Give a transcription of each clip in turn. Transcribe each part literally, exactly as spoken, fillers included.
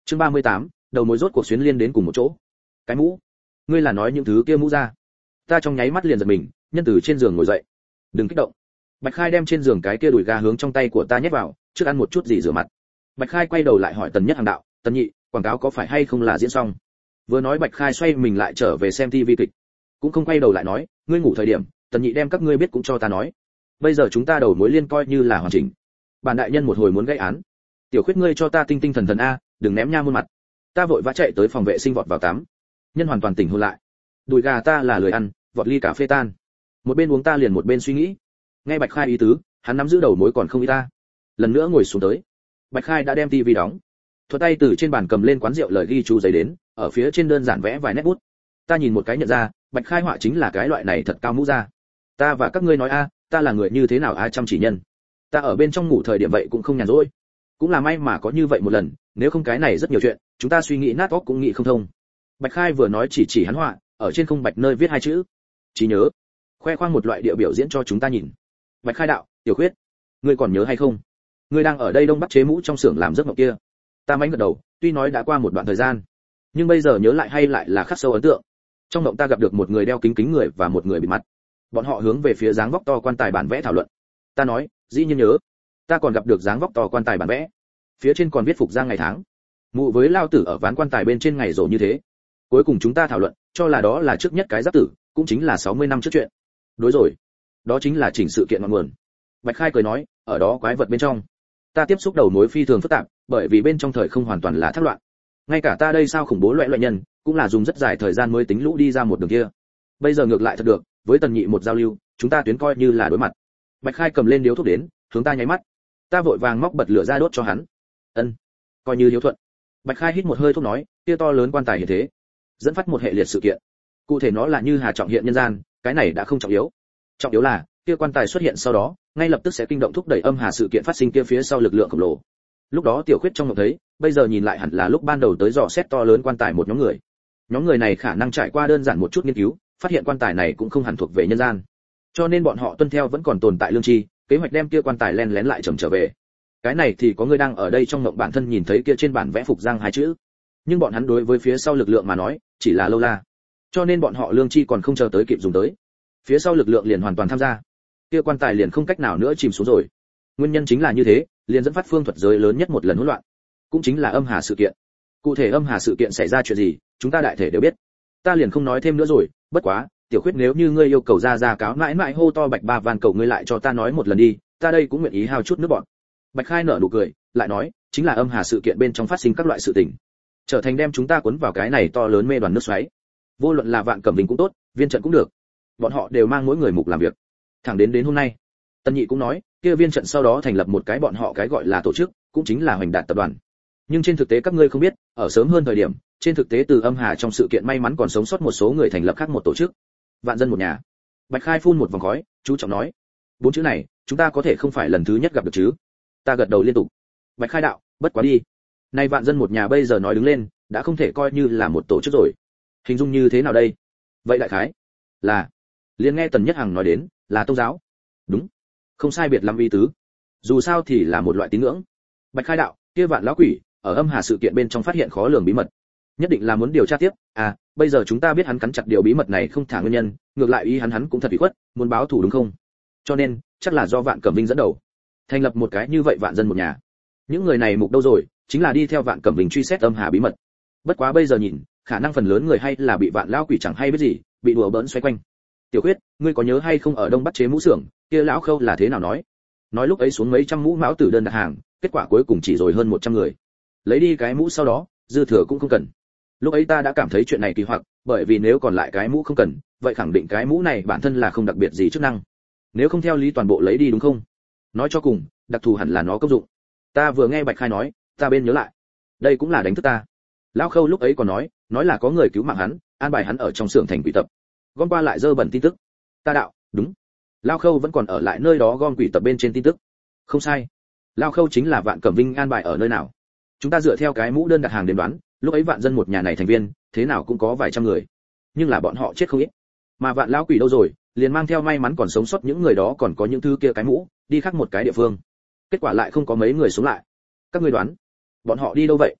Chương ba mươi tám, đầu mối rốt cuộc xuyến liên đến cùng một chỗ. Cái mũ? Ngươi là nói những thứ kia mũ ra? Ta trong nháy mắt liền giật mình, nhân từ trên giường ngồi dậy. Đừng kích động. Bạch Khai đem trên giường cái kia đùi gà hướng trong tay của ta nhét vào, trước ăn một chút gì rửa mặt. Bạch Khai quay đầu lại hỏi Tần Nhất Hàng đạo, Tần Nhị, quảng cáo có phải hay không là diễn xong? Vừa nói Bạch Khai xoay mình lại trở về xem tivi kịch, cũng không quay đầu lại nói, ngươi ngủ thời điểm, Tần Nhị đem các ngươi biết cũng cho ta nói. Bây giờ chúng ta đầu mối liên coi như là hoàn chỉnh. Bản đại nhân một hồi muốn gây án. Tiểu Khuyết ngươi cho ta tinh tinh thần thần a, đừng ném nha muôn mặt. Ta vội vã chạy tới phòng vệ sinh vọt vào tắm. Nhân hoàn toàn tỉnh hồn lại. Đùi gà ta là lười ăn, vọt ly cà phê tan. Một bên uống ta liền một bên suy nghĩ. Nghe Bạch Khai ý tứ, hắn nắm giữ đầu mối còn không ý ta. Lần nữa ngồi xuống tới. Bạch Khai đã đem tivi đóng. Thuật tay từ trên bàn cầm lên quán rượu lời ghi chú giấy đến, ở phía trên đơn giản vẽ vài nét bút. Ta nhìn một cái nhận ra, Bạch Khai họa chính là cái loại này thật cao mũ ra. Ta và các ngươi nói a, ta là người như thế nào a chăm chỉ nhân. Ta ở bên trong ngủ thời điểm vậy cũng không nhàn rỗi. Cũng là may mà có như vậy một lần, nếu không cái này rất nhiều chuyện, chúng ta suy nghĩ nát óc cũng nghĩ không thông. Bạch Khai vừa nói chỉ chỉ hắn họa, ở trên không bạch nơi viết hai chữ. Trí nhớ. Khoe khoang một loại địa biểu diễn cho chúng ta nhìn. Bạch Khai đạo, Tiểu Khuyết, ngươi còn nhớ hay không? Ngươi đang ở đây Đông Bắc chế mũ trong xưởng làm giấc mộng kia. Ta mánh gật đầu, tuy nói đã qua một đoạn thời gian, nhưng bây giờ nhớ lại hay lại là khắc sâu ấn tượng. Trong mộng ta gặp được một người đeo kính kính người và một người bịt mặt. Bọn họ hướng về phía dáng vóc to quan tài bản vẽ thảo luận. Ta nói, dĩ nhiên nhớ. Ta còn gặp được dáng vóc to quan tài bản vẽ. Phía trên còn viết phục giang ngày tháng. Mụ với lao tử ở ván quan tài bên trên ngày rổ như thế. Cuối cùng chúng ta thảo luận, cho là đó là trước nhất cái giáp tử, cũng chính là sáu mươi năm trước chuyện. Đối rồi. Đó chính là chỉnh sự kiện ngọn nguồn. Bạch Khai cười nói, ở đó quái vật bên trong. Ta tiếp xúc đầu mối phi thường phức tạp, bởi vì bên trong thời không hoàn toàn là thác loạn. Ngay cả ta đây sao khủng bố loại loại nhân, cũng là dùng rất dài thời gian mới tính lũ đi ra một đường kia. Bây giờ ngược lại thật được, với Tần Nhị một giao lưu, chúng ta tuyến coi như là đối mặt. Bạch Khai cầm lên điếu thuốc đến, hướng ta nháy mắt. Ta vội vàng móc bật lửa ra đốt cho hắn. Ân, coi như hiếu thuận. Bạch Khai hít một hơi thuốc nói, kia to lớn quan tài như thế, dẫn phát một hệ liệt sự kiện. Cụ thể nó là như Hà Trọng hiện nhân gian, cái này đã không trọng yếu. Trọng yếu là, kia quan tài xuất hiện sau đó, ngay lập tức sẽ kinh động thúc đẩy âm hà sự kiện phát sinh kia phía sau lực lượng khổng lồ. Lúc đó Tiểu Khuyết trong mộng thấy, bây giờ nhìn lại hẳn là lúc ban đầu tới dò xét to lớn quan tài một nhóm người. Nhóm người này khả năng trải qua đơn giản một chút nghiên cứu, phát hiện quan tài này cũng không hẳn thuộc về nhân gian. Cho nên bọn họ tuân theo vẫn còn tồn tại lương tri, kế hoạch đem kia quan tài len lén lại trầm trở về. Cái này thì có người đang ở đây trong mộng bản thân nhìn thấy kia trên bản vẽ phục giang hai chữ. Nhưng bọn hắn đối với phía sau lực lượng mà nói, chỉ là lâu la. Cho nên bọn họ lương tri còn không chờ tới kịp dùng tới. Phía sau lực lượng liền hoàn toàn tham gia. Kia quan tài liền không cách nào nữa chìm xuống rồi. Nguyên nhân chính là như thế, liền dẫn phát phương thuật giới lớn nhất một lần hỗn loạn. Cũng chính là âm hà sự kiện. Cụ thể âm hà sự kiện xảy ra chuyện gì, chúng ta đại thể đều biết. Ta liền không nói thêm nữa rồi, bất quá, Tiểu Khuyết nếu như ngươi yêu cầu ra ra cáo mãi mãi hô to Bạch Ba van cầu ngươi lại cho ta nói một lần đi, ta đây cũng nguyện ý hao chút nước bọn. Bạch Khai nở nụ cười, lại nói, chính là âm hà sự kiện bên trong phát sinh các loại sự tình, trở thành đem chúng ta cuốn vào cái này to lớn mê đoàn nước xoáy. Vô luận là Vạn Cẩm Vinh cũng tốt, Viên Trận cũng được, bọn họ đều mang mỗi người mục làm việc. Thẳng đến đến hôm nay, Tân Nhị cũng nói, kia Viên Trận sau đó thành lập một cái bọn họ cái gọi là tổ chức, cũng chính là Hoành Đạt tập đoàn. Nhưng trên thực tế các ngươi không biết, ở sớm hơn thời điểm, trên thực tế từ âm hà trong sự kiện may mắn còn sống sót một số người thành lập khác một tổ chức, Vạn Dân một nhà. Bạch Khai phun một vòng khói, chú trọng nói, bốn chữ này, chúng ta có thể không phải lần thứ nhất gặp được chứ? Ta gật đầu liên tục. Bạch Khai đạo, bất quá đi. Nay Vạn Dân một nhà bây giờ nói đứng lên, đã không thể coi như là một tổ chức rồi. Hình dung như thế nào đây? Vậy đại khái là, liền nghe Tần Nhất Hằng nói đến, là tôn giáo. Đúng, không sai biệt lắm ý tứ. Dù sao thì là một loại tín ngưỡng. Bạch Khai đạo, kia Vạn lão quỷ ở âm hà sự kiện bên trong phát hiện khó lường bí mật, nhất định là muốn điều tra tiếp. À, bây giờ chúng ta biết hắn cắn chặt điều bí mật này không thả nguyên nhân, ngược lại ý hắn hắn cũng thật ủy khuất, muốn báo thù đúng không? Cho nên, chắc là do Vạn Cẩm Vinh dẫn đầu, thành lập một cái như vậy Vạn Dân một nhà. Những người này mục đâu rồi, chính là đi theo Vạn Cẩm Vinh truy xét âm hà bí mật. Bất quá bây giờ nhìn, khả năng phần lớn người hay là bị Vạn lão quỷ chẳng hay biết gì, bị đùa bỡn xoay quanh. Tiểu Khuyết, ngươi có nhớ hay không ở Đông Bắc chế mũ xưởng, kia lão Khâu là thế nào nói? Nói lúc ấy xuống mấy trăm mũ mão tử đơn đặt hàng, kết quả cuối cùng chỉ rồi hơn một trăm người. Lấy đi cái mũ sau đó, dư thừa cũng không cần. Lúc ấy ta đã cảm thấy chuyện này kỳ hoặc, bởi vì nếu còn lại cái mũ không cần, vậy khẳng định cái mũ này bản thân là không đặc biệt gì chức năng. Nếu không theo lý toàn bộ lấy đi đúng không? Nói cho cùng, đặc thù hẳn là nó công dụng. Ta vừa nghe Bạch Khai nói, ta bên nhớ lại, đây cũng là đánh thức ta. Lão Khâu lúc ấy còn nói, nói là có người cứu mạng hắn, an bài hắn ở trong xưởng thành quỷ tập, gom qua lại dơ bẩn tin tức. Ta đạo, đúng. Lão Khâu vẫn còn ở lại nơi đó gom quỷ tập bên trên tin tức. Không sai. Lão Khâu chính là Vạn Cẩm Vinh an bài ở nơi nào. Chúng ta dựa theo cái mũ đơn đặt hàng đến đoán, lúc ấy Vạn Dân một nhà này thành viên, thế nào cũng có vài trăm người. Nhưng là bọn họ chết không ít. Mà Vạn lão quỷ đâu rồi, liền mang theo may mắn còn sống sót những người đó còn có những thứ kia cái mũ, đi khác một cái địa phương. Kết quả lại không có mấy người sống lại. Các ngươi đoán, bọn họ đi đâu vậy?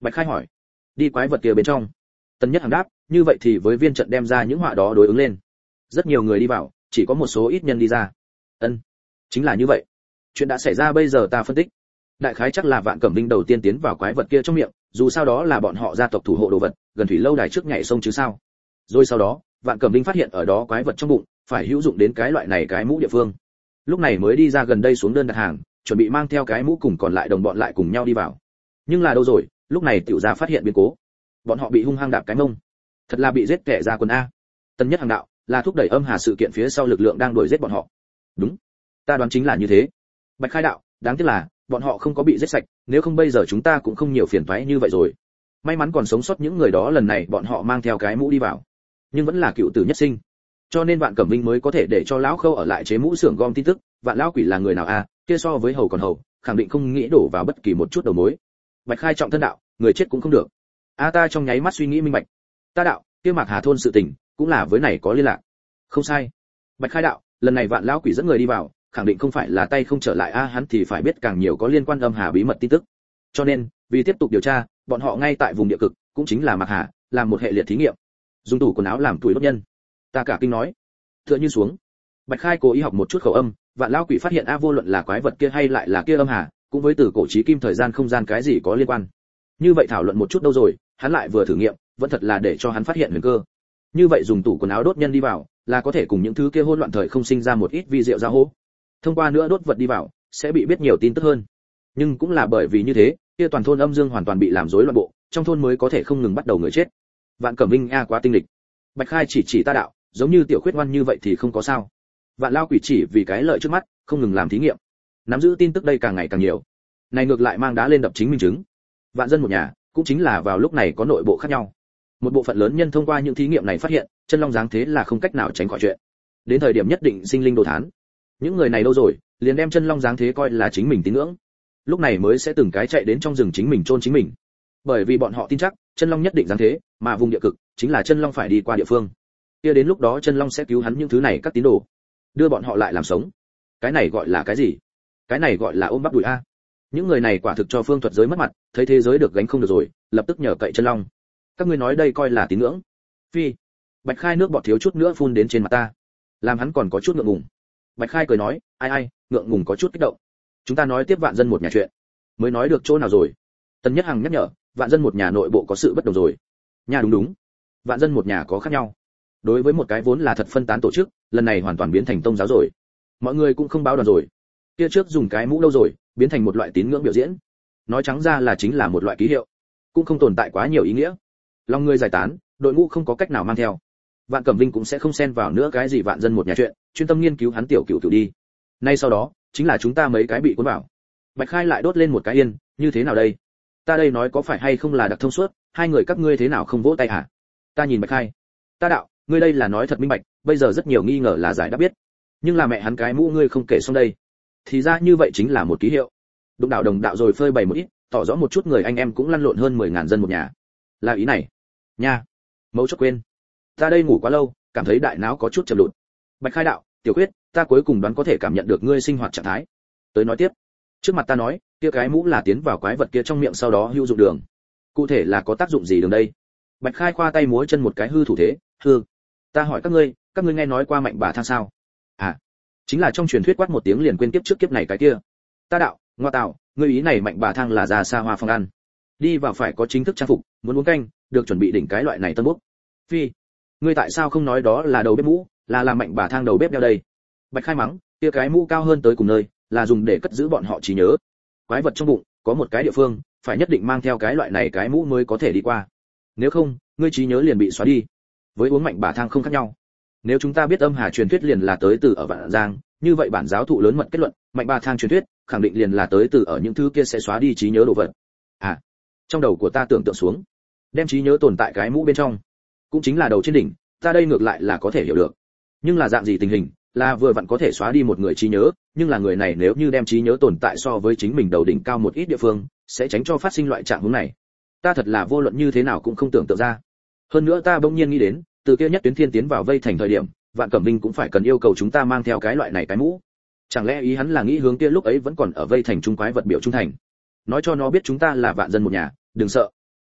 Bạch Khai hỏi. Đi quái vật kia bên trong. Tần Nhất Hằng đáp, như vậy thì với viên trận đem ra những họa đó đối ứng lên. Rất nhiều người đi vào, chỉ có một số ít nhân đi ra. Ân, chính là như vậy. Chuyện đã xảy ra bây giờ ta phân tích. Đại khái chắc là Vạn Cẩm Vinh đầu tiên tiến vào quái vật kia trong miệng, dù sao đó là bọn họ gia tộc thủ hộ đồ vật, gần thủy lâu đài trước nhảy sông chứ sao. Rồi sau đó, Vạn Cẩm Vinh phát hiện ở đó quái vật trong bụng, phải hữu dụng đến cái loại này cái mũ địa phương. Lúc này mới đi ra gần đây xuống đơn đặt hàng, chuẩn bị mang theo cái mũ cùng còn lại đồng bọn lại cùng nhau đi vào. Nhưng là đâu rồi, lúc này tiểu gia phát hiện biến cố. Bọn họ bị hung hăng đạp cái mông. Thật là bị giết kẻ ra quần a. Tân Nhất Hằng đạo, là thúc đẩy âm hà sự kiện phía sau lực lượng đang đuổi giết bọn họ. Đúng, ta đoán chính là như thế. Bạch Khai đạo, đáng tiếc là bọn họ không có bị giết sạch, nếu không bây giờ chúng ta cũng không nhiều phiền toái như vậy rồi. May mắn còn sống sót những người đó, lần này bọn họ mang theo cái mũ đi vào, nhưng vẫn là cựu tử nhất sinh, cho nên Vạn Cẩm Vinh mới có thể để cho lão Khâu ở lại chế mũ xưởng gom tin tức. Vạn lão quỷ là người nào a? Kia so với hầu còn hầu, khẳng định không nghĩ đổ vào bất kỳ một chút đầu mối. Bạch Khai trọng thân đạo, người chết cũng không được. A ta trong nháy mắt suy nghĩ minh bạch. Ta đạo, kia Mạc Hà thôn sự tình, cũng là với này có liên lạc. Không sai. Bạch Khai đạo, lần này Vạn lão quỷ dẫn người đi vào, khẳng định không phải là tay không trở lại a, hắn thì phải biết càng nhiều có liên quan âm hà bí mật tin tức. Cho nên, vì tiếp tục điều tra, bọn họ ngay tại vùng địa cực, cũng chính là Mạc Hà, làm một hệ liệt thí nghiệm. Dùng tủ quần áo làm tuổi đốt nhân. Ta cả kinh nói. Tựa như xuống. Bạch Khai cố ý học một chút khẩu âm, Vạn lão quỷ phát hiện a vô luận là quái vật kia hay lại là kia âm hà, cũng với từ cổ chí kim thời gian không gian cái gì có liên quan. Như vậy thảo luận một chút đâu rồi, hắn lại vừa thử nghiệm, vẫn thật là để cho hắn phát hiện huyền cơ. Như vậy dùng tủ quần áo đốt nhân đi vào, là có thể cùng những thứ kia hỗn loạn thời không sinh ra một ít vi diệu giao hỗ. Thông qua nữa đốt vật đi vào, sẽ bị biết nhiều tin tức hơn. Nhưng cũng là bởi vì như thế, kia toàn thôn âm dương hoàn toàn bị làm rối loạn bộ, trong thôn mới có thể không ngừng bắt đầu người chết. Vạn Cẩm Vinh a quá tinh lịch. Bạch Khai chỉ chỉ ta đạo, giống như tiểu khuyết ngoan như vậy thì không có sao. Vạn lao quỷ chỉ vì cái lợi trước mắt, không ngừng làm thí nghiệm. Nắm giữ tin tức đây càng ngày càng nhiều. Này ngược lại mang đá lên đập chính minh chứng. Vạn dân một nhà, cũng chính là vào lúc này có nội bộ khác nhau. Một bộ phận lớn nhân thông qua những thí nghiệm này phát hiện, chân long dáng thế là không cách nào tránh khỏi chuyện. Đến thời điểm nhất định sinh linh đồ thán. Những người này đâu rồi, liền đem chân long dáng thế coi là chính mình tín ngưỡng. Lúc này mới sẽ từng cái chạy đến trong rừng chính mình chôn chính mình. Bởi vì bọn họ tin chắc, chân long nhất định dáng thế, mà vùng địa cực chính là chân long phải đi qua địa phương. Kia đến lúc đó chân long sẽ cứu hắn những thứ này các tín đồ, đưa bọn họ lại làm sống. Cái này gọi là cái gì? Cái này gọi là ôm bắp đùi a. Những người này quả thực cho phương thuật giới mất mặt, thấy thế giới được gánh không được rồi, lập tức nhờ cậy chân long. Các ngươi nói đây coi là tín ngưỡng? Phi. Bạch Khai nước bọt thiếu chút nữa phun đến trên mặt ta, làm hắn còn có chút ngượng ngùng. Bạch Khai cười nói, ai ai, ngượng ngùng có chút kích động. Chúng ta nói tiếp Vạn dân một nhà chuyện. Mới nói được chỗ nào rồi? Tần Nhất Hằng nhắc nhở, Vạn dân một nhà nội bộ có sự bất đồng rồi. Nhà đúng đúng. Vạn dân một nhà có khác nhau. Đối với một cái vốn là thật phân tán tổ chức, lần này hoàn toàn biến thành tông giáo rồi. Mọi người cũng không báo đoàn rồi. Kia trước dùng cái mũ lâu rồi, biến thành một loại tín ngưỡng biểu diễn. Nói trắng ra là chính là một loại ký hiệu, cũng không tồn tại quá nhiều ý nghĩa. Lòng người giải tán, đội ngũ không có cách nào mang theo. Vạn Cẩm Vinh cũng sẽ không xen vào nữa cái gì Vạn dân một nhà chuyện, chuyên tâm nghiên cứu hắn tiểu cửu cửu đi. Nay sau đó, chính là chúng ta mấy cái bị cuốn vào. Bạch Khai lại đốt lên một cái yên, như thế nào đây? Ta đây nói có phải hay không là đặc thông suốt, hai người các ngươi thế nào không vỗ tay hả? Ta nhìn Bạch Khai. Ta đạo, ngươi đây là nói thật minh bạch, bây giờ rất nhiều nghi ngờ là giải đáp biết. Nhưng là mẹ hắn cái mũ ngươi không kể xong đây. Thì ra như vậy chính là một ký hiệu. Đụng đạo đồng đạo rồi phơi bày một ít, tỏ rõ một chút người anh em cũng lăn lộn hơn mười ngàn dân một nhà. Là ý này. Nha. Mẫu chốt quên. Ta đây ngủ quá lâu, cảm thấy đại não có chút chậm lụt. Bạch Khai đạo, tiểu quyết, ta cuối cùng đoán có thể cảm nhận được ngươi sinh hoạt trạng thái. Tới nói tiếp. Trước mặt ta nói, kia cái mũ là tiến vào quái vật kia trong miệng sau đó hữu dụng đường. Cụ thể là có tác dụng gì đường đây? Bạch Khai khoa tay múa chân một cái hư thủ thế, hư. Ta hỏi các ngươi, các ngươi nghe nói qua mạnh bà thang sao? À, chính là trong truyền thuyết quát một tiếng liền quên kiếp trước kiếp này cái kia. Ta đạo, ngoa tạo, ngươi ý này mạnh bà thang là già xa hoa phong ăn. Đi vào phải có chính thức trang phục, muốn uống canh, được chuẩn bị đỉnh cái loại này tân bốc. Phi, ngươi tại sao không nói đó là đầu bếp mũ, là làm mạnh bà thang đầu bếp đeo đây? Bạch Khai mắng, kia cái mũ cao hơn tới cùng nơi, là dùng để cất giữ bọn họ trí nhớ. Quái vật trong bụng, có một cái địa phương, phải nhất định mang theo cái loại này cái mũ mới có thể đi qua. Nếu không, ngươi trí nhớ liền bị xóa đi. Với uống mạnh bà thang không khác nhau. Nếu chúng ta biết âm hà truyền thuyết liền là tới từ ở Vạn Giang, như vậy bản giáo thụ lớn mật kết luận, mạnh bà thang truyền thuyết, khẳng định liền là tới từ ở những thứ kia sẽ xóa đi trí nhớ đồ vật. À, trong đầu của ta tưởng tượng xuống, đem trí nhớ tồn tại cái mũ bên trong, cũng chính là đầu trên đỉnh, ta đây ngược lại là có thể hiểu được. Nhưng là dạng gì tình hình, là vừa vặn có thể xóa đi một người trí nhớ, nhưng là người này nếu như đem trí nhớ tồn tại so với chính mình đầu đỉnh cao một ít địa phương, sẽ tránh cho phát sinh loại trạng huống này. Ta thật là vô luận như thế nào cũng không tưởng tượng ra. Hơn nữa ta bỗng nhiên nghĩ đến, từ kia nhất tuyến thiên tiến vào vây thành thời điểm, Vạn Cẩm Vinh cũng phải cần yêu cầu chúng ta mang theo cái loại này cái mũ. Chẳng lẽ ý hắn là nghĩ hướng kia lúc ấy vẫn còn ở vây thành trung quái vật biểu trung thành, nói cho nó biết chúng ta là vạn dân một nhà, đừng sợ.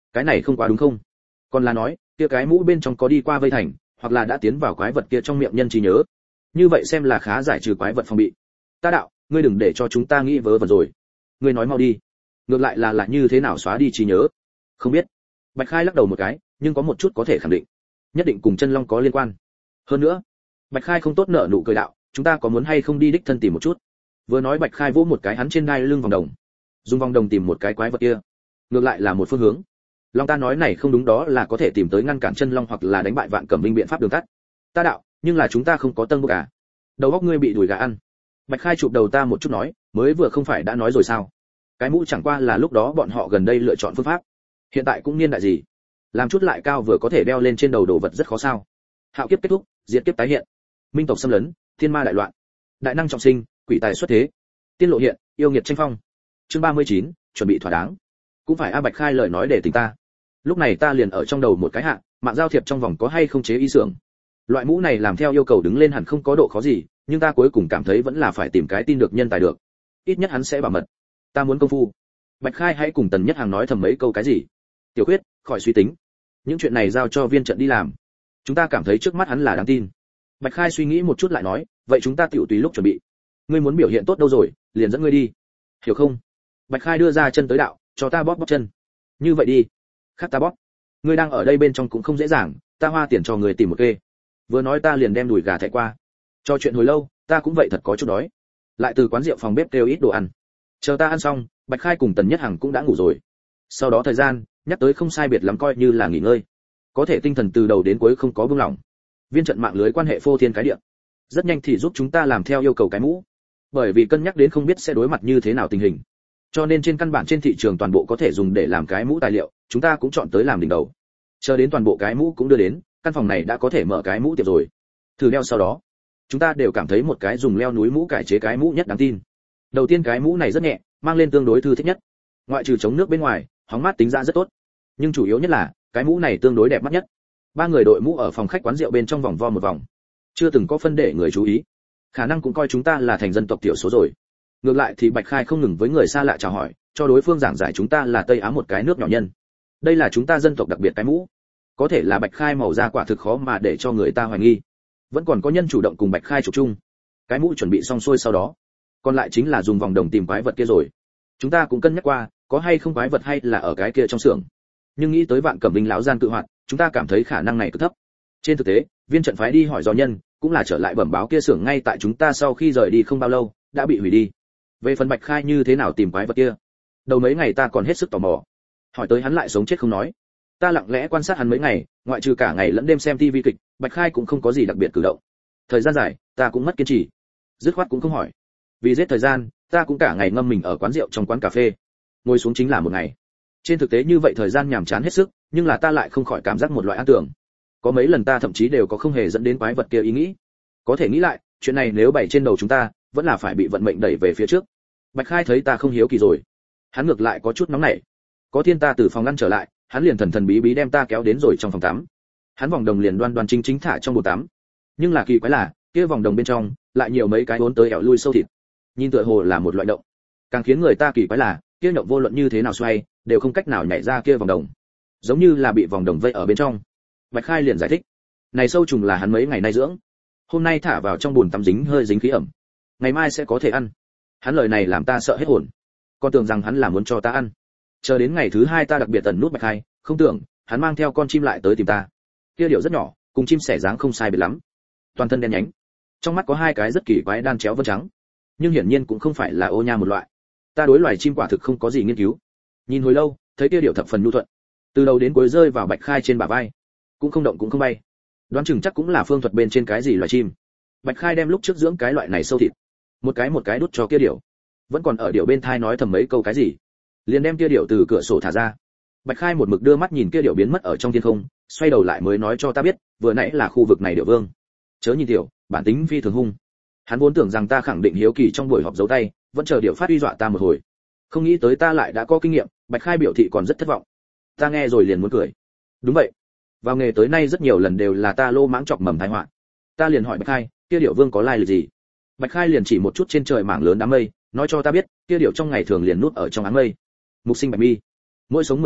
cái này không quá đúng không? Còn là nói, kia cái mũ bên trong có đi qua vây thành, hoặc là đã tiến vào quái vật kia trong miệng nhân trí nhớ. Như vậy xem là khá giải trừ quái vật phòng bị. Ta đạo, ngươi đừng để cho chúng ta nghĩ vớ vẩn rồi. Ngươi nói mau đi. Ngược lại là là như thế nào xóa đi trí nhớ? Không biết. Bạch Khai lắc đầu một cái, nhưng có một chút có thể khẳng định, nhất định cùng chân long có liên quan. Hơn nữa, Bạch Khai không tốt nợ nụ cười đạo, chúng ta có muốn hay không đi đích thân tìm một chút. Vừa nói Bạch Khai vỗ một cái hắn trên đai lưng vòng đồng, dùng vòng đồng tìm một cái quái vật kia, ngược lại là một phương hướng. Long ta nói này không đúng, đó là có thể tìm tới ngăn cản chân long hoặc là đánh bại vạn cẩm binh biện pháp đường tắt. Ta đạo, nhưng là chúng ta không có tân bốc cả. Đầu óc ngươi bị đuổi gà ăn. Bạch Khai chụp đầu ta một chút nói, mới vừa không phải đã nói rồi sao? Cái mũ chẳng qua là lúc đó bọn họ gần đây lựa chọn phương pháp. Hiện tại cũng niên đại gì? Làm chút lại cao vừa có thể đeo lên trên đầu đồ vật rất khó sao? Hạo kiếp kết thúc, diệt kiếp tái hiện. Minh tộc xâm lấn, thiên ma đại loạn. Đại năng trọng sinh, quỷ tài xuất thế. Tiên lộ hiện, yêu nghiệt tranh phong. Chương ba mươi chín, chuẩn bị thỏa đáng. Cũng phải A Bạch Khai lời nói để tỉnh ta. Lúc này ta liền ở trong đầu một cái hạ, mạng giao thiệp trong vòng có hay không chế ý xưởng. Loại mũ này làm theo yêu cầu đứng lên hẳn không có độ khó gì, nhưng ta cuối cùng cảm thấy vẫn là phải tìm cái tin được nhân tài được. Ít nhất hắn sẽ bảo mật. Ta muốn công phu. Bạch Khai hãy cùng Tần Nhất Hàng nói thầm mấy câu cái gì. Tiểu Khuyết, khỏi suy tính. Những chuyện này giao cho viên trận đi làm. Chúng ta cảm thấy trước mắt hắn là đáng tin. Bạch Khai suy nghĩ một chút lại nói, vậy chúng ta tiểu tùy lúc chuẩn bị. Ngươi muốn biểu hiện tốt đâu rồi, liền dẫn ngươi đi. Hiểu không? Bạch Khai đưa ra chân tới đạo, cho ta bóp bóp chân. Như vậy đi. Khác ta bóp. Ngươi đang ở đây bên trong cũng không dễ dàng, ta hoa tiền cho người tìm một kê. Vừa nói ta liền đem đùi gà thẻ qua. Cho chuyện hồi lâu, ta cũng vậy thật có chút đói. Lại từ quán rượu phòng bếp kêu ít đồ ăn. Chờ ta ăn xong, Bạch Khai cùng Tần Nhất Hằng cũng đã ngủ rồi. Sau đó thời gian, nhắc tới không sai biệt lắm coi như là nghỉ ngơi. Có thể tinh thần từ đầu đến cuối không có buông lỏng. Viên trận mạng lưới quan hệ phô thiên cái địa. Rất nhanh thì giúp chúng ta làm theo yêu cầu cái mũ. Bởi vì cân nhắc đến không biết sẽ đối mặt như thế nào tình hình, cho nên trên căn bản trên thị trường toàn bộ có thể dùng để làm cái mũ tài liệu, chúng ta cũng chọn tới làm đỉnh đầu. Chờ đến toàn bộ cái mũ cũng đưa đến, căn phòng này đã có thể mở cái mũ tiệp rồi. Thử đeo sau đó, chúng ta đều cảm thấy một cái dùng leo núi mũ cải chế cái mũ nhất đáng tin. Đầu tiên cái mũ này rất nhẹ, mang lên tương đối thư thích nhất. Ngoại trừ chống nước bên ngoài, hóng mát tính ra rất tốt. Nhưng chủ yếu nhất là, cái mũ này tương đối đẹp mắt nhất. Ba người đội mũ ở phòng khách quán rượu bên trong vòng vo một vòng, chưa từng có phân để người chú ý. Khả năng cũng coi chúng ta là thành dân tộc thiểu số rồi. Ngược lại thì Bạch Khai không ngừng với người xa lạ chào hỏi, cho đối phương giảng giải chúng ta là Tây Á một cái nước nhỏ nhân. Đây là chúng ta dân tộc đặc biệt cái mũ. Có thể là Bạch Khai màu da quả thực khó mà để cho người ta hoài nghi. Vẫn còn có nhân chủ động cùng Bạch Khai chụp chung. Cái mũ chuẩn bị xong xuôi sau đó, còn lại chính là dùng vòng đồng tìm quái vật kia rồi. Chúng ta cũng cân nhắc qua, có hay không quái vật hay là ở cái kia trong xưởng. Nhưng nghĩ tới Vạn Cẩm Vinh lão gian cự hoạt, chúng ta cảm thấy khả năng này cực thấp. Trên thực tế, viên trận phái đi hỏi do nhân, cũng là trở lại bẩm báo kia xưởng ngay tại chúng ta sau khi rời đi không bao lâu, đã bị hủy đi. Về phần Bạch Khai như thế nào tìm quái vật kia, đầu mấy ngày ta còn hết sức tò mò. Hỏi tới hắn lại sống chết không nói. Ta lặng lẽ quan sát hắn mấy ngày, ngoại trừ cả ngày lẫn đêm xem tivi kịch, Bạch Khai cũng không có gì đặc biệt cử động. Thời gian dài, ta cũng mất kiên trì. Dứt khoát cũng không hỏi. Vì giết thời gian, ta cũng cả ngày ngâm mình ở quán rượu trong quán cà phê. Ngồi xuống chính là một ngày. Trên thực tế như vậy thời gian nhàm chán hết sức, nhưng là ta lại không khỏi cảm giác một loại an tưởng. Có mấy lần ta thậm chí đều có không hề dẫn đến quái vật kia ý nghĩ. Có thể nghĩ lại, chuyện này nếu bày trên đầu chúng ta, vẫn là phải bị vận mệnh đẩy về phía trước. Bạch Khai thấy ta không hiếu kỳ rồi, hắn ngược lại có chút nóng nảy. Có thiên ta từ phòng ngăn trở lại, hắn liền thần thần bí bí đem ta kéo đến rồi trong phòng tắm. Hắn vòng đồng liền đoan đoan chính chính thả trong bồn tắm. Nhưng là kỳ quái là, kia vòng đồng bên trong lại nhiều mấy cái uốn tới ẻo lui sâu thịt. Nhìn tựa hồ là một loại động. Càng khiến người ta kỳ quái là, kia động vô luận như thế nào xoay, đều không cách nào nhảy ra kia vòng đồng. Giống như là bị vòng đồng vây ở bên trong. Bạch Khai liền giải thích, này sâu trùng là hắn mấy ngày nay dưỡng, hôm nay thả vào trong bồn tắm dính hơi dính khí ẩm, ngày mai sẽ có thể ăn. Hắn lời này làm ta sợ hết hồn, con tưởng rằng hắn là muốn cho ta ăn. Chờ đến ngày thứ hai ta đặc biệt tần nút Bạch Khai, không tưởng hắn mang theo con chim lại tới tìm ta. Kia điệu rất nhỏ, cùng chim sẻ dáng không sai biệt lắm, toàn thân đen nhánh, trong mắt có hai cái rất kỳ quái đan chéo vân trắng, nhưng hiển nhiên cũng không phải là ô nha một loại. Ta đối loài chim quả thực không có gì nghiên cứu, nhìn hồi lâu thấy kia điệu thập phần nhu thuận, từ đầu đến cuối rơi vào Bạch Khai trên bả vai, cũng không động cũng không bay. Đoán chừng chắc cũng là phương thuật bên trên cái gì loài chim. Bạch Khai đem lúc trước dưỡng cái loại này sâu thịt, một cái một cái đút cho kia điểu, vẫn còn ở điểu bên thai nói thầm mấy câu cái gì, liền đem kia điểu từ cửa sổ thả ra. Bạch Khai một mực đưa mắt nhìn kia điểu biến mất ở trong thiên không, xoay đầu lại mới nói cho ta biết, vừa nãy là khu vực này điểu vương. Chớ nhìn điểu, bản tính phi thường hung. Hắn vốn tưởng rằng ta khẳng định hiếu kỳ trong buổi họp giấu tay, vẫn chờ điểu phát uy dọa ta một hồi. Không nghĩ tới ta lại đã có kinh nghiệm, Bạch Khai biểu thị còn rất thất vọng. Ta nghe rồi liền muốn cười. Đúng vậy, vào nghề tới nay rất nhiều lần đều là ta lô mãng chọc mầm tai họa. Ta liền hỏi Bạch Khai, kia điểu vương có lai lịch gì? Bạch Khai liền chỉ một chút trên trời mảng lớn đám mây, nói cho ta biết, kia điểu trong ngày thường liền núp ở trong áng mây. Mục sinh bạch mi, mỗi sống mười năm,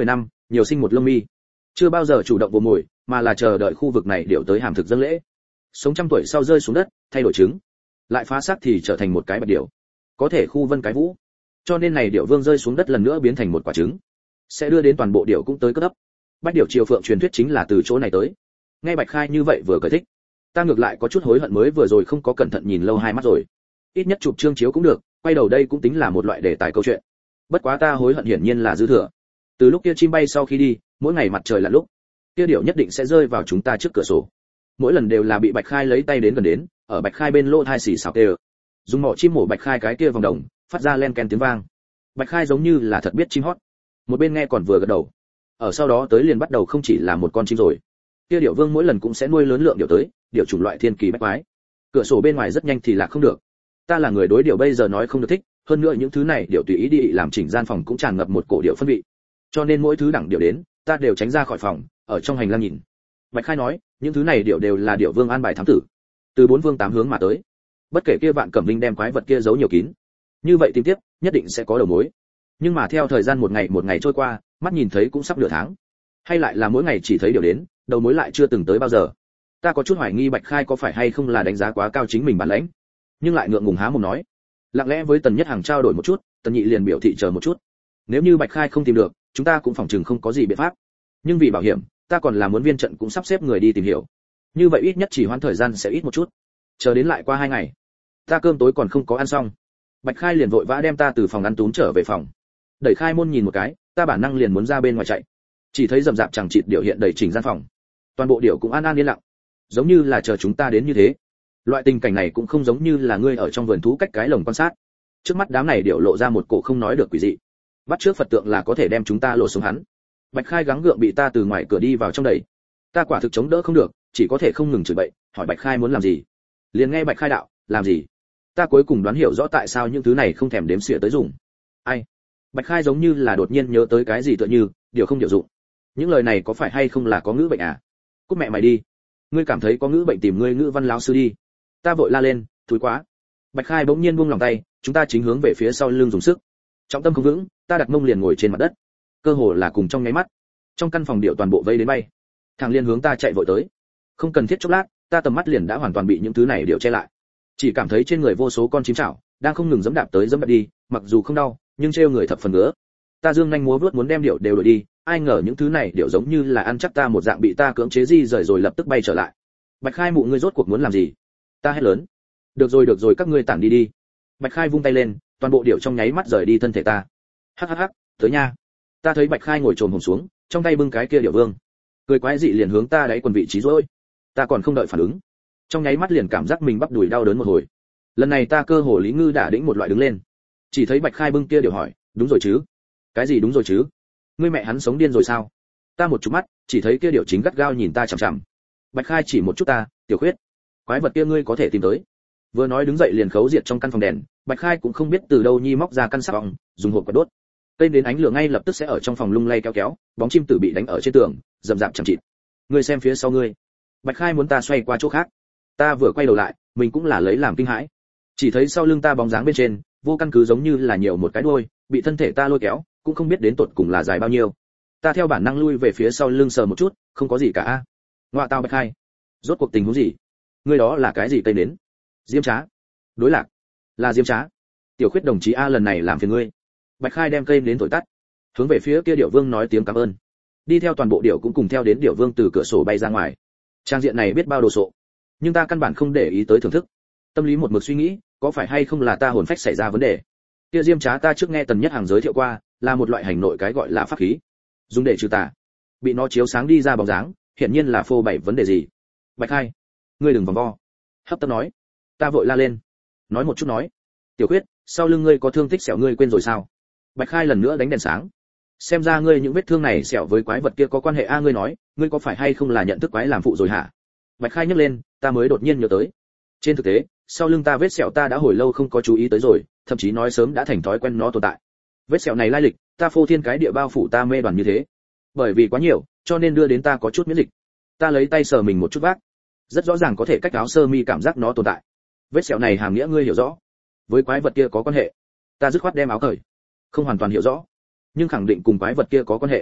nhiều sinh một lông mi. Chưa bao giờ chủ động vồ mồi, mà là chờ đợi khu vực này điệu tới hàm thực dâng lễ. Sống trăm tuổi sau rơi xuống đất, thay đổi trứng, lại phá xác thì trở thành một cái bạch điểu, có thể khu vân cái vũ. Cho nên này điểu vương rơi xuống đất lần nữa biến thành một quả trứng, sẽ đưa đến toàn bộ điểu cũng tới cấp ấp. Bách điểu triều phượng truyền thuyết chính là từ chỗ này tới. Nghe Bạch Khai như vậy vừa cởi thích, ta ngược lại có chút hối hận mới vừa rồi không có cẩn thận nhìn lâu hai mắt rồi. Ít nhất chụp chương chiếu cũng được, quay đầu đây cũng tính là một loại đề tài câu chuyện. Bất quá ta hối hận hiển nhiên là dư thừa. Từ lúc kia chim bay sau khi đi, mỗi ngày mặt trời lặn lúc, kia điểu nhất định sẽ rơi vào chúng ta trước cửa sổ. Mỗi lần đều là bị Bạch Khai lấy tay đến gần đến, ở Bạch Khai bên lỗ tai xì xào kêu. Dùng mỏ chim mổ Bạch Khai cái kia vòng đồng, phát ra len ken tiếng vang. Bạch Khai giống như là thật biết chim hót. Một bên nghe còn vừa gật đầu. Ở sau đó tới liền bắt đầu không chỉ là một con chim rồi. Kia điểu vương mỗi lần cũng sẽ nuôi lớn lượng điểu tới, điểu chủng loại thiên kỳ bách quái. Cửa sổ bên ngoài rất nhanh thì lạc không được. Ta là người đối điểu bây giờ nói không được thích, hơn nữa những thứ này điểu tùy ý đi làm chỉnh gian phòng cũng tràn ngập một cổ điểu phân vị. Cho nên mỗi thứ đẳng điểu đến, ta đều tránh ra khỏi phòng, ở trong hành lang nhìn. Bạch Khai nói, những thứ này điểu đều là điểu vương an bài thám tử, từ bốn vương tám hướng mà tới. Bất kể kia vạn cẩm linh đem quái vật kia giấu nhiều kín, như vậy tìm tiếp, nhất định sẽ có đầu mối. Nhưng mà theo thời gian một ngày một ngày trôi qua, mắt nhìn thấy cũng sắp nửa tháng, hay lại là mỗi ngày chỉ thấy điểu đến, đầu mối lại chưa từng tới bao giờ. Ta có chút hoài nghi Bạch Khai có phải hay không là đánh giá quá cao chính mình bản lĩnh, nhưng lại ngượng ngùng há mồm nói. Lặng lẽ với Tần Nhất Hàng trao đổi một chút, Tần Nhị liền biểu thị chờ một chút. Nếu như Bạch Khai không tìm được, chúng ta cũng phòng chừng không có gì biện pháp. Nhưng vì bảo hiểm, ta còn là muốn viên trận cũng sắp xếp người đi tìm hiểu. Như vậy ít nhất chỉ hoãn thời gian sẽ ít một chút. Chờ đến lại qua hai ngày, ta cơm tối còn không có ăn xong, Bạch Khai liền vội vã đem ta từ phòng ăn túm trở về phòng. Đẩy khai môn nhìn một cái, ta bản năng liền muốn ra bên ngoài chạy. Chỉ thấy rầm rạp chẳng chịt điểu hiện đầy chỉnh gian phòng. Toàn bộ điểu cũng an an yên lặng, giống như là chờ chúng ta đến như thế. Loại tình cảnh này cũng không giống như là ngươi ở trong vườn thú cách cái lồng quan sát. Trước mắt đám này điểu lộ ra một cổ không nói được quỷ dị. Bắt trước Phật tượng là có thể đem chúng ta lộ xuống hắn. Bạch Khai gắng gượng bị ta từ ngoài cửa đi vào trong đẩy. Ta quả thực chống đỡ không được, chỉ có thể không ngừng chửi bậy, hỏi Bạch Khai muốn làm gì. Liền nghe Bạch Khai đạo, làm gì? Ta cuối cùng đoán hiểu rõ tại sao những thứ này không thèm đếm xỉa tới dùng. Ai? Bạch Khai giống như là đột nhiên nhớ tới cái gì tựa như, điều không điều dụng. Những lời này có phải hay không là có ngữ bệnh à? Cút mẹ mày đi. Ngươi cảm thấy có ngữ bệnh tìm ngươi ngữ văn lão sư đi. Ta vội la lên, thúi quá. Bạch Khai bỗng nhiên buông lòng tay, chúng ta chính hướng về phía sau lưng dùng sức. Trọng tâm không vững, ta đặt mông liền ngồi trên mặt đất. Cơ hồ là cùng trong nháy mắt, trong căn phòng điệu toàn bộ vây đến bay. Thằng Liên hướng ta chạy vội tới. Không cần thiết chốc lát, ta tầm mắt liền đã hoàn toàn bị những thứ này điệu che lại. Chỉ cảm thấy trên người vô số con chim chảo đang không ngừng giẫm đạp tới giẫm đạp đi, mặc dù không đau, nhưng trêu người thập phần ngứa. Ta dương nhanh múa vuốt muốn đem điệu đều đuổi đi, ai ngờ những thứ này điệu giống như là ăn chắc ta một dạng bị ta cưỡng chế di rời rồi lập tức bay trở lại. Bạch Khai mụ ngươi rốt cuộc muốn làm gì? Ta hét lớn. Được rồi được rồi các ngươi tản đi đi. Bạch Khai vung tay lên, toàn bộ điệu trong nháy mắt rời đi thân thể ta. Hắc hắc hắc, tới nha. Ta thấy Bạch Khai ngồi trồm hổm xuống, trong tay bưng cái kia điệu vương, cười quái dị liền hướng ta đáy quần vị trí rồi. Ta còn không đợi phản ứng, trong nháy mắt liền cảm giác mình bắp đùi đau đớn một hồi. Lần này ta cơ hồ lý ngư đả đĩnh một loại đứng lên. Chỉ thấy Bạch Khai bưng kia điệu hỏi, đúng rồi chứ? Cái gì đúng rồi chứ? Ngươi mẹ hắn sống điên rồi sao? Ta một chút mắt, chỉ thấy kia điệu chính gắt gao nhìn ta chằm chằm. Bạch Khai chỉ một chút ta, tiểu khuyết, quái vật kia ngươi có thể tìm tới. Vừa nói đứng dậy liền khấu diệt trong căn phòng đèn. Bạch Khai cũng không biết từ đâu nhi móc ra căn sạc vòng, dùng hộp quạt đốt. Cây đến ánh lửa ngay lập tức sẽ ở trong phòng lung lay kéo kéo, bóng chim tử bị đánh ở trên tường, rầm rạp chẳng chịt. Ngươi xem phía sau ngươi. Bạch Khai muốn ta xoay qua chỗ khác. Ta vừa quay đầu lại, mình cũng là lấy làm kinh hãi. Chỉ thấy sau lưng ta bóng dáng bên trên, vô căn cứ giống như là nhiều một cái đuôi, bị thân thể ta lôi kéo, cũng không biết đến tột cùng là dài bao nhiêu. Ta theo bản năng lui về phía sau lưng sờ một chút, không có gì cả. Ngoại tao Bạch Khai, rốt cuộc tình huống gì? Ngươi đó là cái gì cây đến? Diêm Trá. Đối lạc. Là Diêm Trá. Tiểu Khuyết đồng chí a lần này làm phiền ngươi. Bạch Khai đem cây đến thổi tắt, hướng về phía kia Điểu Vương nói tiếng cảm ơn. Đi theo toàn bộ điểu cũng cùng theo đến Điểu Vương từ cửa sổ bay ra ngoài. Trang diện này biết bao đồ sộ, nhưng ta căn bản không để ý tới thưởng thức. Tâm lý một mực suy nghĩ, có phải hay không là ta hồn phách xảy ra vấn đề. Kia Diêm Trá ta trước nghe Tần Nhất Hàng giới thiệu qua, là một loại hành nội cái gọi là pháp khí, dùng để trừ tà. Bị nó chiếu sáng đi ra bóng dáng, hiển nhiên là phô bày vấn đề gì. Bạch Khai, ngươi đừng vòng vo. Hấp tấp nói. Ta vội la lên. Nói một chút nói. Tiểu Khuyết, sau lưng ngươi có thương tích sẹo ngươi quên rồi sao? Bạch Khai lần nữa đánh đèn sáng. Xem ra ngươi những vết thương này sẹo với quái vật kia có quan hệ a, ngươi nói, ngươi có phải hay không là nhận thức quái làm phụ rồi hả? Bạch Khai nhấc lên, ta mới đột nhiên nhớ tới. Trên thực tế, sau lưng ta vết sẹo ta đã hồi lâu không có chú ý tới rồi, thậm chí nói sớm đã thành thói quen nó tồn tại. Vết sẹo này lai lịch, ta phô thiên cái địa bao phủ ta mê đoàn như thế. Bởi vì quá nhiều, cho nên đưa đến ta có chút miễn dịch. Ta lấy tay sờ mình một chút vác. Rất rõ ràng có thể cách áo sơ mi cảm giác nó tồn tại. Vết sẹo này hàm nghĩa ngươi hiểu rõ. Với quái vật kia có quan hệ. Ta dứt khoát đem áo cởi. Không hoàn toàn hiểu rõ, nhưng khẳng định cùng quái vật kia có quan hệ.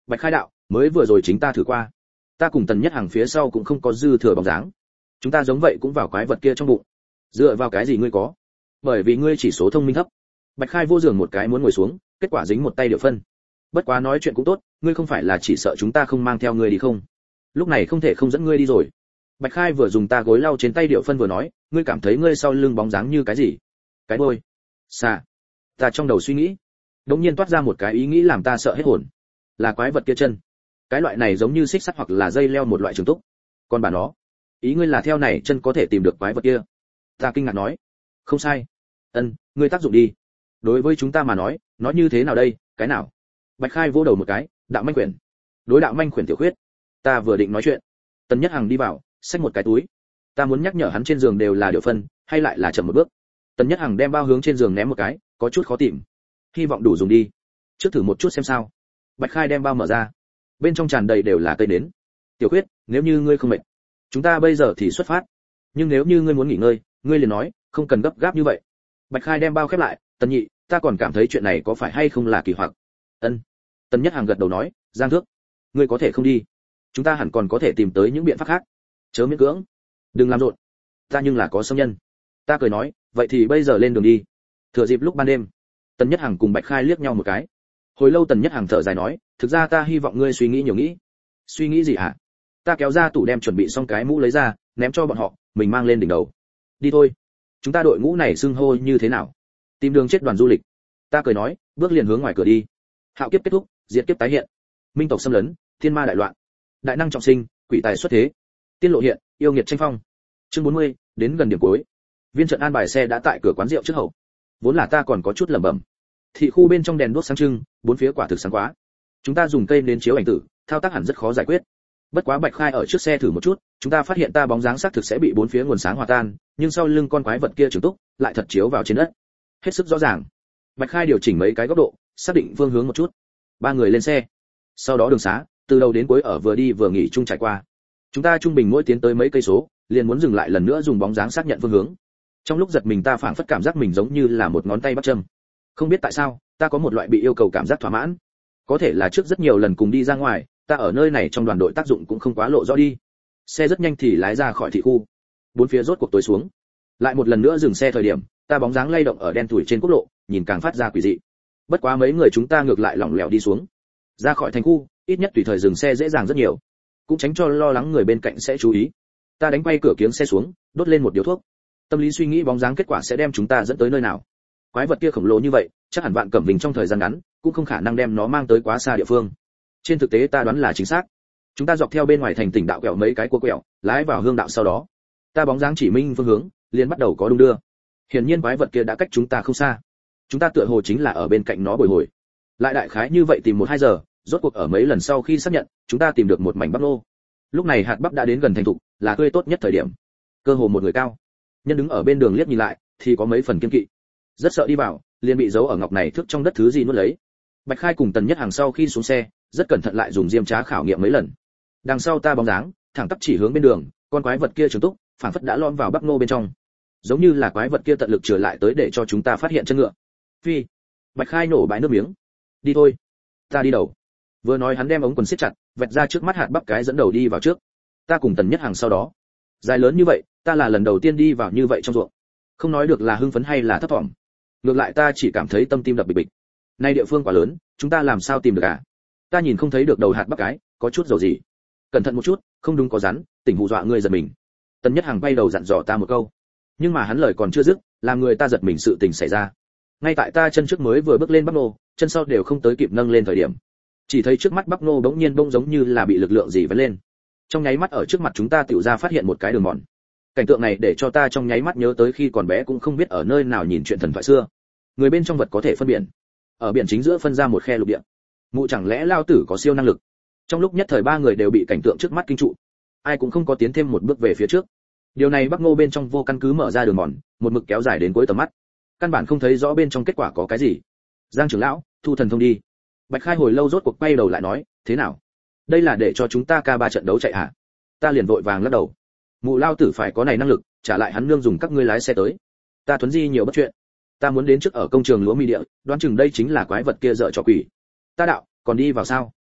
Bạch Khai đạo, mới vừa rồi chính ta thử qua. Ta cùng Tần Nhất Hằng phía sau cũng không có dư thừa bóng dáng. Chúng ta giống vậy cũng vào quái vật kia trong bụng. Dựa vào cái gì ngươi có? Bởi vì ngươi chỉ số thông minh thấp. Bạch Khai vô giường một cái muốn ngồi xuống, kết quả dính một tay điệu phân. Bất quá nói chuyện cũng tốt, ngươi không phải là chỉ sợ chúng ta không mang theo ngươi đi không? Lúc này không thể không dẫn ngươi đi rồi. Bạch Khai vừa dùng ta gối lau trên tay điệu phân vừa nói, ngươi cảm thấy ngươi sau lưng bóng dáng như cái gì? Cái đôi. Xà. Ta trong đầu suy nghĩ, đột nhiên toát ra một cái ý nghĩ làm ta sợ hết hồn. Là quái vật kia chân. Cái loại này giống như xích sắt hoặc là dây leo một loại trường túc. Còn bà nó, ý ngươi là theo này chân có thể tìm được quái vật kia? Ta kinh ngạc nói, không sai. Ân, ngươi tác dụng đi. Đối với chúng ta mà nói, nói như thế nào đây, cái nào? Bạch Khai vỗ đầu một cái, đạo manh quyển. Đối đạo manh quyển tiểu khuyết. Ta vừa định nói chuyện, Tần Nhất Hằng đi vào, xách một cái túi. Ta muốn nhắc nhở hắn trên giường đều là điệu phân, hay lại là chậm một bước. Tần Nhất Hằng đem bao hướng trên giường ném một cái, có chút khó tìm. Hy vọng đủ dùng đi. Trước thử một chút xem sao. Bạch Khai đem bao mở ra. Bên trong tràn đầy đều là cây nến. Tiểu khuyết, nếu như ngươi không mệt, chúng ta bây giờ thì xuất phát. Nhưng nếu như ngươi muốn nghỉ ngơi, ngươi liền nói, không cần gấp gáp như vậy. Bạch Khai đem bao khép lại, Tần nhị, ta còn cảm thấy chuyện này có phải hay không là kỳ hoặc. Ân. Tần Nhất Hằng gật đầu nói, Giang Thước, ngươi có thể không đi. Chúng ta hẳn còn có thể tìm tới những biện pháp khác. Chớ miễn cưỡng. Đừng làm rộn. Ta nhưng là có xâm nhân. Ta cười nói, vậy thì bây giờ lên đường đi. Thừa dịp lúc ban đêm. Tần Nhất Hằng cùng Bạch Khai liếc nhau một cái. Hồi lâu Tần Nhất Hằng thở dài nói, thực ra ta hy vọng ngươi suy nghĩ nhiều nghĩ. Suy nghĩ gì hả? Ta kéo ra tủ đem chuẩn bị xong cái mũ lấy ra, ném cho bọn họ, mình mang lên đỉnh đầu. Đi thôi. Chúng ta đội ngũ này xưng hô như thế nào? Tìm đường chết đoàn du lịch. Ta cười nói, bước liền hướng ngoài cửa đi. Hạo kiếp kết thúc, diệt kiếp tái hiện. Minh tộc xâm lấn, thiên ma đại loạn. Đại năng trọng sinh, quỷ tài xuất thế. Tiên lộ hiện, yêu nghiệt tranh phong. Chương bốn mươi, đến gần điểm cuối. Viên trận an bài xe đã tại cửa quán rượu trước hậu. Vốn là ta còn có chút lẩm bẩm. Thị khu bên trong đèn đuốc sáng trưng, bốn phía quả thực sáng quá. Chúng ta dùng cây nến chiếu ảnh tử, thao tác hẳn rất khó giải quyết. Bất quá Bạch Khai ở trước xe thử một chút, chúng ta phát hiện ta bóng dáng xác thực sẽ bị bốn phía nguồn sáng hòa tan, nhưng sau lưng con quái vật kia trường túc lại thật chiếu vào trên đất, hết sức rõ ràng. Bạch Khai điều chỉnh mấy cái góc độ, xác định phương hướng một chút. Ba người lên xe. Sau đó đường xá, từ đầu đến cuối ở vừa đi vừa nghỉ chung trải qua. Chúng ta trung bình mỗi tiến tới mấy cây số, liền muốn dừng lại lần nữa dùng bóng dáng xác nhận phương hướng. Trong lúc giật mình ta phảng phất cảm giác mình giống như là một ngón tay bắt châm. Không biết tại sao, ta có một loại bị yêu cầu cảm giác thỏa mãn. Có thể là trước rất nhiều lần cùng đi ra ngoài, ta ở nơi này trong đoàn đội tác dụng cũng không quá lộ rõ đi. Xe rất nhanh thì lái ra khỏi thị khu. Bốn phía rốt cuộc tối xuống. Lại một lần nữa dừng xe thời điểm, ta bóng dáng lay động ở đen tủi trên quốc lộ, nhìn càng phát ra quỷ dị. Bất quá mấy người chúng ta ngược lại lỏng lẻo đi xuống. Ra khỏi thành khu, ít nhất tùy thời dừng xe dễ dàng rất nhiều, cũng tránh cho lo lắng người bên cạnh sẽ chú ý. Ta đánh quay cửa kiếng xe xuống, đốt lên một điếu thuốc. Tâm lý suy nghĩ bóng dáng kết quả sẽ đem chúng ta dẫn tới nơi nào. Quái vật kia khổng lồ như vậy, chắc hẳn Vạn Cẩm Bình trong thời gian ngắn cũng không khả năng đem nó mang tới quá xa địa phương. Trên thực tế ta đoán là chính xác. Chúng ta dọc theo bên ngoài thành tỉnh đạo quẹo mấy cái cua quẹo, lái vào hương đạo sau đó, ta bóng dáng chỉ minh phương hướng, liền bắt đầu có đung đưa. Hiển nhiên quái vật kia đã cách chúng ta không xa. Chúng ta tựa hồ chính là ở bên cạnh nó bồi hồi. Lại đại khái như vậy tìm một hai giờ, rốt cuộc ở mấy lần sau khi xác nhận, chúng ta tìm được một mảnh bắp lô. Lúc này hạt bắp đã đến gần thành thục, là tươi tốt nhất thời điểm. Cơ hồ một người cao, nhân đứng ở bên đường liếc nhìn lại, thì có mấy phần kiên kỵ. Rất sợ đi vào, liền bị giấu ở ngọc này thước trong đất thứ gì nuốt lấy. Bạch Khai cùng Tần Nhất Hàng sau khi xuống xe, rất cẩn thận lại dùng diêm trá khảo nghiệm mấy lần. Đằng sau ta bóng dáng, thẳng tắp chỉ hướng bên đường, con quái vật kia trường túc, phảng phất đã lom vào bắp nô bên trong. Giống như là quái vật kia tận lực trở lại tới để cho chúng ta phát hiện chân ngựa. Phi. Bạch Khai nổ bãi nước miếng. Đi thôi. Ta đi đầu. Vừa nói hắn đem ống quần siết chặt, vạch ra trước mắt hạt bắp cái dẫn đầu đi vào trước. Ta cùng Tần Nhất Hàng sau đó. Dài lớn như vậy, ta là lần đầu tiên đi vào như vậy trong ruộng. Không nói được là hưng phấn hay là thất vọng. Ngược lại ta chỉ cảm thấy tâm tim đập bịch bịch. Nay địa phương quá lớn, chúng ta làm sao tìm được à? Ta nhìn không thấy được đầu hạt bắp cái, có chút dầu gì. Cẩn thận một chút, không đúng có rắn, tỉnh hù dọa người giật mình. Tần Nhất Hàng bay đầu dặn dò ta một câu. Nhưng mà hắn lời còn chưa dứt, làm người ta giật mình sự tình xảy ra. Ngay tại ta chân trước mới vừa bước lên bắp nô, chân sau đều không tới kịp nâng lên thời điểm. Chỉ thấy trước mắt bắp nô bỗng nhiên bỗng giống như là bị lực lượng gì vén lên. Trong nháy mắt ở trước mặt chúng ta tiểu ra phát hiện một cái đường mòn. Cảnh tượng này để cho ta trong nháy mắt nhớ tới khi còn bé cũng không biết ở nơi nào nhìn chuyện thần thoại xưa. Người bên trong vật có thể phân biển. Ở biển chính giữa phân ra một khe lục địa. Mụ chẳng lẽ lao tử có siêu năng lực? Trong lúc nhất thời ba người đều bị cảnh tượng trước mắt kinh trụ. Ai cũng không có tiến thêm một bước về phía trước. Điều này Bắc Ngô bên trong vô căn cứ mở ra đường mòn, một mực kéo dài đến cuối tầm mắt. Căn bản không thấy rõ bên trong kết quả có cái gì. Giang trưởng lão, thu thần thông đi. Bạch Khai hồi lâu rốt cuộc quay đầu lại nói, thế nào? Đây là để cho chúng ta ca ba trận đấu chạy hả? Ta liền vội vàng lắc đầu. Mụ lao tử phải có này năng lực, trả lại hắn nương dùng các ngươi lái xe tới. Ta thuấn di nhiều bất chuyện. Ta muốn đến trước ở công trường lúa mì địa, đoán chừng đây chính là quái vật kia dở trò quỷ. Ta đạo, còn đi vào sao?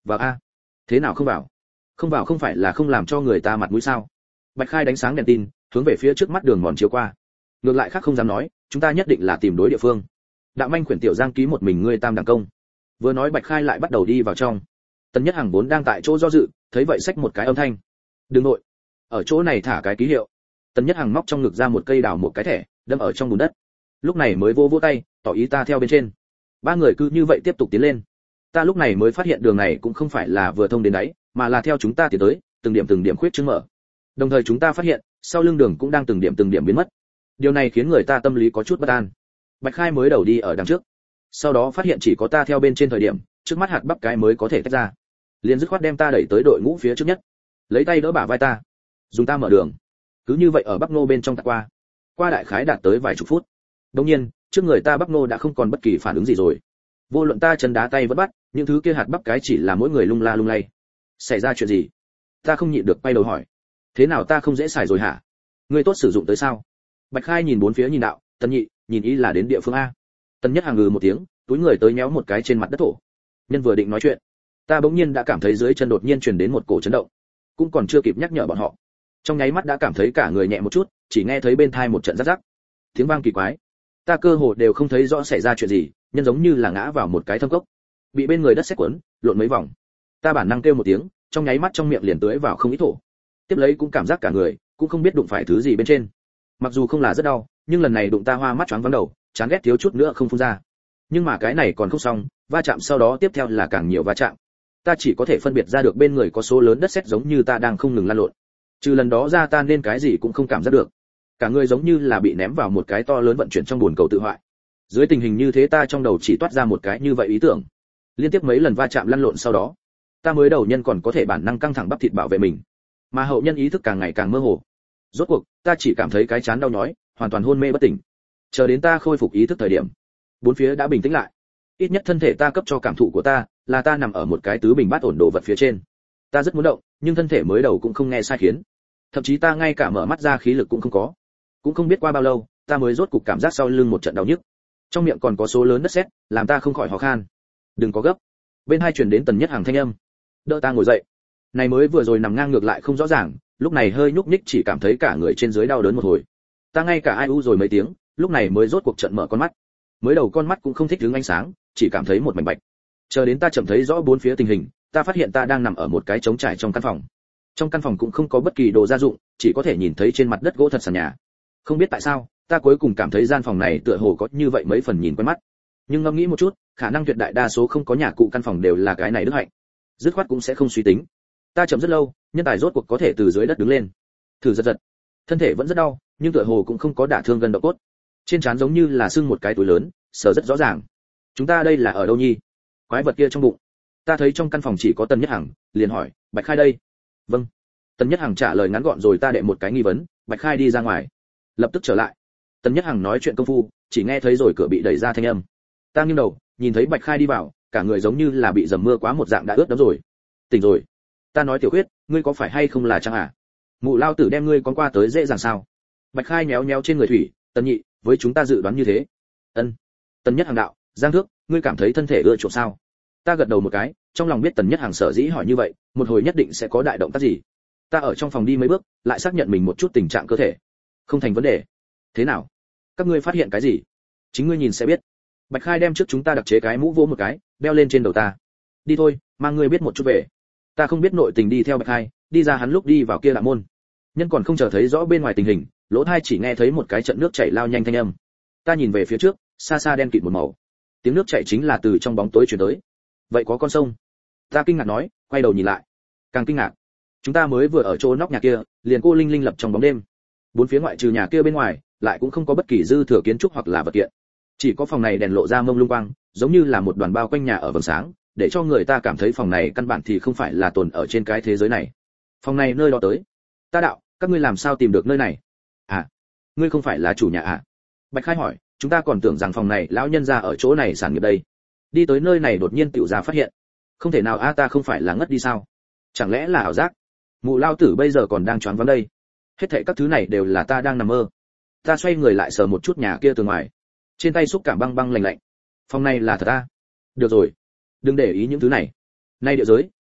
vào a. Thế nào không vào? Không vào không phải là không làm cho người ta mặt mũi sao? Bạch Khai đánh sáng đèn tin, hướng về phía trước mắt đường mòn chiếu qua. Ngược lại khác không dám nói, chúng ta nhất định là tìm đối địa phương. Đạo manh khuyển tiểu Giang ký một mình ngươi tam đẳng công. Vừa nói Bạch Khai lại bắt đầu đi vào trong. Tần Nhất Hằng vốn đang tại chỗ do dự, thấy vậy xách một cái âm thanh. Đừng nội, ở chỗ này thả cái ký hiệu. Tần Nhất Hằng móc trong ngực ra một cây đào một cái thẻ, đâm ở trong bùn đất. Lúc này mới vô vô tay, tỏ ý ta theo bên trên. Ba người cứ như vậy tiếp tục tiến lên. Ta lúc này mới phát hiện đường này cũng không phải là vừa thông đến đáy, mà là theo chúng ta tiến tới, từng điểm từng điểm khuyết trương mở. Đồng thời chúng ta phát hiện, sau lưng đường cũng đang từng điểm từng điểm biến mất. Điều này khiến người ta tâm lý có chút bất an. Bạch Khai mới đầu đi ở đằng trước, sau đó phát hiện chỉ có ta theo bên trên thời điểm, trước mắt hạt bắp cái mới có thể tách ra. Liền dứt khoát đem ta đẩy tới đội ngũ phía trước nhất, lấy tay đỡ bả vai ta, dùng ta mở đường. Cứ như vậy ở bắp nô bên trong tạt qua, qua đại khái đạt tới vài chục phút. Đương nhiên, trước người ta bắp nô đã không còn bất kỳ phản ứng gì rồi. Vô luận ta chân đá tay vẫn bắt, những thứ kia hạt bắp cái chỉ là mỗi người lung la lung lay. Xảy ra chuyện gì? Ta không nhịn được quay đầu hỏi. Thế nào ta không dễ xài rồi hả? Ngươi tốt sử dụng tới sao? Bạch Khai nhìn bốn phía nhìn đạo, Tần Nhị, nhìn ý là đến địa phương a. Tần Nhất Hàng ngừ một tiếng, túi người tới nhéo một cái trên mặt đất thổ. Nhân vừa định nói chuyện, ta bỗng nhiên đã cảm thấy dưới chân đột nhiên truyền đến một cổ chấn động, cũng còn chưa kịp nhắc nhở bọn họ, trong nháy mắt đã cảm thấy cả người nhẹ một chút, chỉ nghe thấy bên tai một trận rắc rắc, tiếng vang kỳ quái. Ta cơ hồ đều không thấy rõ xảy ra chuyện gì, nhân giống như là ngã vào một cái thâm cốc, bị bên người đất sét cuốn, lộn mấy vòng. Ta bản năng kêu một tiếng, trong nháy mắt trong miệng liền tưới vào không ít thổ. Tiếp lấy cũng cảm giác cả người, cũng không biết đụng phải thứ gì bên trên. Mặc dù không là rất đau, nhưng lần này đụng ta hoa mắt choáng váng đầu, chán ghét thiếu chút nữa không phun ra. Nhưng mà cái này còn không xong, va chạm sau đó tiếp theo là càng nhiều va chạm. Ta chỉ có thể phân biệt ra được bên người có số lớn đất sét giống như ta đang không ngừng lăn lộn. Trừ lần đó ra ta nên cái gì cũng không cảm giác được. Cả người giống như là bị ném vào một cái to lớn vận chuyển trong buồn cầu tự hoại. Dưới tình hình như thế ta trong đầu chỉ toát ra một cái như vậy ý tưởng. Liên tiếp mấy lần va chạm lăn lộn sau đó, ta mới đầu nhân còn có thể bản năng căng thẳng bắp thịt bảo vệ mình, mà hậu nhân ý thức càng ngày càng mơ hồ. Rốt cuộc, ta chỉ cảm thấy cái chán đau nhói, hoàn toàn hôn mê bất tỉnh. Chờ đến ta khôi phục ý thức thời điểm, bốn phía đã bình tĩnh lại. Ít nhất thân thể ta cấp cho cảm thụ của ta, là ta nằm ở một cái tứ bình bát ổn đồ vật phía trên. Ta rất muốn động, nhưng thân thể mới đầu cũng không nghe sai khiến. Thậm chí ta ngay cả mở mắt ra khí lực cũng không có. Cũng không biết qua bao lâu, ta mới rốt cục cảm giác sau lưng một trận đau nhức. Trong miệng còn có số lớn đất sét, làm ta không khỏi ho khan. Đừng có gấp. Bên hai truyền đến Tần Nhất Hàng thanh âm. Đỡ ta ngồi dậy. Này mới vừa rồi nằm ngang ngược lại không rõ ràng, lúc này hơi nhúc nhích chỉ cảm thấy cả người trên dưới đau đớn một hồi. Ta ngay cả ai u rồi mấy tiếng, lúc này mới rốt cuộc trận mở con mắt. Mới đầu con mắt cũng không thích đứng ánh sáng, chỉ cảm thấy một mảnh bạch. Chờ đến ta chậm thấy rõ bốn phía tình hình, ta phát hiện ta đang nằm ở một cái trống trải trong căn phòng. Trong căn phòng cũng không có bất kỳ đồ gia dụng, chỉ có thể nhìn thấy trên mặt đất gỗ thật sàn nhà. Không biết tại sao, ta cuối cùng cảm thấy gian phòng này tựa hồ có như vậy mấy phần nhìn quen mắt. Nhưng ngẫm nghĩ một chút, khả năng tuyệt đại đa số không có nhà cụ căn phòng đều là cái này đức hạnh. Dứt khoát cũng sẽ không suy tính. Ta chậm rất lâu, nhân tài rốt cuộc có thể từ dưới đất đứng lên. Thử giật giật, thân thể vẫn rất đau, nhưng tựa hồ cũng không có đả thương gần độ cốt. Trên trán giống như là sưng một cái túi lớn, sờ rất rõ ràng. Chúng ta đây là ở đâu nhi? Quái vật kia trong bụng. Ta thấy trong căn phòng chỉ có Tần Nhất Hằng, liền hỏi, Bạch Khai đây? Vâng. Tần Nhất Hằng trả lời ngắn gọn rồi ta đệ một cái nghi vấn, Bạch Khai đi ra ngoài. Lập tức trở lại. Tần Nhất Hằng nói chuyện công phu, chỉ nghe thấy rồi cửa bị đẩy ra thanh âm. Ta nghiêng đầu, nhìn thấy Bạch Khai đi vào, cả người giống như là bị dầm mưa quá một dạng đã ướt đẫm rồi. Tỉnh rồi. Ta nói Tiểu Khuyết, ngươi có phải hay không là Trang à? Mụ lao tử đem ngươi con qua tới dễ dàng sao? Bạch Khai méo méo trên người thủy, Tần Nhị, với chúng ta dự đoán như thế. Ân. Tần Nhất Hằng đạo, Giang Thước, ngươi cảm thấy thân thể ưa chuộng sao? Ta gật đầu một cái, trong lòng biết Tần Nhất Hằng sở dĩ hỏi như vậy, một hồi nhất định sẽ có đại động tác gì. Ta ở trong phòng đi mấy bước, lại xác nhận mình một chút tình trạng cơ thể. Không thành vấn đề. Thế nào? Các ngươi phát hiện cái gì? Chính ngươi nhìn sẽ biết. Bạch Khai đem trước chúng ta đặc chế cái mũ vỗ một cái, đeo lên trên đầu ta. Đi thôi, mang ngươi biết một chút về. Ta không biết nội tình đi theo Bạch Khai, đi ra hắn lúc đi vào kia lạ môn. Nhân còn không chờ thấy rõ bên ngoài tình hình, lỗ tai chỉ nghe thấy một cái trận nước chảy lao nhanh thanh âm. Ta nhìn về phía trước, xa xa đen kịt một màu. Tiếng nước chảy chính là từ trong bóng tối truyền tới. Vậy có con sông? Ta kinh ngạc nói, quay đầu nhìn lại. Càng kinh ngạc, chúng ta mới vừa ở chỗ nóc nhà kia, liền cô linh linh lập trong bóng đêm. Bốn phía ngoại trừ nhà kia bên ngoài, lại cũng không có bất kỳ dư thừa kiến trúc hoặc là vật kiện. Chỉ có phòng này đèn lộ ra mông lung quang, giống như là một đoàn bao quanh nhà ở vầng sáng, để cho người ta cảm thấy phòng này căn bản thì không phải là tồn ở trên cái thế giới này. Phòng này nơi đó tới. Ta đạo, các ngươi làm sao tìm được nơi này? À, ngươi không phải là chủ nhà à? Bạch Khai hỏi, chúng ta còn tưởng rằng phòng này lão nhân gia ở chỗ này sản nghiệp đây. Đi tới nơi này đột nhiên tiểu ra phát hiện. Không thể nào a, ta không phải là ngất đi sao? Chẳng lẽ là ảo giác? Mụ lao tử bây giờ còn đang choáng váng đây. Hết thảy các thứ này đều là ta đang nằm mơ. Ta xoay người lại sờ một chút nhà kia từ ngoài. Trên tay xúc cảm băng băng lạnh lạnh. Phòng này là thật a? Được rồi, đừng để ý những thứ này. Nay địa giới,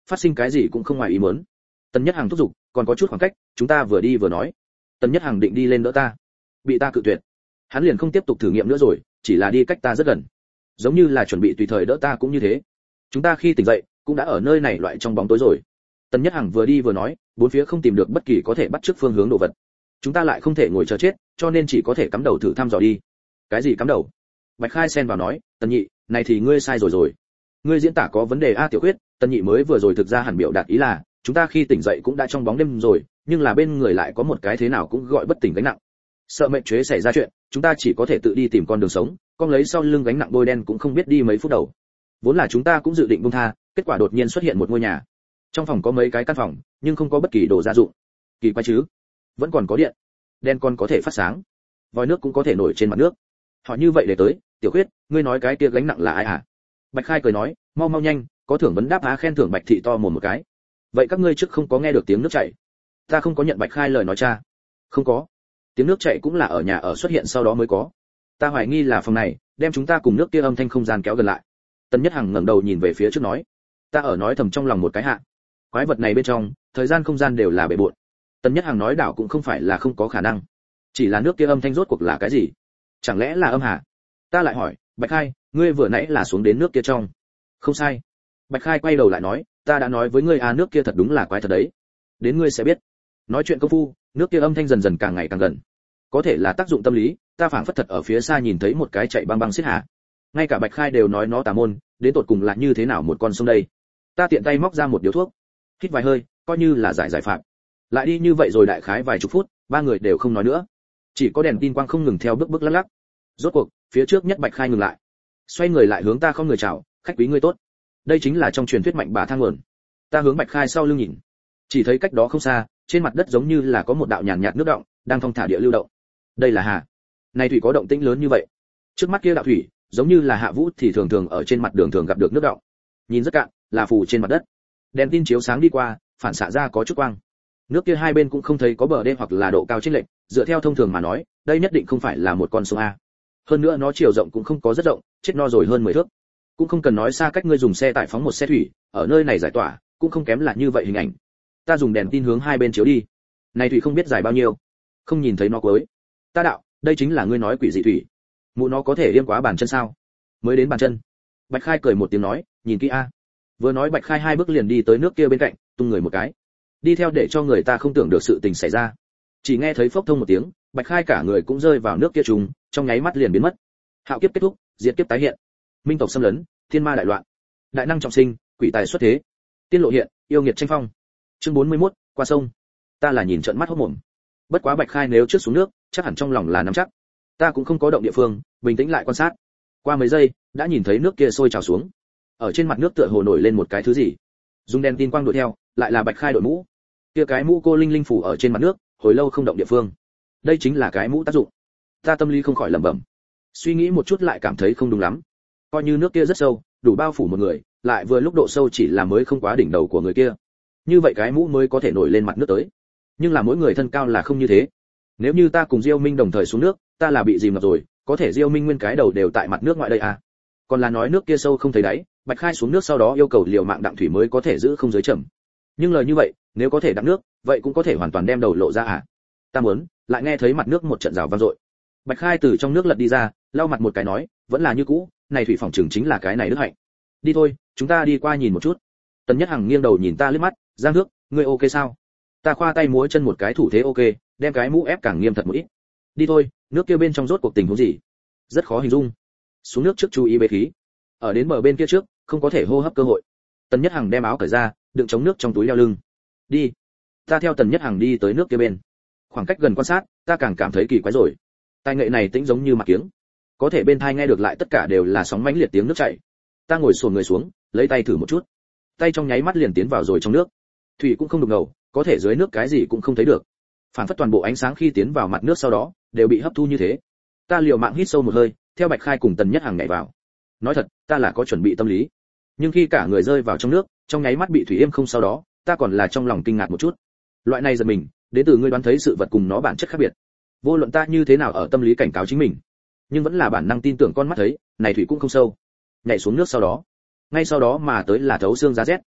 phát sinh cái gì cũng không ngoài ý muốn. Tần Nhất Hằng thúc giục, còn có chút khoảng cách, chúng ta vừa đi vừa nói. Tần Nhất Hằng định đi lên đỡ ta, bị ta cự tuyệt. Hắn liền không tiếp tục thử nghiệm nữa rồi, chỉ là đi cách ta rất gần, giống như là chuẩn bị tùy thời đỡ ta cũng như thế. Chúng ta khi tỉnh dậy, cũng đã ở nơi này loại trong bóng tối rồi. Tần Nhất Hằng vừa đi vừa nói, bốn phía không tìm được bất kỳ có thể bắt chước phương hướng đồ vật. Chúng ta lại không thể ngồi chờ chết, cho nên chỉ có thể cắm đầu thử thăm dò đi. Cái gì cắm đầu? Bạch Khai xen vào nói, Tần Nhị, này thì ngươi sai rồi rồi. Ngươi diễn tả có vấn đề a Tiểu Khuyết, Tần Nhị mới vừa rồi thực ra hẳn biểu đạt ý là, chúng ta khi tỉnh dậy cũng đã trong bóng đêm rồi, nhưng là bên người lại có một cái thế nào cũng gọi bất tỉnh gánh nặng. Sợ mệnh chế xảy ra chuyện, chúng ta chỉ có thể tự đi tìm con đường sống, con lấy sau lưng gánh nặng bôi đen cũng không biết đi mấy phút đầu. Vốn là chúng ta cũng dự định buông tha, kết quả đột nhiên xuất hiện một ngôi nhà. Trong phòng có mấy cái căn phòng, nhưng không có bất kỳ đồ gia dụng. Kỳ quái chứ? Vẫn còn có điện, đen còn có thể phát sáng, vòi nước cũng có thể nổi trên mặt nước. Họ như vậy để tới, Tiểu Khuyết, ngươi nói cái kia gánh nặng là ai hả? Bạch Khai cười nói, mau mau nhanh, có thưởng vấn đáp á khen thưởng Bạch thị to mồm một cái. Vậy các ngươi trước không có nghe được tiếng nước chảy? Ta không có nhận Bạch Khai lời nói cha. Không có. Tiếng nước chảy cũng là ở nhà ở xuất hiện sau đó mới có. Ta hoài nghi là phòng này, đem chúng ta cùng nước kia âm thanh không gian kéo gần lại. Tần Nhất Hằng ngẩng đầu nhìn về phía trước nói, ta ở nói thầm trong lòng một cái hạ. Quái vật này bên trong, thời gian không gian đều là bể bội. Tần Nhất Hằng nói đảo cũng không phải là không có khả năng, chỉ là nước kia âm thanh rốt cuộc là cái gì? Chẳng lẽ là âm hà? Ta lại hỏi, Bạch Khai, ngươi vừa nãy là xuống đến nước kia trong? Không sai. Bạch Khai quay đầu lại nói, ta đã nói với ngươi à, nước kia thật đúng là quái thật đấy. Đến ngươi sẽ biết. Nói chuyện công phu, nước kia âm thanh dần dần càng ngày càng gần. Có thể là tác dụng tâm lý, ta phảng phất thật ở phía xa nhìn thấy một cái chạy băng băng xiết hà. Ngay cả Bạch Khai đều nói nó tà môn, đến tột cùng là như thế nào một con sông đây? Ta tiện tay móc ra một điếu thuốc, hít vài hơi, coi như là giải giải phạm. Lại đi như vậy rồi đại khái vài chục phút, ba người đều không nói nữa, chỉ có đèn tin quang không ngừng theo bước bước lắc lắc. Rốt cuộc, phía trước nhất Bạch Khai ngừng lại, xoay người lại hướng ta không người chào, khách quý ngươi tốt. Đây chính là trong truyền thuyết mạnh bà thang nguồn. Ta hướng Bạch Khai sau lưng nhìn, chỉ thấy cách đó không xa, trên mặt đất giống như là có một đạo nhàn nhạt nước động, đang thong thả địa lưu động. Đây là hà. Này thủy có động tĩnh lớn như vậy. Trước mắt kia đạo thủy, giống như là hạ vũ thì thường thường ở trên mặt đường thường gặp được nước động. Nhìn rất cạn, là phù trên mặt đất. Đèn tin chiếu sáng đi qua, phản xạ ra có chút quang. Nước kia hai bên cũng không thấy có bờ đê hoặc là độ cao chênh lệch, dựa theo thông thường mà nói, đây nhất định không phải là một con sông a. Hơn nữa nó chiều rộng cũng không có rất rộng, chết no rồi hơn mười thước. Cũng không cần nói xa cách ngươi dùng xe tải phóng một xe thủy, ở nơi này giải tỏa, cũng không kém là như vậy hình ảnh. Ta dùng đèn tin hướng hai bên chiếu đi. Này thủy không biết dài bao nhiêu, không nhìn thấy nó cuối. Ta đạo, đây chính là ngươi nói quỷ dị thủy. Mụ nó có thể yêm quá bàn chân sao? Mới đến bàn chân. Bạch Khai cười một tiếng nói, nhìn kỹ a. Vừa nói Bạch Khai hai bước liền đi tới nước kia bên cạnh, tung người một cái. Đi theo để cho người ta không tưởng được sự tình xảy ra. Chỉ nghe thấy phốc thông một tiếng, Bạch Khai cả người cũng rơi vào nước kia trùng, trong nháy mắt liền biến mất. Hạo kiếp kết thúc, diệt kiếp tái hiện. Minh tộc xâm lấn, thiên ma đại loạn. Đại năng trọng sinh, quỷ tài xuất thế. Tiên lộ hiện, yêu nghiệt tranh phong. Chương bốn mươi mốt, qua sông. Ta là nhìn trợn mắt hốt mồm. Bất quá Bạch Khai nếu trước xuống nước, chắc hẳn trong lòng là nắm chắc. Ta cũng không có động địa phương, bình tĩnh lại quan sát. Qua mấy giây, đã nhìn thấy nước kia sôi trào xuống. Ở trên mặt nước tựa hồ nổi lên một cái thứ gì. Dùng đèn tin quang đuổi theo, lại là Bạch Khai đội mũ. Kia cái mũ cô linh linh phủ ở trên mặt nước, hồi lâu không động địa phương. Đây chính là cái mũ tác dụng. Ta tâm lý không khỏi lẩm bẩm. Suy nghĩ một chút lại cảm thấy không đúng lắm. Coi như nước kia rất sâu, đủ bao phủ một người, lại vừa lúc độ sâu chỉ là mới không quá đỉnh đầu của người kia. Như vậy cái mũ mới có thể nổi lên mặt nước tới. Nhưng là mỗi người thân cao là không như thế. Nếu như ta cùng Diêu Minh đồng thời xuống nước, ta là bị dìm ngập rồi, có thể Diêu Minh nguyên cái đầu đều tại mặt nước ngoại đây à. Còn là nói nước kia sâu không thấy đáy, Bạch Khai xuống nước sau đó yêu cầu liều mạng đặng thủy mới có thể giữ không dưới trầm. Nhưng lời như vậy, nếu có thể đặng nước, vậy cũng có thể hoàn toàn đem đầu lộ ra à. Ta muốn, lại nghe thấy mặt nước một trận rào vang dội. Bạch Khai từ trong nước lật đi ra, lau mặt một cái nói, vẫn là như cũ, này thủy phòng trường chính là cái này đức hạnh. Đi thôi, chúng ta đi qua nhìn một chút. Tần Nhất Hằng nghiêng đầu nhìn ta liếc mắt, Giang Nước, ngươi ok sao? Ta khoa tay múa chân một cái thủ thế ok, đem cái mũ ép càng nghiêm thật một ít. Đi thôi, nước kia bên trong rốt cuộc tình huống gì? Rất khó hình dung. Xuống nước trước chú ý bế khí. Ở đến bờ bên kia trước, không có thể hô hấp cơ hội. Tần Nhất Hằng đem áo cởi ra, đựng chống nước trong túi leo lưng. Đi. Ta theo Tần Nhất Hằng đi tới nước kia bên. Khoảng cách gần quan sát, ta càng cảm thấy kỳ quái rồi. Tai nghệ này tĩnh giống như mặt kiếng, có thể bên tai nghe được lại tất cả đều là sóng mãnh liệt tiếng nước chảy. Ta ngồi xổm người xuống, lấy tay thử một chút. Tay trong nháy mắt liền tiến vào rồi trong nước. Thủy cũng không đục ngầu, có thể dưới nước cái gì cũng không thấy được. Phản phất toàn bộ ánh sáng khi tiến vào mặt nước sau đó, đều bị hấp thu như thế. Ta liều mạng hít sâu một hơi, theo Bạch Khai cùng Tần Nhất Hằng nhảy vào. Nói thật, ta là có chuẩn bị tâm lý. Nhưng khi cả người rơi vào trong nước, trong nháy mắt bị thủy yêm không sau đó, ta còn là trong lòng kinh ngạc một chút. Loại này giật mình, đến từ ngươi đoán thấy sự vật cùng nó bản chất khác biệt. Vô luận ta như thế nào ở tâm lý cảnh cáo chính mình, nhưng vẫn là bản năng tin tưởng con mắt thấy, này thủy cũng không sâu. Nhảy xuống nước sau đó, ngay sau đó mà tới là thấu xương giá rét.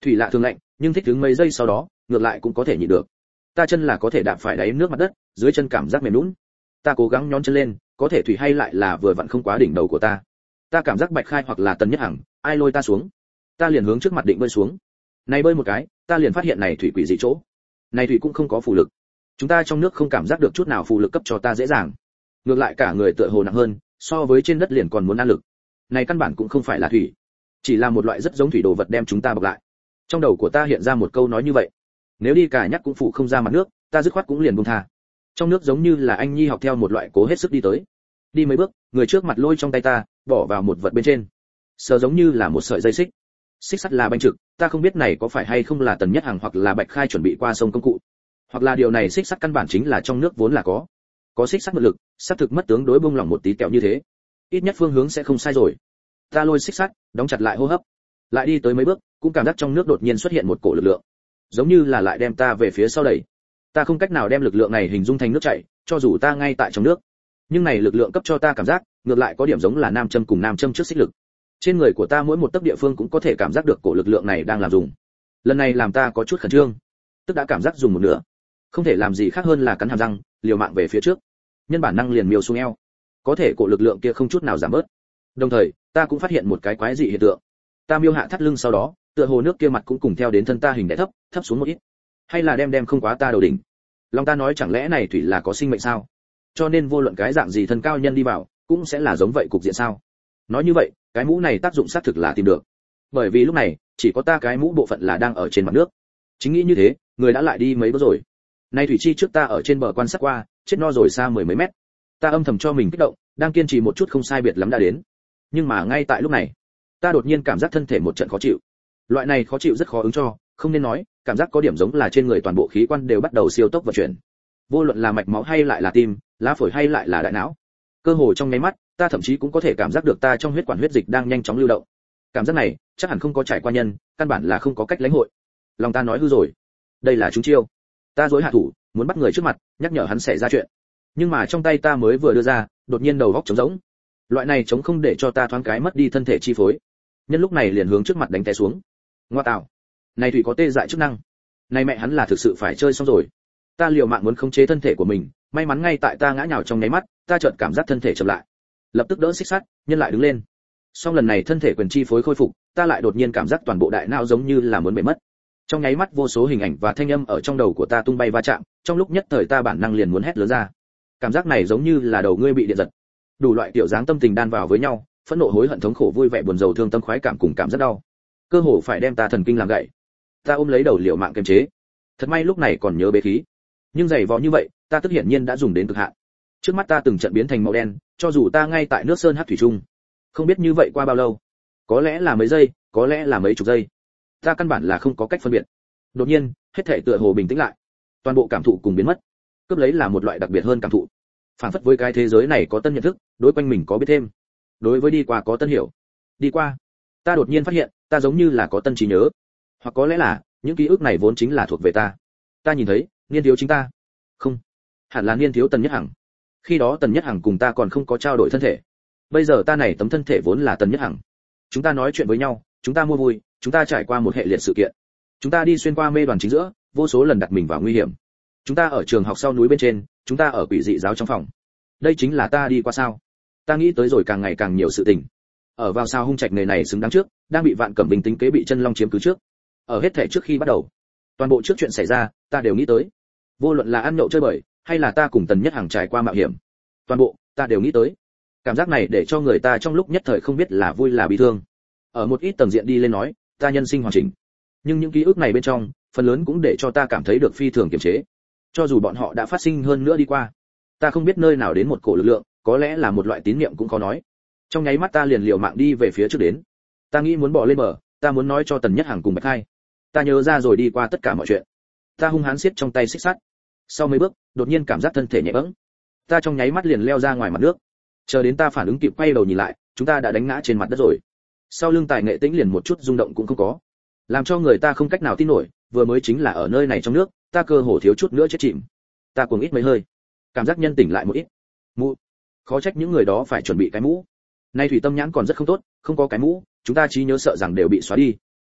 Thủy lạ thường lạnh, nhưng thích đứng mấy giây sau đó, ngược lại cũng có thể nhịn được. Ta chân là có thể đạp phải đáy nước mặt đất, dưới chân cảm giác mềm nhũn. Ta cố gắng nhón chân lên, có thể thủy hay lại là vừa vặn không quá đỉnh đầu của ta. Ta cảm giác Bạch Khai hoặc là Tần Nhất Hằng, ai lôi ta xuống, ta liền hướng trước mặt định bơi xuống. Này bơi một cái, ta liền phát hiện này thủy quỷ dị chỗ. Này thủy cũng không có phù lực. Chúng ta trong nước không cảm giác được chút nào phù lực cấp cho ta dễ dàng. Ngược lại cả người tựa hồ nặng hơn, so với trên đất liền còn muốn ăn lực. Này căn bản cũng không phải là thủy, chỉ là một loại rất giống thủy đồ vật đem chúng ta bọc lại. Trong đầu của ta hiện ra một câu nói như vậy, nếu đi cả nhắc cũng phụ không ra mặt nước, ta dứt khoát cũng liền buông tha. Trong nước giống như là anh nhi học theo một loại cố hết sức đi tới. Đi mấy bước, người trước mặt lôi trong tay ta, bỏ vào một vật bên trên. Sờ giống như là một sợi dây xích. Xích sắt là banh trực, ta không biết này có phải hay không là Tần Nhất Hằng hoặc là Bạch Khai chuẩn bị qua sông công cụ. Hoặc là điều này xích sắt căn bản chính là trong nước vốn là có. Có xích sắt mượn lực, sắt thực mất tướng đối bung lỏng một tí kẹo như thế. Ít nhất phương hướng sẽ không sai rồi. Ta lôi xích sắt, đóng chặt lại hô hấp. Lại đi tới mấy bước, cũng cảm giác trong nước đột nhiên xuất hiện một cổ lực lượng, giống như là lại đem ta về phía sau đẩy. Ta không cách nào đem lực lượng này hình dung thành nước chảy, cho dù ta ngay tại trong nước. Nhưng này lực lượng cấp cho ta cảm giác, ngược lại có điểm giống là nam châm cùng nam châm trước xích lực. Trên người của ta mỗi một tấc địa phương cũng có thể cảm giác được cổ lực lượng này đang làm dùng. Lần này làm ta có chút khẩn trương, tức đã cảm giác dùng một nửa, không thể làm gì khác hơn là cắn hàm răng, liều mạng về phía trước. Nhân bản năng liền miêu xuống eo, có thể cổ lực lượng kia không chút nào giảm bớt. Đồng thời, ta cũng phát hiện một cái quái dị hiện tượng. Ta miêu hạ thắt lưng sau đó, tựa hồ nước kia mặt cũng cùng theo đến thân ta hình đè thấp, thấp xuống một ít. Hay là đem đem không quá ta đầu đỉnh. Long ta nói chẳng lẽ này thủy là có sinh mệnh sao? Cho nên vô luận cái dạng gì thân cao nhân đi vào, cũng sẽ là giống vậy cục diện sao? Nói như vậy, cái mũ này tác dụng xác thực là tìm được. Bởi vì lúc này, chỉ có ta cái mũ bộ phận là đang ở trên mặt nước. Chính nghĩ như thế, người đã lại đi mấy bước rồi. Nay thủy chi trước ta ở trên bờ quan sát qua, chết no rồi xa mười mấy mét. Ta âm thầm cho mình kích động, đang kiên trì một chút không sai biệt lắm đã đến. Nhưng mà ngay tại lúc này, ta đột nhiên cảm giác thân thể một trận khó chịu. Loại này khó chịu rất khó ứng cho, không nên nói, cảm giác có điểm giống là trên người toàn bộ khí quan đều bắt đầu siêu tốc vận chuyển. Vô luận là mạch máu hay lại là tim, lá phổi hay lại là đại não, cơ hồ trong nháy mắt, ta thậm chí cũng có thể cảm giác được ta trong huyết quản huyết dịch đang nhanh chóng lưu động. Cảm giác này, chắc hẳn không có trải qua nhân, căn bản là không có cách lãnh hội. Lòng ta nói hư rồi, đây là chúng chiêu. Ta dối hạ thủ, muốn bắt người trước mặt, nhắc nhở hắn xảy ra chuyện. Nhưng mà trong tay ta mới vừa đưa ra, đột nhiên đầu góc trống rỗng. Loại này chống không để cho ta thoáng cái mất đi thân thể chi phối. Nhân lúc này liền hướng trước mặt đánh té xuống. Ngoa tạo, này thủy có tê dại chức năng. Này mẹ hắn là thực sự phải chơi xong rồi. Ta liều mạng muốn khống chế thân thể của mình, may mắn ngay tại ta ngã nhào trong nháy mắt, ta chợt cảm giác thân thể chậm lại. Lập tức đỡ xích sắt, nhân lại đứng lên. Song lần này thân thể quyền chi phối khôi phục, ta lại đột nhiên cảm giác toàn bộ đại não giống như là muốn bể mất. Trong nháy mắt vô số hình ảnh và thanh âm ở trong đầu của ta tung bay va chạm, trong lúc nhất thời ta bản năng liền muốn hét lớn ra. Cảm giác này giống như là đầu ngươi bị điện giật. Đủ loại tiểu dáng tâm tình đan vào với nhau, phẫn nộ hối hận thống khổ vui vẻ buồn rầu thương tâm khoái cảm cùng cảm rất đau. Cơ hồ phải đem ta thần kinh làm gãy. Ta ôm lấy đầu liều mạng kiềm chế. Thật may lúc này còn nhớ bế khí. Nhưng giày vò như vậy, ta tức hiển nhiên đã dùng đến cực hạn. Trước mắt ta từng trận biến thành màu đen, cho dù ta ngay tại nước sơn hắc thủy trung. Không biết như vậy qua bao lâu. Có lẽ là mấy giây, có lẽ là mấy chục giây. Ta căn bản là không có cách phân biệt. Đột nhiên, hết thảy tựa hồ bình tĩnh lại. Toàn bộ cảm thụ cùng biến mất. Cướp lấy là một loại đặc biệt hơn cảm thụ. Phản phất với cái thế giới này có tân nhận thức, đối quanh mình có biết thêm. Đối với đi qua có tân hiểu. Đi qua, ta đột nhiên phát hiện, ta giống như là có tân trí nhớ. Hoặc có lẽ là, những ký ức này vốn chính là thuộc về ta. Ta nhìn thấy, niên thiếu chính ta. Không, hẳn là niên thiếu Tần Nhất Hằng. Khi đó Tần Nhất Hằng cùng ta còn không có trao đổi thân thể. Bây giờ ta này tấm thân thể vốn là Tần Nhất Hằng. Chúng ta nói chuyện với nhau, chúng ta mua vui, chúng ta trải qua một hệ liệt sự kiện. Chúng ta đi xuyên qua mê đoàn chính giữa, vô số lần đặt mình vào nguy hiểm. Chúng ta ở trường học sau núi bên trên, chúng ta ở quỷ dị giáo trong phòng. Đây chính là ta đi qua sao? Ta nghĩ tới rồi càng ngày càng nhiều sự tình. Ở vào sao hung trạch nghề này xứng đáng trước, đang bị Vạn Cẩm Bình tính kế bị chân long chiếm cứ trước. Ở hết thể trước khi bắt đầu, toàn bộ trước chuyện xảy ra, ta đều nghĩ tới. Vô luận là ăn nhậu chơi bời, hay là ta cùng Tần Nhất Hằng trải qua mạo hiểm, toàn bộ ta đều nghĩ tới. Cảm giác này để cho người ta trong lúc nhất thời không biết là vui là bi thương. Ở một ít tầng diện đi lên nói, ta nhân sinh hoàn chỉnh. Nhưng những ký ức này bên trong, phần lớn cũng để cho ta cảm thấy được phi thường kiềm chế. Cho dù bọn họ đã phát sinh hơn nữa đi qua, ta không biết nơi nào đến một cổ lực lượng, có lẽ là một loại tín niệm cũng khó nói. Trong nháy mắt ta liền liều mạng đi về phía trước đến. Ta nghĩ muốn bỏ lên bờ, ta muốn nói cho Tần Nhất Hằng cùng Bạch Khai. Ta nhớ ra rồi đi qua tất cả mọi chuyện. Ta hung hãn siết trong tay xích sắt. Sau mấy bước, đột nhiên cảm giác thân thể nhẹ bẫng. Ta trong nháy mắt liền leo ra ngoài mặt nước. Chờ đến ta phản ứng kịp quay đầu nhìn lại, chúng ta đã đánh ngã trên mặt đất rồi. Sau lưng Tài Nghệ Tĩnh liền một chút rung động cũng không có, làm cho người ta không cách nào tin nổi, vừa mới chính là ở nơi này trong nước, ta cơ hồ thiếu chút nữa chết chìm. Ta cuồng ít mấy hơi, cảm giác nhân tỉnh lại một ít. Mũ, khó trách những người đó phải chuẩn bị cái mũ. Nay thủy tâm nhãn còn rất không tốt, không có cái mũ, chúng ta trí nhớ sợ rằng đều bị xóa đi.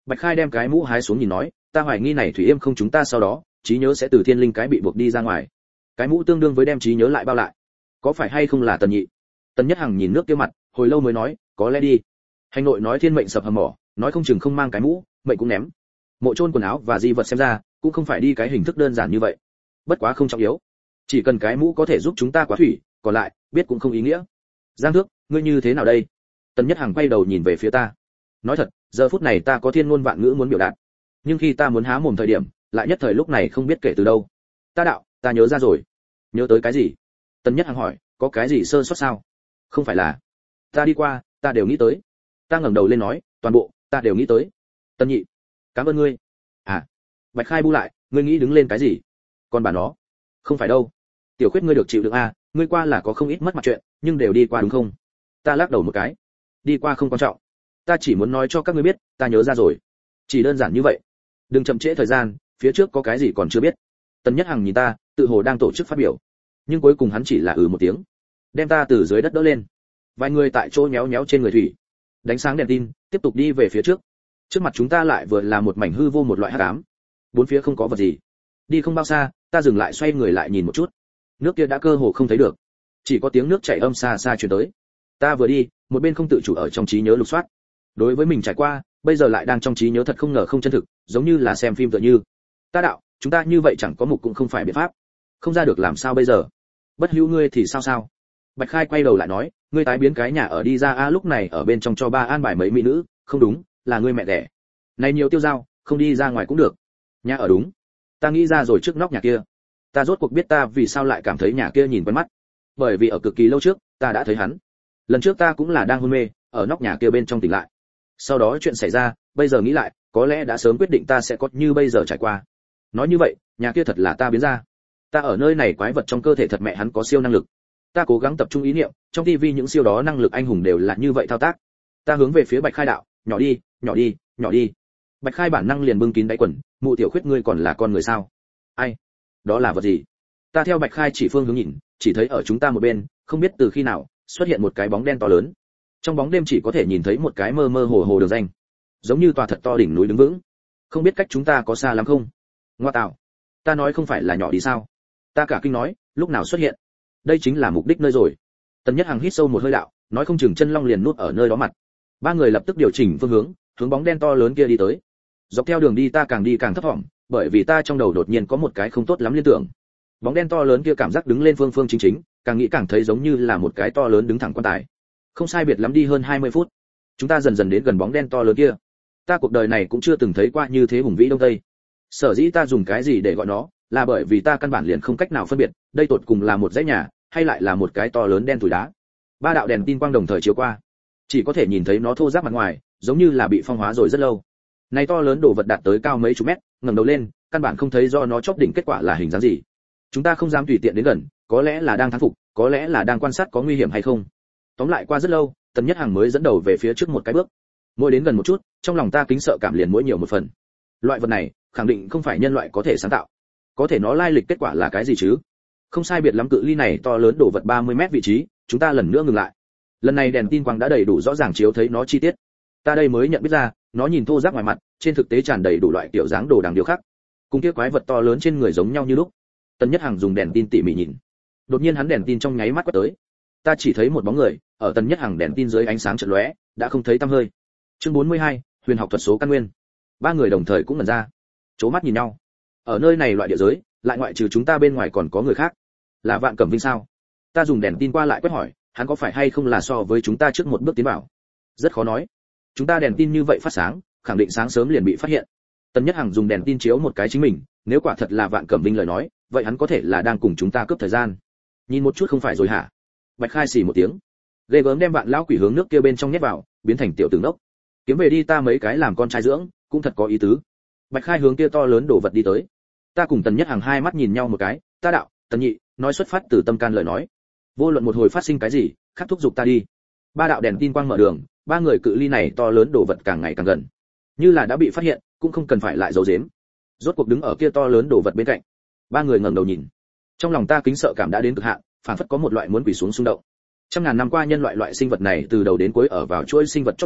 Bạch Khai đem cái mũ hái xuống nhìn nói, ta hoài nghi này thủy yêm không chúng ta sau đó, trí nhớ sẽ từ thiên linh cái bị buộc đi ra ngoài. Cái mũ tương đương với đem trí nhớ lại bao lại. Có phải hay không là Tần Nhị? Tần Nhất Hằng nhìn nước kia mặt, hồi lâu mới nói, có lẽ đi. Hành nội nói thiên mệnh sập hầm mỏ, nói không chừng không mang cái mũ, mệnh cũng ném. Mộ chôn quần áo và di vật xem ra, cũng không phải đi cái hình thức đơn giản như vậy. Bất quá không trọng yếu, chỉ cần cái mũ có thể giúp chúng ta quá thủy, còn lại biết cũng không ý nghĩa. Giang Thước, ngươi như thế nào đây? Tần Nhất Hằng quay đầu nhìn về phía ta. Nói thật, giờ phút này ta có thiên ngôn vạn ngữ muốn biểu đạt, nhưng khi ta muốn há mồm thời điểm, lại nhất thời lúc này không biết kể từ đâu. Ta đạo, ta nhớ ra rồi. Nhớ tới cái gì? Tần Nhất Hằng hỏi, có cái gì sơ sót sao? Không phải là, ta đi qua, ta đều nghĩ tới. Ta ngẩng đầu lên nói, toàn bộ, ta đều nghĩ tới. Tần Nhị, cảm ơn ngươi. À, Bạch Khai bu lại, ngươi nghĩ đứng lên cái gì? Còn bà nó, không phải đâu. Tiểu Khuyết ngươi được chịu đựng à, ngươi qua là có không ít mất mặt chuyện, nhưng đều đi qua đúng không? Ta lắc đầu một cái. Đi qua không quan trọng. Ta chỉ muốn nói cho các ngươi biết, ta nhớ ra rồi. Chỉ đơn giản như vậy. Đừng chậm trễ thời gian, phía trước có cái gì còn chưa biết. Tần Nhất Hằng nhìn ta, tự hồ đang tổ chức phát biểu, nhưng cuối cùng hắn chỉ là ừ một tiếng, đem ta từ dưới đất đỡ lên. Vài người tại chỗ nhéo nhéo trên người thủy, đánh sáng đèn tin, tiếp tục đi về phía trước. Trước mặt chúng ta lại vừa là một mảnh hư vô một loại hắc ám, bốn phía không có vật gì. Đi không bao xa, ta dừng lại xoay người lại nhìn một chút, nước kia đã cơ hồ không thấy được, chỉ có tiếng nước chảy âm xa xa truyền tới. Ta vừa đi, một bên không tự chủ ở trong trí nhớ lục soát. Đối với mình trải qua, bây giờ lại đang trong trí nhớ thật không ngờ không chân thực, giống như là xem phim tựa như. Ta đạo, chúng ta như vậy chẳng có mục cũng không phải biện pháp, không ra được làm sao bây giờ? Bất hữu ngươi thì sao sao? Bạch Khai quay đầu lại nói, ngươi tái biến cái nhà ở đi ra a, lúc này ở bên trong cho ba an bài mấy mỹ nữ, không đúng, là ngươi mẹ đẻ. Này nhiều tiêu dao, không đi ra ngoài cũng được. Nhà ở đúng. Ta nghĩ ra rồi, trước nóc nhà kia. Ta rốt cuộc biết ta vì sao lại cảm thấy nhà kia nhìn quen mắt. Bởi vì ở cực kỳ lâu trước, ta đã thấy hắn. Lần trước ta cũng là đang hôn mê, ở nóc nhà kia bên trong tỉnh lại. Sau đó chuyện xảy ra, bây giờ nghĩ lại, có lẽ đã sớm quyết định ta sẽ có như bây giờ trải qua. Nói như vậy, nhà kia thật là ta biến ra. Ta ở nơi này quái vật trong cơ thể thật mẹ hắn có siêu năng lực. Ta cố gắng tập trung ý niệm, trong tivi những siêu đó năng lực anh hùng đều là như vậy thao tác. Ta hướng về phía Bạch Khai đạo, nhỏ đi, nhỏ đi, nhỏ đi. Bạch Khai bản năng liền bưng kín đáy quần, mụ Tiểu Khuyết ngươi còn là con người sao? Ai? Đó là vật gì? Ta theo Bạch Khai chỉ phương hướng nhìn, chỉ thấy ở chúng ta một bên, không biết từ khi nào, xuất hiện một cái bóng đen to lớn. Trong bóng đêm chỉ có thể nhìn thấy một cái mơ mơ hồ hồ đường danh, giống như tòa thật to đỉnh núi đứng vững. Không biết cách chúng ta có xa lắm không? Ngoa tạo. Ta nói không phải là nhỏ đi sao? Ta cả kinh nói, lúc nào xuất hiện? Đây chính là mục đích nơi rồi. Tần Nhất Hằng hít sâu một hơi đạo, nói không chừng chân long liền nuốt ở nơi đó mặt. Ba người lập tức điều chỉnh phương hướng, hướng bóng đen to lớn kia đi tới. Dọc theo đường đi ta càng đi càng thấp vọng, bởi vì ta trong đầu đột nhiên có một cái không tốt lắm liên tưởng. Bóng đen to lớn kia cảm giác đứng lên phương phương chính chính, càng nghĩ càng thấy giống như là một cái to lớn đứng thẳng quan tài. Không sai biệt lắm đi hơn hai mươi phút, chúng ta dần dần đến gần bóng đen to lớn kia. Ta cuộc đời này cũng chưa từng thấy qua như thế hùng vĩ đông tây. Sở dĩ ta dùng cái gì để gọi nó, là bởi vì ta căn bản liền không cách nào phân biệt, đây tột cùng là một dãy nhà, hay lại là một cái to lớn đen thủi đá. Ba đạo đèn tin quang đồng thời chiếu qua, chỉ có thể nhìn thấy nó thô ráp mặt ngoài, giống như là bị phong hóa rồi rất lâu. Này to lớn đồ vật đạt tới cao mấy chục mét, ngẩng đầu lên, căn bản không thấy do nó chóp đỉnh kết quả là hình dáng gì. Chúng ta không dám tùy tiện đến gần, có lẽ là đang thán phục, có lẽ là đang quan sát có nguy hiểm hay không. Tóm lại qua rất lâu, Tần Nhất Hằng mới dẫn đầu về phía trước một cái bước. Mỗi đến gần một chút, trong lòng ta kính sợ cảm liền mỗi nhiều một phần. Loại vật này, khẳng định không phải nhân loại có thể sáng tạo. Có thể nó lai lịch kết quả là cái gì chứ? Không sai biệt lắm cự ly này to lớn đổ vật ba mươi mét vị trí, chúng ta lần nữa ngừng lại. Lần này đèn tin quang đã đầy đủ rõ ràng chiếu thấy nó chi tiết. Ta đây mới nhận biết ra, nó nhìn thô ráp ngoài mặt, trên thực tế tràn đầy đủ loại kiểu dáng đồ đằng điêu khắc. Cùng kia quái vật to lớn trên người giống nhau như lúc. Tần Nhất Hằng dùng đèn tin tỉ mỉ nhìn. Đột nhiên hắn đèn tin trong nháy mắt quét tới. Ta chỉ thấy một bóng người, ở Tần Nhất Hằng đèn tin dưới ánh sáng chợt lóe, đã không thấy tăm hơi. Chương bốn mươi hai, huyền học thuật số căn nguyên. Ba người đồng thời cũng ngẩn ra, chố mắt nhìn nhau. Ở nơi này loại địa giới, lại ngoại trừ chúng ta bên ngoài còn có người khác. Là Vạn Cẩm Vinh sao? Ta dùng đèn tin qua lại quét hỏi, hắn có phải hay không là so với chúng ta trước một bước tiến vào? Rất khó nói. Chúng ta đèn tin như vậy phát sáng, khẳng định sáng sớm liền bị phát hiện. Tần Nhất Hằng dùng đèn tin chiếu một cái chính mình, nếu quả thật là Vạn Cẩm Vinh lời nói, vậy hắn có thể là đang cùng chúng ta cướp thời gian. Nhìn một chút không phải rồi hả? Bạch Khai xì một tiếng, ghê gớm đem Vạn lão quỷ hướng nước kia bên trong nhét vào, biến thành tiểu tử ngốc. Kiếm về đi ta mấy cái làm con trai dưỡng, cũng thật có ý tứ. Bạch Khai hướng kia to lớn đổ vật đi tới. Ta cùng Tần Nhất Hằng hai mắt nhìn nhau một cái, ta đạo, Tần Nhị, nói xuất phát từ tâm can lời nói. Vô luận một hồi phát sinh cái gì, khắc thúc giục ta đi. Ba đạo đèn tin quang mở đường, ba người cự ly này to lớn đổ vật càng ngày càng gần. Như là đã bị phát hiện, cũng không cần phải lại giấu giếm. Rốt cuộc đứng ở kia to lớn đổ vật bên cạnh. Ba người ngẩng đầu nhìn. Trong lòng ta kính sợ cảm đã đến cực hạn, phản phất có một loại muốn quỳ xuống xung động. Trăm ngàn năm qua nhân loại loại sinh vật này từ đầu đến cuối ở vào chuỗi sinh vật chóp đỉnh,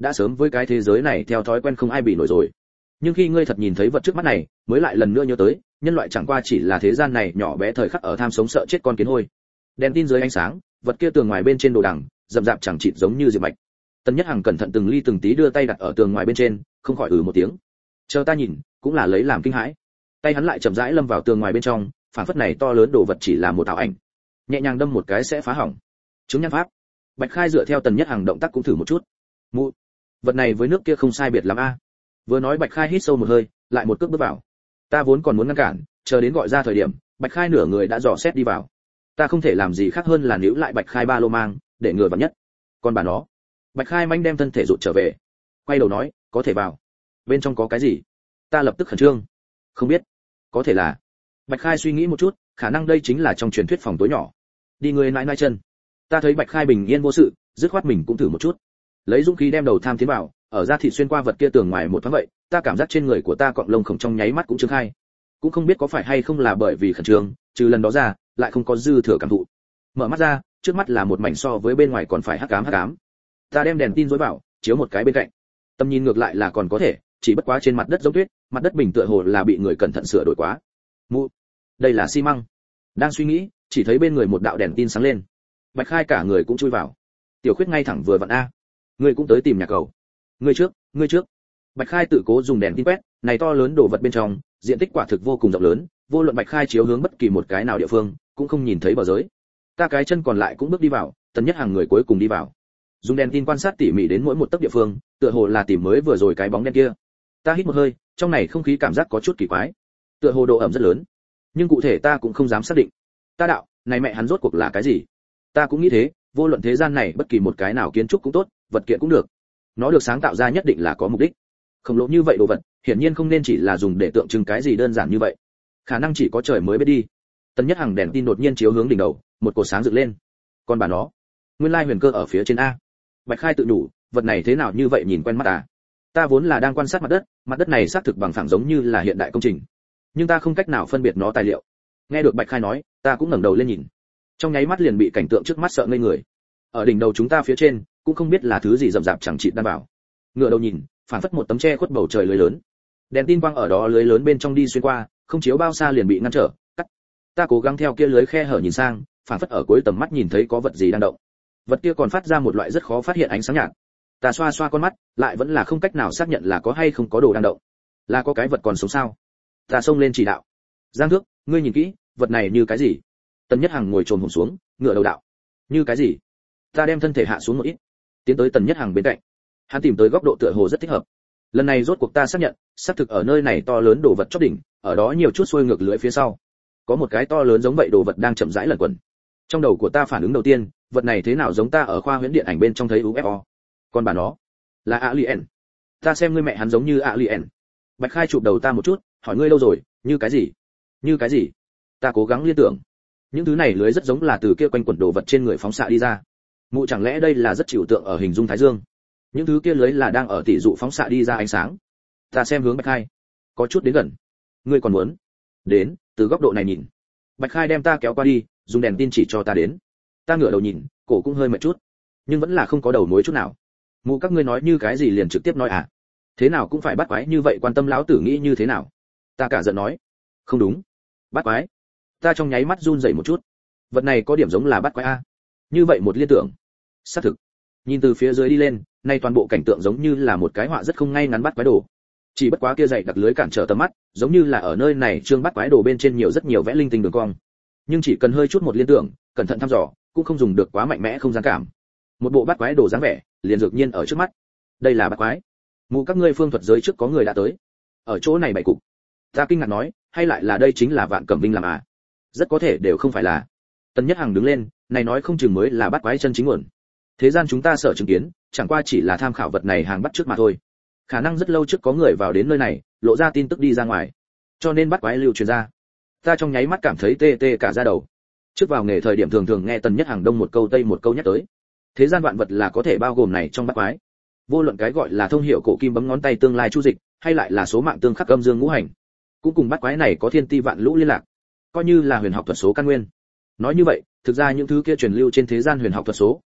đã sớm với cái thế giới này theo thói quen không ai bị nổi rồi. Nhưng khi ngươi thật nhìn thấy vật trước mắt này, mới lại lần nữa nhớ tới, nhân loại chẳng qua chỉ là thế gian này nhỏ bé thời khắc ở tham sống sợ chết con kiến hôi. Đèn tin dưới ánh sáng, vật kia tường ngoài bên trên đồ đằng, rậm rạp chẳng chịt giống như diệp mạch. Tần Nhất Hằng cẩn thận từng ly từng tí đưa tay đặt ở tường ngoài bên trên, không khỏi ừ một tiếng. Chờ ta nhìn, cũng là lấy làm kinh hãi. Tay hắn lại chậm rãi lâm vào tường ngoài bên trong, phản phất này to lớn đồ vật chỉ là một ảo ảnh, nhẹ nhàng đâm một cái sẽ phá hỏng. Chứng nhãn pháp. Bạch Khai dựa theo Tần Nhất Hằng động tác cũng thử một chút. Mụ, vật này với nước kia không sai biệt lắm a. Vừa nói Bạch Khai hít sâu một hơi, lại một cước bước vào. Ta vốn còn muốn ngăn cản, chờ đến gọi ra thời điểm, Bạch Khai nửa người đã dò xét đi vào. Ta không thể làm gì khác hơn là níu lại Bạch Khai ba lô mang, để người vào nhất. Còn bà nó, Bạch Khai manh đem thân thể rụt trở về, quay đầu nói, có thể vào. Bên trong có cái gì? Ta lập tức khẩn trương. Không biết, có thể là. Bạch Khai suy nghĩ một chút, khả năng đây chính là trong truyền thuyết phòng tối nhỏ. Đi người nãi nãi chân. Ta thấy Bạch Khai bình yên vô sự, dứt khoát mình cũng thử một chút. Lấy dũng khí đem đầu tham tiến vào, ở ra thịt xuyên qua vật kia tường ngoài một thoáng vậy, ta cảm giác trên người của ta cọng lông khổng trong nháy mắt cũng trương khai. Cũng không biết có phải hay không là bởi vì khẩn trương, trừ lần đó ra, lại không có dư thừa cảm thụ. Mở mắt ra, trước mắt là một mảnh so với bên ngoài còn phải hắc ám hắc ám. Ta đem đèn tin dối vào, chiếu một cái bên cạnh. Tầm nhìn ngược lại là còn có thể, chỉ bất quá trên mặt đất giống tuyết, mặt đất bình tựa hồ là bị người cẩn thận sửa đổi quá. Mụ, đây là xi măng. Đang suy nghĩ, chỉ thấy bên người một đạo đèn tin sáng lên. Bạch Khai cả người cũng chui vào. Tiểu Khuyết ngay thẳng vừa vặn a. Ngươi cũng tới tìm nhà cầu. Ngươi trước, ngươi trước. Bạch Khai tự cố dùng đèn tin quét, này to lớn đồ vật bên trong, diện tích quả thực vô cùng rộng lớn, vô luận Bạch Khai chiếu hướng bất kỳ một cái nào địa phương, cũng không nhìn thấy bờ giới. Ta cái chân còn lại cũng bước đi vào, Tần Nhất Hằng người cuối cùng đi vào. Dùng đèn tin quan sát tỉ mỉ đến mỗi một tấc địa phương, tựa hồ là tìm mới vừa rồi cái bóng đen kia. Ta hít một hơi, trong này không khí cảm giác có chút kỳ quái, tựa hồ độ ẩm rất lớn, nhưng cụ thể ta cũng không dám xác định. Ta đạo, này mẹ hắn rốt cuộc là cái gì? Ta cũng nghĩ thế, vô luận thế gian này bất kỳ một cái nào kiến trúc cũng tốt, vật kiện cũng được, nó được sáng tạo ra nhất định là có mục đích. Khổng lồ như vậy đồ vật, hiển nhiên không nên chỉ là dùng để tượng trưng cái gì đơn giản như vậy. Khả năng chỉ có trời mới biết đi. Tần Nhất Hằng đèn tin đột nhiên chiếu hướng đỉnh đầu, một cột sáng dựng lên. Còn bà nó, nguyên lai huyền cơ ở phía trên a. Bạch Khai tự đủ, vật này thế nào như vậy nhìn quen mắt à? Ta vốn là đang quan sát mặt đất, mặt đất này xác thực bằng phẳng giống như là hiện đại công trình, nhưng ta không cách nào phân biệt nó tài liệu. Nghe được Bạch Khai nói, ta cũng ngẩng đầu lên nhìn. Trong nháy mắt liền bị cảnh tượng trước mắt sợ ngây người. Ở đỉnh đầu chúng ta phía trên, cũng không biết là thứ gì rậm rạp chẳng chịt đan vào. Ngựa đầu nhìn, phản phất một tấm che khuất bầu trời lưới lớn. Đèn tin quang ở đó lưới lớn bên trong đi xuyên qua, không chiếu bao xa liền bị ngăn trở, cắt. Ta cố gắng theo kia lưới khe hở nhìn sang, phản phất ở cuối tầm mắt nhìn thấy có vật gì đang động. Vật kia còn phát ra một loại rất khó phát hiện ánh sáng nhạt. Ta xoa xoa con mắt, lại vẫn là không cách nào xác nhận là có hay không có đồ đang động. Là có cái vật còn sống sao? Ta xông lên chỉ đạo. Giang Thước, ngươi nhìn kỹ, vật này như cái gì? Tần Nhất Hằng ngồi chồm hổm xuống, ngửa đầu đạo. Như cái gì? Ta đem thân thể hạ xuống một ít, tiến tới Tần Nhất Hằng bên cạnh. Hắn tìm tới góc độ tựa hồ rất thích hợp. Lần này rốt cuộc ta xác nhận, xác thực ở nơi này to lớn đồ vật chóp đỉnh, ở đó nhiều chút xuôi ngược lưỡi phía sau. Có một cái to lớn giống vậy đồ vật đang chậm rãi lẩn quẩn. Trong đầu của ta phản ứng đầu tiên, vật này thế nào giống ta ở khoa huyễn điện ảnh bên trong thấy u ép o. Còn bà nó, là alien. Ta xem ngươi mẹ hắn giống như alien. Bạch Khai chụp đầu ta một chút, hỏi ngươi lâu rồi, như cái gì? Như cái gì? Ta cố gắng liên tưởng. Những thứ này lưới rất giống là từ kia quanh quẩn đồ vật trên người phóng xạ đi ra. Mụ chẳng lẽ đây là rất chịu tượng ở hình dung thái dương? Những thứ kia lưới là đang ở tỷ dụ phóng xạ đi ra ánh sáng. Ta xem hướng Bạch Khai, có chút đến gần. Ngươi còn muốn? Đến, từ góc độ này nhìn. Bạch Khai đem ta kéo qua đi, dùng đèn tin chỉ cho ta đến. Ta ngửa đầu nhìn, cổ cũng hơi mệt chút, nhưng vẫn là không có đầu mối chút nào. Mụ các ngươi nói như cái gì liền trực tiếp nói à? Thế nào cũng phải bắt quái như vậy, quan tâm lão tử nghĩ như thế nào? Ta cả giận nói. Không đúng. Bắt quái? Ta trong nháy mắt run rẩy một chút. Vật này có điểm giống là bắt quái a. Như vậy một liên tưởng. Xác thực. Nhìn từ phía dưới đi lên, nay toàn bộ cảnh tượng giống như là một cái họa rất không ngay ngắn bắt quái đồ. Chỉ bất quá kia dày đặc lưới cản trở tầm mắt, giống như là ở nơi này trương bắt quái đồ bên trên nhiều rất nhiều vẽ linh tinh đường cong. Nhưng chỉ cần hơi chút một liên tưởng, cẩn thận thăm dò, cũng không dùng được quá mạnh mẽ không gian cảm. Một bộ bắt quái đồ dáng vẻ, liền dược nhiên ở trước mắt. Đây là bắt quái. Mụ các ngươi phương thuật giới trước có người đã tới. Ở chỗ này bày cục. Ta kinh ngạc nói, hay lại là đây chính là Vạn Cẩm Vinh làm à? Rất có thể đều không phải là. Tần Nhất Hằng đứng lên, này nói không chừng mới là bắt quái chân chính nguồn. Thế gian chúng ta sợ chứng kiến, chẳng qua chỉ là tham khảo vật này hàng bắt trước mà thôi. Khả năng rất lâu trước có người vào đến nơi này, lộ ra tin tức đi ra ngoài, cho nên bắt quái lưu truyền ra. Ta trong nháy mắt cảm thấy tê tê cả da đầu. Trước vào nghề thời điểm thường thường nghe Tần Nhất Hằng đông một câu tây một câu nhắc tới. Thế gian vạn vật là có thể bao gồm này trong bắt quái. Vô luận cái gọi là thông hiểu cổ kim bấm ngón tay tương lai chu dịch, hay lại là số mạng tương khắc âm dương ngũ hành, cũng cùng bắt quái này có thiên ti vạn lũ liên lạc, coi như là huyền học thuật số căn nguyên. Nói như vậy, thực ra những thứ kia truyền lưu trên thế gian huyền học thuật số,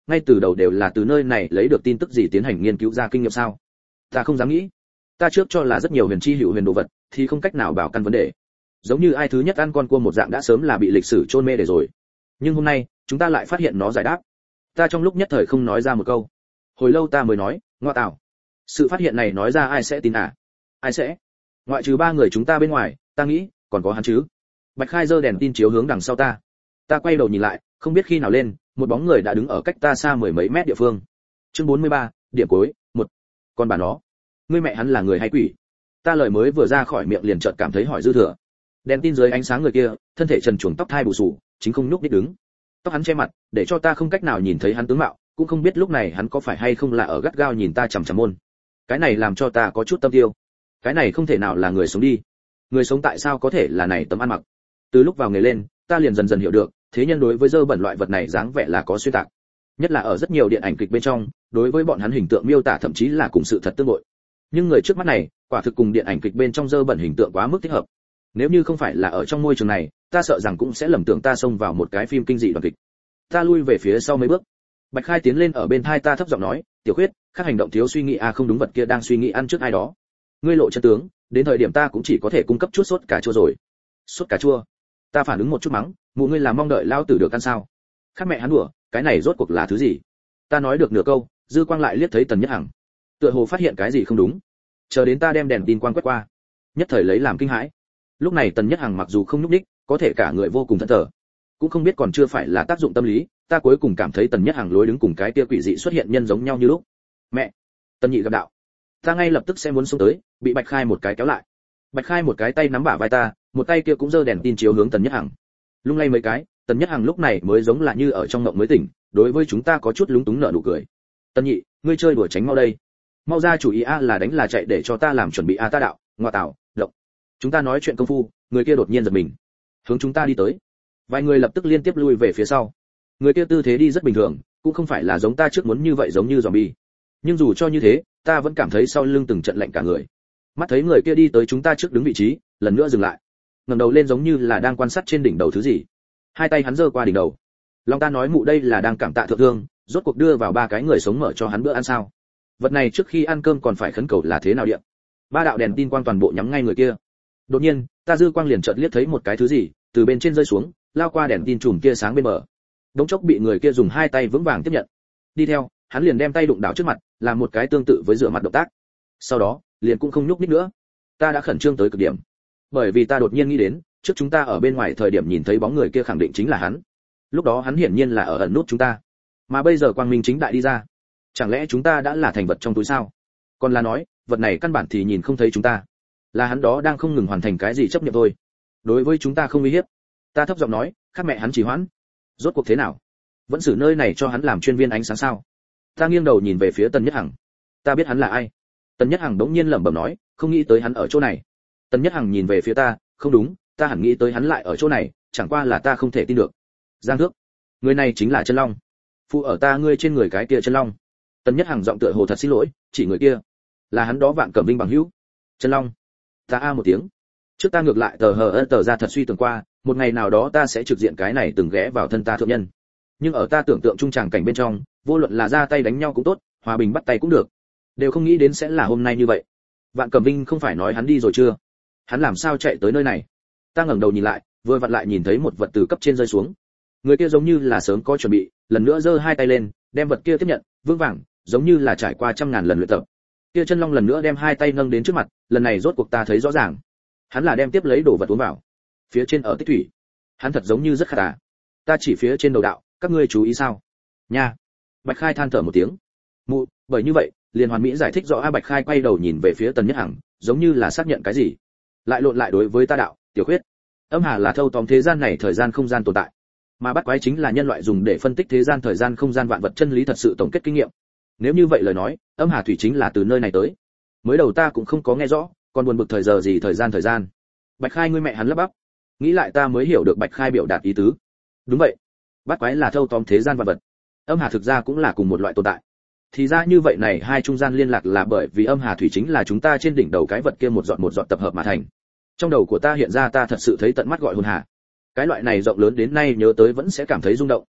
ngay từ đầu đều là từ nơi này lấy được tin tức gì tiến hành nghiên cứu ra kinh nghiệm sao? Ta không dám nghĩ. Ta trước cho là rất nhiều huyền chi hữu huyền đồ vật thì không cách nào bảo căn vấn đề. Giống như ai thứ nhất ăn con cua một dạng đã sớm là bị lịch sử chôn mê để rồi. Nhưng hôm nay, chúng ta lại phát hiện nó giải đáp. Ta trong lúc nhất thời không nói ra một câu. Hồi lâu ta mới nói, ngoa tạo. Sự phát hiện này nói ra ai sẽ tin à? Ai sẽ? Ngoại trừ ba người chúng ta bên ngoài, ta nghĩ, còn có hắn chứ. Bạch Khai giơ đèn tin chiếu hướng đằng sau ta. Ta quay đầu nhìn lại, không biết khi nào lên, một bóng người đã đứng ở cách ta xa mười mấy mét địa phương. Chương bốn mươi ba, điểm cuối, một. Con bà nó, ngươi mẹ hắn là người hay quỷ? Ta lời mới vừa ra khỏi miệng liền chợt cảm thấy hỏi dư thừa. Đèn tin dưới ánh sáng người kia, thân thể trần truồng tóc thai bù xù, chính không nhúc nhích đứng. Tóc hắn che mặt, để cho ta không cách nào nhìn thấy hắn tướng mạo, cũng không biết lúc này hắn có phải hay không là ở gắt gao nhìn ta chằm chằm môn. Cái này làm cho ta có chút tâm tiêu. Cái này không thể nào là người sống đi. Người sống tại sao có thể là này tấm ăn mặc? Từ lúc vào nghề lên, ta liền dần dần hiểu được, thế nhân đối với dơ bẩn loại vật này dáng vẻ là có xuyên tạc. Nhất là ở rất nhiều điện ảnh kịch bên trong, đối với bọn hắn hình tượng miêu tả thậm chí là cùng sự thật tương ngội. Nhưng người trước mắt này, quả thực cùng điện ảnh kịch bên trong dơ bẩn hình tượng quá mức thích hợp. Nếu như không phải là ở trong môi trường này, ta sợ rằng cũng sẽ lầm tưởng ta xông vào một cái phim kinh dị đoàn kịch. Ta lui về phía sau mấy bước. Bạch Khai tiến lên ở bên tai ta thấp giọng nói, "Tiểu Khuyết, khác hành động thiếu suy nghĩ à không đúng vật kia đang suy nghĩ ăn trước ai đó. Ngươi lộ chân tướng, đến thời điểm ta cũng chỉ có thể cung cấp chút sốt cà chua rồi." Sốt cà chua? Ta phản ứng một chút mắng, "Mụ ngươi là mong đợi lao tử được ăn sao? Khác mẹ hắn đùa, cái này rốt cuộc là thứ gì?" Ta nói được nửa câu, dư quang lại liếc thấy Tần Nhất Hằng. Tựa hồ phát hiện cái gì không đúng. Chờ đến ta đem đèn tin quang quét qua, nhất thời lấy làm kinh hãi. Lúc này Tần Nhất Hằng mặc dù không nhúc nhích, có thể cả người vô cùng thẫn thờ. Cũng không biết còn chưa phải là tác dụng tâm lý, ta cuối cùng cảm thấy Tần Nhất Hằng lối đứng cùng cái kia quỷ dị xuất hiện nhân giống nhau như lúc. Mẹ, Tần Nhị gặp đạo. Ta ngay lập tức sẽ muốn xông tới, bị Bạch Khai một cái kéo lại. Bạch Khai một cái tay nắm bả vai ta, một tay kia cũng giơ đèn tin chiếu hướng Tần Nhất Hằng. Lung lay mấy cái, Tần Nhất Hằng lúc này mới giống là như ở trong mộng mới tỉnh, đối với chúng ta có chút lúng túng nở nụ cười. Tần Nhị, ngươi chơi đùa tránh mau đây. Mau ra chủ ý a là đánh là chạy để cho ta làm chuẩn bị a ta đạo, ngoa tạo, động. Chúng ta nói chuyện công phu, người kia đột nhiên giật mình, hướng chúng ta đi tới. Vài người lập tức liên tiếp lui về phía sau. Người kia tư thế đi rất bình thường, cũng không phải là giống ta trước muốn như vậy giống như zombie. Nhưng dù cho như thế, ta vẫn cảm thấy sau lưng từng trận lạnh cả người. Mắt thấy người kia đi tới chúng ta trước đứng vị trí, lần nữa dừng lại. Ngẩng đầu lên giống như là đang quan sát trên đỉnh đầu thứ gì. Hai tay hắn giơ qua đỉnh đầu. Long ta nói mụ đây là đang cảm tạ thượng thương, rốt cuộc đưa vào ba cái người sống mở cho hắn bữa ăn sao? Vật này trước khi ăn cơm còn phải khấn cầu là thế nào điện? Ba đạo đèn tin quang toàn bộ nhắm ngay người kia. Đột nhiên, ta dư quang liền chợt liếc thấy một cái thứ gì, từ bên trên rơi xuống, lao qua đèn tin chùm kia sáng bên bờ. Đống chốc bị người kia dùng hai tay vững vàng tiếp nhận. Đi theo, hắn liền đem tay đụng đảo trước mặt, làm một cái tương tự với rửa mặt động tác. Sau đó, liền cũng không nhúc nhích nữa. Ta đã khẩn trương tới cực điểm, bởi vì ta đột nhiên nghĩ đến, trước chúng ta ở bên ngoài thời điểm nhìn thấy bóng người kia khẳng định chính là hắn. Lúc đó hắn hiển nhiên là ở ẩn nút chúng ta, mà bây giờ quang minh chính đại đi ra. Chẳng lẽ chúng ta đã là thành vật trong túi sao? Còn là nói, vật này căn bản thì nhìn không thấy chúng ta, là hắn đó đang không ngừng hoàn thành cái gì chấp nhận thôi. Đối với chúng ta không uy hiếp. Ta thấp giọng nói, khác mẹ hắn chỉ hoãn. Rốt cuộc thế nào? Vẫn xử nơi này cho hắn làm chuyên viên ánh sáng sao? Ta nghiêng đầu nhìn về phía Tần Nhất Hằng. Ta biết hắn là ai. Tần Nhất Hằng đống nhiên lẩm bẩm nói, không nghĩ tới hắn ở chỗ này. Tần Nhất Hằng nhìn về phía ta, không đúng, ta hẳn nghĩ tới hắn lại ở chỗ này, chẳng qua là ta không thể tin được. Giang Thước, người này chính là Chân Long. Phụ ở ta ngươi trên người cái kia Chân Long. Tần Nhất Hằng giọng tựa hồ thật xin lỗi, chỉ người kia là hắn đó Vạn Cẩm Vinh bằng hữu. Chân Long. Ta a một tiếng. Trước ta ngược lại tờ hờ ơ tờ ra thật suy tưởng qua, một ngày nào đó ta sẽ trực diện cái này từng ghé vào thân ta thượng nhân. Nhưng ở ta tưởng tượng trung tràng cảnh bên trong, vô luận là ra tay đánh nhau cũng tốt, hòa bình bắt tay cũng được, đều không nghĩ đến sẽ là hôm nay như vậy. Vạn Cẩm Vinh không phải nói hắn đi rồi chưa? Hắn làm sao chạy tới nơi này? Ta ngẩng đầu nhìn lại, vừa vặn lại nhìn thấy một vật từ cấp trên rơi xuống. Người kia giống như là sớm có chuẩn bị, lần nữa giơ hai tay lên, đem vật kia tiếp nhận, vững vàng, giống như là trải qua trăm ngàn lần luyện tập. Kia Chân Long lần nữa đem hai tay nâng đến trước mặt, lần này rốt cuộc ta thấy rõ ràng. Hắn là đem tiếp lấy đồ vật uống vào. Phía trên ở tích thủy. Hắn thật giống như rất khả ta. Ta chỉ phía trên đầu đạo, các ngươi chú ý sao? Nha. Bạch Khai than thở một tiếng. Mụ, bởi như vậy, liền hoàn mỹ giải thích rõ a. Bạch Khai quay đầu nhìn về phía Tần Nhất Hằng, giống như là xác nhận cái gì. Lại lộn lại đối với ta đạo, Tiểu Khuyết. Âm hà là thâu tóm thế gian này thời gian không gian tồn tại, mà bắt quái chính là nhân loại dùng để phân tích thế gian thời gian không gian vạn vật chân lý thật sự tổng kết kinh nghiệm. Nếu như vậy lời nói, âm hà thủy chính là từ nơi này tới. Mới đầu ta cũng không có nghe rõ, còn buồn bực thời giờ gì thời gian thời gian. Bạch Khai ngươi mẹ hắn lắp bắp. Nghĩ lại ta mới hiểu được Bạch Khai biểu đạt ý tứ. Đúng vậy, bắt quái là thâu tóm thế gian vạn vật, âm hà thực ra cũng là cùng một loại tồn tại. Thì ra như vậy này, hai trung gian liên lạc là bởi vì âm hà thủy chính là chúng ta trên đỉnh đầu cái vật kia một giọt một giọt tập hợp mà thành. Trong đầu của ta hiện ra ta thật sự thấy tận mắt gọi hồn hà. Cái loại này rộng lớn đến nay nhớ tới vẫn sẽ cảm thấy rung động.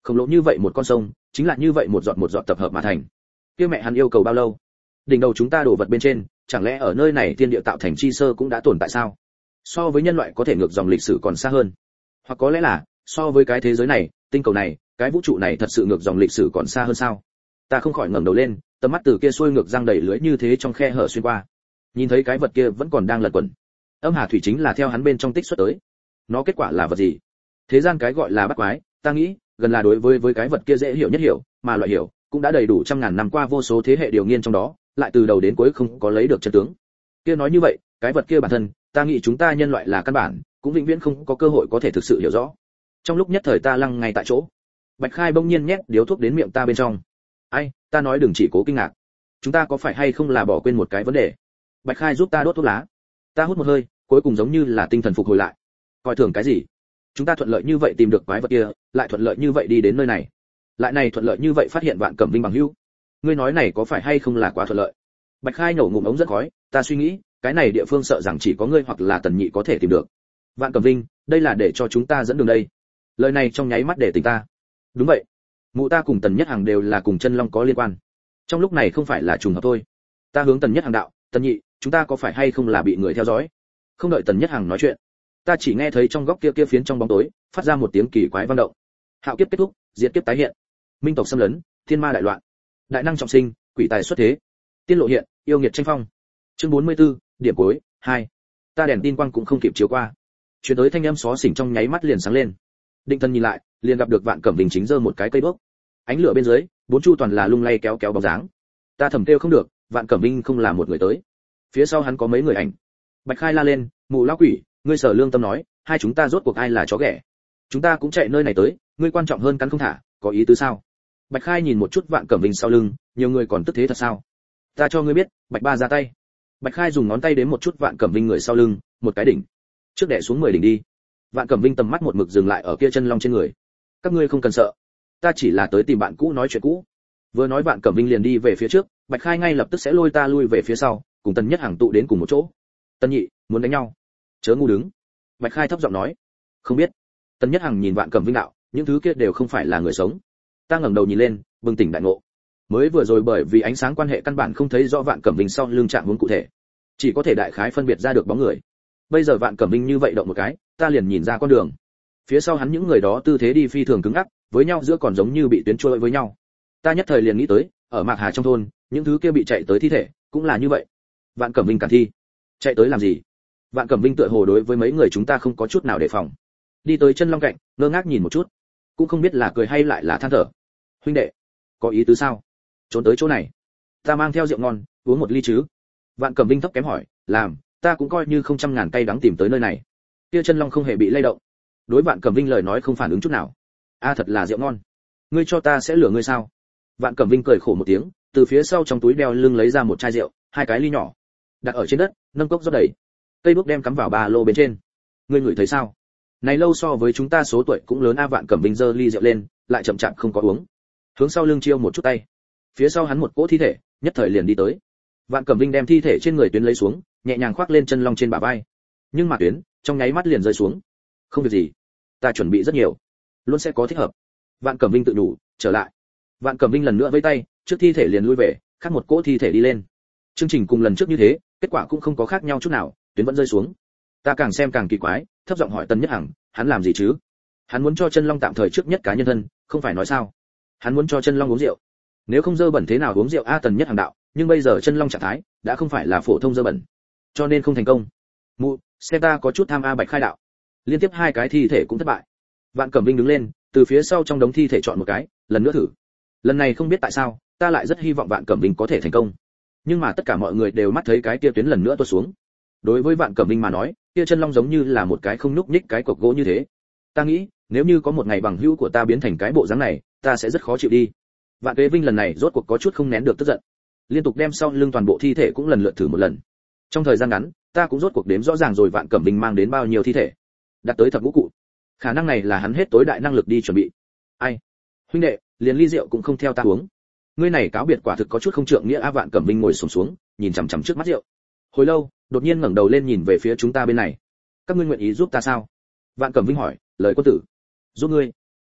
Khổng lồ như vậy một con sông, chính là như vậy một giọt một giọt tập hợp mà thành. Kia mẹ hắn yêu cầu bao lâu? Đỉnh đầu chúng ta đổ vật bên trên, chẳng lẽ ở nơi này thiên địa tạo thành chi sơ cũng đã tồn tại sao? So với nhân loại có thể ngược dòng lịch sử còn xa hơn. Hoặc có lẽ là, so với cái thế giới này, tinh cầu này, cái vũ trụ này thật sự ngược dòng lịch sử còn xa hơn sao? Ta không khỏi ngẩng đầu lên, tầm mắt từ kia xuôi ngược răng đầy lưới như thế trong khe hở xuyên qua. Nhìn thấy cái vật kia vẫn còn đang lẩn quẩn. Âm hà thủy chính là theo hắn bên trong tích xuất tới. Nó kết quả là vật gì? Thế gian cái gọi là bắt quái, ta nghĩ, gần là đối với với cái vật kia dễ hiểu nhất hiểu, mà loại hiểu, cũng đã đầy đủ trăm ngàn năm qua vô số thế hệ điều nghiên trong đó, lại từ đầu đến cuối không có lấy được chân tướng. Kia nói như vậy, cái vật kia bản thân, ta nghĩ chúng ta nhân loại là căn bản, cũng vĩnh viễn không có cơ hội có thể thực sự hiểu rõ. Trong lúc nhất thời ta lăng ngay tại chỗ. Bạch Khai bỗng nhiên nhét điếu thuốc đến miệng ta bên trong. Ai, ta nói đừng chỉ cố kinh ngạc. Chúng ta có phải hay không là bỏ quên một cái vấn đề? Bạch Khai giúp ta đốt thuốc lá. Ta hút một hơi, cuối cùng giống như là tinh thần phục hồi lại. Coi thường cái gì? Chúng ta thuận lợi như vậy tìm được quái vật kia, lại thuận lợi như vậy đi đến nơi này. Lại này thuận lợi như vậy phát hiện Vạn Cẩm Vinh bằng hữu. Ngươi nói này có phải hay không là quá thuận lợi? Bạch Khai nổ ngụm ống rất khói, ta suy nghĩ, cái này địa phương sợ rằng chỉ có ngươi hoặc là Tần Nhị có thể tìm được. Vạn Cẩm Vinh, đây là để cho chúng ta dẫn đường đây. Lời này trong nháy mắt để tỉnh ta. Đúng vậy, mụ ta cùng Tần Nhất Hằng đều là cùng chân long có liên quan. Trong lúc này không phải là trùng hợp thôi. Ta hướng Tần Nhất Hằng đạo, Tần Nhị, chúng ta có phải hay không là bị người theo dõi? Không đợi Tần Nhất Hằng nói chuyện, ta chỉ nghe thấy trong góc kia kia phiến trong bóng tối phát ra một tiếng kỳ quái vang động. Hạo kiếp kết thúc, diệt kiếp tái hiện, minh tộc xâm lấn, thiên ma đại loạn, đại năng trọng sinh, quỷ tài xuất thế, tiên lộ hiện, yêu nghiệt tranh phong. Chương bốn mươi tư, điểm cuối hai. Ta đèn tin quang cũng không kịp chiếu qua, truyền tới thanh âm xó xỉnh trong nháy mắt liền sáng lên. Định Thần nhìn lại, liền gặp được Vạn Cẩm Vinh chính giơ một cái cây đuốc. Ánh lửa bên dưới, bốn chu toàn là lung lay kéo kéo bóng dáng. Ta thầm kêu không được, Vạn Cẩm Vinh không là một người tới. Phía sau hắn có mấy người ảnh. Bạch Khai la lên, mụ lão quỷ, ngươi sở lương tâm nói, hai chúng ta rốt cuộc ai là chó ghẻ? Chúng ta cũng chạy nơi này tới, ngươi quan trọng hơn cắn không thả, có ý tứ sao? Bạch Khai nhìn một chút Vạn Cẩm Vinh sau lưng, nhiều người còn tức thế thật sao? Ta cho ngươi biết, Bạch Ba ra tay. Bạch Khai dùng ngón tay đến một chút Vạn Cẩm Vinh người sau lưng, một cái đỉnh. Trước đè xuống mười đỉnh đi. Vạn Cẩm Vinh tầm mắt một mực dừng lại ở kia chân long trên người. Các ngươi không cần sợ, ta chỉ là tới tìm bạn cũ nói chuyện cũ. Vừa nói Vạn Cẩm Vinh liền đi về phía trước, Bạch Khai ngay lập tức sẽ lôi ta lui về phía sau, cùng Tần Nhất Hằng tụ đến cùng một chỗ. Tần Nhị, muốn đánh nhau? Chớ ngu đứng. Bạch Khai thấp giọng nói. Không biết. Tần Nhất Hằng nhìn Vạn Cẩm Vinh đạo, những thứ kia đều không phải là người sống. Ta ngẩng đầu nhìn lên, bừng tỉnh đại ngộ. Mới vừa rồi bởi vì ánh sáng quan hệ căn bản không thấy rõ Vạn Cẩm Vinh sau lưng trạng huống cụ thể, chỉ có thể đại khái phân biệt ra được bóng người. Bây giờ Vạn Cẩm Vinh như vậy động một cái, ta liền nhìn ra con đường. Phía sau hắn những người đó tư thế đi phi thường cứng ngắc, với nhau giữa còn giống như bị tuyến trôi với nhau. Ta nhất thời liền nghĩ tới, ở Mạc Hà trong thôn, những thứ kia bị chạy tới thi thể, cũng là như vậy. Vạn Cẩm Vinh cản thi, chạy tới làm gì? Vạn Cẩm Vinh tựa hồ đối với mấy người chúng ta không có chút nào đề phòng. Đi tới chân long cạnh, ngơ ngác nhìn một chút, cũng không biết là cười hay lại là than thở. Huynh đệ, có ý tứ sao? Trốn tới chỗ này, ta mang theo rượu ngon, uống một ly chứ? Vạn Cẩm Vinh thấp kém hỏi, làm, ta cũng coi như không trăm ngàn cây đắng tìm tới nơi này. Kia chân long không hề bị lay động, đối Vạn Cẩm Vinh lời nói không phản ứng chút nào. A thật là rượu ngon, ngươi cho ta sẽ lừa ngươi sao? Vạn Cẩm Vinh cười khổ một tiếng, từ phía sau trong túi đeo lưng lấy ra một chai rượu, hai cái ly nhỏ, đặt ở trên đất, nâng cốc rót đầy. Cây đuốc đem cắm vào ba lô bên trên. Ngươi ngửi thấy sao? Này lâu so với chúng ta số tuổi cũng lớn a. Vạn Cẩm Vinh giơ ly rượu lên, lại chậm chạp không có uống. Hướng sau lưng chiêu một chút tay. Phía sau hắn một cỗ thi thể, nhất thời liền đi tới. Vạn Cẩm Vinh đem thi thể trên người tuyến lấy xuống, nhẹ nhàng khoác lên chân long trên bả vai. Nhưng mà tuyến, trong nháy mắt liền rơi xuống. Không việc gì, ta chuẩn bị rất nhiều, luôn sẽ có thích hợp. Vạn Cẩm Vinh tự nhủ, trở lại. Vạn Cẩm Vinh lần nữa vẫy tay, trước thi thể liền lui về, khác một cỗ thi thể đi lên. Chương trình cùng lần trước như thế, kết quả cũng không có khác nhau chút nào, tuyến vẫn rơi xuống. Ta càng xem càng kỳ quái, thấp giọng hỏi Tần Nhất Hằng, hắn làm gì chứ? Hắn muốn cho chân long tạm thời trước nhất cá nhân thân, không phải nói sao? Hắn muốn cho chân long uống rượu. Nếu không dơ bẩn thế nào uống rượu a? Tần Nhất Hằng đạo, nhưng bây giờ chân long trạng thái đã không phải là phổ thông dơ bẩn, cho nên không thành công. Mụ, xem ta có chút tham a. Bạch Khai đạo. Liên tiếp hai cái thi thể cũng thất bại. Vạn Cẩm Vinh đứng lên, từ phía sau trong đống thi thể chọn một cái, lần nữa thử. Lần này không biết tại sao, ta lại rất hy vọng Vạn Cẩm Vinh có thể thành công. Nhưng mà tất cả mọi người đều mắt thấy cái kia tuyến lần nữa tuột xuống. Đối với Vạn Cẩm Vinh mà nói, kia chân long giống như là một cái không nhúc nhích cái cọc gỗ như thế. Ta nghĩ, nếu như có một ngày bằng hữu của ta biến thành cái bộ dáng này, ta sẽ rất khó chịu đi. Vạn Kế Vinh lần này rốt cuộc có chút không nén được tức giận, liên tục đem sau lưng toàn bộ thi thể cũng lần lượt thử một lần. Trong thời gian ngắn, ta cũng rốt cuộc đếm rõ ràng rồi Vạn Cẩm Vinh mang đến bao nhiêu thi thể, đạt tới thập ngũ cụ. Khả năng này là hắn hết tối đại năng lực đi chuẩn bị. Ai, huynh đệ, liền ly rượu cũng không theo ta uống. Ngươi này cáo biệt quả thực có chút không trượng nghĩa a. Vạn Cẩm Vinh ngồi xổm xuống, nhìn chằm chằm trước mắt rượu. Hồi lâu, đột nhiên ngẩng đầu lên nhìn về phía chúng ta bên này. Các ngươi nguyện ý giúp ta sao? Vạn Cẩm Vinh hỏi, lời quân tử. Giúp ngươi?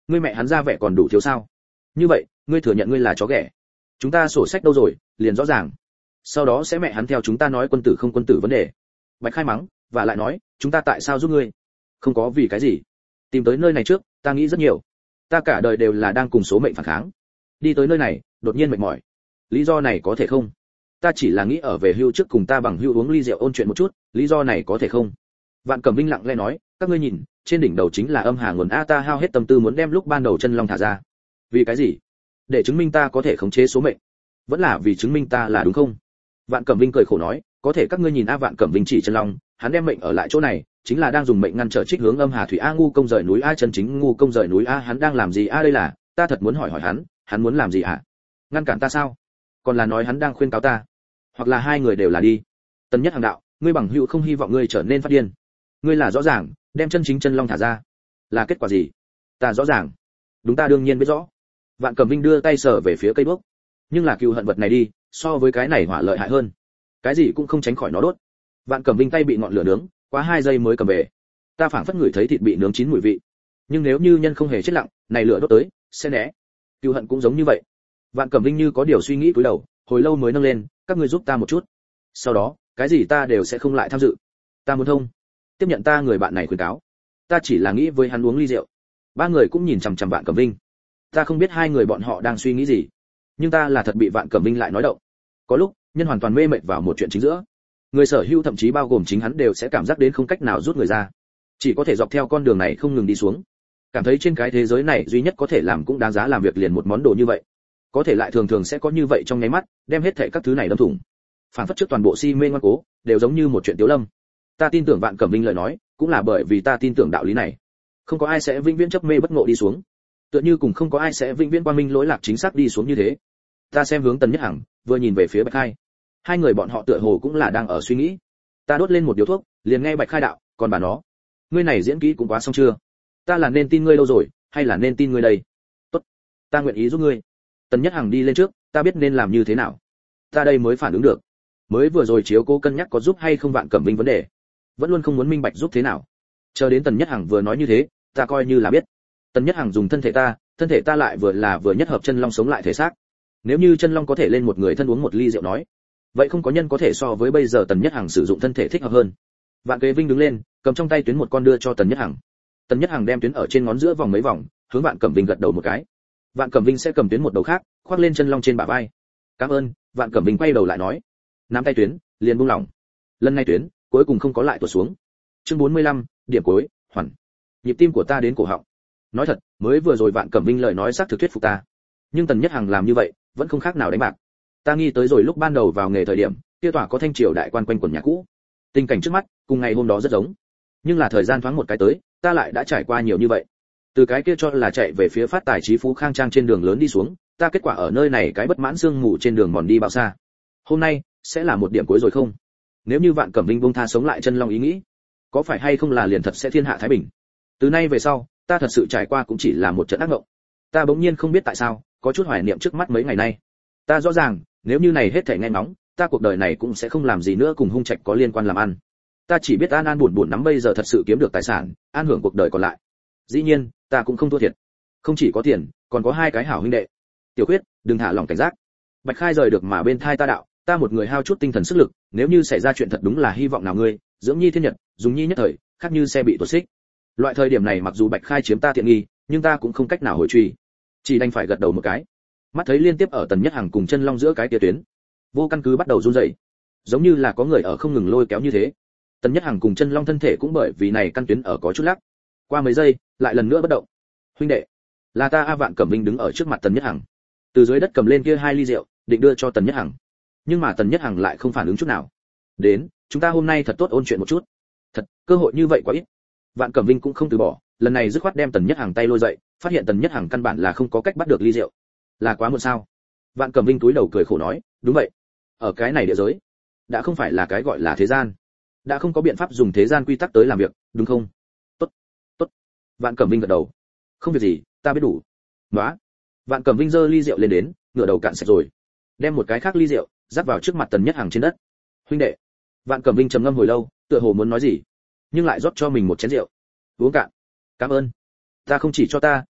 ngươi mẹ hắn ra vẻ còn đủ thiếu sao? Như vậy, ngươi thừa nhận ngươi là chó ghẻ. Chúng ta sổ sách đâu rồi, liền rõ ràng. Sau đó sẽ mẹ hắn theo chúng ta nói quân tử không quân tử vấn đề. Bạch Khai mắng, và lại nói, chúng ta tại sao giúp ngươi? Không có vì cái gì. Tìm tới nơi này trước, ta nghĩ rất nhiều. Ta cả đời đều là đang cùng số mệnh phản kháng. Đi tới nơi này, đột nhiên mệt mỏi. Lý do này có thể không? Ta chỉ là nghĩ ở về hưu trước cùng ta bằng hưu uống ly rượu ôn chuyện một chút, lý do này có thể không? Vạn Cẩm Vinh lặng lẽ nói, các ngươi nhìn, trên đỉnh đầu chính là âm hà nguồn a, ta hao hết tâm tư muốn đem lúc ban đầu chân long thả ra. Vì cái gì? Để chứng minh ta có thể khống chế số mệnh, vẫn là vì chứng minh ta là đúng không? Vạn Cẩm Vinh cười khổ nói, có thể các ngươi nhìn a. Vạn Cẩm Vinh chỉ chân long, hắn đem mệnh ở lại chỗ này, chính là đang dùng mệnh ngăn trở trích hướng âm hà thủy a. Ngu công rời núi a, chân chính ngu công rời núi a, hắn đang làm gì a? Đây là, ta thật muốn hỏi hỏi hắn, hắn muốn làm gì hả? Ngăn cản ta sao? Còn là nói hắn đang khuyên cáo ta? Hoặc là hai người đều là đi? Tần Nhất Hàng đạo, ngươi bằng hữu không hy vọng ngươi trở nên phát điên. Ngươi là rõ ràng, đem chân chính chân long thả ra, là kết quả gì? Ta rõ ràng. Đúng, ta đương nhiên biết rõ. Vạn Cẩm Vinh đưa tay sờ về phía cây đuốc, nhưng là cừu hận vật này đi, so với cái này hỏa lợi hại hơn, cái gì cũng không tránh khỏi nó đốt. Vạn Cẩm Vinh tay bị ngọn lửa nướng, quá hai giây mới cầm về. Ta phảng phất ngửi thấy thịt bị nướng chín mùi vị. Nhưng nếu như nhân không hề chết lặng, này lửa đốt tới, sẽ né. Cừu hận cũng giống như vậy. Vạn Cẩm Vinh như có điều suy nghĩ cúi đầu, hồi lâu mới nâng lên, các ngươi giúp ta một chút. Sau đó, cái gì ta đều sẽ không lại tham dự. Ta muốn thông, tiếp nhận ta người bạn này khuyên cáo. Ta chỉ là nghĩ với hắn uống ly rượu. Ba người cũng nhìn chằm chằm Vạn Cẩm Vinh. Ta không biết hai người bọn họ đang suy nghĩ gì, nhưng ta là thật bị Vạn Cẩm Vinh lại nói động. Có lúc, nhân hoàn toàn mê mệt vào một chuyện chính giữa. Người sở hữu thậm chí bao gồm chính hắn đều sẽ cảm giác đến không cách nào rút người ra, chỉ có thể dọc theo con đường này không ngừng đi xuống. Cảm thấy trên cái thế giới này duy nhất có thể làm cũng đáng giá làm việc liền một món đồ như vậy. Có thể lại thường thường sẽ có như vậy trong nháy mắt, đem hết thảy các thứ này đâm thủng. Phản phất trước toàn bộ si mê ngoan cố, đều giống như một chuyện tiếu lâm. Ta tin tưởng Vạn Cẩm Vinh lời nói, cũng là bởi vì ta tin tưởng đạo lý này. Không có ai sẽ vĩnh viễn chấp mê bất ngộ đi xuống, tựa như cùng không có ai sẽ vĩnh viễn quang minh lỗi lạc chính xác đi xuống như thế. Ta xem hướng Tần Nhất Hằng, vừa nhìn về phía Bạch Khai. Hai người bọn họ tựa hồ cũng là đang ở suy nghĩ. Ta đốt lên một điếu thuốc, liền nghe Bạch Khai đạo, còn bà nó, ngươi này diễn kỹ cũng quá xong chưa? Ta là nên tin ngươi lâu rồi, hay là nên tin ngươi đây? Tốt, ta nguyện ý giúp ngươi. Tần Nhất Hằng đi lên trước, ta biết nên làm như thế nào. Ta đây mới phản ứng được. Mới vừa rồi chiếu cố cân nhắc có giúp hay không Vạn Cẩm Vinh vấn đề, vẫn luôn không muốn minh bạch giúp thế nào. Chờ đến Tần Nhất Hằng vừa nói như thế, ta coi như là biết. Tần Nhất Hằng dùng thân thể ta, thân thể ta lại vừa là vừa nhất hợp chân long sống lại thể xác. Nếu như chân long có thể lên một người thân uống một ly rượu nói, vậy không có nhân có thể so với bây giờ Tần Nhất Hằng sử dụng thân thể thích hợp hơn. Vạn Kế Vinh đứng lên, cầm trong tay tuyến một con đưa cho Tần Nhất Hằng. Tần Nhất Hằng đem tuyến ở trên ngón giữa vòng mấy vòng, hướng Vạn Cẩm Vinh gật đầu một cái. Vạn Cẩm Vinh sẽ cầm tuyến một đầu khác, khoác lên chân long trên bả vai. Cảm ơn. Vạn Cẩm Vinh quay đầu lại nói, nắm tay tuyến, liền buông lỏng. Lần này tuyến cuối cùng không có lại tuột xuống. Chương bốn mươi lăm, điểm cuối, hoàn. Nhịp tim của ta đến cổ họng. Nói thật, mới vừa rồi Vạn Cẩm Vinh lời nói xác thực thuyết phục ta, nhưng Tần Nhất Hằng làm như vậy, vẫn không khác nào đánh bạc. Ta nghĩ tới rồi lúc ban đầu vào nghề thời điểm, kia tòa có thanh triều đại quan quanh quần nhà cũ. Tình cảnh trước mắt, cùng ngày hôm đó rất giống. Nhưng là thời gian thoáng một cái tới, ta lại đã trải qua nhiều như vậy. Từ cái kia cho là chạy về phía phát tài trí phú khang trang trên đường lớn đi xuống, ta kết quả ở nơi này cái bất mãn sương mù trên đường mòn đi bao xa. Hôm nay sẽ là một điểm cuối rồi không? Nếu như Vạn Cẩm Vinh buông tha sống lại chân long ý nghĩ, có phải hay không là liền thật sẽ thiên hạ thái bình? Từ nay về sau, ta thật sự trải qua cũng chỉ là một trận ác mộng. Ta bỗng nhiên không biết tại sao, có chút hoài niệm trước mắt mấy ngày nay. Ta rõ ràng, nếu như này hết thảy nghe ngóng, ta cuộc đời này cũng sẽ không làm gì nữa cùng hung trạch có liên quan làm ăn. Ta chỉ biết an an buồn buồn nắm bây giờ thật sự kiếm được tài sản, an hưởng cuộc đời còn lại. Dĩ nhiên, ta cũng không thua thiệt. Không chỉ có tiền, còn có hai cái hảo huynh đệ. Tiểu Khuyết, đừng thả lỏng cảnh giác. Bạch Khai rời được mà bên thai ta đạo, ta một người hao chút tinh thần sức lực, nếu như xảy ra chuyện thật đúng là hy vọng nào ngươi, dưỡng nhi thiên nhật, dùng nhi nhất thời, khác như xe bị tuột xích. Loại thời điểm này mặc dù Bạch Khai chiếm ta tiện nghi, nhưng ta cũng không cách nào hồi truy, chỉ đành phải gật đầu một cái. Mắt thấy liên tiếp ở Tần Nhất Hằng cùng chân long giữa cái tia tuyến, vô căn cứ bắt đầu run rẩy, giống như là có người ở không ngừng lôi kéo như thế. Tần Nhất Hằng cùng chân long thân thể cũng bởi vì này căn tuyến ở có chút lắc. Qua mấy giây, lại lần nữa bất động. Huynh đệ, là ta a. Vạn Cẩm Vinh đứng ở trước mặt Tần Nhất Hằng, từ dưới đất cầm lên kia hai ly rượu, định đưa cho Tần Nhất Hằng. Nhưng mà Tần Nhất Hằng lại không phản ứng chút nào. Đến, chúng ta hôm nay thật tốt ôn chuyện một chút. Thật, cơ hội như vậy quá ít. Vạn Cẩm Vinh cũng không từ bỏ, lần này dứt khoát đem Tần Nhất Hằng tay lôi dậy, phát hiện Tần Nhất Hằng căn bản là không có cách bắt được ly rượu. Là quá muộn sao? Vạn Cẩm Vinh túi đầu cười khổ nói, đúng vậy. Ở cái này địa giới, đã không phải là cái gọi là thế gian, đã không có biện pháp dùng thế gian quy tắc tới làm việc, đúng không? Tốt, tốt. Vạn Cẩm Vinh gật đầu. Không việc gì, ta biết đủ. Nóa. Vạn Cẩm Vinh giơ ly rượu lên đến, ngửa đầu cạn sạch rồi, đem một cái khác ly rượu dắt vào trước mặt Tần Nhất Hằng trên đất. Huynh đệ. Vạn Cẩm Vinh trầm ngâm hồi lâu, tựa hồ muốn nói gì, nhưng lại rót cho mình một chén rượu. Uống cạn. Cảm ơn. Ta không chỉ cho ta,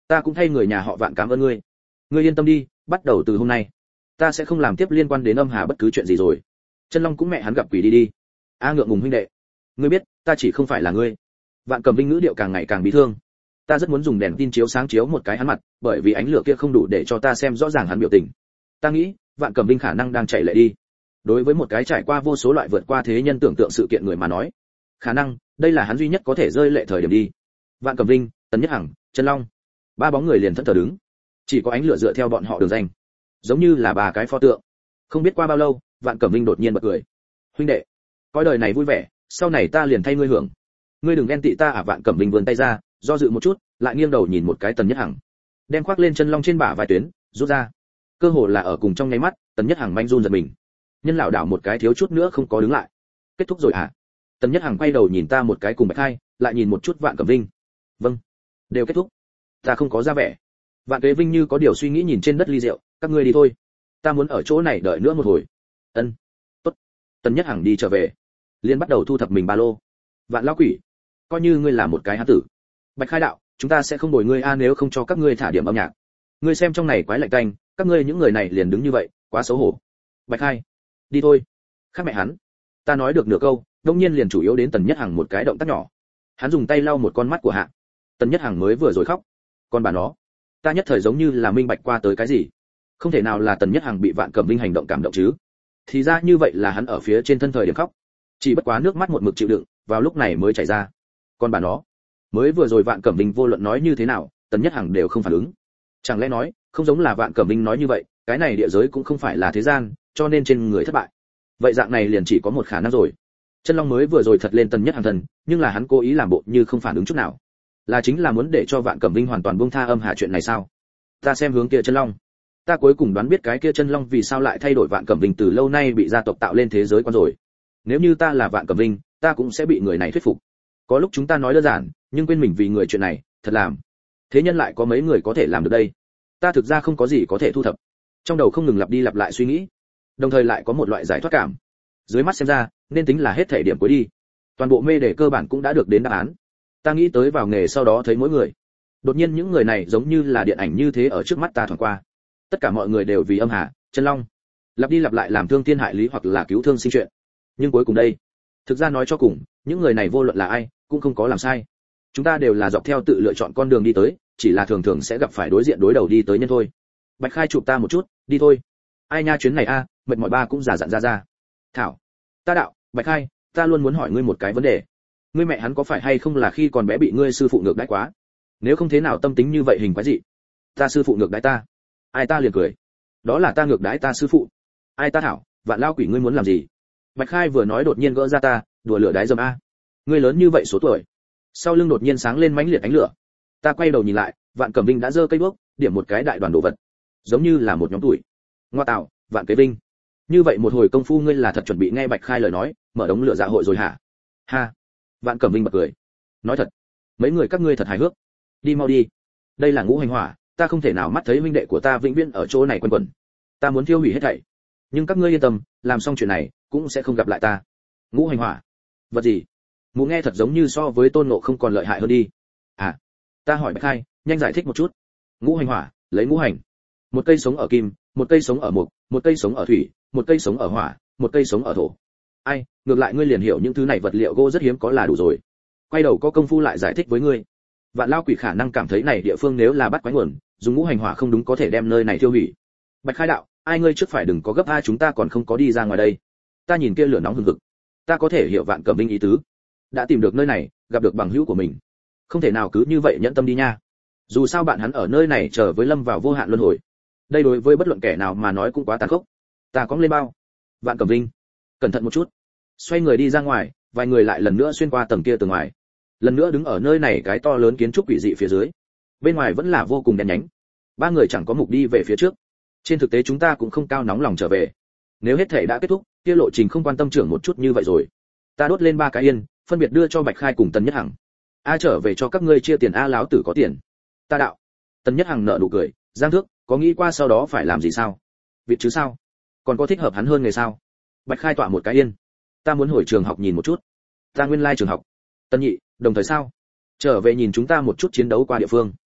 ta cũng thay người nhà họ Vạn cảm ơn ngươi. Ngươi yên tâm đi, bắt đầu từ hôm nay ta sẽ không làm tiếp liên quan đến âm hà bất cứ chuyện gì rồi. Chân Long cũng mẹ hắn gặp quỷ đi đi. A ngượng ngùng huynh đệ, ngươi biết ta chỉ không phải là ngươi. Vạn Cẩm Vinh ngữ điệu càng ngày càng bí thương. Ta rất muốn dùng đèn tin chiếu sáng chiếu một cái hắn mặt, bởi vì ánh lửa kia không đủ để cho ta xem rõ ràng hắn biểu tình. Ta nghĩ Vạn Cẩm Vinh khả năng đang chạy lệ đi. Đối với một cái trải qua vô số loại vượt qua thế nhân tưởng tượng sự kiện người mà nói, khả năng đây là hắn duy nhất có thể rơi lệ thời điểm đi. Vạn Cẩm Vinh, Tần Nhất Hằng, Chân Long, ba bóng người liền thẫn thờ đứng, chỉ có ánh lửa dựa theo bọn họ đường danh, giống như là ba cái pho tượng. Không biết qua bao lâu, Vạn Cẩm Vinh đột nhiên bật cười. Huynh đệ, coi đời này vui vẻ, sau này ta liền thay ngươi hưởng. Ngươi đừng ghen tị ta à? Vạn Cẩm Vinh vươn tay ra, do dự một chút, lại nghiêng đầu nhìn một cái Tần Nhất Hằng, đem khoác lên Chân Long trên bả vai tuyến rút ra. Cơ hồ là ở cùng trong nháy mắt, Tần Nhất Hằng manh run giật mình, nhân lão đảo một cái thiếu chút nữa không có đứng lại. Kết thúc rồi à? Tần Nhất Hằng quay đầu nhìn ta một cái cùng Bạch Khai, lại nhìn một chút Vạn Cẩm Vinh. Vâng, đều kết thúc. Ta không có ra vẻ. Vạn Kế Vinh như có điều suy nghĩ nhìn trên đất ly rượu, các ngươi đi thôi, ta muốn ở chỗ này đợi nữa một hồi. Ân, tốt. Tần Nhất Hằng đi trở về, liền bắt đầu thu thập mình ba lô. Vạn lão quỷ, coi như ngươi là một cái hán tử. Bạch Khai đạo, chúng ta sẽ không đổi ngươi a, nếu không cho các ngươi thả điểm âm nhạc. Ngươi xem trong này quái lạnh tanh, các ngươi những người này liền đứng như vậy, quá xấu hổ. Bạch Khai, đi thôi. Khác mẹ hắn. Ta nói được nửa câu, đông nhiên liền chủ yếu đến Tần Nhất Hằng một cái động tác nhỏ. Hắn dùng tay lau một con mắt của Hạ. Tần Nhất Hằng mới vừa rồi khóc. Còn bà nó, ta nhất thời giống như là minh bạch qua tới cái gì. Không thể nào là Tần Nhất Hằng bị Vạn Cẩm Vinh hành động cảm động chứ? Thì ra như vậy là hắn ở phía trên thân thời điểm khóc. Chỉ bất quá nước mắt một mực chịu đựng, vào lúc này mới chảy ra. Còn bà nó, mới vừa rồi Vạn Cẩm Vinh vô luận nói như thế nào, Tần Nhất Hằng đều không phản ứng. Chẳng lẽ nói, không giống là Vạn Cẩm Vinh nói như vậy, cái này địa giới cũng không phải là thế gian, cho nên trên người thất bại. Vậy dạng này liền chỉ có một khả năng rồi. Chân Long mới vừa rồi thật lên Tần Nhất Hằng thần, nhưng là hắn cố ý làm bộ như không phản ứng chút nào. Là chính là muốn để cho Vạn Cẩm Vinh hoàn toàn buông tha âm hà chuyện này sao? Ta xem hướng kia Chân Long, ta cuối cùng đoán biết cái kia Chân Long vì sao lại thay đổi Vạn Cẩm Vinh từ lâu nay bị gia tộc tạo lên thế giới quan rồi. Nếu như ta là Vạn Cẩm Vinh, ta cũng sẽ bị người này thuyết phục. Có lúc chúng ta nói đơn giản, nhưng quên mình vì người chuyện này, thật làm. Thế nhân lại có mấy người có thể làm được đây? Ta thực ra không có gì có thể thu thập. Trong đầu không ngừng lặp đi lặp lại suy nghĩ, đồng thời lại có một loại giải thoát cảm. Dưới mắt xem ra, nên tính là hết thể điểm cuối đi. Toàn bộ mê đề cơ bản cũng đã được đến đáp án. Ta nghĩ tới vào nghề sau đó thấy mỗi người. Đột nhiên những người này giống như là điện ảnh như thế ở trước mắt ta thoáng qua. Tất cả mọi người đều vì âm hà, Chân Long, lặp đi lặp lại làm thương thiên hại lý hoặc là cứu thương sinh chuyện. Nhưng cuối cùng đây, thực ra nói cho cùng, những người này vô luận là ai, cũng không có làm sai. Chúng ta đều là dọc theo tự lựa chọn con đường đi tới, chỉ là thường thường sẽ gặp phải đối diện đối đầu đi tới nhân thôi. Bạch Khai chụp ta một chút, đi thôi. Ai nha chuyến này a, mệt mỏi ba cũng giả dặn ra ra. Thảo, ta đạo, Bạch Khai, ta luôn muốn hỏi ngươi một cái vấn đề. Ngươi mẹ hắn có phải hay không là khi còn bé bị ngươi sư phụ ngược đãi quá? Nếu không thế nào tâm tính như vậy hình quái dị? Ta sư phụ ngược đãi ta? Ai? Ta liền cười. Đó là ta ngược đãi ta sư phụ. Ai? Ta thảo, Vạn lao quỷ ngươi muốn làm gì? Bạch Khai vừa nói đột nhiên gỡ ra ta, đùa lửa đái dầm a. Ngươi lớn như vậy số tuổi. Sau lưng đột nhiên sáng lên mãnh liệt ánh lửa. Ta quay đầu nhìn lại, Vạn Cẩm Vinh đã giơ cây đuốc, điểm một cái đại đoàn đồ vật, giống như là một nhóm tuổi. Ngoa tạo, Vạn Kế Vinh. Như vậy một hồi công phu ngươi là thật chuẩn bị nghe Bạch Khai lời nói, mở đống lửa dạ hội rồi hả? Ha. Vạn Cẩm Vinh bật cười. Nói thật, mấy người các ngươi thật hài hước. Đi mau đi. Đây là ngũ hành hỏa, ta không thể nào mắt thấy huynh đệ của ta vĩnh viễn ở chỗ này quanh quẩn. Ta muốn thiêu hủy hết thảy. Nhưng các ngươi yên tâm, làm xong chuyện này, cũng sẽ không gặp lại ta. Ngũ hành hỏa? Vật gì? Mụ nghe thật giống như so với Tôn Ngộ không còn lợi hại hơn đi. À, ta hỏi Bạch Khai, nhanh giải thích một chút. Ngũ hành hỏa, lấy ngũ hành. Một cây sống ở kim, một cây sống ở mộc, một cây sống ở thủy, một cây sống ở hỏa, một cây sống ở thổ. Ai, ngược lại ngươi liền hiểu những thứ này vật liệu gỗ rất hiếm có là đủ rồi. Quay đầu có công phu lại giải thích với ngươi. Vạn lao quỷ khả năng cảm thấy này địa phương nếu là bắt quái nguồn, dùng ngũ hành hỏa không đúng có thể đem nơi này tiêu hủy. Bạch Khai đạo, ai ngươi trước phải đừng có gấp a, chúng ta còn không có đi ra ngoài đây. Ta nhìn kia lửa nóng hừng hực, ta có thể hiểu Vạn Cẩm Vinh ý tứ. Đã tìm được nơi này, gặp được bằng hữu của mình, không thể nào cứ như vậy nhẫn tâm đi nha. Dù sao bạn hắn ở nơi này chờ với lâm vào vô hạn luân hồi. Đây đối với bất luận kẻ nào mà nói cũng quá tàn khốc. Ta cóng lên bao. Vạn Cẩm Vinh, cẩn thận một chút. Xoay người đi ra ngoài, vài người lại lần nữa xuyên qua tầng kia tường ngoài. Lần nữa đứng ở nơi này cái to lớn kiến trúc quỷ dị phía dưới. Bên ngoài vẫn là vô cùng đen nhánh. Ba người chẳng có mục đi về phía trước. Trên thực tế chúng ta cũng không cao nóng lòng trở về. Nếu hết thể đã kết thúc, kia lộ trình không quan tâm trưởng một chút như vậy rồi. Ta đốt lên ba cái yên, phân biệt đưa cho Bạch Khai cùng Tần Nhất Hằng. A trở về cho các ngươi chia tiền a, láo tử có tiền. Ta đạo. Tần Nhất Hằng nở nụ cười, Giang Thước, có nghĩ qua sau đó phải làm gì sao? Việc chứ sao? Còn có thích hợp hắn hơn người sao? Bạch Khai tỏa một cái yên. Ta muốn hồi trường học nhìn một chút. Ta nguyên lai trường học. Tân nhị, đồng thời sao? Trở về nhìn chúng ta một chút chiến đấu qua địa phương.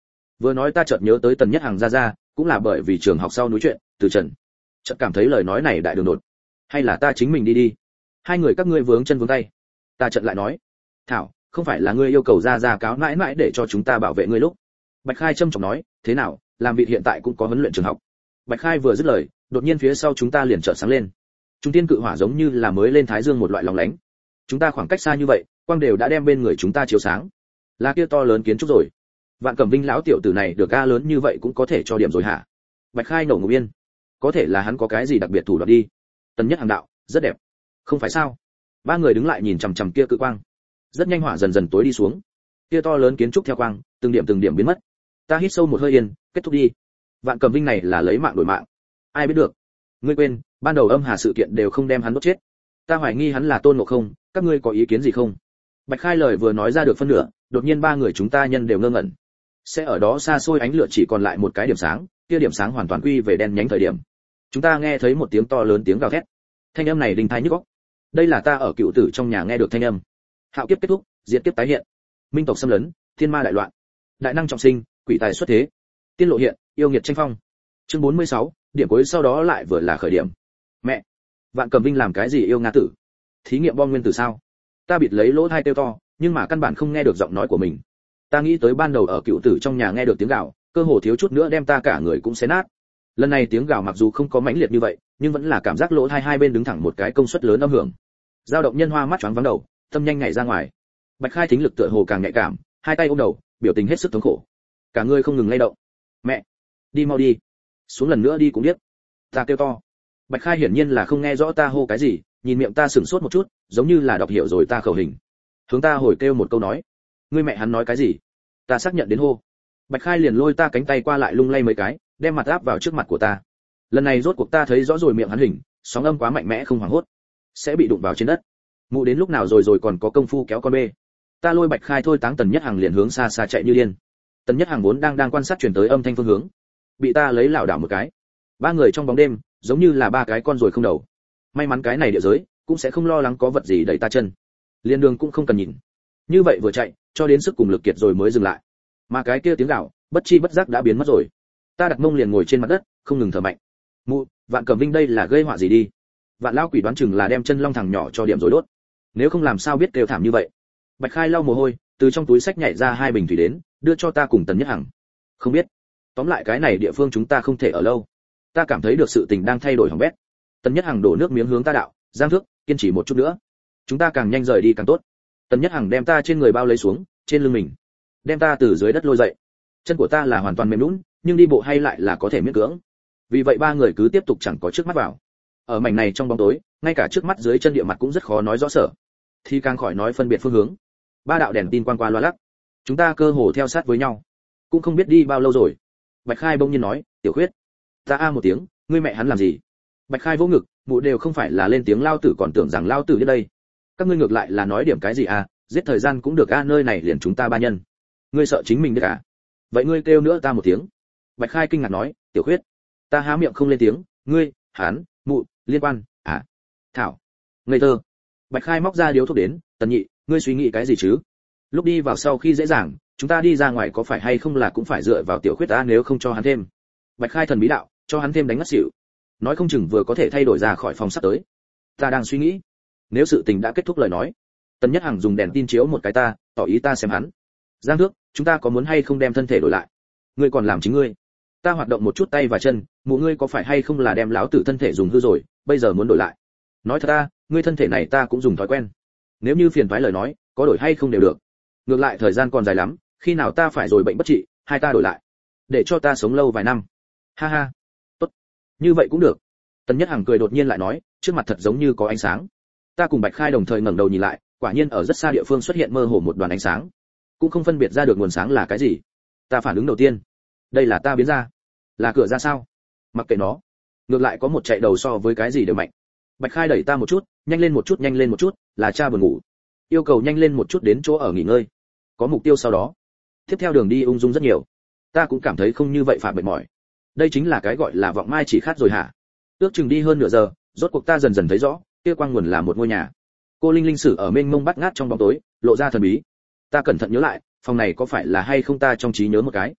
Vừa nói ta chợt nhớ tới Tần Nhất Hằng ra ra, cũng là bởi vì trường học sau núi chuyện, từ trần. Chợt cảm thấy lời nói này đại đường đột. Hay là ta chính mình đi đi. Hai người các ngươi vướng chân vướng tay. Ta chợt lại nói, thảo, không phải là ngươi yêu cầu ra ra cáo mãi mãi để cho chúng ta bảo vệ ngươi lúc. Bạch Khai trâm trọng nói, thế nào, làm vị hiện tại cũng có huấn luyện trường học. Bạch Khai vừa dứt lời, đột nhiên phía sau chúng ta liền chợt sáng lên. Trung tiên cự hỏa giống như là mới lên thái dương một loại lóng lánh. Chúng ta khoảng cách xa như vậy, quang đều đã đem bên người chúng ta chiếu sáng. Là kia to lớn kiến trúc rồi. Vạn Cẩm Vinh lão tiểu tử này được ga lớn như vậy cũng có thể cho điểm rồi hả? Bạch Khai nổ ngụm yên. Có thể là hắn có cái gì đặc biệt thủ đoạn đi. Tần Nhất Hằng đạo, rất đẹp. Không phải sao? Ba người đứng lại nhìn chằm chằm kia cự quang. Rất nhanh hỏa dần dần tối đi xuống. Kia to lớn kiến trúc theo quang, từng điểm từng điểm biến mất. Ta hít sâu một hơi yên, kết thúc đi. Vạn Cẩm Vinh này là lấy mạng đổi mạng. Ai biết được? Ngươi quên, ban đầu âm hà sự kiện đều không đem hắn đốt chết. Ta hoài nghi hắn là Tôn Ngộ Không, các ngươi có ý kiến gì không? Bạch Khai lời vừa nói ra được phân nửa, đột nhiên ba người chúng ta nhân đều ngơ ngẩn. Sẽ ở đó xa xôi ánh lửa chỉ còn lại một cái điểm sáng, kia điểm sáng hoàn toàn quy về đen nhánh thời điểm. Chúng ta nghe thấy một tiếng to lớn tiếng gào thét. Thanh âm này đinh tai nhức óc. Đây là ta ở cựu tử trong nhà nghe được thanh âm. Hạo kiếp kết thúc, diệt kiếp tái hiện. Minh tộc xâm lấn, thiên ma đại loạn. Đại năng trọng sinh, quỷ tài xuất thế. Tiên lộ hiện, yêu nghiệt tranh phong. Chương bốn mươi sáu, điểm cuối sau đó lại vừa là khởi điểm. Mẹ, Vạn Cẩm Vinh làm cái gì yêu nga tử? Thí nghiệm bom nguyên tử sao? Ta bịt lấy lỗ tai kêu to, nhưng mà căn bản không nghe được giọng nói của mình. Ta nghĩ tới ban đầu ở cựu tử trong nhà nghe được tiếng gào, cơ hồ thiếu chút nữa đem ta cả người cũng xé nát. Lần này tiếng gào mặc dù không có mãnh liệt như vậy, nhưng vẫn là cảm giác lỗ tai hai bên đứng thẳng một cái công suất lớn âm hưởng. Dao động nhân hoa mắt choáng váng đầu, tâm nhanh nhảy ra ngoài. Bạch Khai thính lực tựa hồ càng nhạy cảm, hai tay ôm đầu, biểu tình hết sức thống khổ. Cả người không ngừng lay động. Mẹ, đi mau đi. Xuống lần nữa đi cũng biết. Ta kêu to. Bạch Khai hiển nhiên là không nghe rõ ta hô cái gì, nhìn miệng ta sửng sốt một chút, giống như là đọc hiểu rồi ta khẩu hình. Hướng ta hồi kêu một câu nói. Ngươi mẹ hắn nói cái gì? Ta xác nhận đến hô. Bạch Khai liền lôi ta cánh tay qua lại lung lay mấy cái, đem mặt áp vào trước mặt của ta. Lần này rốt cuộc ta thấy rõ rồi miệng hắn hình, sóng âm quá mạnh mẽ không hoảng hốt, sẽ bị đụng vào trên đất. Mụ đến lúc nào rồi rồi còn có công phu kéo con bê. Ta lôi Bạch Khai thôi táng Tần Nhất Hằng liền hướng xa xa chạy như điên. Tần Nhất Hằng vốn đang đang quan sát truyền tới âm thanh phương hướng, bị ta lấy lảo đảo một cái. Ba người trong bóng đêm, giống như là ba cái con rồi không đầu. May mắn cái này địa giới cũng sẽ không lo lắng có vật gì đẩy ta chân. Liên đường cũng không cần nhìn. Như vậy vừa chạy, cho đến sức cùng lực kiệt rồi mới dừng lại. Mà cái kia tiếng gào, bất chi bất giác đã biến mất rồi. Ta đặt mông liền ngồi trên mặt đất, không ngừng thở mạnh. Mụ, Vạn Cẩm Vinh đây là gây họa gì đi? Vạn lão quỷ đoán chừng là đem chân long thằng nhỏ cho điểm rồi đốt. Nếu không làm sao biết kêu thảm như vậy. Bạch Khai lau mồ hôi, từ trong túi sách nhảy ra hai bình thủy đến, đưa cho ta cùng Tần Nhất Hằng. Không biết. Tóm lại cái này địa phương chúng ta không thể ở lâu. Ta cảm thấy được sự tình đang thay đổi hỏng bét. Tần Nhất Hằng đổ nước miếng hướng ta đạo, Giang Thước, kiên trì một chút nữa. Chúng ta càng nhanh rời đi càng tốt. Tần Nhất Hằng đem ta trên người bao lấy xuống, trên lưng mình, đem ta từ dưới đất lôi dậy. Chân của ta là hoàn toàn mềm nhũn, nhưng đi bộ hay lại là có thể miễn cưỡng. Vì vậy ba người cứ tiếp tục chẳng có trước mắt vào. Ở mảnh này trong bóng tối, ngay cả trước mắt dưới chân địa mặt cũng rất khó nói rõ sở. Thì càng khỏi nói phân biệt phương hướng. Ba đạo đèn tin quang qua loa lắc. Chúng ta cơ hồ theo sát với nhau. Cũng không biết đi bao lâu rồi. Bạch Khai bỗng nhiên nói, Tiểu Khuyết. Ta a một tiếng, ngươi mẹ hắn làm gì? Bạch Khai vỗ ngực, mụ đều không phải là lên tiếng lao tử còn tưởng rằng lao tử đến đây. Các ngươi ngược lại là nói điểm cái gì à, giết thời gian cũng được a, nơi này liền chúng ta ba nhân. Ngươi sợ chính mình được à? Vậy ngươi kêu nữa ta một tiếng. Bạch Khai kinh ngạc nói, Tiểu Khuyết. Ta há miệng không lên tiếng, ngươi, hắn, mụ, liên quan, à? Thảo. Ngây thơ. Bạch Khai móc ra điếu thuốc đến, Tần Nhị, ngươi suy nghĩ cái gì chứ? Lúc đi vào sau khi dễ dàng, chúng ta đi ra ngoài có phải hay không là cũng phải dựa vào Tiểu Khuyết ta, nếu không cho hắn thêm. Bạch Khai thần bí đạo, cho hắn thêm đánh ngất xỉu. Nói không chừng vừa có thể thay đổi ra khỏi phòng sắp tới. Ta đang suy nghĩ, nếu sự tình đã kết thúc lời nói. Tần Nhất Hằng dùng đèn tin chiếu một cái ta, tỏ ý ta xem hắn. Giang Thước, chúng ta có muốn hay không đem thân thể đổi lại? Ngươi còn làm chính ngươi. Ta hoạt động một chút tay và chân, mụ ngươi có phải hay không là đem lão tử thân thể dùng hư rồi, bây giờ muốn đổi lại. Nói thật ta, ngươi thân thể này ta cũng dùng thói quen. Nếu như phiền toái lời nói, có đổi hay không đều được. Ngược lại thời gian còn dài lắm, khi nào ta phải rồi bệnh bất trị, hai ta đổi lại, để cho ta sống lâu vài năm. Ha ha, tốt, như vậy cũng được. Tần Nhất Hằng cười đột nhiên lại nói, trước mặt thật giống như có ánh sáng. Ta cùng Bạch Khai đồng thời ngẩng đầu nhìn lại, quả nhiên ở rất xa địa phương xuất hiện mơ hồ một đoàn ánh sáng, cũng không phân biệt ra được nguồn sáng là cái gì. Ta phản ứng đầu tiên, đây là ta biến ra, là cửa ra sao? Mặc kệ nó, ngược lại có một chạy đầu so với cái gì đều mạnh. Bạch Khai đẩy ta một chút, nhanh lên một chút, nhanh lên một chút, là cha buồn ngủ, yêu cầu nhanh lên một chút đến chỗ ở nghỉ ngơi. Có mục tiêu sau đó, tiếp theo đường đi ung dung rất nhiều. Ta cũng cảm thấy không như vậy phạm mệt mỏi. Đây chính là cái gọi là vọng mai chỉ khát rồi hả? Ước chừng đi hơn nửa giờ, rốt cuộc ta dần dần thấy rõ, kia quang nguồn là một ngôi nhà. Cô Linh Linh sử ở mênh mông bắt ngát trong bóng tối, lộ ra thần bí. Ta cẩn thận nhớ lại, phòng này có phải là hay không ta trong trí nhớ một cái.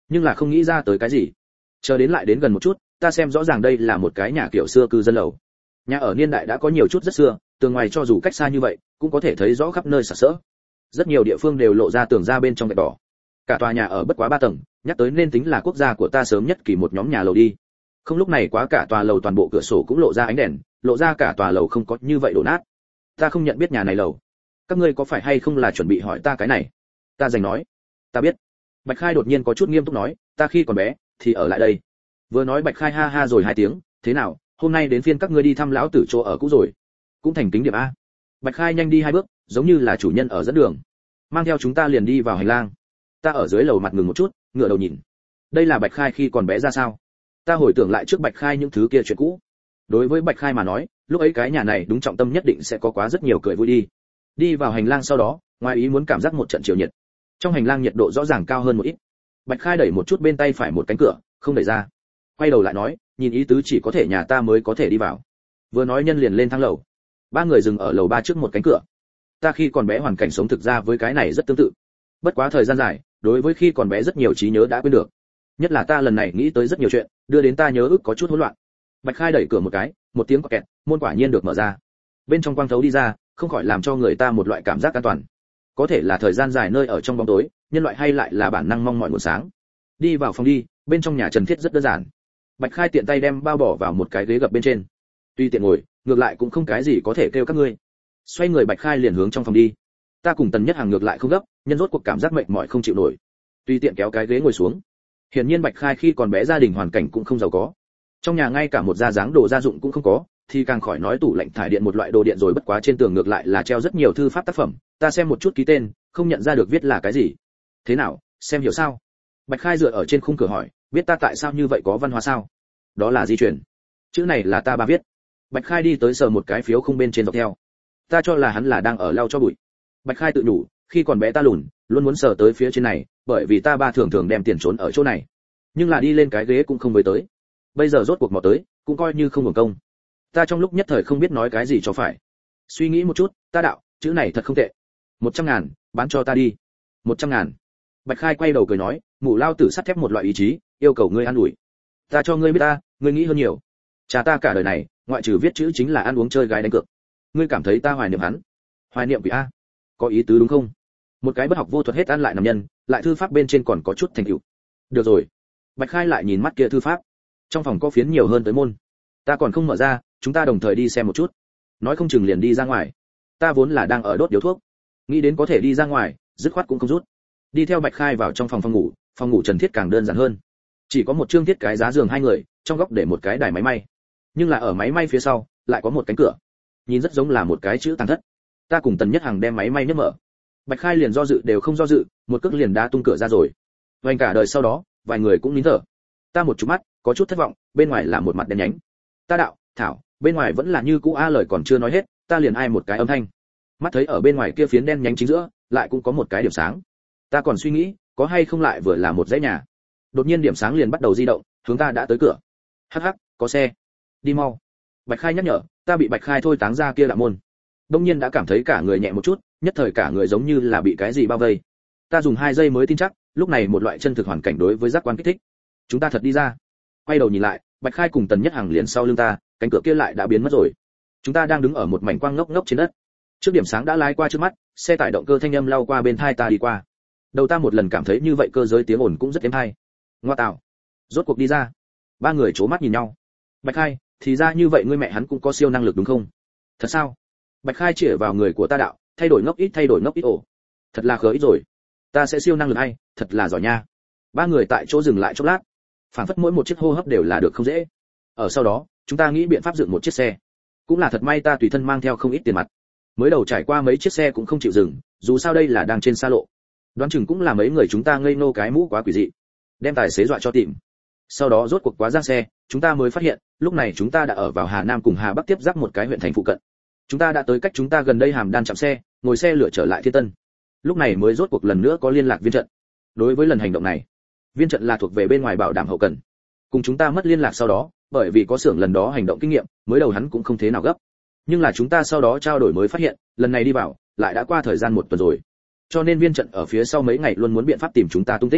nhưng là không nghĩ ra tới cái gì. Chờ đến lại đến gần một chút, ta xem rõ ràng đây là một cái nhà kiểu xưa cư dân lầu. Nhà ở niên đại đã có nhiều chút rất xưa, tường ngoài cho dù cách xa như vậy, cũng có thể thấy rõ khắp nơi sặc sỡ. Rất nhiều địa phương đều lộ ra tường ra bên trong gạch đỏ. Cả tòa nhà ở bất quá ba tầng, nhắc tới nên tính là quốc gia của ta sớm nhất kỳ một nhóm nhà lầu đi. Không lúc này quá cả tòa lầu toàn bộ cửa sổ cũng lộ ra ánh đèn, lộ ra cả tòa lầu không có như vậy đổ nát. Ta không nhận biết nhà này lầu. Các ngươi có phải hay không là chuẩn bị hỏi ta cái này? Ta giành nói. Ta biết. Bạch Khai đột nhiên có chút nghiêm túc nói, ta khi còn bé thì ở lại đây. Vừa nói Bạch Khai ha ha rồi hai tiếng, thế nào, hôm nay đến phiên các ngươi đi thăm lão tử chỗ ở cũ rồi. Cũng thành kính điểm a. Bạch Khai nhanh đi hai bước, giống như là chủ nhân ở dẫn đường. Mang theo chúng ta liền đi vào hành lang. Ta ở dưới lầu mặt ngừng một chút, ngửa đầu nhìn. Đây là Bạch Khai khi còn bé ra sao? Ta hồi tưởng lại trước Bạch Khai những thứ kia chuyện cũ. Đối với Bạch Khai mà nói, lúc ấy cái nhà này đúng trọng tâm nhất định sẽ có quá rất nhiều cười vui đi. Đi vào hành lang sau đó, ngoài ý muốn cảm giác một trận chiều nhiệt. Trong hành lang nhiệt độ rõ ràng cao hơn một ít. Bạch Khai đẩy một chút bên tay phải một cánh cửa, không đẩy ra. Quay đầu lại nói, nhìn ý tứ chỉ có thể nhà ta mới có thể đi vào. Vừa nói nhân liền lên thang lầu. Ba người dừng ở lầu ba trước một cánh cửa. Ta khi còn bé hoàn cảnh sống thực ra với cái này rất tương tự. Bất quá thời gian dài, đối với khi còn bé rất nhiều trí nhớ đã quên được. Nhất là ta lần này nghĩ tới rất nhiều chuyện, đưa đến ta nhớ ức có chút hỗn loạn. Bạch Khai đẩy cửa một cái, một tiếng quạt kẹt, môn quả nhiên được mở ra. Bên trong quang thấu đi ra, không khỏi làm cho người ta một loại cảm giác an toàn. Có thể là thời gian dài nơi ở trong bóng tối, nhân loại hay lại là bản năng mong mỏi nguồn sáng. Đi vào phòng đi, bên trong nhà trần thiết rất đơn giản. Bạch Khai tiện tay đem bao bỏ vào một cái ghế gập bên trên. Tuy tiện ngồi, ngược lại cũng không cái gì có thể kêu các ngươi. Xoay người Bạch Khai liền hướng trong phòng đi. Ta cùng Tần Nhất Hàng ngược lại không gấp, nhân rốt cuộc cảm giác mệt mỏi không chịu nổi. Tuy tiện kéo cái ghế ngồi xuống. Hiển nhiên Bạch Khai khi còn bé gia đình hoàn cảnh cũng không giàu có. Trong nhà ngay cả một gia dáng đồ gia dụng cũng không có, thì càng khỏi nói tủ lạnh thải điện một loại đồ điện rồi, bất quá trên tường ngược lại là treo rất nhiều thư pháp tác phẩm, ta xem một chút ký tên, không nhận ra được viết là cái gì. Thế nào, xem hiểu sao? Bạch Khai dựa ở trên khung cửa hỏi, biết ta tại sao như vậy có văn hóa sao? Đó là di truyền. Chữ này là ta ba viết. Bạch Khai đi tới sờ một cái phiếu khung bên trên dọc theo. Ta cho là hắn là đang ở lau cho bụi. Bạch Khai tự nhủ, khi còn bé ta lùn, luôn muốn sờ tới phía trên này, bởi vì ta ba thường thường đem tiền trốn ở chỗ này. Nhưng là đi lên cái ghế cũng không với tới. Bây giờ rốt cuộc mò tới, cũng coi như không hưởng công. Ta trong lúc nhất thời không biết nói cái gì cho phải. Suy nghĩ một chút, ta đạo, chữ này thật không tệ. Một trăm ngàn, bán cho ta đi. Một trăm ngàn. Bạch Khai quay đầu cười nói, mụ lao tử sắt thép một loại ý chí, yêu cầu ngươi ăn ủi. Ta cho ngươi biết ta, ngươi nghĩ hơn nhiều. Cha ta cả đời này, ngoại trừ viết chữ chính là ăn uống chơi gái đánh cược. Ngươi cảm thấy ta hoài niệm hắn? Hoài niệm vì a? Có ý tứ đúng không? Một cái bất học vô thuật hết ăn lại nằm nhân, lại thư pháp bên trên còn có chút thành tựu. Được rồi. Bạch Khai lại nhìn mắt kia thư pháp. Trong phòng có phiến nhiều hơn tới môn. Ta còn không mở ra, chúng ta đồng thời đi xem một chút. Nói không chừng liền đi ra ngoài. Ta vốn là đang ở đốt điếu thuốc, nghĩ đến có thể đi ra ngoài, dứt khoát cũng không rút. Đi theo Bạch Khai vào trong phòng phòng ngủ, phòng ngủ trần thiết càng đơn giản hơn. Chỉ có một chương thiết cái giá giường hai người, trong góc để một cái đài máy may. Nhưng là ở máy may phía sau, lại có một cánh cửa. Nhìn rất giống là một cái chữ tàng thất. Ta cùng Tần Nhất Hằng đem máy may nhấc mở. Bạch Khai liền do dự đều không do dự, một cước liền đá tung cửa ra rồi. Vành cả đời sau đó, vài người cũng nín thở. Ta một chút mắt, có chút thất vọng, bên ngoài là một mặt đen nhánh. Ta đạo, thảo, bên ngoài vẫn là như cũ a, lời còn chưa nói hết, ta liền ai một cái âm thanh. Mắt thấy ở bên ngoài kia phiến đen nhánh chính giữa, lại cũng có một cái điểm sáng. Ta còn suy nghĩ, có hay không lại vừa là một dãy nhà. Đột nhiên điểm sáng liền bắt đầu di động, hướng ta đã tới cửa. Hắc hắc, có xe. Đi mau. Bạch Khai nhắc nhở, ta bị Bạch Khai thôi táng ra kia đạo môn. Đông nhiên đã cảm thấy cả người nhẹ một chút, nhất thời cả người giống như là bị cái gì bao vây. Ta dùng hai giây mới tin chắc, lúc này một loại chân thực hoàn cảnh đối với giác quan kích thích. Chúng ta thật đi ra. Quay đầu nhìn lại, Bạch Khai cùng Tần Nhất Hằng liền sau lưng ta, cánh cửa kia lại đã biến mất rồi. Chúng ta đang đứng ở một mảnh quang ngốc ngốc trên đất. Trước điểm sáng đã lái qua trước mắt, xe tải động cơ thanh âm lao qua bên tai ta đi qua. Đầu ta một lần cảm thấy như vậy cơ giới tiếng ồn cũng rất êm tai. Ngoa tạo. Rốt cuộc đi ra. Ba người chố mắt nhìn nhau. Bạch Khai, thì ra như vậy ngươi mẹ hắn cũng có siêu năng lực đúng không? Thật sao? Bạch Khai chỉ vào người của ta đạo, thay đổi ngốc ít thay đổi ngốc ít ổ. Thật là khờ ít rồi. Ta sẽ siêu năng lực hay, thật là giỏi nha. Ba người tại chỗ dừng lại chốc lát. Phản phất mỗi một chiếc hô hấp đều là được không dễ. Ở sau đó, chúng ta nghĩ biện pháp dựng một chiếc xe. Cũng là thật may ta tùy thân mang theo không ít tiền mặt. Mới đầu trải qua mấy chiếc xe cũng không chịu dừng, dù sao đây là đang trên xa lộ. Đoán chừng cũng là mấy người chúng ta ngây nô cái mũ quá quỷ dị, đem tài xế dọa cho tìm. Sau đó rốt cuộc quá giang xe, chúng ta mới phát hiện, lúc này chúng ta đã ở vào Hà Nam cùng Hà Bắc tiếp giáp một cái huyện thành phụ cận. Chúng ta đã tới cách chúng ta gần đây Hàm Đan chạm xe, ngồi xe lửa trở lại Thiên Tân. Lúc này mới rốt cuộc lần nữa có liên lạc viên trận. Đối với lần hành động này, viên trận là thuộc về bên ngoài bảo đảm hậu cần. Cùng chúng ta mất liên lạc sau đó, bởi vì có xưởng lần đó hành động kinh nghiệm, mới đầu hắn cũng không thế nào gấp. Nhưng là chúng ta sau đó trao đổi mới phát hiện, lần này đi vào, lại đã qua thời gian một tuần rồi. Cho nên viên trận ở phía sau mấy ngày luôn muốn biện pháp tìm chúng ta tung tích.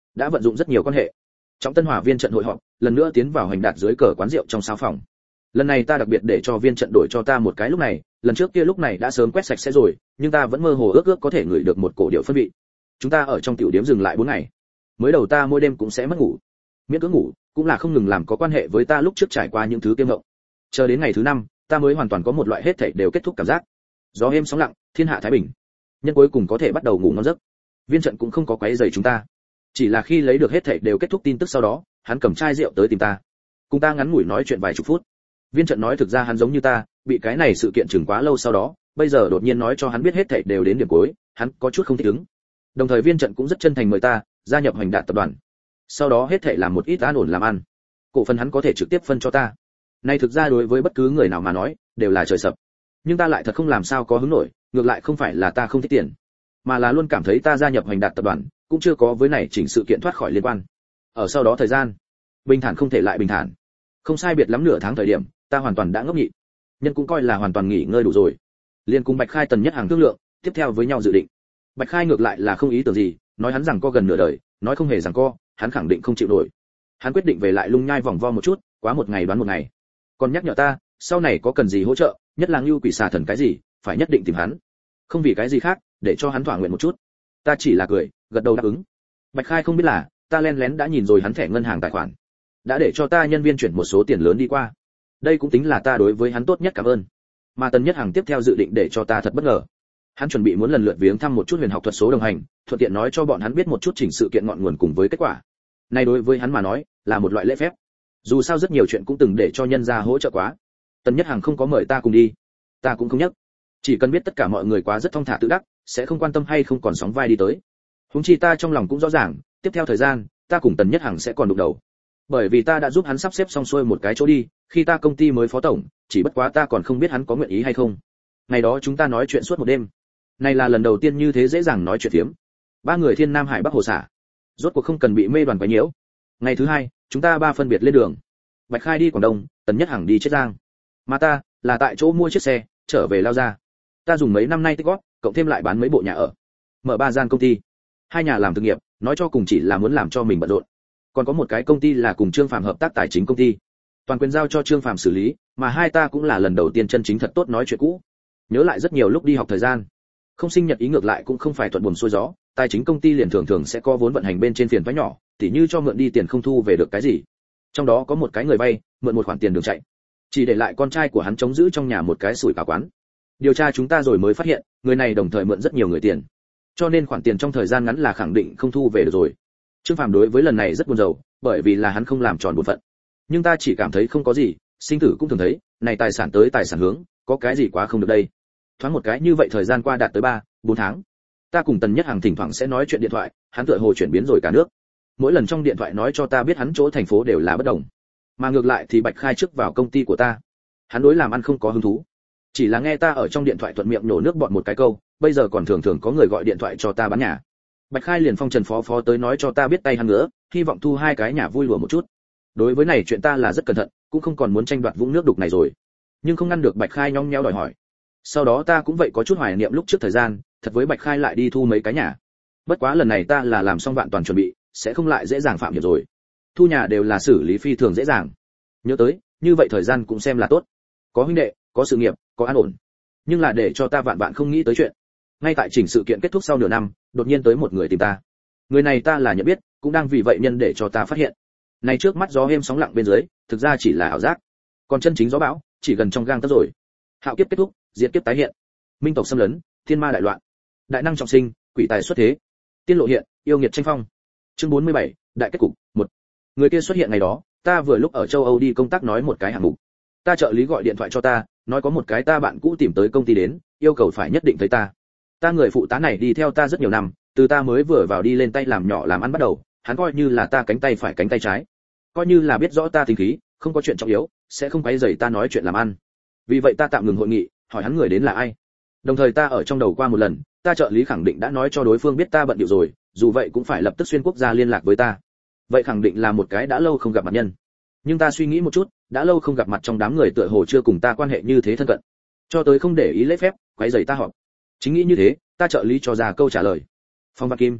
đã vận dụng rất nhiều quan hệ. Trọng Tân Hòa viên trận hội họp, lần nữa tiến vào hành đạt dưới cờ quán rượu trong sao phòng. Lần này ta đặc biệt để cho viên trận đổi cho ta một cái lúc này, lần trước kia lúc này đã sớm quét sạch sẽ rồi, nhưng ta vẫn mơ hồ ước ước có thể ngửi được một cổ điệu phân vị. Chúng ta ở trong tiểu điểm dừng lại bốn ngày. Mới đầu ta mỗi đêm cũng sẽ mất ngủ. Miễn cưỡng ngủ, cũng là không ngừng làm có quan hệ với ta lúc trước trải qua những thứ kiêm ngộng. Chờ đến ngày thứ năm, ta mới hoàn toàn có một loại hết thảy đều kết thúc cảm giác. Gió êm sóng lặng, thiên hạ thái bình. Nhân cuối cùng có thể bắt đầu ngủ ngon giấc. Viên trận cũng không có quấy rầy chúng ta. Chỉ là khi lấy được hết thảy đều kết thúc tin tức sau đó, hắn cầm chai rượu tới tìm ta. Cùng ta ngắn ngủi nói chuyện vài chục phút. Viên trận nói thực ra hắn giống như ta, bị cái này sự kiện chừng quá lâu sau đó, bây giờ đột nhiên nói cho hắn biết hết thảy đều đến điểm cuối, hắn có chút không thích ứng. Đồng thời viên trận cũng rất chân thành mời ta gia nhập Hoành Đạt tập đoàn. Sau đó hết thảy làm một ít an ổn làm ăn. Cổ phần hắn có thể trực tiếp phân cho ta. Này thực ra đối với bất cứ người nào mà nói, đều là trời sập. Nhưng ta lại thật không làm sao có hứng nổi, ngược lại không phải là ta không thích tiền, mà là luôn cảm thấy ta gia nhập Hoành Đạt tập đoàn, cũng chưa có với này chỉnh sự kiện thoát khỏi liên quan. Ở sau đó thời gian, bình thản không thể lại bình thản. Không sai biệt lắm nửa tháng thời điểm, ta hoàn toàn đã ngốc nhị. Nhân cũng coi là hoàn toàn nghỉ ngơi đủ rồi. Liên cùng Bạch Khai Tần Nhất Hàng thương lượng, tiếp theo với nhau dự định. Bạch Khai ngược lại là không ý tưởng gì, nói hắn rằng co gần nửa đời, nói không hề rằng co, hắn khẳng định không chịu nổi. Hắn quyết định về lại Lung Nhai vòng vo một chút, quá một ngày đoán một ngày. Còn nhắc nhở ta, sau này có cần gì hỗ trợ, nhất là Ngưu Quỷ Xà Thần cái gì, phải nhất định tìm hắn. Không vì cái gì khác, để cho hắn thỏa nguyện một chút. Ta chỉ là cười, gật đầu đáp ứng. Bạch Khai không biết là, ta lén lén đã nhìn rồi hắn thẻ ngân hàng tài khoản, đã để cho ta nhân viên chuyển một số tiền lớn đi qua. Đây cũng tính là ta đối với hắn tốt nhất cảm ơn. Mà Tần Nhất Hàng tiếp theo dự định để cho ta thật bất ngờ. Hắn chuẩn bị muốn lần lượt viếng thăm một chút huyền học thuật số đồng hành, thuận tiện nói cho bọn hắn biết một chút chỉnh sự kiện ngọn nguồn cùng với kết quả. Này đối với hắn mà nói, là một loại lễ phép. Dù sao rất nhiều chuyện cũng từng để cho nhân gia hỗ trợ quá. Tần Nhất Hàng không có mời ta cùng đi, ta cũng không nhắc. Chỉ cần biết tất cả mọi người quá rất thong thả tự đắc, sẽ không quan tâm hay không còn sóng vai đi tới. Huống chi ta trong lòng cũng rõ ràng, tiếp theo thời gian, ta cùng Tần Nhất Hàng sẽ còn đụng đầu. Bởi vì ta đã giúp hắn sắp xếp xong xuôi một cái chỗ đi, khi ta công ty mới phó tổng, chỉ bất quá ta còn không biết hắn có nguyện ý hay không. Ngày đó chúng ta nói chuyện suốt một đêm. Này là lần đầu tiên như thế dễ dàng nói chuyện phiếm. Ba người thiên nam hải bắc hồ xả, rốt cuộc không cần bị mê đoàn quấy nhiễu. Ngày thứ hai, chúng ta ba phân biệt lên đường. Bạch Khai đi Quảng Đông, Tần Nhất Hàng đi Chiết Giang, mà ta là tại chỗ mua chiếc xe trở về Lao Gia. Ta dùng mấy năm nay tích góp, cộng thêm lại bán mấy bộ nhà ở, mở ba gian công ty. Hai nhà làm thực nghiệp, nói cho cùng chỉ là muốn làm cho mình bận rộn. Còn có một cái công ty là cùng Trương Phàm hợp tác tài chính công ty, toàn quyền giao cho Trương Phàm xử lý, mà hai ta cũng là lần đầu tiên chân chính thật tốt nói chuyện cũ. Nhớ lại rất nhiều lúc đi học thời gian, không sinh nhật ý ngược lại cũng không phải thuận buồm xuôi gió, tài chính công ty liền thường thường sẽ có vốn vận hành bên trên phiền toái nhỏ, tỉ như cho mượn đi tiền không thu về được cái gì. Trong đó có một cái người vay, mượn một khoản tiền đường chạy, chỉ để lại con trai của hắn chống giữ trong nhà một cái sủi cảo quán. Điều tra chúng ta rồi mới phát hiện, người này đồng thời mượn rất nhiều người tiền, cho nên khoản tiền trong thời gian ngắn là khẳng định không thu về được rồi. Trương Phàm đối với lần này rất buồn rầu, bởi vì là hắn không làm tròn bổn phận. Nhưng ta chỉ cảm thấy không có gì, sinh tử cũng thường thấy, này tài sản tới tài sản hướng, có cái gì quá không được đây. Thoáng một cái như vậy thời gian qua đạt tới ba, bốn tháng. Ta cùng Tần Nhất Hàng thỉnh thoảng sẽ nói chuyện điện thoại, hắn tựa hồ chuyển biến rồi cả nước. Mỗi lần trong điện thoại nói cho ta biết hắn chỗ thành phố đều là bất đồng. Mà ngược lại thì Bạch Khai trước vào công ty của ta, hắn đối làm ăn không có hứng thú. Chỉ là nghe ta ở trong điện thoại thuận miệng nổ nước bọn một cái câu, bây giờ còn thường thường có người gọi điện thoại cho ta bán nhà. Bạch Khai liền phong trần phó phó tới nói cho ta biết tay hắn nữa, hy vọng thu hai cái nhà vui lùa một chút. Đối với này chuyện ta là rất cẩn thận, cũng không còn muốn tranh đoạt vũng nước đục này rồi. Nhưng không ngăn được Bạch Khai nhong nheo đòi hỏi. Sau đó ta cũng vậy có chút hoài niệm lúc trước thời gian, thật với Bạch Khai lại đi thu mấy cái nhà. Bất quá lần này ta là làm xong vạn toàn chuẩn bị, sẽ không lại dễ dàng phạm hiểm rồi. Thu nhà đều là xử lý phi thường dễ dàng. Nhớ tới, như vậy thời gian cũng xem là tốt. Có huynh đệ, có sự nghiệp, có an ổn. Nhưng là để cho ta vạn vạn không nghĩ tới chuyện. Ngay tại chỉnh sự kiện kết thúc sau nửa năm, đột nhiên tới một người tìm ta. Người này ta là nhận biết, cũng đang vì vậy nhân để cho ta phát hiện. Này trước mắt gió êm sóng lặng bên dưới, thực ra chỉ là ảo giác. Còn chân chính gió bão, chỉ gần trong gang tấc rồi. Hạo kiếp kết thúc, diệt kiếp tái hiện. Minh tộc xâm lấn, thiên ma đại loạn. Đại năng trọng sinh, quỷ tài xuất thế. Tiên lộ hiện, yêu nghiệt tranh phong. Chương bốn mươi bảy, đại kết cục, một. Người kia xuất hiện ngày đó, ta vừa lúc ở châu Âu đi công tác nói một cái hạng mục. Ta trợ lý gọi điện thoại cho ta, nói có một cái ta bạn cũ tìm tới công ty đến, yêu cầu phải nhất định thấy ta. Ta người phụ tá này đi theo ta rất nhiều năm, từ ta mới vừa vào đi lên tay làm nhỏ làm ăn bắt đầu, hắn coi như là ta cánh tay phải cánh tay trái, coi như là biết rõ ta tính khí, không có chuyện trọng yếu, sẽ không quấy rầy ta nói chuyện làm ăn. Vì vậy ta tạm ngừng hội nghị, hỏi hắn người đến là ai. Đồng thời ta ở trong đầu qua một lần, ta trợ lý khẳng định đã nói cho đối phương biết ta bận điệu rồi, dù vậy cũng phải lập tức xuyên quốc gia liên lạc với ta. Vậy khẳng định là một cái đã lâu không gặp mặt nhân. Nhưng ta suy nghĩ một chút, đã lâu không gặp mặt trong đám người tựa hồ chưa cùng ta quan hệ như thế thân cận, cho tới không để ý lễ phép, quấy rầy ta họp. Chính nghĩ như thế, ta trợ lý cho ra câu trả lời. Phong Văn Kim.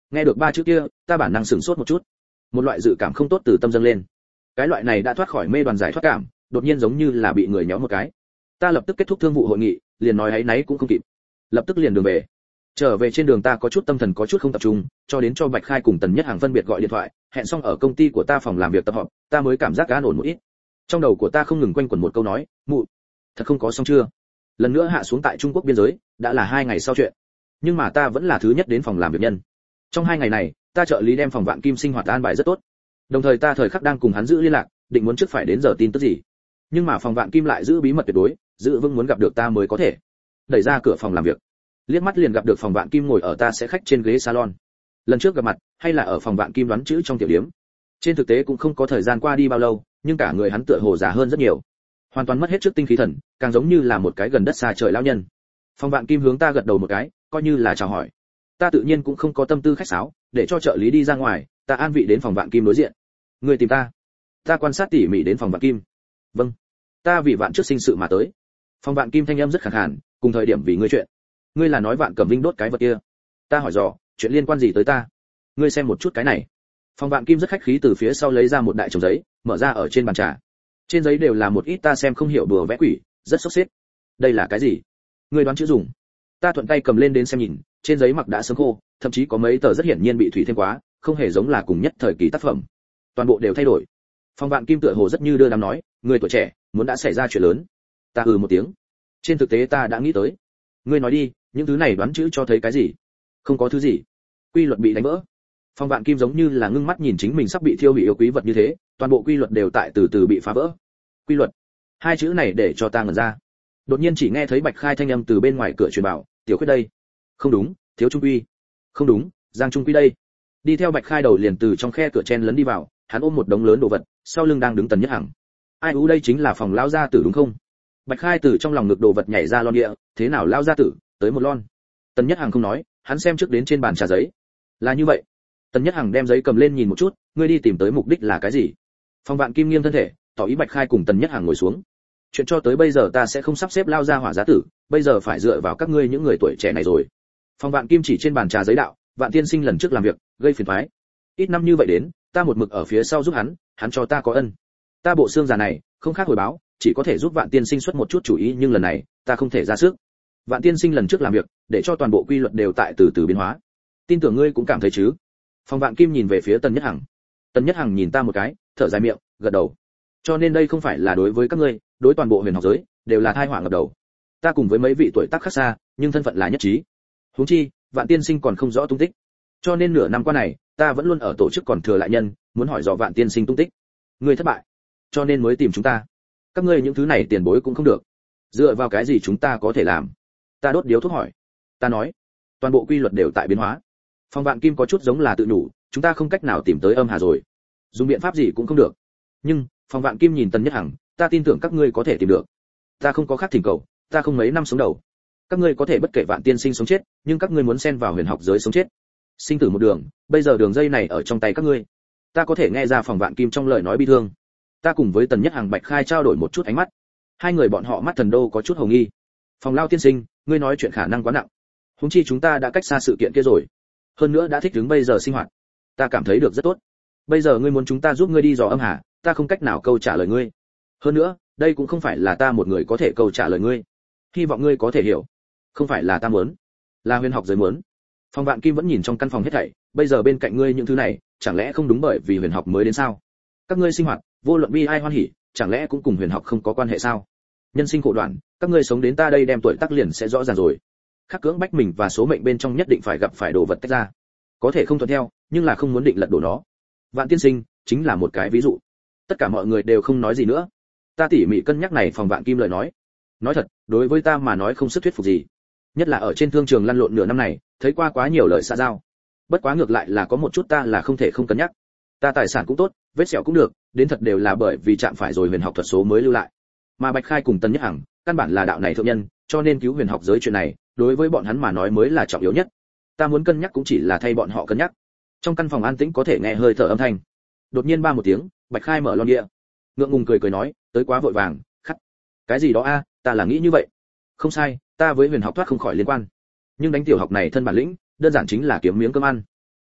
Nghe được ba chữ kia, ta bản năng sửng sốt một chút. Một loại dự cảm không tốt từ tâm dâng lên. Cái loại này đã thoát khỏi mê đoàn giải thoát cảm, đột nhiên giống như là bị người nhéo một cái. Ta lập tức kết thúc thương vụ hội nghị, liền nói hãy náy cũng không kịp. Lập tức liền đường về. Trở về trên đường ta có chút tâm thần có chút không tập trung, cho đến cho Bạch Khai cùng Tần Nhất Hàng phân biệt gọi điện thoại, hẹn xong ở công ty của ta phòng làm việc tập họp, ta mới cảm giác an ổn một ít. Trong đầu của ta không ngừng quanh quẩn một câu nói, mụ, thật không có xong chưa? Lần nữa hạ xuống tại Trung Quốc biên giới, đã là hai ngày sau chuyện. Nhưng mà ta vẫn là thứ nhất đến phòng làm việc nhân. Trong hai ngày này, ta trợ lý đem phòng Vạn Kim sinh hoạt an bài rất tốt. Đồng thời ta thời khắc đang cùng hắn giữ liên lạc, định muốn trước phải đến giờ tin tức gì. Nhưng mà phòng Vạn Kim lại giữ bí mật tuyệt đối, giữ vững muốn gặp được ta mới có thể. Đẩy ra cửa phòng làm việc, liếc mắt liền gặp được phòng Vạn Kim ngồi ở ta sẽ khách trên ghế salon. Lần trước gặp mặt, hay là ở phòng Vạn Kim đoán chữ trong tiểu điểm. Trên thực tế cũng không có thời gian qua đi bao lâu, nhưng cả người hắn tựa hồ già hơn rất nhiều, hoàn toàn mất hết trước tinh khí thần, càng giống như là một cái gần đất xa trời lão nhân. Phòng Vạn Kim hướng ta gật đầu một cái, coi như là chào hỏi. Ta tự nhiên cũng không có tâm tư khách sáo, để cho trợ lý đi ra ngoài, ta an vị đến phòng Vạn Kim đối diện. Người tìm ta? Ta quan sát tỉ mỉ đến phòng Vạn Kim. Vâng, ta vì Vạn trước sinh sự mà tới. Phòng Vạn Kim thanh âm rất khàn khàn, cùng thời điểm vì ngươi chuyện. Ngươi là nói Vạn Cẩm Vinh đốt cái vật kia? Ta hỏi dò, chuyện liên quan gì tới ta? Ngươi xem một chút cái này. Phòng Vạn Kim rất khách khí từ phía sau lấy ra một đại chồng giấy, mở ra ở trên bàn trà. Trên giấy đều là một ít ta xem không hiểu đùa vẽ quỷ, rất sốc xếp. Đây là cái gì? Ngươi đoán chữ dùng. Ta thuận tay cầm lên đến xem nhìn, trên giấy mặc đã sớm khô, thậm chí có mấy tờ rất hiển nhiên bị thủy thêm quá, không hề giống là cùng nhất thời kỳ tác phẩm. Toàn bộ đều thay đổi. Phòng Vạn Kim tựa hồ rất như đưa đám nói, người tuổi trẻ, muốn đã xảy ra chuyện lớn. Ta ừ một tiếng. Trên thực tế ta đã nghĩ tới. Ngươi nói đi, những thứ này đoán chữ cho thấy cái gì? Không có thứ gì. Quy luật bị đánh vỡ. Phong Vạn Kim giống như là ngưng mắt nhìn chính mình sắp bị thiêu hủy yêu quý vật như thế, toàn bộ quy luật đều tại từ từ bị phá vỡ. Quy luật. Hai chữ này để cho ta ngẩn ra. Đột nhiên chỉ nghe thấy Bạch Khai thanh âm từ bên ngoài cửa truyền bảo, "Tiểu Khuyết đây." Không đúng, Thiếu Trung Quy. Không đúng, Giang Trung Quy đây. Đi theo Bạch Khai đầu liền từ trong khe cửa chen lấn đi vào, hắn ôm một đống lớn đồ vật, sau lưng đang đứng Tần Nhất Hằng. Ai ú đây chính là phòng lão gia tử đúng không? Bạch Khai từ trong lòng ngực đồ vật nhảy ra lon địa, "Thế nào lão gia tử, tới một lon." Tần Nhất Hằng không nói, hắn xem trước đến trên bàn trà giấy. Là như vậy. Tần Nhất Hằng đem giấy cầm lên nhìn một chút, ngươi đi tìm tới mục đích là cái gì? Phong Vạn Kim nghiêng thân thể, tỏ ý Bạch Khai cùng Tần Nhất Hằng ngồi xuống. Chuyện cho tới bây giờ ta sẽ không sắp xếp lao ra hỏa giá tử, bây giờ phải dựa vào các ngươi những người tuổi trẻ này rồi. Phong Vạn Kim chỉ trên bàn trà giấy đạo, Vạn tiên sinh lần trước làm việc, gây phiền toái. Ít năm như vậy đến, ta một mực ở phía sau giúp hắn, hắn cho ta có ân. Ta bộ xương già này, không khác hồi báo, chỉ có thể giúp Vạn tiên sinh xuất một chút chủ ý, nhưng lần này, ta không thể ra sức. Vạn tiên sinh lần trước làm việc, để cho toàn bộ quy luật đều tại từ từ biến hóa. Tin tưởng ngươi cũng cảm thấy chứ? Phong Vạn Kim nhìn về phía Tần Nhất Hằng. Tần Nhất Hằng nhìn ta một cái, thở dài miệng, gật đầu. Cho nên đây không phải là đối với các ngươi, đối toàn bộ huyền học giới, đều là tai họa ngập đầu. Ta cùng với mấy vị tuổi tác khác xa, nhưng thân phận là nhất trí. Huống chi, Vạn tiên sinh còn không rõ tung tích. Cho nên nửa năm qua này, ta vẫn luôn ở tổ chức còn thừa lại nhân, muốn hỏi dò Vạn tiên sinh tung tích. Ngươi thất bại, cho nên mới tìm chúng ta. Các ngươi những thứ này tiền bối cũng không được. Dựa vào cái gì chúng ta có thể làm? Ta đốt điếu thuốc hỏi. Ta nói, toàn bộ quy luật đều tại biến hóa. Phong Vạn Kim có chút giống là tự nhủ, chúng ta không cách nào tìm tới âm hà rồi, dùng biện pháp gì cũng không được. Nhưng Phong Vạn Kim nhìn Tần Nhất Hằng, ta tin tưởng các ngươi có thể tìm được. Ta không có khác thỉnh cầu, ta không mấy năm sống đầu. Các ngươi có thể bất kể Vạn tiên sinh sống chết, nhưng các ngươi muốn xen vào huyền học giới sống chết, sinh tử một đường, bây giờ đường dây này ở trong tay các ngươi. Ta có thể nghe ra Phong Vạn Kim trong lời nói bi thương. Ta cùng với Tần Nhất Hằng, Bạch Khai trao đổi một chút ánh mắt. Hai người bọn họ mắt thần đô có chút hồ nghi. Phong Lao tiên sinh, ngươi nói chuyện khả năng quá nặng. Huống chi chúng ta đã cách xa sự kiện kia rồi, hơn nữa đã thích ứng bây giờ sinh hoạt. Ta cảm thấy được rất tốt. Bây giờ ngươi muốn chúng ta giúp ngươi đi dò âm hà, ta không cách nào câu trả lời ngươi. Hơn nữa, đây cũng không phải là ta một người có thể câu trả lời ngươi. Hy vọng ngươi có thể hiểu. Không phải là ta muốn, là huyền học giới muốn. Phong Vạn Kim vẫn nhìn trong căn phòng hết thảy, bây giờ bên cạnh ngươi những thứ này, chẳng lẽ không đúng bởi vì huyền học mới đến sao? Các ngươi sinh hoạt, vô luận bi ai hoan hỉ, chẳng lẽ cũng cùng huyền học không có quan hệ sao? Nhân sinh khổ đoạn, các ngươi sống đến ta đây đem tuổi tác liền sẽ rõ ràng rồi. Khắc cưỡng bách mình và số mệnh bên trong nhất định phải gặp phải đồ vật tách ra. Có thể không thuận theo, nhưng là không muốn định lật đổ nó. Vạn tiên sinh chính là một cái ví dụ. Tất cả mọi người đều không nói gì nữa. Ta tỉ mỉ cân nhắc này Phong Vạn Kim lời nói. Nói thật, đối với ta mà nói không sức thuyết phục gì. Nhất là ở trên thương trường lăn lộn nửa năm này, thấy qua quá nhiều lời xã giao. Bất quá ngược lại là có một chút ta là không thể không cân nhắc. Ta tài sản cũng tốt, vết sẹo cũng được, đến thật đều là bởi vì chạm phải rồi huyền học thuật số mới lưu lại. Mà Bạch Khai cùng Tần Nhất Hằng, căn bản là đạo này thượng nhân, cho nên cứu huyền học giới chuyện này, đối với bọn hắn mà nói mới là trọng yếu nhất. Ta muốn cân nhắc cũng chỉ là thay bọn họ cân nhắc. Trong căn phòng an tĩnh có thể nghe hơi thở âm thanh. Đột nhiên ba một tiếng, Bạch Khai mở lon địa, ngượng ngùng cười cười nói, tới quá vội vàng, khắc. Cái gì đó a, ta là nghĩ như vậy. Không sai, ta với huyền học thoát không khỏi liên quan. Nhưng đánh tiểu học này thân bản lĩnh, đơn giản chính là kiếm miếng cơm ăn.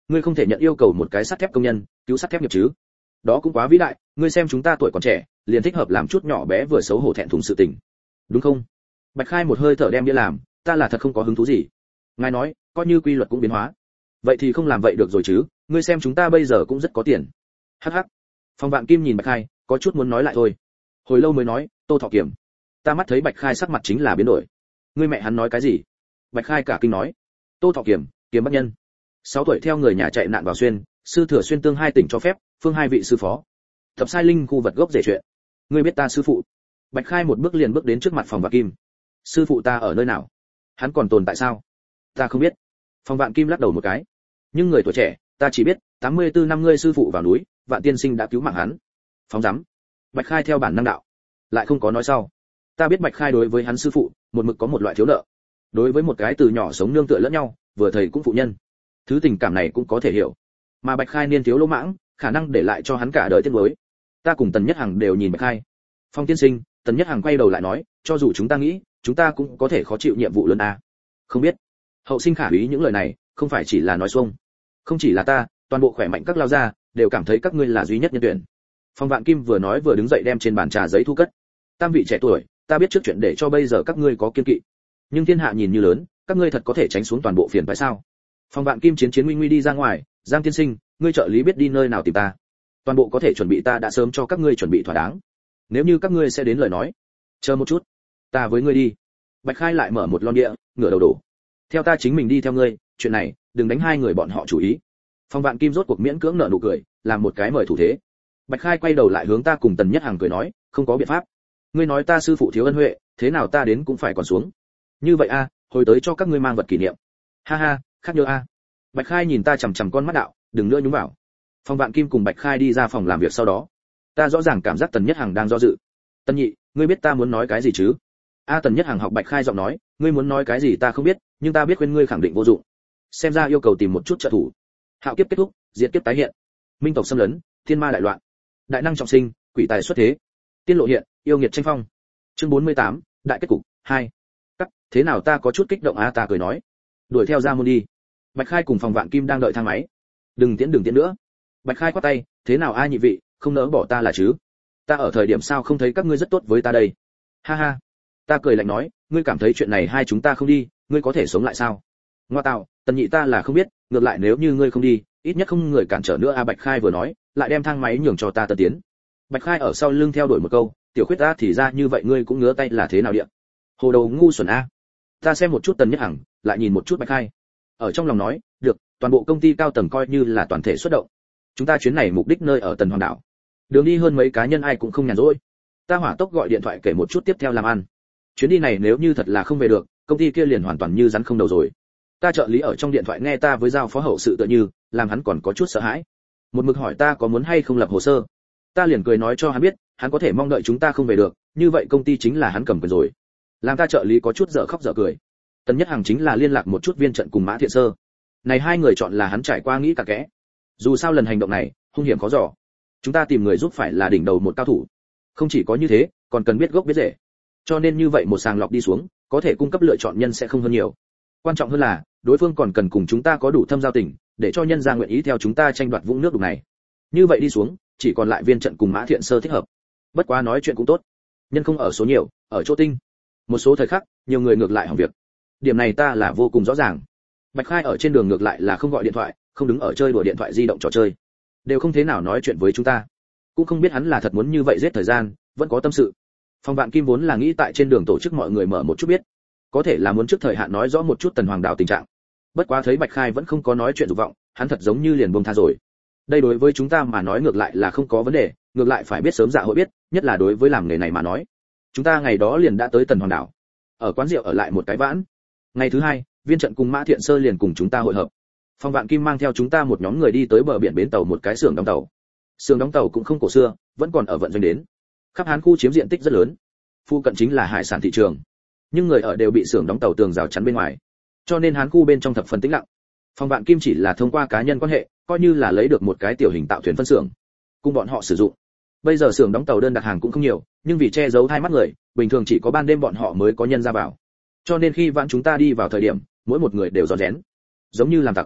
ngươi không thể nhận yêu cầu một cái sắt thép công nhân cứu sắt thép nghiệp chứ? Đó cũng quá vĩ đại, ngươi xem chúng ta tuổi còn trẻ, liền thích hợp làm chút nhỏ bé vừa xấu hổ thẹn thùng sự tình, đúng không? Bạch Khai một hơi thở đem đĩa làm, ta là thật không có hứng thú gì. Ngài nói, coi như quy luật cũng biến hóa. Vậy thì không làm vậy được rồi chứ, ngươi xem chúng ta bây giờ cũng rất có tiền. Hắc hắc. Phong Vạn Kim nhìn Bạch Khai, có chút muốn nói lại thôi. Hồi lâu mới nói, Tô Thọ Kiểm. Ta mắt thấy Bạch Khai sắc mặt chính là biến đổi. Ngươi mẹ hắn nói cái gì? Bạch Khai cả kinh nói. Tô Thọ Kiểm, Kiếm Bắc Nhân. sáu tuổi theo người nhà chạy nạn vào xuyên, sư thừa xuyên tương hai tỉnh cho phép, phương hai vị sư phó. Thập sai linh khu vật gốc rễ chuyện. Ngươi biết ta sư phụ? Bạch Khai một bước liền bước đến trước mặt Phong Vạn Kim. Sư phụ ta ở nơi nào? Hắn còn tồn tại sao? Ta không biết. Phong Vạn Kim lắc đầu một cái. Nhưng người tuổi trẻ, ta chỉ biết, tám mươi tư năm ngươi sư phụ vào núi, Vạn tiên sinh đã cứu mạng hắn. Phóng dám. Bạch Khai theo bản năng đạo, lại không có nói sau. Ta biết Bạch Khai đối với hắn sư phụ, một mực có một loại thiếu nợ. Đối với một cái từ nhỏ sống nương tựa lẫn nhau, vừa thầy cũng phụ nhân. Thứ tình cảm này cũng có thể hiểu. Mà Bạch Khai niên thiếu lỗ mãng, khả năng để lại cho hắn cả đời tiếc nuối. Ta cùng Tần Nhất Hằng đều nhìn Bạch Khai. Phong tiên sinh, Tần Nhất Hằng quay đầu lại nói, cho dù chúng ta nghĩ, chúng ta cũng có thể khó chịu nhiệm vụ lớn a. Không biết. Hậu sinh khả úy những lời này, không phải chỉ là nói xuông. Không chỉ là ta, toàn bộ khỏe mạnh các lao gia đều cảm thấy các ngươi là duy nhất nhân tuyển. Phong Vạn Kim vừa nói vừa đứng dậy đem trên bàn trà giấy thu cất. Tam vị trẻ tuổi, ta biết trước chuyện để cho bây giờ các ngươi có kiên kỵ. Nhưng thiên hạ nhìn như lớn, các ngươi thật có thể tránh xuống toàn bộ phiền phải sao? Phong Vạn Kim chiến chiến nguy nguy đi ra ngoài, Giang tiên sinh, ngươi trợ lý biết đi nơi nào tìm ta. Toàn bộ có thể chuẩn bị ta đã sớm cho các ngươi chuẩn bị thỏa đáng. Nếu như các ngươi sẽ đến lời nói, chờ một chút, ta với ngươi đi. Bạch Khai lại mở một lon địa, ngửa đầu đổ. Theo ta chính mình đi theo ngươi, chuyện này, đừng đánh hai người bọn họ chủ ý. Phong Vạn Kim rốt cuộc miễn cưỡng nở nụ cười, làm một cái mời thủ thế. Bạch Khai quay đầu lại hướng ta cùng Tần Nhất Hằng cười nói, không có biện pháp. Ngươi nói ta sư phụ thiếu ân huệ, thế nào ta đến cũng phải còn xuống. Như vậy a, hồi tới cho các ngươi mang vật kỷ niệm. Ha ha, khác nhớ a. Bạch Khai nhìn ta chằm chằm con mắt đạo, đừng nữa nhúng vào. Phong Vạn Kim cùng Bạch Khai đi ra phòng làm việc sau đó, ta rõ ràng cảm giác Tần Nhất Hằng đang do dự. Tân nhị, ngươi biết ta muốn nói cái gì chứ? A Tần Nhất Hằng học Bạch Khai giọng nói, ngươi muốn nói cái gì ta không biết, nhưng ta biết khuyên ngươi khẳng định vô dụng. Xem ra yêu cầu tìm một chút trợ thủ. Hạo kiếp kết thúc, diệt kiếp tái hiện. Minh tộc xâm lấn, thiên ma đại loạn. Đại năng trọng sinh, quỷ tài xuất thế. Tiên lộ hiện, yêu nghiệt tranh phong. Chương bốn mươi tám, đại kết cục hai. Cắt, thế nào ta có chút kích động a ta cười nói. Đuổi theo ra môn đi. Bạch Khai cùng Phong Vạn Kim đang đợi thang máy. Đừng tiễn đừng tiễn nữa. Bạch Khai quát tay, thế nào a nhị vị, không nỡ bỏ ta là chứ? Ta ở thời điểm sao không thấy các ngươi rất tốt với ta đây? Ha ha. Ta cười lạnh nói, ngươi cảm thấy chuyện này hai chúng ta không đi, ngươi có thể sống lại sao? Ngoa tạo, Tần nhị ta là không biết, ngược lại nếu như ngươi không đi, ít nhất không người cản trở nữa a Bạch Khai vừa nói, lại đem thang máy nhường cho ta Tần Tiến. Bạch Khai ở sau lưng theo đuổi một câu, tiểu khuyết ta thì ra như vậy ngươi cũng ngứa tay là thế nào điện? Hồ đầu ngu xuẩn a. Ta xem một chút Tần Nhất Hằng, lại nhìn một chút Bạch Khai. Ở trong lòng nói, được, toàn bộ công ty cao tầng coi như là toàn thể xuất động. Chúng ta chuyến này mục đích nơi ở Tần Hoàng đảo. Đường đi hơn mấy cá nhân ai cũng không nhàn rỗi. Ta hỏa tốc gọi điện thoại kể một chút tiếp theo làm ăn. Chuyến đi này nếu như thật là không về được, công ty kia liền hoàn toàn như rắn không đầu rồi. Ta trợ lý ở trong điện thoại nghe ta với giao phó hậu sự tựa như, làm hắn còn có chút sợ hãi. Một mực hỏi ta có muốn hay không lập hồ sơ. Ta liền cười nói cho hắn biết, hắn có thể mong đợi chúng ta không về được, như vậy công ty chính là hắn cầm quyền rồi. Làm ta trợ lý có chút dở khóc dở cười. Tần Nhất Hằng chính là liên lạc một chút viên trận cùng Mã Thiện Sơ. Này hai người chọn là hắn trải qua nghĩ cả kẽ. Dù sao lần hành động này, hung hiểm khó dò. Chúng ta tìm người giúp phải là đỉnh đầu một cao thủ. Không chỉ có như thế, còn cần biết gốc biết rễ. Cho nên như vậy một sàng lọc đi xuống, có thể cung cấp lựa chọn nhân sẽ không hơn nhiều. Quan trọng hơn là, đối phương còn cần cùng chúng ta có đủ thâm giao tình, để cho nhân gia nguyện ý theo chúng ta tranh đoạt vũng nước đục này. Như vậy đi xuống, chỉ còn lại viên trận cùng Mã Thiện Sơ thích hợp. Bất quá nói chuyện cũng tốt. Nhân không ở số nhiều, ở chỗ tinh. Một số thời khắc, nhiều người ngược lại hỏng việc. Điểm này ta là vô cùng rõ ràng. Bạch Khai ở trên đường ngược lại là không gọi điện thoại, không đứng ở chơi đùa điện thoại di động trò chơi, đều không thế nào nói chuyện với chúng ta. Cũng không biết hắn là thật muốn như vậy giết thời gian, vẫn có tâm sự. Phong Vạn Kim vốn là nghĩ tại trên đường tổ chức mọi người mở một chút biết, có thể là muốn trước thời hạn nói rõ một chút Tần Hoàng đảo tình trạng. Bất quá thấy Bạch Khai vẫn không có nói chuyện dục vọng, hắn thật giống như liền buông tha rồi. Đây đối với chúng ta mà nói ngược lại là không có vấn đề, ngược lại phải biết sớm dạ hội biết, nhất là đối với làm nghề này mà nói. Chúng ta ngày đó liền đã tới Tần Hoàng đảo, ở quán rượu ở lại một cái vãn. Ngày thứ hai, viên trận cùng Mã Thiện Sơ liền cùng chúng ta hội hợp. Phong Vạn Kim mang theo chúng ta một nhóm người đi tới bờ biển bến tàu một cái xưởng đóng tàu. Xưởng đóng tàu cũng không cổ xưa, vẫn còn ở vận doanh đến. Khắp Hán khu chiếm diện tích rất lớn. Phu cận chính là hải sản thị trường, nhưng người ở đều bị xưởng đóng tàu tường rào chắn bên ngoài, cho nên Hán khu bên trong thập phần tĩnh lặng. Phong Vạn Kim chỉ là thông qua cá nhân quan hệ, coi như là lấy được một cái tiểu hình tạo thuyền phân xưởng, cùng bọn họ sử dụng. Bây giờ xưởng đóng tàu đơn đặt hàng cũng không nhiều, nhưng vì che giấu hai mắt người, bình thường chỉ có ban đêm bọn họ mới có nhân ra vào. Cho nên khi vãn chúng ta đi vào thời điểm, mỗi một người đều rón rén, giống như làm tặc.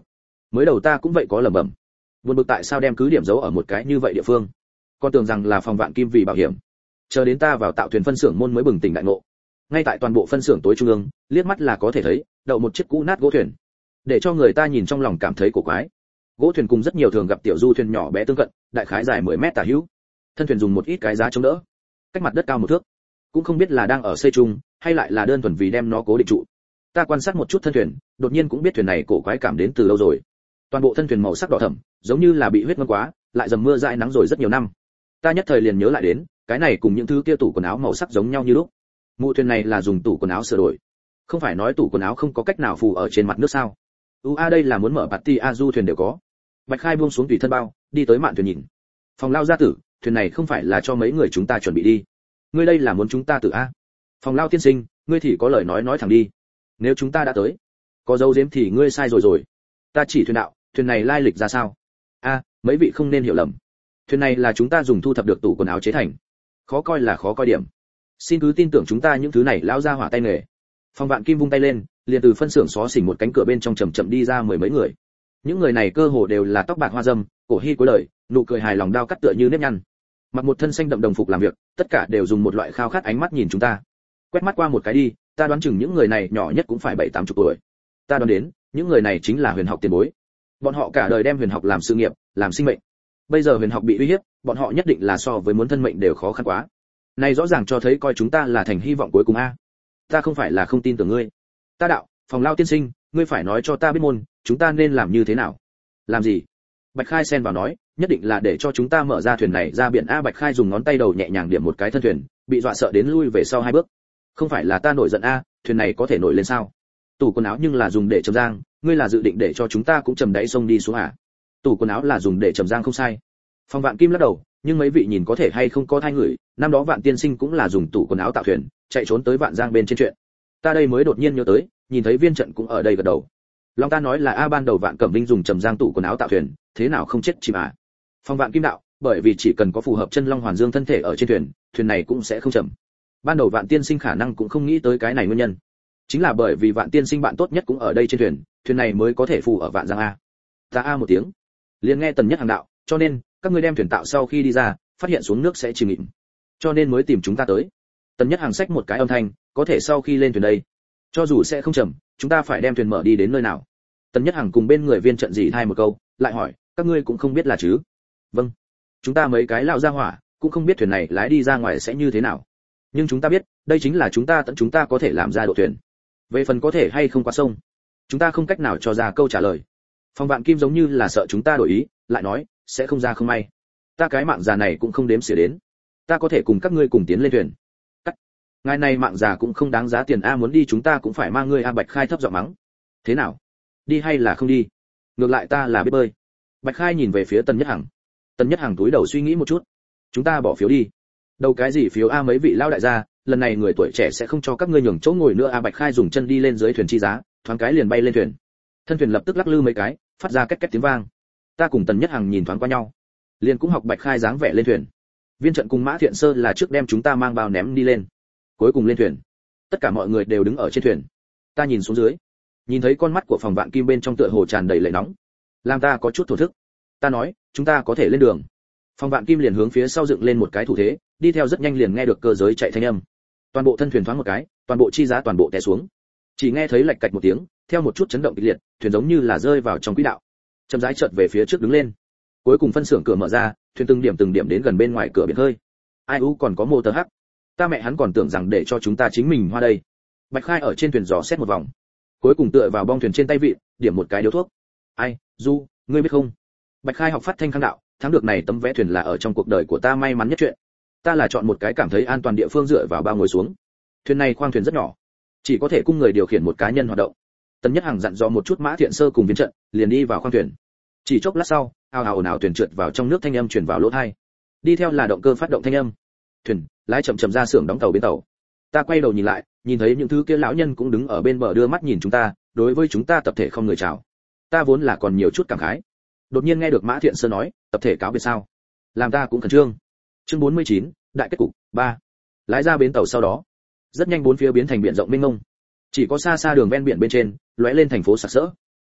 Mới đầu ta cũng vậy có lẩm bẩm, buồn bực tại sao đem cứ điểm giấu ở một cái như vậy địa phương, con tưởng rằng là phòng vạn kim vì bảo hiểm. Chờ đến ta vào tạo thuyền phân xưởng môn mới bừng tỉnh đại ngộ. Ngay tại toàn bộ phân xưởng tối trung ương, liếc mắt là có thể thấy, đậu một chiếc cũ nát gỗ thuyền, để cho người ta nhìn trong lòng cảm thấy cổ quái. Gỗ thuyền cùng rất nhiều thường gặp tiểu du thuyền nhỏ bé tương cận, đại khái dài mười mét tả hữu. Thân thuyền dùng một ít cái giá chống đỡ, cách mặt đất cao một thước, cũng không biết là đang ở xây chung, hay lại là đơn thuần vì đem nó cố định trụ. Ta quan sát một chút thân thuyền, đột nhiên cũng biết thuyền này cổ quái cảm đến từ lâu rồi. Toàn bộ thân thuyền màu sắc đỏ thẫm, giống như là bị huyết ngâm quá, lại dầm mưa dãi nắng rồi rất nhiều năm. Ta nhất thời liền nhớ lại đến, cái này cùng những thứ kia tủ quần áo màu sắc giống nhau như lúc. Mụ thuyền này là dùng tủ quần áo sửa đổi. Không phải nói tủ quần áo không có cách nào phù ở trên mặt nước sao? U a đây là muốn mở party a du thuyền đều có. Bạch Khai buông xuống tùy thân bao, đi tới mạn thuyền nhìn. Phòng Lao gia tử, thuyền này không phải là cho mấy người chúng ta chuẩn bị đi. Ngươi đây là muốn chúng ta tự a? Phòng Lao tiên sinh, ngươi thì có lời nói nói thẳng đi. Nếu chúng ta đã tới, có dấu giếm thì ngươi sai rồi rồi. Ta chỉ thuyền đạo, thuyền này lai lịch ra sao? A, mấy vị không nên hiểu lầm. Thuyền này là chúng ta dùng thu thập được tủ quần áo chế thành. Khó coi là khó coi điểm. Xin cứ tin tưởng chúng ta những thứ này lão ra hỏa tay nghề. Phòng Vạn Kim vung tay lên, liền từ phân xưởng xó xỉnh một cánh cửa bên trong chậm chậm đi ra mười mấy người. Những người này cơ hồ đều là tóc bạc hoa râm, cổ hi cuối đời, nụ cười hài lòng đao cắt tựa như nếp nhăn. Mặc một thân xanh đậm đồng phục làm việc, tất cả đều dùng một loại khao khát ánh mắt nhìn chúng ta. Quét mắt qua một cái đi, ta đoán chừng những người này nhỏ nhất cũng phải bảy tám chục tuổi. Ta đoán đến, những người này chính là huyền học tiền bối. Bọn họ cả đời đem huyền học làm sự nghiệp, làm sinh mệnh. Bây giờ huyền học bị uy hiếp, bọn họ nhất định là so với muốn thân mệnh đều khó khăn quá. Này rõ ràng cho thấy coi chúng ta là thành hy vọng cuối cùng a. Ta không phải là không tin tưởng ngươi. Ta đạo, Phòng Lao tiên sinh, ngươi phải nói cho ta biết môn, chúng ta nên làm như thế nào? Làm gì? Bạch Khai xen vào nói, nhất định là để cho chúng ta mở ra thuyền này ra biển a. Bạch Khai dùng ngón tay đầu nhẹ nhàng điểm một cái thân thuyền, bị dọa sợ đến lui về sau hai bước. Không phải là ta nổi giận a, thuyền này có thể nổi lên sao? Tủ quần áo nhưng là dùng để trầm giang, ngươi là dự định để cho chúng ta cũng trầm đáy sông đi xuống à? Tủ quần áo là dùng để trầm giang không sai. Phòng Vạn Kim lắc đầu, nhưng mấy vị nhìn có thể hay không có thai người, năm đó Vạn tiên sinh cũng là dùng tủ quần áo tạo thuyền, chạy trốn tới Vạn Giang bên trên chuyện. Ta đây mới đột nhiên nhớ tới, nhìn thấy Viên Trận cũng ở đây gật đầu. Long ta nói là a ban đầu Vạn Cẩm Vinh dùng trầm giang tủ quần áo tạo thuyền, thế nào không chết chìm à? Phòng Vạn Kim đạo, bởi vì chỉ cần có phù hợp chân long hoàn dương thân thể ở trên thuyền, thuyền này cũng sẽ không chậm. Ban đầu Vạn tiên sinh khả năng cũng không nghĩ tới cái này nguyên nhân. Chính là bởi vì Vạn tiên sinh bạn tốt nhất cũng ở đây trên thuyền, thuyền này mới có thể phù ở Vạn Giang a. Ta a một tiếng, liền nghe Tần Nhất Hàng đạo, cho nên các ngươi đem thuyền tạo sau khi đi ra, phát hiện xuống nước sẽ chìm nghỉm, cho nên mới tìm chúng ta tới. Tần Nhất Hàng xách một cái âm thanh, có thể sau khi lên thuyền đây, cho dù sẽ không chậm, chúng ta phải đem thuyền mở đi đến nơi nào? Tần Nhất Hằng cùng bên người Viên Trận gì thay một câu, lại hỏi, các ngươi cũng không biết là chứ? Vâng, chúng ta mấy cái lão gia hỏa cũng không biết thuyền này lái đi ra ngoài sẽ như thế nào, nhưng chúng ta biết, đây chính là chúng ta tận chúng ta có thể làm ra độ thuyền. Về phần có thể hay không qua sông, chúng ta không cách nào cho ra câu trả lời. Phòng Vạn Kim giống như là sợ chúng ta đổi ý, lại nói, sẽ không ra không may. Ta cái mạng già này cũng không đếm xỉa đến, ta có thể cùng các ngươi cùng tiến lên thuyền. Cắt. Ngài này mạng già cũng không đáng giá tiền a, muốn đi chúng ta cũng phải mang ngươi a. Bạch Khai thấp giọng mắng. Thế nào? Đi hay là không đi? Ngược lại ta là biết bơi. Bạch Khai nhìn về phía Tần Nhất Hằng. Tần Nhất Hằng túi đầu suy nghĩ một chút. Chúng ta bỏ phiếu đi. Đâu cái gì phiếu a, mấy vị lão đại gia, lần này người tuổi trẻ sẽ không cho các ngươi nhường chỗ ngồi nữa a. Bạch Khai dùng chân đi lên dưới thuyền chi giá, thoáng cái liền bay lên thuyền. Thân thuyền lập tức lắc lư mấy cái, phát ra két két tiếng vang. Ta cùng Tần Nhất Hằng nhìn thoáng qua nhau, liền cũng học Bạch Khai dáng vẻ lên thuyền. Viên Trận cùng Mã Thiện Sơ là trước đem chúng ta mang bao ném đi lên, cuối cùng lên thuyền. Tất cả mọi người đều đứng ở trên thuyền. Ta nhìn xuống dưới, nhìn thấy con mắt của Phòng Vạn Kim bên trong tựa hồ tràn đầy lệ nóng, làm ta có chút thổ thức. Ta nói, chúng ta có thể lên đường. Phòng Vạn Kim liền hướng phía sau dựng lên một cái thủ thế, đi theo rất nhanh liền nghe được cơ giới chạy thanh âm. Toàn bộ thân thuyền thoáng một cái, toàn bộ chi giá toàn bộ té xuống. Chỉ nghe thấy lạch cạch một tiếng, theo một chút chấn động kịch liệt, thuyền giống như là rơi vào trong quỹ đạo, chậm rãi chợt về phía trước đứng lên. Cuối cùng phân xưởng cửa mở ra, thuyền từng điểm từng điểm đến gần bên ngoài cửa biển hơi. Ai u còn có mô tơ hắc. Ta mẹ hắn còn tưởng rằng để cho chúng ta chính mình hoa đây. Bạch Khai ở trên thuyền dò xét một vòng, cuối cùng tựa vào bong thuyền trên tay vị, điểm một cái điếu thuốc. Ai, Du, ngươi biết không? Bạch Khai học phát thanh khang đạo, thắng được này tấm vé thuyền là ở trong cuộc đời của ta may mắn nhất chuyện. Ta là chọn một cái cảm thấy an toàn địa phương dựa vào bao ngồi xuống. Thuyền này khoang thuyền rất nhỏ, chỉ có thể cung người điều khiển một cá nhân hoạt động. Tần Nhất Hằng dặn dò một chút Mã Thiện Sơ cùng Viên Trận, liền đi vào khoang thuyền. Chỉ chốc lát sau, ào ào ồn ào thuyền trượt vào trong nước, thanh âm truyền vào lỗ tai. Đi theo là động cơ phát động thanh âm. Thuyền lái chậm chậm ra xưởng đóng tàu bến tàu. Ta quay đầu nhìn lại, nhìn thấy những thứ kia lão nhân cũng đứng ở bên bờ đưa mắt nhìn chúng ta, đối với chúng ta tập thể không người chào. Ta vốn là còn nhiều chút cảm khái, đột nhiên nghe được Mã Thiện Sơ nói, tập thể cáo biệt sao? Làm ta cũng khẩn trương. Chương bốn mươi chín, đại kết cục ba. Lái ra bến tàu sau đó, rất nhanh bốn phía biến thành biển rộng mênh mông. Chỉ có xa xa đường ven biển bên trên, lóe lên thành phố sặc sỡ.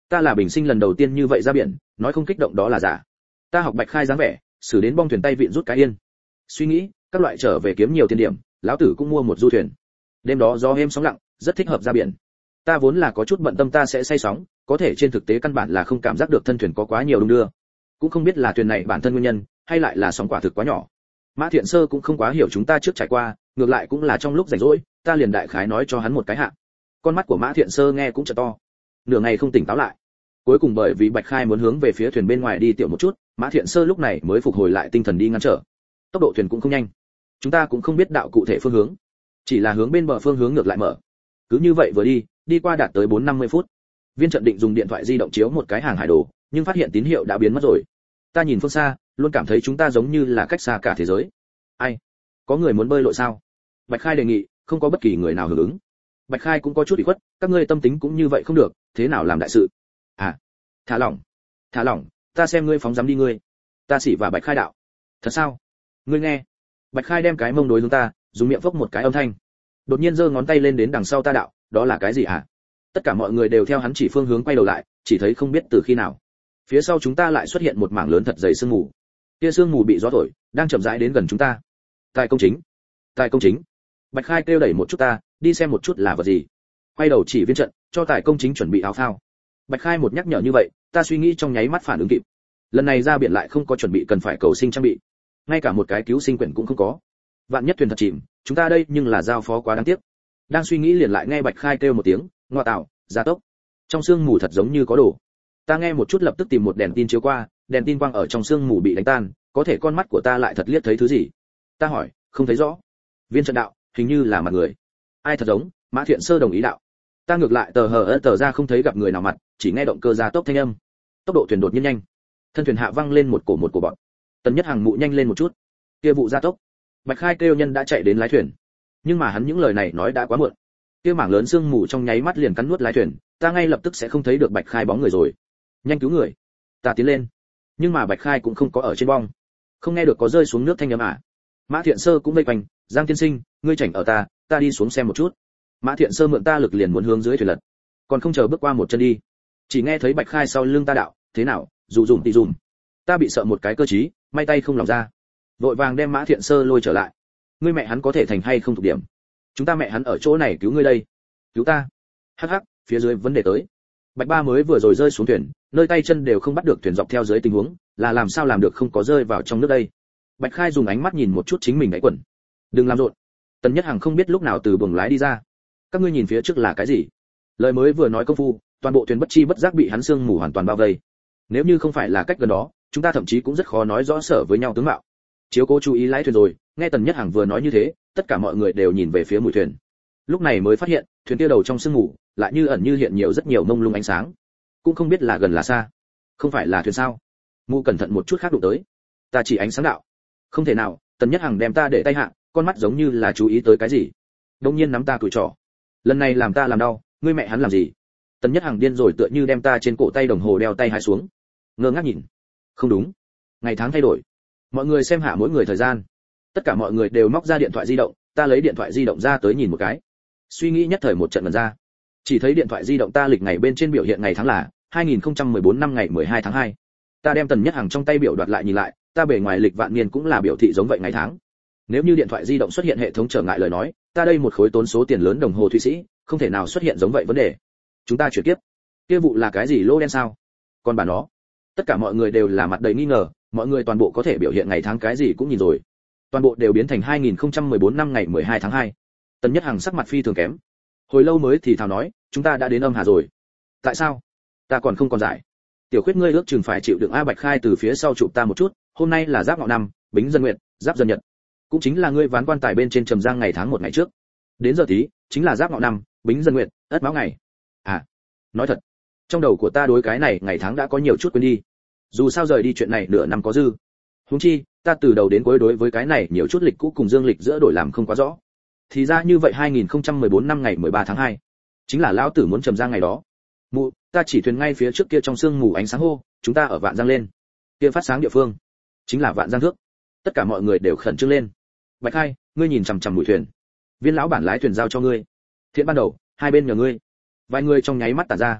Ta là bình sinh lần đầu tiên như vậy ra biển, nói không kích động đó là giả. Ta học Bạch Khai dáng vẻ, xử đến bong thuyền tay vịn rút cái yên. Suy nghĩ, các loại trở về kiếm nhiều tiền điểm, lão tử cũng mua một du thuyền. Đêm đó gió êm sóng lặng, rất thích hợp ra biển. Ta vốn là có chút bận tâm ta sẽ say sóng, có thể trên thực tế căn bản là không cảm giác được thân thuyền có quá nhiều đung đưa. Cũng không biết là thuyền này bản thân nguyên nhân, hay lại là sóng quả thực quá nhỏ. Mã Thiện Sơ cũng không quá hiểu chúng ta trước trải qua, ngược lại cũng là trong lúc rảnh rỗi, ta liền đại khái nói cho hắn một cái hạ. Con mắt của Mã Thiện Sơ nghe cũng trợ to, nửa ngày không tỉnh táo lại. Cuối cùng bởi vì Bạch Khai muốn hướng về phía thuyền bên ngoài đi tiểu một chút, Mã Thiện Sơ lúc này mới phục hồi lại tinh thần đi ngăn trở. Tốc độ thuyền cũng không nhanh, chúng ta cũng không biết đạo cụ thể phương hướng, chỉ là hướng bên bờ phương hướng ngược lại mở. Cứ như vậy vừa đi, đi qua đạt tới bốn năm mươi phút. Viên Trận định dùng điện thoại di động chiếu một cái hàng hải đồ, nhưng phát hiện tín hiệu đã biến mất rồi. Ta nhìn phương xa, luôn cảm thấy chúng ta giống như là cách xa cả thế giới. Ai? Có người muốn bơi lội sao? Bạch Khai đề nghị, không có bất kỳ người nào hưởng ứng. Bạch Khai cũng có chút ủy khuất, các ngươi tâm tính cũng như vậy không được, thế nào làm đại sự? À, thả lỏng, thả lỏng, ta xem ngươi phóng dám đi ngươi. Ta xỉ và Bạch Khai đạo. Thật sao? Ngươi nghe. Bạch Khai đem cái mông đối hướng ta, dùng miệng phốc một cái âm thanh. Đột nhiên giơ ngón tay lên đến đằng sau ta đạo, đó là cái gì hả? Tất cả mọi người đều theo hắn chỉ phương hướng quay đầu lại, chỉ thấy không biết từ khi nào, phía sau chúng ta lại xuất hiện một mảng lớn thật dày sương mù. Kia sương mù bị gió thổi, đang chậm rãi đến gần chúng ta. Tài công chính, tài công chính. Bạch Khai kêu đẩy một chút ta, đi xem một chút là vật gì. Quay đầu chỉ Viên Trận, cho Tài công chính chuẩn bị áo phao. Bạch Khai một nhắc nhở như vậy, ta suy nghĩ trong nháy mắt phản ứng kịp. Lần này ra biển lại không có chuẩn bị cần phải cầu sinh trang bị, ngay cả một cái cứu sinh quyển cũng không có. Vạn nhất thuyền thật chìm, chúng ta đây nhưng là giao phó quá đáng tiếc. Đang suy nghĩ liền lại nghe Bạch Khai kêu một tiếng, ngoa tạo, gia tốc. Trong sương mù thật giống như có đồ. Ta nghe một chút lập tức tìm một đèn tin chiếu qua, đèn tin quang ở trong sương mù bị đánh tan, có thể con mắt của ta lại thật liếc thấy thứ gì. Ta hỏi, không thấy rõ. Viên Trận đạo, hình như là mặt người. Ai thật giống? Mã Thiện Sơ đồng ý đạo. Ta ngược lại tờ hờ ớt tờ ra không thấy gặp người nào mặt, chỉ nghe động cơ gia tốc thanh âm. Tốc độ thuyền đột nhiên nhanh, thân thuyền hạ văng lên một cổ một cổ bọn. Tần Nhất Hằng mụ nhanh lên một chút. Kia vụ gia tốc. Bạch Khai kêu nhân đã chạy đến lái thuyền, nhưng mà hắn những lời này nói đã quá muộn. Kia mảng lớn sương mù trong nháy mắt liền cắn nuốt lái thuyền, ta ngay lập tức sẽ không thấy được Bạch Khai bóng người rồi. Nhanh cứu người. Ta tiến lên, nhưng mà Bạch Khai cũng không có ở trên bong, không nghe được có rơi xuống nước thanh âm à. Mã Thiện Sơ cũng vây quanh, Giang tiên sinh, ngươi chảnh ở ta, ta đi xuống xem một chút. Mã Thiện Sơ mượn ta lực liền muốn hướng dưới thuyền lật, còn không chờ bước qua một chân đi, chỉ nghe thấy Bạch Khai sau lưng ta đạo, thế nào, dù dùm thì dùm. Ta bị sợ một cái cơ trí, may tay không lòng ra, vội vàng đem Mã Thiện Sơ lôi trở lại. Ngươi mẹ hắn có thể thành hay không thuộc điểm, chúng ta mẹ hắn ở chỗ này cứu ngươi đây, cứu ta. Hắc hắc, phía dưới vấn đề tới. Bạch Ba mới vừa rồi rơi xuống thuyền, nơi tay chân đều không bắt được thuyền dọc theo dưới tình huống, là làm sao làm được không có rơi vào trong nước đây. Bạch Khai dùng ánh mắt nhìn một chút chính mình đáy quần. Đừng làm rộn. Tần Nhất Hằng không biết lúc nào từ buồng lái đi ra. Các ngươi nhìn phía trước là cái gì? Lời mới vừa nói công phu, toàn bộ thuyền bất chi bất giác bị hắn sương mù hoàn toàn bao vây. Nếu như không phải là cách gần đó, chúng ta thậm chí cũng rất khó nói rõ sở với nhau tướng mạo. Chiếu cố chú ý lái thuyền rồi, nghe Tần Nhất Hằng vừa nói như thế, tất cả mọi người đều nhìn về phía mũi thuyền. Lúc này mới phát hiện, thuyền kia đầu trong sương mù, lại như ẩn như hiện nhiều rất nhiều mông lung ánh sáng, cũng không biết là gần là xa. Không phải là thuyền sao? Mu cẩn thận một chút khác đụng tới. Ta chỉ ánh sáng đạo. Không thể nào, Tần Nhất Hằng đem ta để tay hạ, con mắt giống như là chú ý tới cái gì. Đống nhiên nắm ta cùi trỏ. Lần này làm ta làm đau, ngươi mẹ hắn làm gì? Tần Nhất Hằng điên rồi tựa như đem ta trên cổ tay đồng hồ đeo tay hai xuống. Ngơ ngác nhìn. Không đúng, ngày tháng thay đổi. Mọi người xem hạ mỗi người thời gian. Tất cả mọi người đều móc ra điện thoại di động, ta lấy điện thoại di động ra tới nhìn một cái. Suy nghĩ nhất thời một trận mần ra. Chỉ thấy điện thoại di động ta lịch ngày bên trên biểu hiện ngày tháng là hai nghìn không trăm mười bốn năm ngày mười hai tháng hai. Ta đem Tần Nhất Hằng trong tay biểu đoạt lại nhìn lại, ta bề ngoài lịch vạn niên cũng là biểu thị giống vậy ngày tháng. Nếu như điện thoại di động xuất hiện hệ thống trở ngại lời nói, ta đây một khối tốn số tiền lớn đồng hồ Thụy Sĩ, không thể nào xuất hiện giống vậy vấn đề. Chúng ta chuyển tiếp. Kia vụ là cái gì lô đen sao? Còn bà nó. Tất cả mọi người đều là mặt đầy nghi ngờ, mọi người toàn bộ có thể biểu hiện ngày tháng cái gì cũng nhìn rồi. Toàn bộ đều biến thành hai nghìn không trăm mười bốn năm ngày mười hai tháng hai. Tần Nhất Hằng sắc mặt phi thường kém. Hồi lâu mới thì thào nói, chúng ta đã đến âm hà rồi. Tại sao? Ta còn không còn giải. Tiểu Khuyết ngươi ước chừng phải chịu đựng. A Bạch Khai từ phía sau chụp ta một chút, hôm nay là Giáp Ngọ năm, Bính Dân Nguyệt, Giáp Dân Nhật. Cũng chính là ngươi ván quan tài bên trên trầm giang ngày tháng một ngày trước. Đến giờ tí, chính là Giáp Ngọ năm, Bính Dân Nguyệt, Ất Mão ngày. À, nói thật, trong đầu của ta đối cái này ngày tháng đã có nhiều chút quên đi. Dù sao rời đi chuyện này nửa năm có dư. Huống chi, ta từ đầu đến cuối đối với cái này nhiều chút lịch cũ cùng dương lịch giữa đổi làm không quá rõ. Thì ra như vậy hai nghìn không trăm mười bốn năm ngày mười ba tháng hai, chính là lão tử muốn trầm giang ngày đó. Mụ, ta chỉ thuyền ngay phía trước kia trong sương mù ánh sáng hô, chúng ta ở Vạn Giang lên. Kia phát sáng địa phương, chính là Vạn Giang thước. Tất cả mọi người đều khẩn trương lên. Bạch Khai, ngươi nhìn chằm chằm mũi thuyền. Viên lão bản lái thuyền giao cho ngươi. Thiện ban đầu, hai bên nhờ ngươi. Vài người trong nháy mắt tản ra.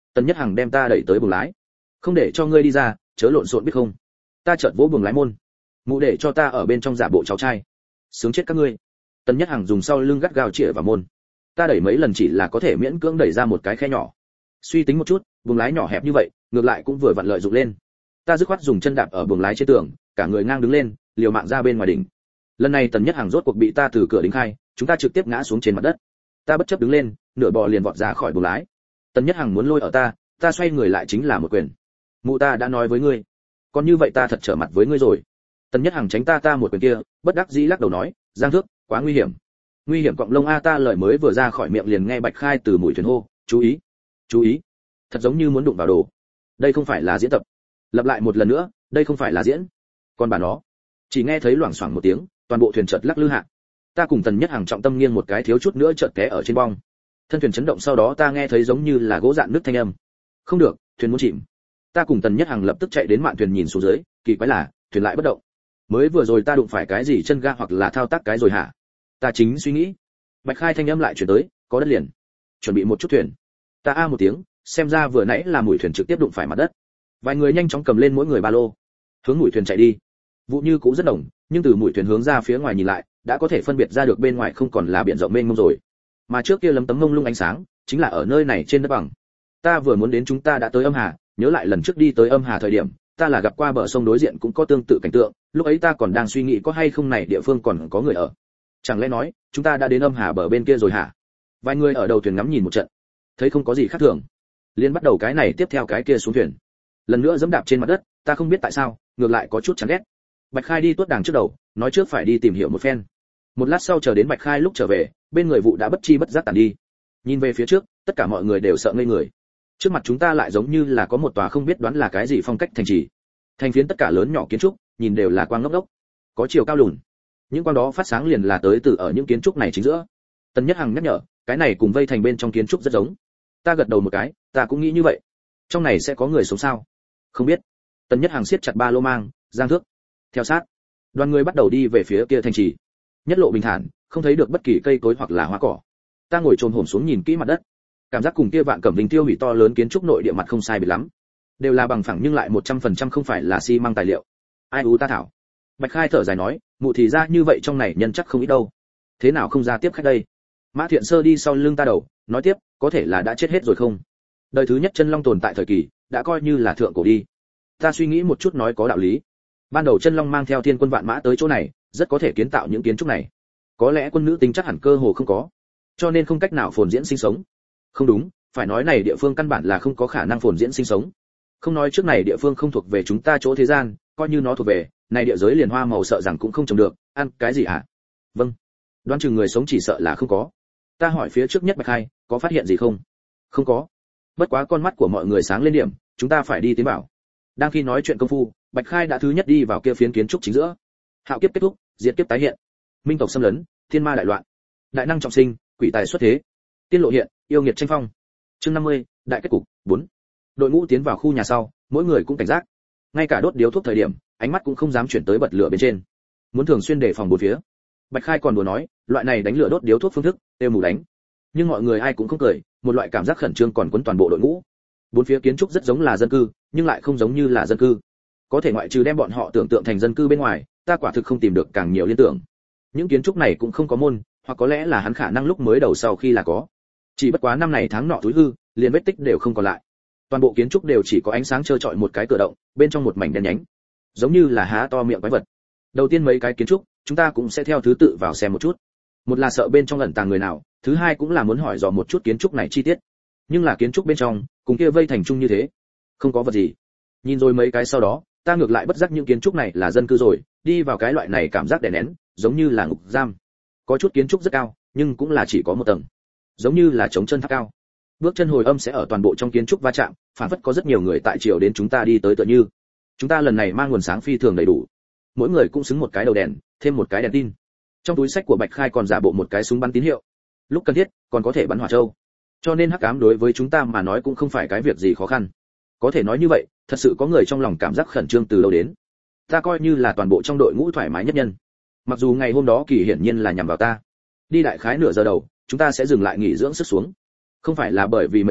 Tần Nhất Hằng đem ta đẩy tới buồng lái. Không để cho ngươi đi ra, chớ lộn xộn biết không? Ta chợt vỗ buồng lái môn. Mụ để cho ta ở bên trong giả bộ cháu trai. Sướng chết các ngươi. Tần Nhất Hằng dùng sau lưng gắt gao chĩa vào môn. Ta đẩy mấy lần chỉ là có thể miễn cưỡng đẩy ra một cái khe nhỏ. Suy tính một chút, buồng lái nhỏ hẹp như vậy, ngược lại cũng vừa vặn lợi dụng lên. Ta dứt khoát dùng chân đạp ở buồng lái trên tường, cả người ngang đứng lên, liều mạng ra bên ngoài đỉnh. Lần này Tần Nhất Hằng rốt cuộc bị ta từ cửa đính khai, chúng ta trực tiếp ngã xuống trên mặt đất. Ta bất chấp đứng lên, nửa bò liền vọt ra khỏi buồng lái. Tần Nhất Hằng muốn lôi ở ta, ta xoay người lại chính là một quyền. Mụ ta đã nói với ngươi, còn như vậy ta thật trở mặt với ngươi rồi. Tần Nhất Hằng tránh ta ta một quyền kia, bất đắc dĩ lắc đầu nói, Giang Thước, quá nguy hiểm. Nguy hiểm cọng lông a, ta lời mới vừa ra khỏi miệng liền nghe Bạch Khai từ mũi thuyền hô, chú ý, chú ý. Thật giống như muốn đụng vào đồ. Đây không phải là diễn tập. Lặp lại một lần nữa, đây không phải là diễn. Còn bà nó, chỉ nghe thấy loảng xoảng một tiếng, toàn bộ thuyền chợt lắc lư hạ. Ta cùng Tần Nhất Hằng trọng tâm nghiêng một cái thiếu chút nữa chợt té ở trên bong. Thân thuyền chấn động, sau đó ta nghe thấy giống như là gỗ dạn nứt thanh âm. Không được, thuyền muốn chìm. Ta cùng Tần Nhất Hằng lập tức chạy đến mạn thuyền nhìn xuống dưới, kỳ quái là, thuyền lại bất động. Mới vừa rồi ta đụng phải cái gì chân ga hoặc là thao tác cái rồi hả? Ta chính suy nghĩ. Bạch Khai thanh âm lại chuyển tới, có đất liền. Chuẩn bị một chút thuyền. Ta a một tiếng, xem ra vừa nãy là mũi thuyền trực tiếp đụng phải mặt đất. Vài người nhanh chóng cầm lên mỗi người ba lô, hướng mũi thuyền chạy đi. Vụ như cũng rất đồng, nhưng từ mũi thuyền hướng ra phía ngoài nhìn lại, đã có thể phân biệt ra được bên ngoài không còn là biển rộng mênh mông rồi, mà trước kia lấm tấm mông lung ánh sáng, chính là ở nơi này trên đất bằng. Ta vừa muốn đến chúng ta đã tới Âm Hà, nhớ lại lần trước đi tới Âm Hà thời điểm, ta là gặp qua bờ sông đối diện cũng có tương tự cảnh tượng, lúc ấy ta còn đang suy nghĩ có hay không này địa phương còn có người ở. Chẳng lẽ nói, chúng ta đã đến Âm Hà bờ bên kia rồi hả? Vài người ở đầu thuyền ngắm nhìn một trận, thấy không có gì khác thường, liền bắt đầu cái này tiếp theo cái kia xuống thuyền. Lần nữa giẫm đạp trên mặt đất, ta không biết tại sao, ngược lại có chút chán ghét. Bạch Khai đi tuốt đàng trước đầu, nói trước phải đi tìm hiểu một phen. Một lát sau chờ đến Bạch Khai lúc trở về, bên người vụ đã bất chi bất giác tản đi. Nhìn về phía trước, tất cả mọi người đều sợ ngây người. Trước mặt chúng ta lại giống như là có một tòa không biết đoán là cái gì phong cách thành trì. Thành phiến tất cả lớn nhỏ kiến trúc, nhìn đều là quang ngốc ngốc, có chiều cao lùn. Những quang đó phát sáng liền là tới từ ở những kiến trúc này chính giữa. Tần Nhất Hằng nhắc nhở, cái này cùng vây thành bên trong kiến trúc rất giống. Ta gật đầu một cái, ta cũng nghĩ như vậy. Trong này sẽ có người sống sao? Không biết. Tần Nhất Hằng siết chặt ba lô mang, Giang Thước theo sát. Đoàn người bắt đầu đi về phía kia thành trì. Nhất lộ bình thản, không thấy được bất kỳ cây cối hoặc là hoa cỏ. Ta ngồi chồm hổm xuống nhìn kỹ mặt đất, cảm giác cùng kia vạn cẩm vinh tiêu hủy to lớn kiến trúc nội địa mặt không sai biệt lắm, đều là bằng phẳng nhưng lại một trăm phần trăm không phải là xi măng tài liệu. Ai u ta thảo. Bạch Khai thở dài nói, mụ thì ra như vậy trong này nhân chắc không ít đâu. Thế nào không ra tiếp khách đây? Mã Thiện Sơ đi sau lưng ta đầu, nói tiếp, có thể là đã chết hết rồi không? Đời thứ nhất chân long tồn tại thời kỳ, đã coi như là thượng cổ đi. Ta suy nghĩ một chút nói có đạo lý. Ban đầu chân long mang theo thiên quân vạn mã tới chỗ này, rất có thể kiến tạo những kiến trúc này. Có lẽ quân nữ tính chắc hẳn cơ hồ không có, cho nên không cách nào phồn diễn sinh sống. Không đúng, phải nói này địa phương căn bản là không có khả năng phồn diễn sinh sống. Không nói trước này địa phương không thuộc về chúng ta chỗ thế gian, coi như nó thuộc về, này địa giới liền hoa màu sợ rằng cũng không trồng được, ăn cái gì hả? Vâng. Đoán chừng người sống chỉ sợ là không có. Ta hỏi phía trước nhất Bạch Khai, có phát hiện gì không? Không có. Bất quá con mắt của mọi người sáng lên điểm, chúng ta phải đi tiến bảo. Đang khi nói chuyện công phu, Bạch Khai đã thứ nhất đi vào kia phiến kiến trúc chính giữa. Hạo kiếp kết thúc, diệt kiếp tái hiện. Minh tộc xâm lấn, thiên ma đại loạn. Đại năng trọng sinh, quỷ tài xuất thế. Tiên lộ hiện, yêu nghiệt tranh phong. Chương năm mươi, đại kết cục, bốn. Đội ngũ tiến vào khu nhà sau, mỗi người cũng cảnh giác. Ngay cả đốt điếu thuốc thời điểm, ánh mắt cũng không dám chuyển tới bật lửa bên trên. Muốn thường xuyên đề phòng bốn phía. Bạch Khai còn đùa nói, loại này đánh lửa đốt điếu thuốc phương thức, đều mù đánh. Nhưng mọi người ai cũng không cười, một loại cảm giác khẩn trương còn quấn toàn bộ đội ngũ. Bốn phía kiến trúc rất giống là dân cư, nhưng lại không giống như là dân cư. Có thể ngoại trừ đem bọn họ tưởng tượng thành dân cư bên ngoài, ta quả thực không tìm được càng nhiều liên tưởng. Những kiến trúc này cũng không có môn, hoặc có lẽ là hắn khả năng lúc mới đầu sau khi là có. Chỉ bất quá năm này tháng nọ túi hư, liền vết tích đều không còn lại. Toàn bộ kiến trúc đều chỉ có ánh sáng trơ trọi một cái cửa động, bên trong một mảnh đen nhánh, giống như là há to miệng quái vật. Đầu tiên mấy cái kiến trúc, chúng ta cũng sẽ theo thứ tự vào xem một chút. Một là sợ bên trong ẩn tàng người nào, thứ hai cũng là muốn hỏi dò một chút kiến trúc này chi tiết. Nhưng là kiến trúc bên trong, cùng kia vây thành chung như thế, không có vật gì. Nhìn rồi mấy cái sau đó, ta ngược lại bất giác những kiến trúc này là dân cư rồi, đi vào cái loại này cảm giác đè nén, giống như là ngục giam. Có chút kiến trúc rất cao, nhưng cũng là chỉ có một tầng, giống như là chống chân tháp cao. Bước chân hồi âm sẽ ở toàn bộ trong kiến trúc va chạm, phản phất có rất nhiều người tại chiều đến chúng ta đi tới tựa như. Chúng ta lần này mang nguồn sáng phi thường đầy đủ, mỗi người cũng xứng một cái đầu đèn, thêm một cái đèn tin. Trong túi sách của Bạch Khai còn giả bộ một cái súng bắn tín hiệu, lúc cần thiết còn có thể bắn hỏa châu. Cho nên hắc ám đối với chúng ta mà nói cũng không phải cái việc gì khó khăn. Có thể nói như vậy, thật sự có người trong lòng cảm giác khẩn trương từ đâu đến. Ta coi như là toàn bộ trong đội ngũ thoải mái nhất nhân. Mặc dù ngày hôm đó kỳ hiển nhiên là nhằm vào ta. Đi đại khái nửa giờ đầu, chúng ta sẽ dừng lại nghỉ dưỡng sức xuống. Không phải là bởi vì mệt mỏi,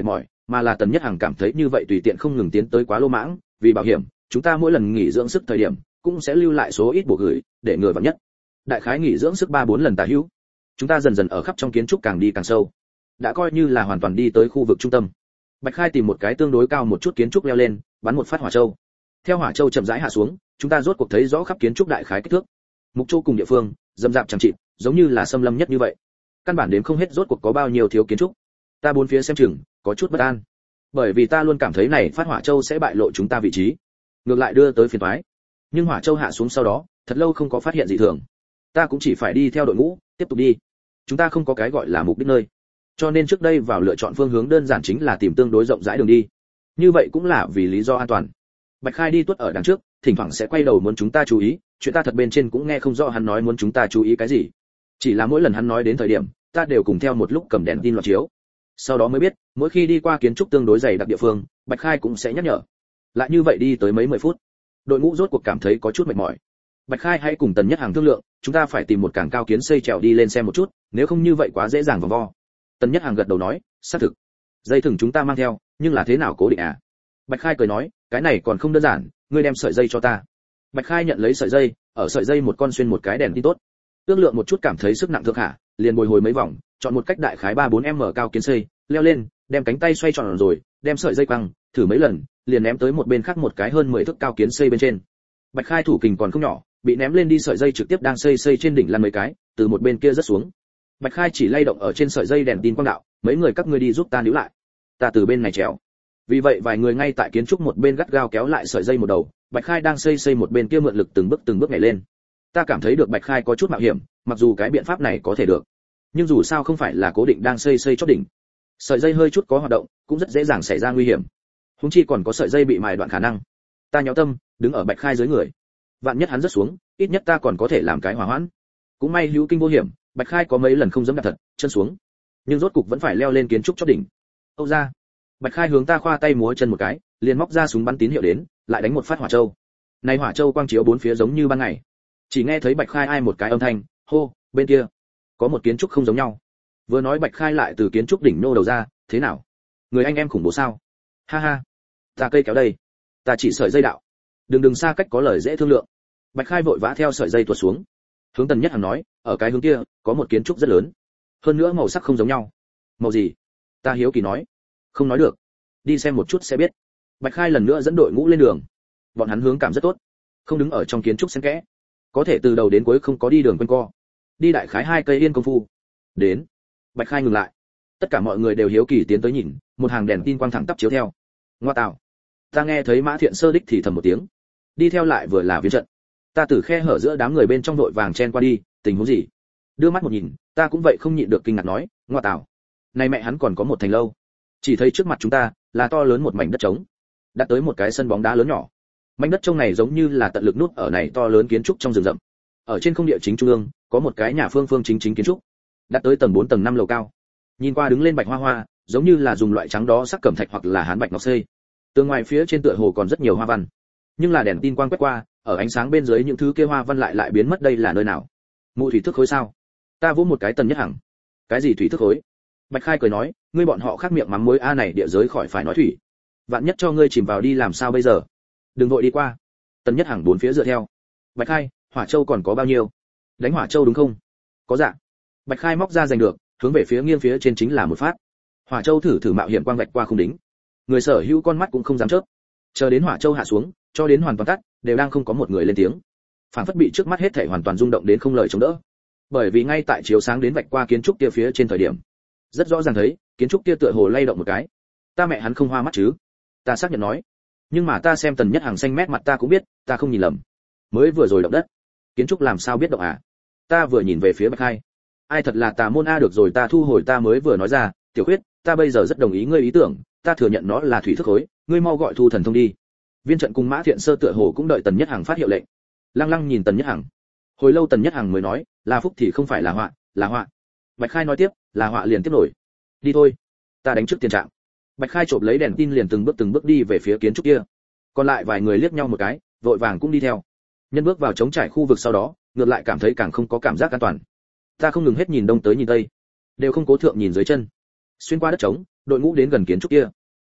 mà là Tần Nhất Hằng cảm thấy như vậy tùy tiện không ngừng tiến tới quá lô mãng, vì bảo hiểm, chúng ta mỗi lần nghỉ dưỡng sức thời điểm cũng sẽ lưu lại số ít bổ gửi, để người vặn nhất. Đại khái nghỉ dưỡng sức ba bốn lần tả hữu. Chúng ta dần dần ở khắp trong kiến trúc càng đi càng sâu, đã coi như là hoàn toàn đi tới khu vực trung tâm. Bạch Khai tìm một cái tương đối cao một chút kiến trúc leo lên, bắn một phát hỏa châu. Theo hỏa châu chậm rãi hạ xuống, chúng ta rốt cuộc thấy rõ khắp kiến trúc đại khái kích thước. Mục châu cùng địa phương, dầm dạp chẳng chịt, giống như là xâm lâm nhất như vậy. Căn bản đếm không hết rốt cuộc có bao nhiêu thiếu kiến trúc. Ta bốn phía xem chừng, có chút bất an. Bởi vì ta luôn cảm thấy này phát hỏa châu sẽ bại lộ chúng ta vị trí, ngược lại đưa tới phiền toái. Nhưng hỏa châu hạ xuống sau đó, thật lâu không có phát hiện gì thường. Ta cũng chỉ phải đi theo đội ngũ, tiếp tục đi. Chúng ta không có cái gọi là mục đích nơi, cho nên trước đây vào lựa chọn phương hướng đơn giản chính là tìm tương đối rộng rãi đường đi. Như vậy cũng là vì lý do an toàn. Bạch Khai đi tuốt ở đằng trước, thỉnh thoảng sẽ quay đầu muốn chúng ta chú ý, chuyện ta thật bên trên cũng nghe không rõ hắn nói muốn chúng ta chú ý cái gì. Chỉ là mỗi lần hắn nói đến thời điểm, ta đều cùng theo một lúc cầm đèn tin loạt chiếu. Sau đó mới biết, mỗi khi đi qua kiến trúc tương đối dày đặc địa phương, Bạch Khai cũng sẽ nhắc nhở. Lại như vậy đi tới mấy mười phút, đội ngũ rốt cuộc cảm thấy có chút mệt mỏi. Bạch Khai hãy cùng Tần Nhất Hằng thương lượng, chúng ta phải tìm một cảng cao kiến xây trèo đi lên xem một chút, nếu không như vậy quá dễ dàng vòng vo. Tần Nhất Hằng gật đầu nói, xác thực. Dây thừng chúng ta mang theo, nhưng là thế nào cố định à? Bạch Khai cười nói, cái này còn không đơn giản, ngươi đem sợi dây cho ta. Bạch Khai nhận lấy sợi dây, ở sợi dây một con xuyên một cái đèn tin tốt. Ước lượng một chút cảm thấy sức nặng thượng hạ, liền bồi hồi mấy vòng, chọn một cách đại khái ba bốn m cao kiến xây, leo lên, đem cánh tay xoay tròn rồi, đem sợi dây quăng, thử mấy lần, liền ném tới một bên khác một cái hơn mười thước cao kiến xây bên trên. Bạch Khai thủ kình còn không nhỏ, bị ném lên đi sợi dây trực tiếp đang xây xây trên đỉnh lăn mấy cái, từ một bên kia rớt xuống. Bạch Khai chỉ lay động ở trên sợi dây đèn tin quang đạo, mấy người các ngươi đi giúp ta níu lại. Ta từ bên này trèo. Vì vậy vài người ngay tại kiến trúc một bên gắt gao kéo lại sợi dây một đầu, Bạch Khai đang xây xây một bên kia mượn lực từng bước từng bước nhảy lên. Ta cảm thấy được Bạch Khai có chút mạo hiểm, mặc dù cái biện pháp này có thể được, nhưng dù sao không phải là cố định đang xây xây chót đỉnh. Sợi dây hơi chút có hoạt động, cũng rất dễ dàng xảy ra nguy hiểm. Huống chi còn có sợi dây bị mài đoạn khả năng. Ta nhéo tâm, đứng ở Bạch Khai dưới người. Vạn nhất hắn rớt xuống, ít nhất ta còn có thể làm cái hỏa hoãn. Cũng may hữu kinh vô hiểm, Bạch Khai có mấy lần không dám đạp thật, chân xuống. Nhưng rốt cục vẫn phải leo lên kiến trúc chót đỉnh. Âu ra. Bạch Khai hướng ta khoa tay múa chân một cái, liền móc ra súng bắn tín hiệu đến, lại đánh một phát hỏa châu. Này hỏa châu quang chiếu bốn phía giống như ban ngày. Chỉ nghe thấy Bạch Khai ai một cái âm thanh, hô, bên kia có một kiến trúc không giống nhau. Vừa nói Bạch Khai lại từ kiến trúc đỉnh nô đầu ra, thế nào? Người anh em khủng bố sao? Ha ha, ta cây kéo đây, ta chỉ sợi dây đạo. Đừng đừng xa cách có lời dễ thương lượng. Bạch Khai vội vã theo sợi dây tuột xuống. Hướng Tần Nhất Hằng nói, ở cái hướng kia có một kiến trúc rất lớn, hơn nữa màu sắc không giống nhau. Màu gì? Ta hiếu kỳ nói. Không nói được, đi xem một chút sẽ biết. Bạch Khai lần nữa dẫn đội ngũ lên đường. Bọn hắn hướng cảm rất tốt, không đứng ở trong kiến trúc xen kẽ, có thể từ đầu đến cuối không có đi đường quanh co, đi đại khái hai cây yên công phu. Đến, Bạch Khai ngừng lại. Tất cả mọi người đều hiếu kỳ tiến tới nhìn, một hàng đèn tin quang thẳng tắp chiếu theo. Ngoa tạo, ta nghe thấy Mã Thiện Sơ đích thì thầm một tiếng. Đi theo lại vừa là viên trận. Ta từ khe hở giữa đám người bên trong đội vàng chen qua đi, tình huống gì? Đưa mắt một nhìn, ta cũng vậy không nhịn được kinh ngạc nói, ngoa tạo, này mẹ hắn còn có một thành lâu. Chỉ thấy trước mặt chúng ta là to lớn một mảnh đất trống, đã tới một cái sân bóng đá lớn nhỏ. Mảnh đất trống này giống như là tận lực nút ở này to lớn kiến trúc trong rừng rậm. Ở trên không địa chính trung ương có một cái nhà phương phương chính chính kiến trúc, đã tới tầng bốn tầng năm lầu cao. Nhìn qua đứng lên bạch hoa hoa, giống như là dùng loại trắng đó sắc cẩm thạch hoặc là hán bạch ngọc xây. Tường ngoài phía trên tựa hồ còn rất nhiều hoa văn, nhưng là đèn tin quang quét qua, ở ánh sáng bên dưới những thứ kia hoa văn lại lại biến mất. Đây là nơi nào? Mụ thủy thức khối sao? Ta vỗ một cái Tần Nhất Hằng. Cái gì thủy thức khối? Bạch Khai cười nói, ngươi bọn họ khác miệng mắm mối a này địa giới khỏi phải nói thủy. Vạn nhất cho ngươi chìm vào đi làm sao bây giờ? Đừng vội đi qua. Tần Nhất Hằng bốn phía dựa theo. Bạch Khai, hỏa châu còn có bao nhiêu? Đánh hỏa châu đúng không? Có dạ. Bạch Khai móc ra giành được, hướng về phía nghiêng phía trên chính là một phát. Hỏa châu thử thử mạo hiểm quang vạch qua không đính. Người sở hữu con mắt cũng không dám chớp. Chờ đến hỏa châu hạ xuống, cho đến hoàn toàn tắt, đều đang không có một người lên tiếng. Phản phất bị trước mắt hết thảy hoàn toàn rung động đến không lời chống đỡ. Bởi vì ngay tại chiếu sáng đến vạch qua kiến trúc kia phía trên thời điểm, rất rõ ràng thấy, kiến trúc kia tựa hồ lay động một cái. Ta mẹ hắn không hoa mắt chứ? Ta xác nhận nói. Nhưng mà ta xem Tần Nhất Hằng xanh mét mặt ta cũng biết, ta không nhìn lầm. Mới vừa rồi động đất, kiến trúc làm sao biết động à? Ta vừa nhìn về phía Bạch Khai. Ai thật là tà môn a, được rồi ta thu hồi ta mới vừa nói ra, Tiểu Khuyết, ta bây giờ rất đồng ý ngươi ý tưởng, ta thừa nhận nó là thủy thức khối, ngươi mau gọi Thu Thần Thông đi. Viên trận cùng Mã Thiện Sơ tựa hồ cũng đợi Tần Nhất Hằng phát hiệu lệnh. Lăng Lăng nhìn Tần Nhất Hằng. Hồi lâu Tần Nhất Hằng mới nói, là phúc thì không phải là họa, là họa. Bạch Khai nói tiếp, là họa liền tiếp nổi. Đi thôi, ta đánh trước tiền trạng. Bạch Khai chộp lấy đèn tin liền từng bước từng bước đi về phía kiến trúc kia. Còn lại vài người liếc nhau một cái, vội vàng cũng đi theo. Nhân bước vào trống trải khu vực sau đó, ngược lại cảm thấy càng không có cảm giác an toàn. Ta không ngừng hết nhìn đông tới nhìn tây, đều không cố thượng nhìn dưới chân. Xuyên qua đất trống, đội ngũ đến gần kiến trúc kia.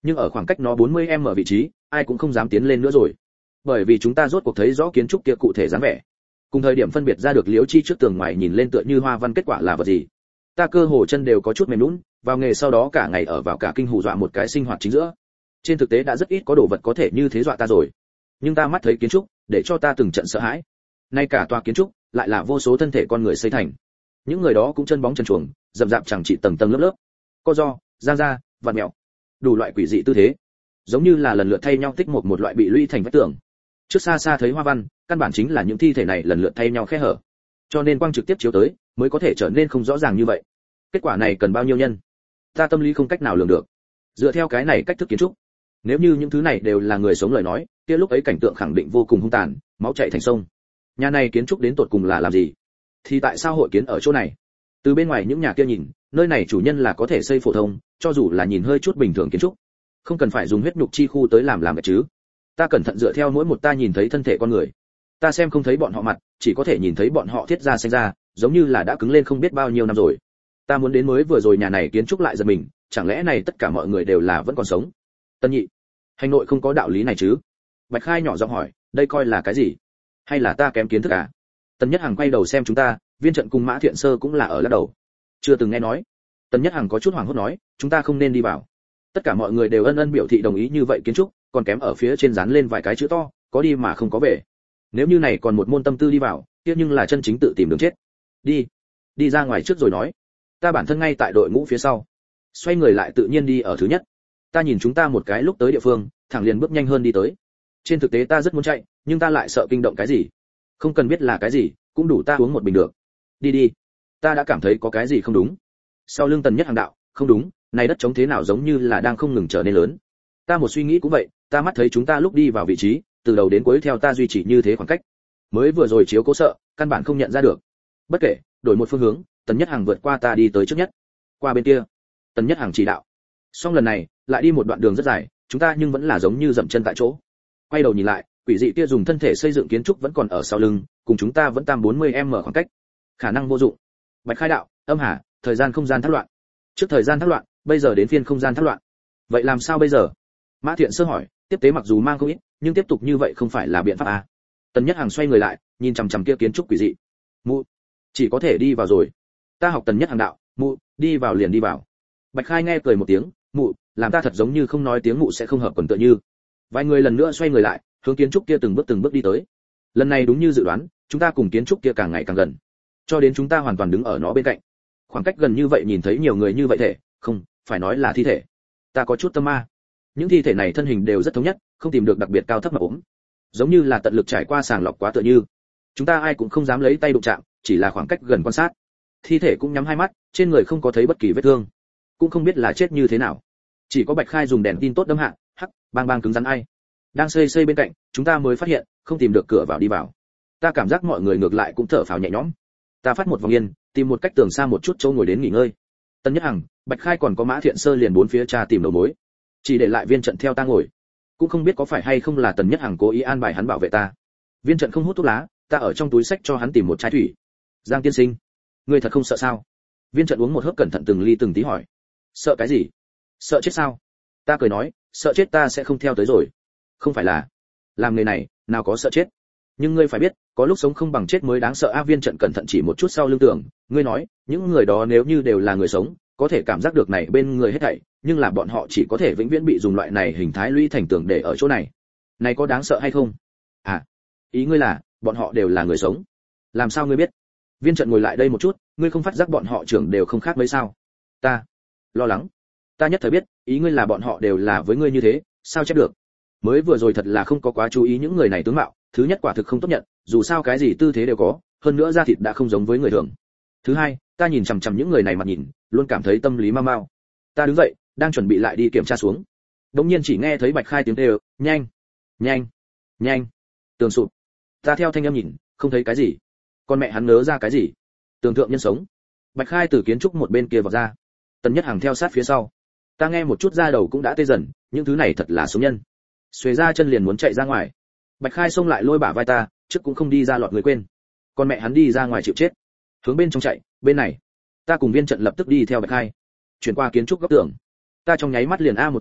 nhưng ở khoảng cách nó bốn mươi mét vị trí, ai cũng không dám tiến lên nữa rồi. Bởi vì chúng ta rốt cuộc thấy rõ kiến trúc kia cụ thể dáng vẻ. Cùng thời điểm phân biệt ra được liễu chi trước tường ngoài nhìn lên tựa như hoa văn kết quả là vật gì. Ta cơ hồ chân đều có chút mềm nhũn, vào nghề sau đó cả ngày ở vào cả kinh hù dọa một cái sinh hoạt chính giữa. Trên thực tế đã rất ít có đồ vật có thể như thế dọa ta rồi. Nhưng ta mắt thấy kiến trúc, để cho ta từng trận sợ hãi. Nay cả tòa kiến trúc lại là vô số thân thể con người xây thành. Những người đó cũng chân bóng chân chuồng, rậm rạp chẳng chỉ tầng tầng lớp lớp. Co ro, giang ra, vặn mèo, đủ loại quỷ dị tư thế, giống như là lần lượt thay nhau tích một một loại bị lũy thành vách tường. Trước xa xa thấy hoa văn, căn bản chính là những thi thể này lần lượt thay nhau khe hở. Cho nên quang trực tiếp chiếu tới, mới có thể trở nên không rõ ràng như vậy. Kết quả này cần bao nhiêu nhân? Ta tâm lý không cách nào lường được. Dựa theo cái này cách thức kiến trúc, nếu như những thứ này đều là người sống lời nói, kia lúc ấy cảnh tượng khẳng định vô cùng hung tàn, máu chảy thành sông. Nhà này kiến trúc đến tột cùng là làm gì? Thì tại sao hội kiến ở chỗ này? Từ bên ngoài những nhà kia nhìn, nơi này chủ nhân là có thể xây phổ thông, cho dù là nhìn hơi chút bình thường kiến trúc, không cần phải dùng huyết nhục chi khu tới làm làm cái chứ. Ta cẩn thận dựa theo mỗi một ta nhìn thấy thân thể con người. Ta xem không thấy bọn họ mặt, chỉ có thể nhìn thấy bọn họ thiết ra sinh ra, giống như là đã cứng lên không biết bao nhiêu năm rồi. Ta muốn đến mới vừa rồi nhà này kiến trúc lại giật mình, chẳng lẽ này tất cả mọi người đều là vẫn còn sống? Tân nhị, hành nội không có đạo lý này chứ? Bạch Khai nhỏ giọng hỏi, đây coi là cái gì? Hay là ta kém kiến thức à? Tần Nhất Hằng quay đầu xem chúng ta, Viên Trận cùng Mã Thiện Sơ cũng là ở lắc đầu. Chưa từng nghe nói. Tần Nhất Hằng có chút hoảng hốt nói, chúng ta không nên đi vào. Tất cả mọi người đều ân ân biểu thị đồng ý như vậy kiến trúc, còn kém ở phía trên dán lên vài cái chữ to, có đi mà không có về. Nếu như này còn một môn tâm tư đi vào, kia nhưng là chân chính tự tìm đường chết. Đi, đi ra ngoài trước rồi nói. Ta bản thân ngay tại đội ngũ phía sau, xoay người lại tự nhiên đi ở thứ nhất. Ta nhìn chúng ta một cái lúc tới địa phương, thẳng liền bước nhanh hơn đi tới. Trên thực tế ta rất muốn chạy, nhưng ta lại sợ kinh động cái gì. Không cần biết là cái gì, cũng đủ ta uống một bình được. Đi đi. Ta đã cảm thấy có cái gì không đúng. Sau lưng Tần Nhất Hàng đạo, không đúng, này đất trống thế nào giống như là đang không ngừng trở nên lớn. Ta một suy nghĩ cũng vậy, ta mắt thấy chúng ta lúc đi vào vị trí, từ đầu đến cuối theo ta duy trì như thế khoảng cách. Mới vừa rồi chiếu cố sợ, căn bản không nhận ra được. Bất kể, đổi một phương hướng, Tần Nhất Hàng vượt qua ta đi tới trước nhất. Qua bên kia. Tần Nhất Hàng chỉ đạo. Xong lần này, lại đi một đoạn đường rất dài, chúng ta nhưng vẫn là giống như dậm chân tại chỗ. Quay đầu nhìn lại, quỷ dị kia dùng thân thể xây dựng kiến trúc vẫn còn ở sau lưng, cùng chúng ta vẫn tam bốn mươi mét khoảng cách. Khả năng vô dụng. Bạch Khai đạo, âm hà, thời gian không gian thất loạn. Trước thời gian thất loạn, bây giờ đến phiên không gian thất loạn. Vậy làm sao bây giờ? Mã Thiện Sơ hỏi, tiếp tế mặc dù mang không ít, nhưng tiếp tục như vậy không phải là biện pháp à? Tần Nhất Hằng xoay người lại, nhìn chằm chằm kia kiến trúc quỷ dị. Mụ, chỉ có thể đi vào rồi. Ta học Tần Nhất Hằng đạo, mụ, đi vào liền đi vào. Bạch Khai nghe cười một tiếng, mụ, làm ta thật giống như không nói tiếng mụ sẽ không hợp quần tựa như. Vài người lần nữa xoay người lại, hướng kiến trúc kia từng bước từng bước đi tới. Lần này đúng như dự đoán, chúng ta cùng kiến trúc kia càng ngày càng gần, cho đến chúng ta hoàn toàn đứng ở nó bên cạnh. Khoảng cách gần như vậy nhìn thấy nhiều người như vậy thể, không, phải nói là thi thể. Ta có chút tâm ma. Những thi thể này thân hình đều rất thống nhất, không tìm được đặc biệt cao thấp mà ốm, giống như là tận lực trải qua sàng lọc quá tựa như. Chúng ta ai cũng không dám lấy tay đụng chạm, chỉ là khoảng cách gần quan sát. Thi thể cũng nhắm hai mắt, trên người không có thấy bất kỳ vết thương, cũng không biết là chết như thế nào. Chỉ có Bạch Khai dùng đèn tin tốt đâm hạ, hắc, bang bang cứng rắn ai. Đang xây xây bên cạnh, chúng ta mới phát hiện, không tìm được cửa vào đi vào. Ta cảm giác mọi người ngược lại cũng thở phào nhẹ nhõm. Ta phát một vòng yên, tìm một cách tường xa một chút chỗ ngồi đến nghỉ ngơi. Tân Nhất Hằng, Bạch Khai còn có Mã Thiện Sơ liền bốn phía tra tìm đầu mối, chỉ để lại Viên Trận theo ta ngồi. Cũng không biết có phải hay không là Tần Nhất Hằng cố ý an bài hắn bảo vệ ta. Viên Trận không hút thuốc lá, ta ở trong túi sách cho hắn tìm một chai thủy. Giang tiên sinh, ngươi thật không sợ sao? Viên Trận uống một hớp cẩn thận từng ly từng tí hỏi. Sợ cái gì? Sợ chết sao? Ta cười nói, sợ chết ta sẽ không theo tới rồi. Không phải là, làm nghề này, nào có sợ chết. Nhưng ngươi phải biết, có lúc sống không bằng chết mới đáng sợ. A Viên Trận cẩn thận chỉ một chút sau lưng tưởng, ngươi nói, những người đó nếu như đều là người sống, có thể cảm giác được này bên người hết thảy, nhưng là bọn họ chỉ có thể vĩnh viễn bị dùng loại này hình thái lũy thành tường để ở chỗ này. Này có đáng sợ hay không? À, ý ngươi là, bọn họ đều là người sống. Làm sao ngươi biết? Viên Trận ngồi lại đây một chút, ngươi không phát giác bọn họ trưởng đều không khác mấy sao? Ta lo lắng. Ta nhất thời biết, ý ngươi là bọn họ đều là với ngươi như thế, sao chép được? Mới vừa rồi thật là không có quá chú ý những người này tướng mạo, thứ nhất quả thực không tốt nhận, dù sao cái gì tư thế đều có, hơn nữa da thịt đã không giống với người thường. Thứ hai, ta nhìn chằm chằm những người này mặt nhìn, luôn cảm thấy tâm lý mau mau. Ta đứng dậy, đang chuẩn bị lại đi kiểm tra xuống. Đột nhiên chỉ nghe thấy Bạch Khai tiếng kêu, nhanh, nhanh, nhanh, tường sụp. Ta theo thanh âm nhìn, không thấy cái gì. Con mẹ hắn nớ ra cái gì? Tường thượng nhân sống. Bạch Khai từ kiến trúc một bên kia vọt ra. Tần Nhất Hằng theo sát phía sau. Ta nghe một chút da đầu cũng đã tê dần, những thứ này thật là sống nhân. Xuề ra chân liền muốn chạy ra ngoài. Bạch Khai xông lại lôi bả vai ta, trước cũng không đi ra lọt người quên. Con mẹ hắn đi ra ngoài chịu chết. Hướng bên trong chạy, bên này. Ta cùng Viên Trận lập tức đi theo Bạch Khai. Chuyển qua kiến trúc góc tường. Ta trong nháy mắt liền a một tiếng,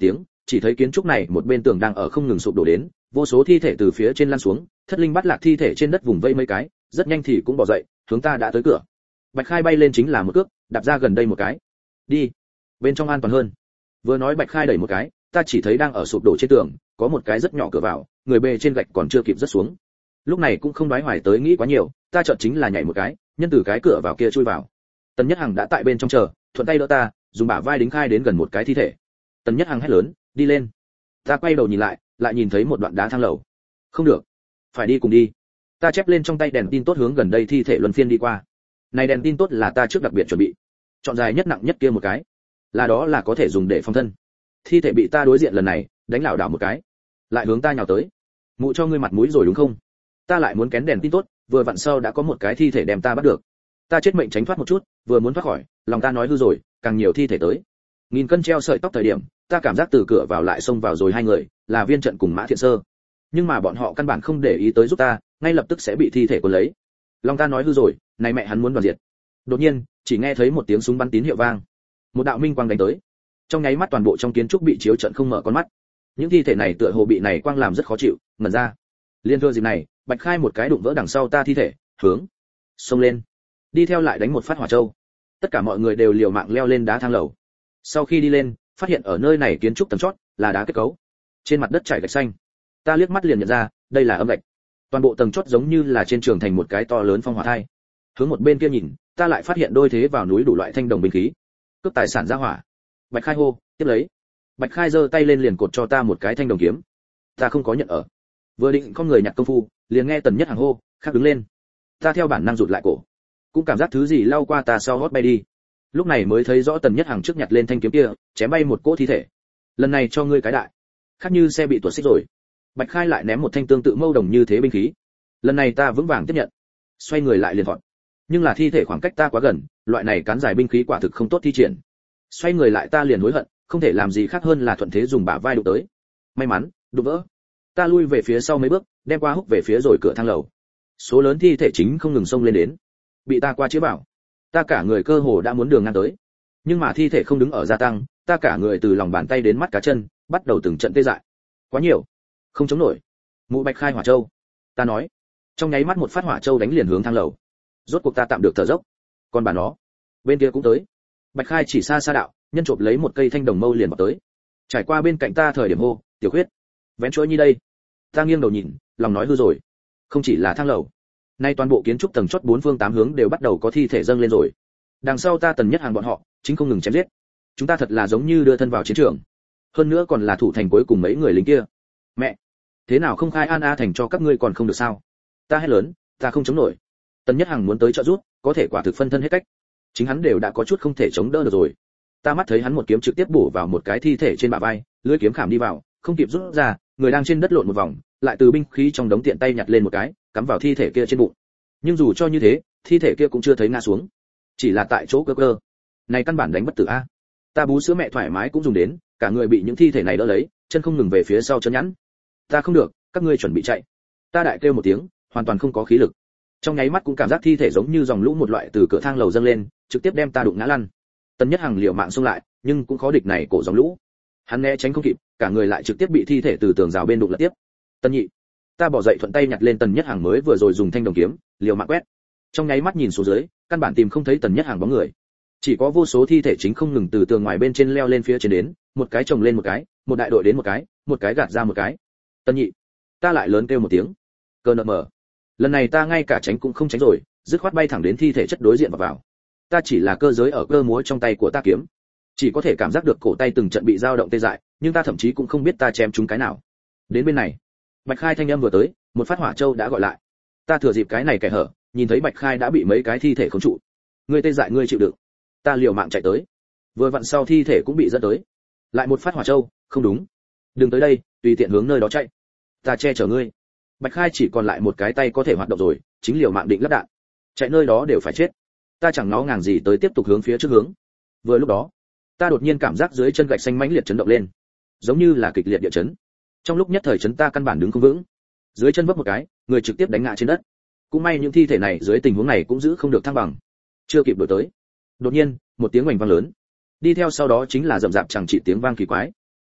chỉ thấy kiến trúc này một bên tường đang ở không ngừng sụp đổ đến, vô số thi thể từ phía trên lăn xuống, thất linh bắt lạc thi thể trên đất vùng vây mấy cái, rất nhanh thì cũng bỏ dậy, hướng ta đã tới cửa. Bạch Khai bay lên chính là một cước, đạp ra gần đây một cái. Đi, bên trong an toàn hơn. Vừa nói Bạch Khai đẩy một cái, ta chỉ thấy đang ở sụp đổ trên tường, có một cái rất nhỏ cửa vào, người bề trên gạch còn chưa kịp rớt xuống. Lúc này cũng không đoái hoài tới nghĩ quá nhiều, ta chợt chính là nhảy một cái, nhân từ cái cửa vào kia chui vào. Tần Nhất Hằng đã tại bên trong chờ, thuận tay đỡ ta, dùng bả vai đính Khai đến gần một cái thi thể. Tần Nhất Hằng hét lớn, đi lên. Ta quay đầu nhìn lại, lại nhìn thấy một đoạn đá thang lầu. Không được, phải đi cùng đi. Ta chép lên trong tay đèn tin tốt hướng gần đây thi thể luân phiên đi qua. Này đèn tin tốt là ta trước đặc biệt chuẩn bị, chọn dài nhất nặng nhất kia một cái, là đó là có thể dùng để phòng thân. Thi thể bị ta đối diện lần này đánh lảo đảo một cái, lại hướng ta nhào tới. Mụ cho ngươi mặt mũi rồi đúng không? Ta lại muốn kén đèn tin tốt, vừa vặn sau đã có một cái thi thể đem ta bắt được. Ta chết mệnh tránh thoát một chút, vừa muốn thoát khỏi, lòng ta nói hư rồi, càng nhiều thi thể tới. Nghìn cân treo sợi tóc thời điểm, ta cảm giác từ cửa vào lại xông vào rồi hai người, là Viên Trận cùng Mã Thiện Sơ. Nhưng mà bọn họ căn bản không để ý tới giúp ta, ngay lập tức sẽ bị thi thể cuốn lấy. Lòng ta nói hư rồi, này mẹ hắn muốn đoàn diệt. Đột nhiên, chỉ nghe thấy một tiếng súng bắn tín hiệu vang. Một đạo minh quang đánh tới. Trong nháy mắt toàn bộ trong kiến trúc bị chiếu trận không mở con mắt. Những thi thể này tựa hồ bị này quang làm rất khó chịu, ngẩn ra. Liên thừa dịp này, Bạch Khai một cái đụng vỡ đằng sau ta thi thể, hướng xông lên. Đi theo lại đánh một phát hỏa châu. Tất cả mọi người đều liều mạng leo lên đá thang lầu. Sau khi đi lên, phát hiện ở nơi này kiến trúc tầng chót là đá kết cấu. Trên mặt đất trải gạch xanh. Ta liếc mắt liền nhận ra, đây là âm gạch. Toàn bộ tầng chót giống như là trên trường thành một cái to lớn phong hỏa thai. Hướng một bên kia nhìn, ta lại phát hiện đôi thế vào núi đủ loại thanh đồng binh khí. Cướp tài sản ra hỏa. Bạch Khai hô, tiếp lấy. Bạch Khai giơ tay lên liền cột cho ta một cái thanh đồng kiếm. Ta không có nhận ở. Vừa định con người nhặt công phu, liền nghe Tần Nhất Hằng hô, khác đứng lên. Ta theo bản năng rụt lại cổ. Cũng cảm giác thứ gì lao qua ta sau hót bay đi. Lúc này mới thấy rõ Tần Nhất Hằng trước nhặt lên thanh kiếm kia, chém bay một cỗ thi thể. Lần này cho ngươi cái đại. Khác như xe bị tuột xích rồi. Bạch Khai lại ném một thanh tương tự mâu đồng như thế binh khí. Lần này ta vững vàng tiếp nhận. Xoay người lại liền vọt. Nhưng là thi thể khoảng cách ta quá gần, loại này cán dài binh khí quả thực không tốt thi triển. Xoay người lại ta liền hối hận, không thể làm gì khác hơn là thuận thế dùng bả vai đụng tới. May mắn, đụng vỡ. Ta lui về phía sau mấy bước, đem qua húc về phía rồi cửa thang lầu. Số lớn thi thể chính không ngừng xông lên đến. Bị ta qua chĩa bảo. Ta cả người cơ hồ đã muốn đường ngang tới. Nhưng mà thi thể không đứng ở gia tăng, ta cả người từ lòng bàn tay đến mắt cá chân, bắt đầu từng trận tê dại. Quá nhiều, không chống nổi. Mụ Bạch Khai hỏa châu. Ta nói. Trong nháy mắt một phát hỏa châu đánh liền hướng thang lầu. Rốt cuộc ta tạm được thở dốc. Còn bà nó, bên kia cũng tới. Bạch Khai chỉ xa xa đạo, nhân trộm lấy một cây thanh đồng mâu liền vào tới. Trải qua bên cạnh ta thời điểm hô, Tiểu Khuyết, vén chuỗi như đây. Ta nghiêng đầu nhìn, lòng nói hư rồi. Không chỉ là thang lầu, nay toàn bộ kiến trúc tầng chót bốn phương tám hướng đều bắt đầu có thi thể dâng lên rồi. Đằng sau ta Tần Nhất Hàng bọn họ, chính không ngừng chém giết. Chúng ta thật là giống như đưa thân vào chiến trường. Hơn nữa còn là thủ thành cuối cùng mấy người lính kia. Mẹ, thế nào không khai an a thành cho các ngươi còn không được sao? Ta hét lớn, ta không chống nổi. Tần Nhất Hằng muốn tới trợ giúp, có thể quả thực phân thân hết cách. Chính hắn đều đã có chút không thể chống đỡ được rồi. Ta mắt thấy hắn một kiếm trực tiếp bổ vào một cái thi thể trên bả vai, lưỡi kiếm khảm đi vào, không kịp rút ra, người đang trên đất lộn một vòng, lại từ binh khí trong đống tiện tay nhặt lên một cái, cắm vào thi thể kia trên bụng. Nhưng dù cho như thế, thi thể kia cũng chưa thấy ngã xuống, chỉ là tại chỗ cơ cơ. Này căn bản đánh bất tử a. Ta bú sữa mẹ thoải mái cũng dùng đến, cả người bị những thi thể này đỡ lấy, chân không ngừng về phía sau chân nhẵn. Ta không được, các ngươi chuẩn bị chạy. Ta đại kêu một tiếng, hoàn toàn không có khí lực. Trong nháy mắt cũng cảm giác thi thể giống như dòng lũ một loại từ cửa thang lầu dâng lên, trực tiếp đem ta đụng ngã lăn. Tần Nhất Hằng liều mạng xông lại, nhưng cũng khó địch này cổ dòng lũ. Hắn né tránh không kịp, cả người lại trực tiếp bị thi thể từ tường rào bên đụng lật tiếp. Tần Nhị, ta bỏ dậy thuận tay nhặt lên Tần Nhất Hằng mới vừa rồi dùng thanh đồng kiếm, liều mạng quét. Trong nháy mắt nhìn xuống dưới, căn bản tìm không thấy Tần Nhất Hằng bóng người. Chỉ có vô số thi thể chính không ngừng từ tường ngoài bên trên leo lên phía trên đến, một cái chồng lên một cái, một đại đội đến một cái, một cái gạt ra một cái. Tần Nhị, ta lại lớn kêu một tiếng. Cơ nợ mở. Lần này ta ngay cả tránh cũng không tránh rồi, dứt khoát bay thẳng đến thi thể chất đối diện vào vào. Ta chỉ là cơ giới ở cơ múa trong tay của ta kiếm, chỉ có thể cảm giác được cổ tay từng trận bị dao động tê dại, nhưng ta thậm chí cũng không biết ta chém chúng cái nào. Đến bên này, Bạch Khai thanh âm vừa tới, một phát hỏa châu đã gọi lại. Ta thừa dịp cái này kẻ hở, nhìn thấy Bạch Khai đã bị mấy cái thi thể khống trụ. Ngươi tê dại ngươi chịu đựng. Ta liều mạng chạy tới, vừa vặn sau thi thể cũng bị dẫn tới. Lại một phát hỏa châu, không đúng. Đừng tới đây, tùy tiện hướng nơi đó chạy. Ta che chở ngươi. Bạch Khai chỉ còn lại một cái tay có thể hoạt động rồi, chính liều mạng định lắp đạn. Chạy nơi đó đều phải chết. Ta chẳng ngó ngàng gì tới tiếp tục hướng phía trước hướng. Vừa lúc đó, ta đột nhiên cảm giác dưới chân gạch xanh mãnh liệt chấn động lên, giống như là kịch liệt địa chấn. Trong lúc nhất thời chấn ta căn bản đứng không vững, dưới chân vấp một cái, người trực tiếp đánh ngã trên đất. Cũng may những thi thể này dưới tình huống này cũng giữ không được thăng bằng, chưa kịp đuổi tới. Đột nhiên, một tiếng oành vang lớn, đi theo sau đó chính là rầm rạp chẳng chỉ tiếng vang kỳ quái.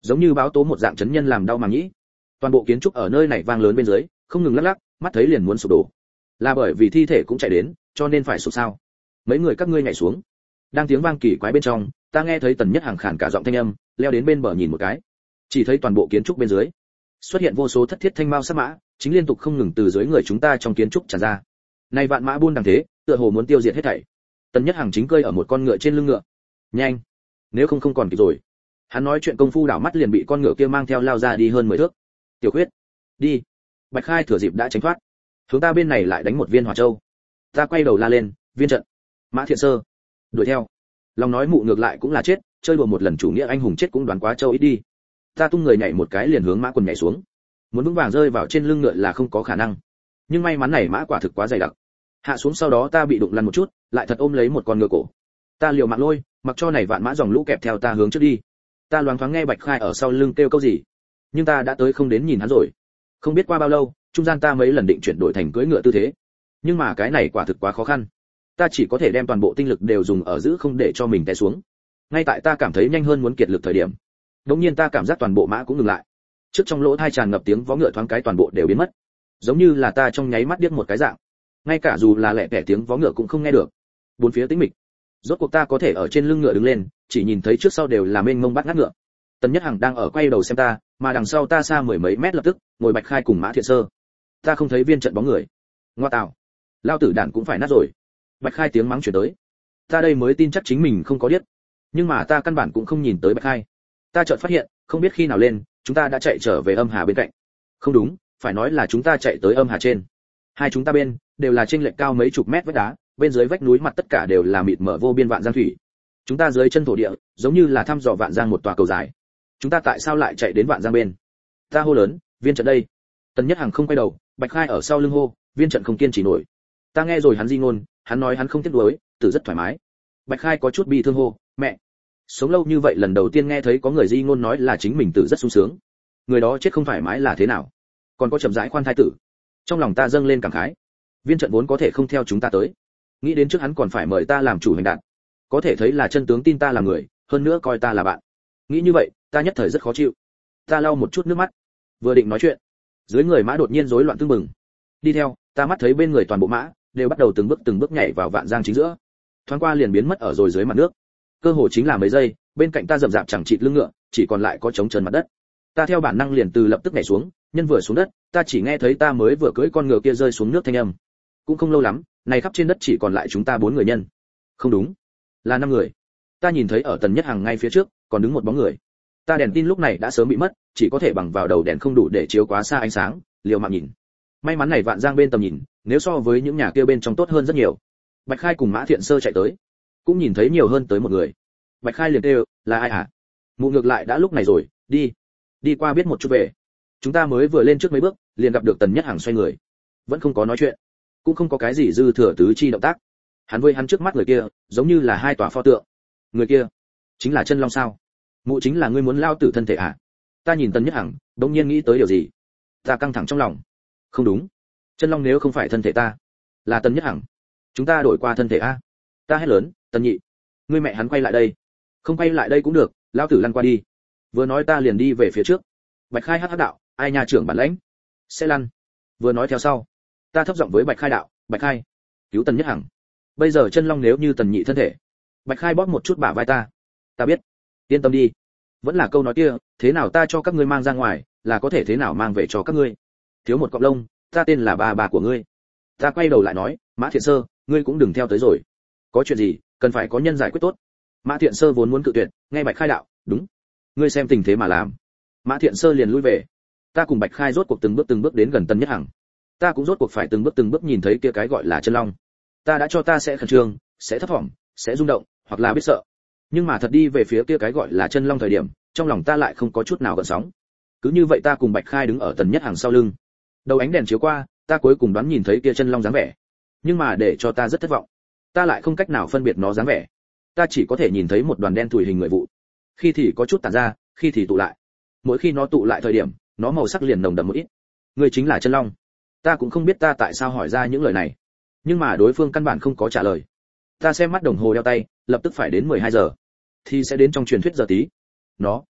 giống như báo tố một dạng chấn nhân làm đau màng nhĩ. Toàn bộ kiến trúc ở nơi này vang lớn bên dưới, không ngừng lắc lắc, mắt thấy liền muốn sụp đổ. Là bởi vì thi thể cũng chạy đến, cho nên phải sụp sao? Mấy người các ngươi nhảy xuống. Đang tiếng vang kỳ quái bên trong, ta nghe thấy Tần Nhất Hằng khàn cả giọng thanh âm, leo đến bên bờ nhìn một cái. Chỉ thấy toàn bộ kiến trúc bên dưới xuất hiện vô số thất thiết thanh mao sát mã, chính liên tục không ngừng từ dưới người chúng ta trong kiến trúc tràn ra. Này vạn mã buôn đằng thế, tựa hồ muốn tiêu diệt hết thảy. Tần Nhất Hằng chính cơi ở một con ngựa trên lưng ngựa. Nhanh, nếu không không còn kịp rồi. Hắn nói chuyện công phu đảo mắt liền bị con ngựa kia mang theo lao ra đi hơn mười thước. Tiểu Khuyết, đi. Bạch Khai thừa dịp đã tránh thoát, hướng ta bên này lại đánh một viên hỏa châu. Ta quay đầu la lên, viên trận. Mã Thiện Sơ, đuổi theo. Lòng nói mụ ngược lại cũng là chết, chơi đùa một lần chủ nghĩa anh hùng chết cũng đoán quá châu ít đi. Ta tung người nhảy một cái liền hướng Mã Quần nhảy xuống. Muốn vững vàng rơi vào trên lưng ngựa là không có khả năng. Nhưng may mắn này mã quả thực quá dày đặc. Hạ xuống sau đó ta bị đụng lăn một chút, lại thật ôm lấy một con ngựa cổ. Ta liều mạng lôi, mặc cho này vạn mã dòng lũ kẹp theo ta hướng trước đi. Ta loáng thoáng nghe Bạch Khai ở sau lưng kêu câu gì, nhưng ta đã tới không đến nhìn hắn rồi. Không biết qua bao lâu, trung gian ta mấy lần định chuyển đổi thành cưỡi ngựa tư thế, nhưng mà cái này quả thực quá khó khăn. Ta chỉ có thể đem toàn bộ tinh lực đều dùng ở giữ không để cho mình té xuống. Ngay tại ta cảm thấy nhanh hơn muốn kiệt lực thời điểm, đột nhiên ta cảm giác toàn bộ mã cũng ngừng lại. Trước trong lỗ tai tràn ngập tiếng vó ngựa thoáng cái toàn bộ đều biến mất, giống như là ta trong nháy mắt điếc một cái dạng. Ngay cả dù là lẻ tẻ tiếng vó ngựa cũng không nghe được. Bốn phía tĩnh mịch. Rốt cuộc ta có thể ở trên lưng ngựa đứng lên, chỉ nhìn thấy trước sau đều là mênh mông bắt ngắt ngựa. Tần Nhất Hằng đang ở quay đầu xem ta, mà đằng sau ta xa mười mấy mét lập tức ngồi Bạch Khai cùng Mã Thiện Sơ. Ta không thấy viên trận bóng người. Ngoa tạo, lao tử đạn cũng phải nát rồi. Bạch Khai tiếng mắng truyền tới. Ta đây mới tin chắc chính mình không có điếc, nhưng mà ta căn bản cũng không nhìn tới Bạch Khai. Ta chợt phát hiện, không biết khi nào lên, chúng ta đã chạy trở về âm hà bên cạnh. Không đúng, phải nói là chúng ta chạy tới âm hà trên. Hai chúng ta bên đều là trên lệch cao mấy chục mét vách đá, bên dưới vách núi mặt tất cả đều là mịt mờ vô biên vạn giang thủy. Chúng ta dưới chân thổ địa, giống như là thăm dò vạn giang một tòa cầu dài. Chúng ta tại sao lại chạy đến vạn giang bên? Ta hô lớn, viên trận đây. Tần Nhất Hằng không quay đầu, Bạch Khai ở sau lưng hô, viên trận không kiên trì nổi. Ta nghe rồi hắn di ngôn, hắn nói hắn không tiếc nuối, tử rất thoải mái. Bạch Khai có chút bi thương hô, mẹ, sống lâu như vậy lần đầu tiên nghe thấy có người di ngôn nói là chính mình tử rất sung sướng. Người đó chết không thoải mái là thế nào? Còn có chậm rãi khoan thai tử. Trong lòng ta dâng lên cảm khái. Viên trận vốn có thể không theo chúng ta tới, nghĩ đến trước hắn còn phải mời ta làm chủ hành đạn, có thể thấy là chân tướng tin ta là người, hơn nữa coi ta là bạn. Nghĩ như vậy, ta nhất thời rất khó chịu. Ta lau một chút nước mắt, vừa định nói chuyện, dưới người mã đột nhiên rối loạn tương mừng. Đi theo, ta mắt thấy bên người toàn bộ mã đều bắt đầu từng bước từng bước nhảy vào vạn giang chính giữa, thoáng qua liền biến mất ở rồi dưới mặt nước. Cơ hồ chính là mấy giây, bên cạnh ta rậm rạp chẳng chịt lưng ngựa, chỉ còn lại có trống trơn mặt đất. Ta theo bản năng liền từ lập tức nhảy xuống, nhân vừa xuống đất, ta chỉ nghe thấy ta mới vừa cưỡi con ngựa kia rơi xuống nước thanh âm. Cũng không lâu lắm, này khắp trên đất chỉ còn lại chúng ta bốn người nhân. Không đúng, là năm người. Ta nhìn thấy ở Tần Nhất Hằng ngay phía trước, còn đứng một bóng người. Ta đèn tin lúc này đã sớm bị mất, chỉ có thể bằng vào đầu đèn không đủ để chiếu quá xa ánh sáng, liều mạng nhìn. May mắn này vạn giang bên tầm nhìn, nếu so với những nhà kia bên trong tốt hơn rất nhiều. Bạch Khai cùng Mã Thiện Sơ chạy tới, cũng nhìn thấy nhiều hơn tới một người. Bạch Khai liền kêu, là ai hả? Mụ ngược lại đã lúc này rồi, đi, đi qua biết một chút về. Chúng ta mới vừa lên trước mấy bước, liền gặp được Tần Nhất Hằng xoay người, vẫn không có nói chuyện, cũng không có cái gì dư thừa tứ chi động tác. Hắn với hắn trước mắt người kia, giống như là hai tòa pho tượng. Người kia, chính là Chân Long sao? Mụ chính là ngươi muốn lao tử thân thể à? Ta nhìn Tần Nhất Hằng, đống nhiên nghĩ tới điều gì. Ta căng thẳng trong lòng. Không đúng, Chân Long nếu không phải thân thể ta, là Tần Nhất Hằng. Chúng ta đổi qua thân thể a. Ta hét lớn, Tần Nhị, ngươi mẹ hắn quay lại đây. Không quay lại đây cũng được, lao tử lăn qua đi. Vừa nói ta liền đi về phía trước. Bạch Khai hắc hắc đạo, ai nhà trưởng bản lãnh, sẽ lăn. Vừa nói theo sau, ta thấp giọng với Bạch Khai đạo, Bạch Khai, cứu Tần Nhất Hằng. Bây giờ Chân Long nếu như Tần Nhị thân thể. Bạch Khai bóp một chút bả vai ta. Ta biết, yên tâm đi. Vẫn là câu nói kia, thế nào ta cho các ngươi mang ra ngoài, là có thể thế nào mang về cho các ngươi. Thiếu một cọng lông, ta tên là bà bà của ngươi. Ta quay đầu lại nói, Mã Thiện Sơ, ngươi cũng đừng theo tới rồi. Có chuyện gì, cần phải có nhân giải quyết tốt. Mã Thiện Sơ vốn muốn cự tuyệt, nghe Bạch Khai đạo, đúng, ngươi xem tình thế mà làm. Mã Thiện Sơ liền lui về. Ta cùng Bạch Khai rốt cuộc từng bước từng bước đến gần Tần Nhất Hằng. Ta cũng rốt cuộc phải từng bước từng bước nhìn thấy kia cái gọi là Chân Long. Ta đã cho ta sẽ khẩn trương, sẽ thấp thỏm, sẽ rung động, hoặc là biết sợ. Nhưng mà thật đi về phía kia cái gọi là Chân Long thời điểm, trong lòng ta lại không có chút nào gợn sóng. Cứ như vậy ta cùng Bạch Khai đứng ở Tần Nhất Hằng sau lưng. Đầu ánh đèn chiếu qua, ta cuối cùng đoán nhìn thấy kia Chân Long dáng vẻ. Nhưng mà để cho ta rất thất vọng, ta lại không cách nào phân biệt nó dáng vẻ. Ta chỉ có thể nhìn thấy một đoàn đen thủi hình người vụ. Khi thì có chút tản ra, khi thì tụ lại. Mỗi khi nó tụ lại thời điểm, nó màu sắc liền nồng đậm một ít. Người chính là Chân Long. Ta cũng không biết ta tại sao hỏi ra những lời này, nhưng mà đối phương căn bản không có trả lời. Ta xem mắt đồng hồ đeo tay, lập tức phải đến mười hai giờ, thì sẽ đến trong truyền thuyết giờ tí. Nó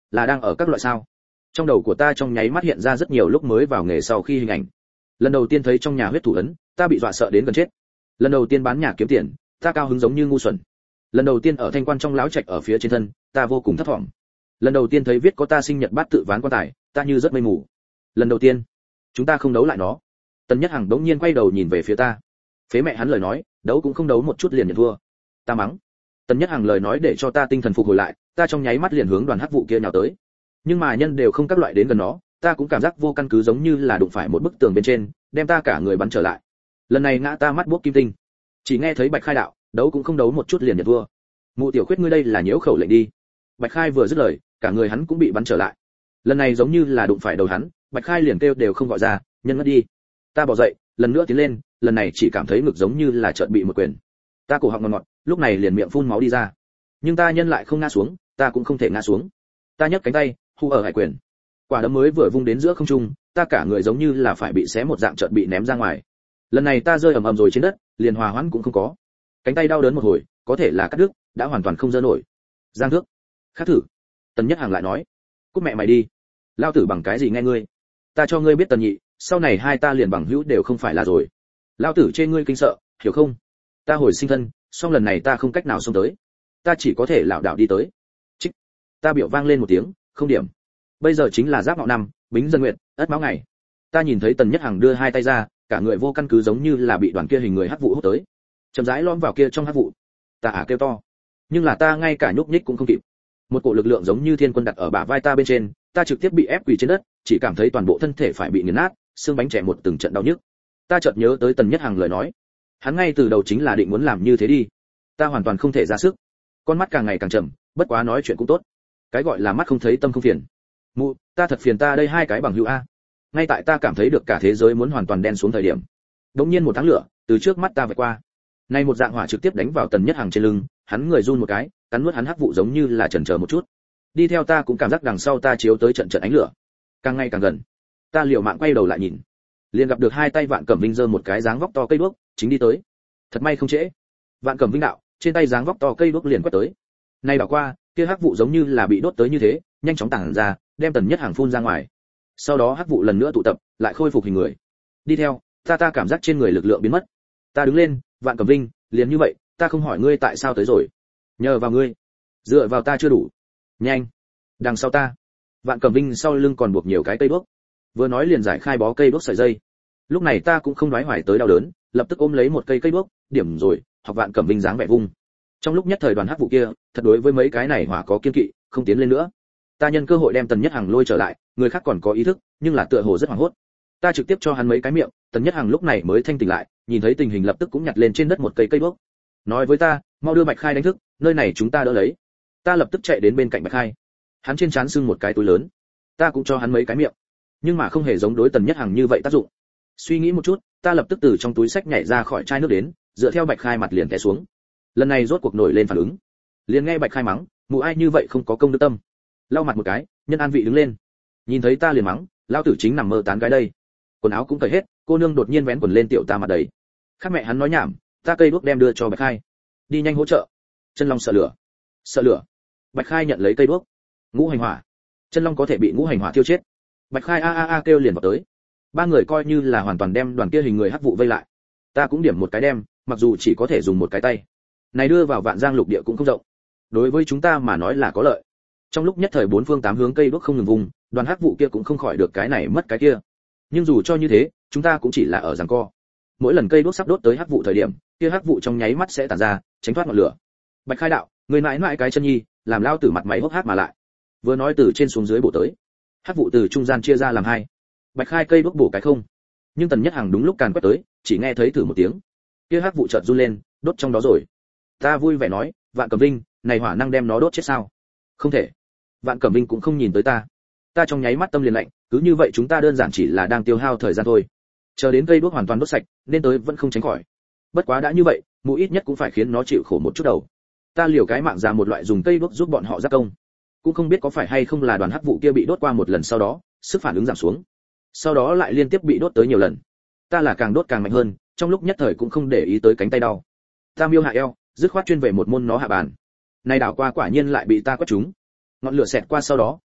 là đang ở các loại sao? Trong đầu của ta trong nháy mắt hiện ra rất nhiều lúc mới vào nghề sau khi hình ảnh. Lần đầu tiên thấy trong nhà huyết thủ ấn, ta bị dọa sợ đến gần chết. Lần đầu tiên bán nhà kiếm tiền, ta cao hứng giống như ngu xuẩn. Lần đầu tiên ở thanh quan trong láo trạch ở phía trên thân, ta vô cùng thất vọng. Lần đầu tiên thấy viết có ta sinh nhật bát tự ván quan tài, ta như rất mây mù. Lần đầu tiên, chúng ta không đấu lại nó. Tần Nhất Hằng đống nhiên quay đầu nhìn về phía ta. Phế mẹ hắn lời nói, đấu cũng không đấu một chút liền nhận thua. Ta mắng. Tần Nhất Hằng lời nói để cho ta tinh thần phục hồi lại, ta trong nháy mắt liền hướng đoàn hắc vụ kia nhào tới. Nhưng mà nhân đều không các loại đến gần nó, ta cũng cảm giác vô căn cứ giống như là đụng phải một bức tường bên trên, đem ta cả người bắn trở lại. Lần này ngã ta mắt buốc kim tinh. Chỉ nghe thấy Bạch Khai đạo, đấu cũng không đấu một chút liền nhận thua. Mụ tiểu khuyết ngươi đây là nhiễu khẩu lệnh đi. Bạch Khai vừa dứt lời, cả người hắn cũng bị bắn trở lại. Lần này giống như là đụng phải đầu hắn, Bạch Khai liền kêu đều không gọi ra, nhân ngất đi. Ta bỏ dậy, lần nữa tiến lên, lần này chỉ cảm thấy ngực giống như là chợt bị một quyền. Ta cổ họng ngọt ngọt, lúc này liền miệng phun máu đi ra. Nhưng ta nhân lại không ngã xuống, ta cũng không thể ngã xuống. Ta nhấc cánh tay, hù ở hải quyền. Quả đấm mới vừa vung đến giữa không trung, ta cả người giống như là phải bị xé một dạng chợt bị ném ra ngoài. Lần này ta rơi ầm ầm rồi trên đất, liền hòa hoãn cũng không có. Cánh tay đau đớn một hồi, có thể là cắt đứt, đã hoàn toàn không giơ nổi. Giang Thước, khác thử. Tần Nhất Hàng lại nói, cút mẹ mày đi. Lao tử bằng cái gì nghe ngươi? Ta cho ngươi biết Tần Nhị, sau này hai ta liền bằng hữu đều không phải là rồi. Lao tử chê ngươi kinh sợ, hiểu không? Ta hồi sinh thân, song lần này ta không cách nào xông tới, ta chỉ có thể lảo đảo đi tới. Chích. Ta biểu vang lên một tiếng, không điểm. Bây giờ chính là giáp ngọ năm, bính dân nguyện, ất mão ngày. Ta nhìn thấy Tần Nhất Hằng đưa hai tay ra, cả người vô căn cứ giống như là bị đoàn kia hình người hắc vụ hút tới, chậm rãi lõm vào kia trong hắc vụ. Ta ả kêu to, nhưng là ta ngay cả nhúc nhích cũng không kịp. Một cổ lực lượng giống như thiên quân đặt ở bả vai ta bên trên, ta trực tiếp bị ép quỳ trên đất, chỉ cảm thấy toàn bộ thân thể phải bị nghiền nát, xương bánh trẻ một từng trận đau nhức. Ta chợt nhớ tới Tần Nhất Hằng lời nói, hắn ngay từ đầu chính là định muốn làm như thế đi. Ta hoàn toàn không thể ra sức, con mắt càng ngày càng trầm, bất quá nói chuyện cũng tốt. Cái gọi là mắt không thấy tâm không phiền. Mụ, ta thật phiền ta đây hai cái bằng hữu a. Ngay tại ta cảm thấy được cả thế giới muốn hoàn toàn đen xuống thời điểm, đột nhiên một tháng lửa từ trước mắt ta vượt qua. Nay một dạng hỏa trực tiếp đánh vào Tần Nhất Hằng trên lưng, hắn người run một cái, cắn nuốt hắn hắc vụ giống như là chần chờ một chút. Đi theo ta cũng cảm giác đằng sau ta chiếu tới trận trận ánh lửa, càng ngày càng gần. Ta liều mạng quay đầu lại nhìn, liền gặp được hai tay Vạn Cẩm Vinh giơ một cái dáng vóc to cây đuốc, chính đi tới. Thật may không trễ. Vạn Cẩm Vinh đạo, trên tay dáng vóc to cây đuốc liền quét tới. Nay đảo qua, kia hắc vụ giống như là bị đốt tới như thế, nhanh chóng tản ra, đem Tần Nhất Hằng phun ra ngoài. Sau đó hắc vụ lần nữa tụ tập, lại khôi phục hình người. Đi theo, ta ta cảm giác trên người lực lượng biến mất. Ta đứng lên, Vạn Cẩm Vinh, liền như vậy, ta không hỏi ngươi tại sao tới rồi. Nhờ vào ngươi. Dựa vào ta chưa đủ. Nhanh. Đằng sau ta. Vạn Cẩm Vinh sau lưng còn buộc nhiều cái cây đuốc. Vừa nói liền giải khai bó cây đuốc sợi dây. Lúc này ta cũng không nói hoài tới đau đớn, lập tức ôm lấy một cây cây đuốc, điểm rồi, học Vạn Cẩm Vinh dáng vẻ vung. Trong lúc nhất thời đoàn hắc vụ kia, thật đối với mấy cái này hỏa có kiên kỵ, không tiến lên nữa. Ta nhân cơ hội đem Tần Nhất Hằng lôi trở lại, người khác còn có ý thức, nhưng là tựa hồ rất hoảng hốt. Ta trực tiếp cho hắn mấy cái miệng, Tần Nhất Hằng lúc này mới thanh tỉnh lại, nhìn thấy tình hình lập tức cũng nhặt lên trên đất một cây cây đuốc. Nói với ta, mau đưa Bạch Khai đánh thức, nơi này chúng ta đỡ lấy. Ta lập tức chạy đến bên cạnh Bạch Khai. Hắn trên trán sưng một cái túi lớn. Ta cũng cho hắn mấy cái miệng, nhưng mà không hề giống đối Tần Nhất Hằng như vậy tác dụng. Suy nghĩ một chút, ta lập tức từ trong túi sách nhảy ra khỏi chai nước đến, dựa theo Bạch Khai mặt liền té xuống. Lần này rốt cuộc nổi lên phản ứng. Liền nghe Bạch Khai mắng, mụ ai như vậy không có công đức tâm. Lau mặt một cái, nhân an vị đứng lên. Nhìn thấy ta liền mắng, lao tử chính nằm mơ tán gái đây. Quần áo cũng cởi hết, cô nương đột nhiên vén quần lên tiểu ta mặt đấy. Khác mẹ hắn nói nhảm, ta cây đuốc đem đưa cho Bạch Khai. Đi nhanh hỗ trợ. Chân Long sợ lửa. Sợ lửa. Bạch Khai nhận lấy cây đuốc. Ngũ hành hỏa. Chân Long có thể bị ngũ hành hỏa thiêu chết. Bạch Khai a a a kêu liền vào tới. Ba người coi như là hoàn toàn đem đoàn kia hình người hắc vụ vây lại. Ta cũng điểm một cái đem, mặc dù chỉ có thể dùng một cái tay. Này đưa vào Vạn Giang lục địa cũng không rộng. Đối với chúng ta mà nói là có lợi. Trong lúc nhất thời bốn phương tám hướng cây đuốc không ngừng vùng, đoàn hắc vụ kia cũng không khỏi được cái này mất cái kia. Nhưng dù cho như thế, chúng ta cũng chỉ là ở giằng co. Mỗi lần cây đuốc sắp đốt tới hắc vụ thời điểm, kia hắc vụ trong nháy mắt sẽ tản ra, tránh thoát ngọn lửa. Bạch Khai đạo, người mãi mãi cái chân nhi, làm lao tử mặt mày hốc hác mà lại. Vừa nói từ trên xuống dưới bổ tới, hắc vụ từ trung gian chia ra làm hai. Bạch Khai cây đuốc bổ cái không, nhưng Tần Nhất Hằng đúng lúc càn quét tới, chỉ nghe thấy thử một tiếng, kia hắc vụ chợt run lên, đốt trong đó rồi. Ta vui vẻ nói, Vạn Cẩm Vinh, này hỏa năng đem nó đốt chết sao? Không thể. Vạn Cẩm Vinh cũng không nhìn tới ta. Ta trong nháy mắt tâm liền lạnh, cứ như vậy chúng ta đơn giản chỉ là đang tiêu hao thời gian thôi. Chờ đến cây đuốc hoàn toàn đốt sạch, nên tới vẫn không tránh khỏi. Bất quá đã như vậy, mụ ít nhất cũng phải khiến nó chịu khổ một chút đầu. Ta liều cái mạng ra một loại dùng cây đuốc giúp bọn họ giác công. Cũng không biết có phải hay không là đoàn hắc vụ kia bị đốt qua một lần sau đó, sức phản ứng giảm xuống. Sau đó lại liên tiếp bị đốt tới nhiều lần. Ta là càng đốt càng mạnh hơn, trong lúc nhất thời cũng không để ý tới cánh tay đau. Ta miêu hạ eo, dứt khoát chuyên về một môn nó hạ bàn. Này đảo qua quả nhiên lại bị ta quét trúng. Ngọn lửa xẹt qua sau đó,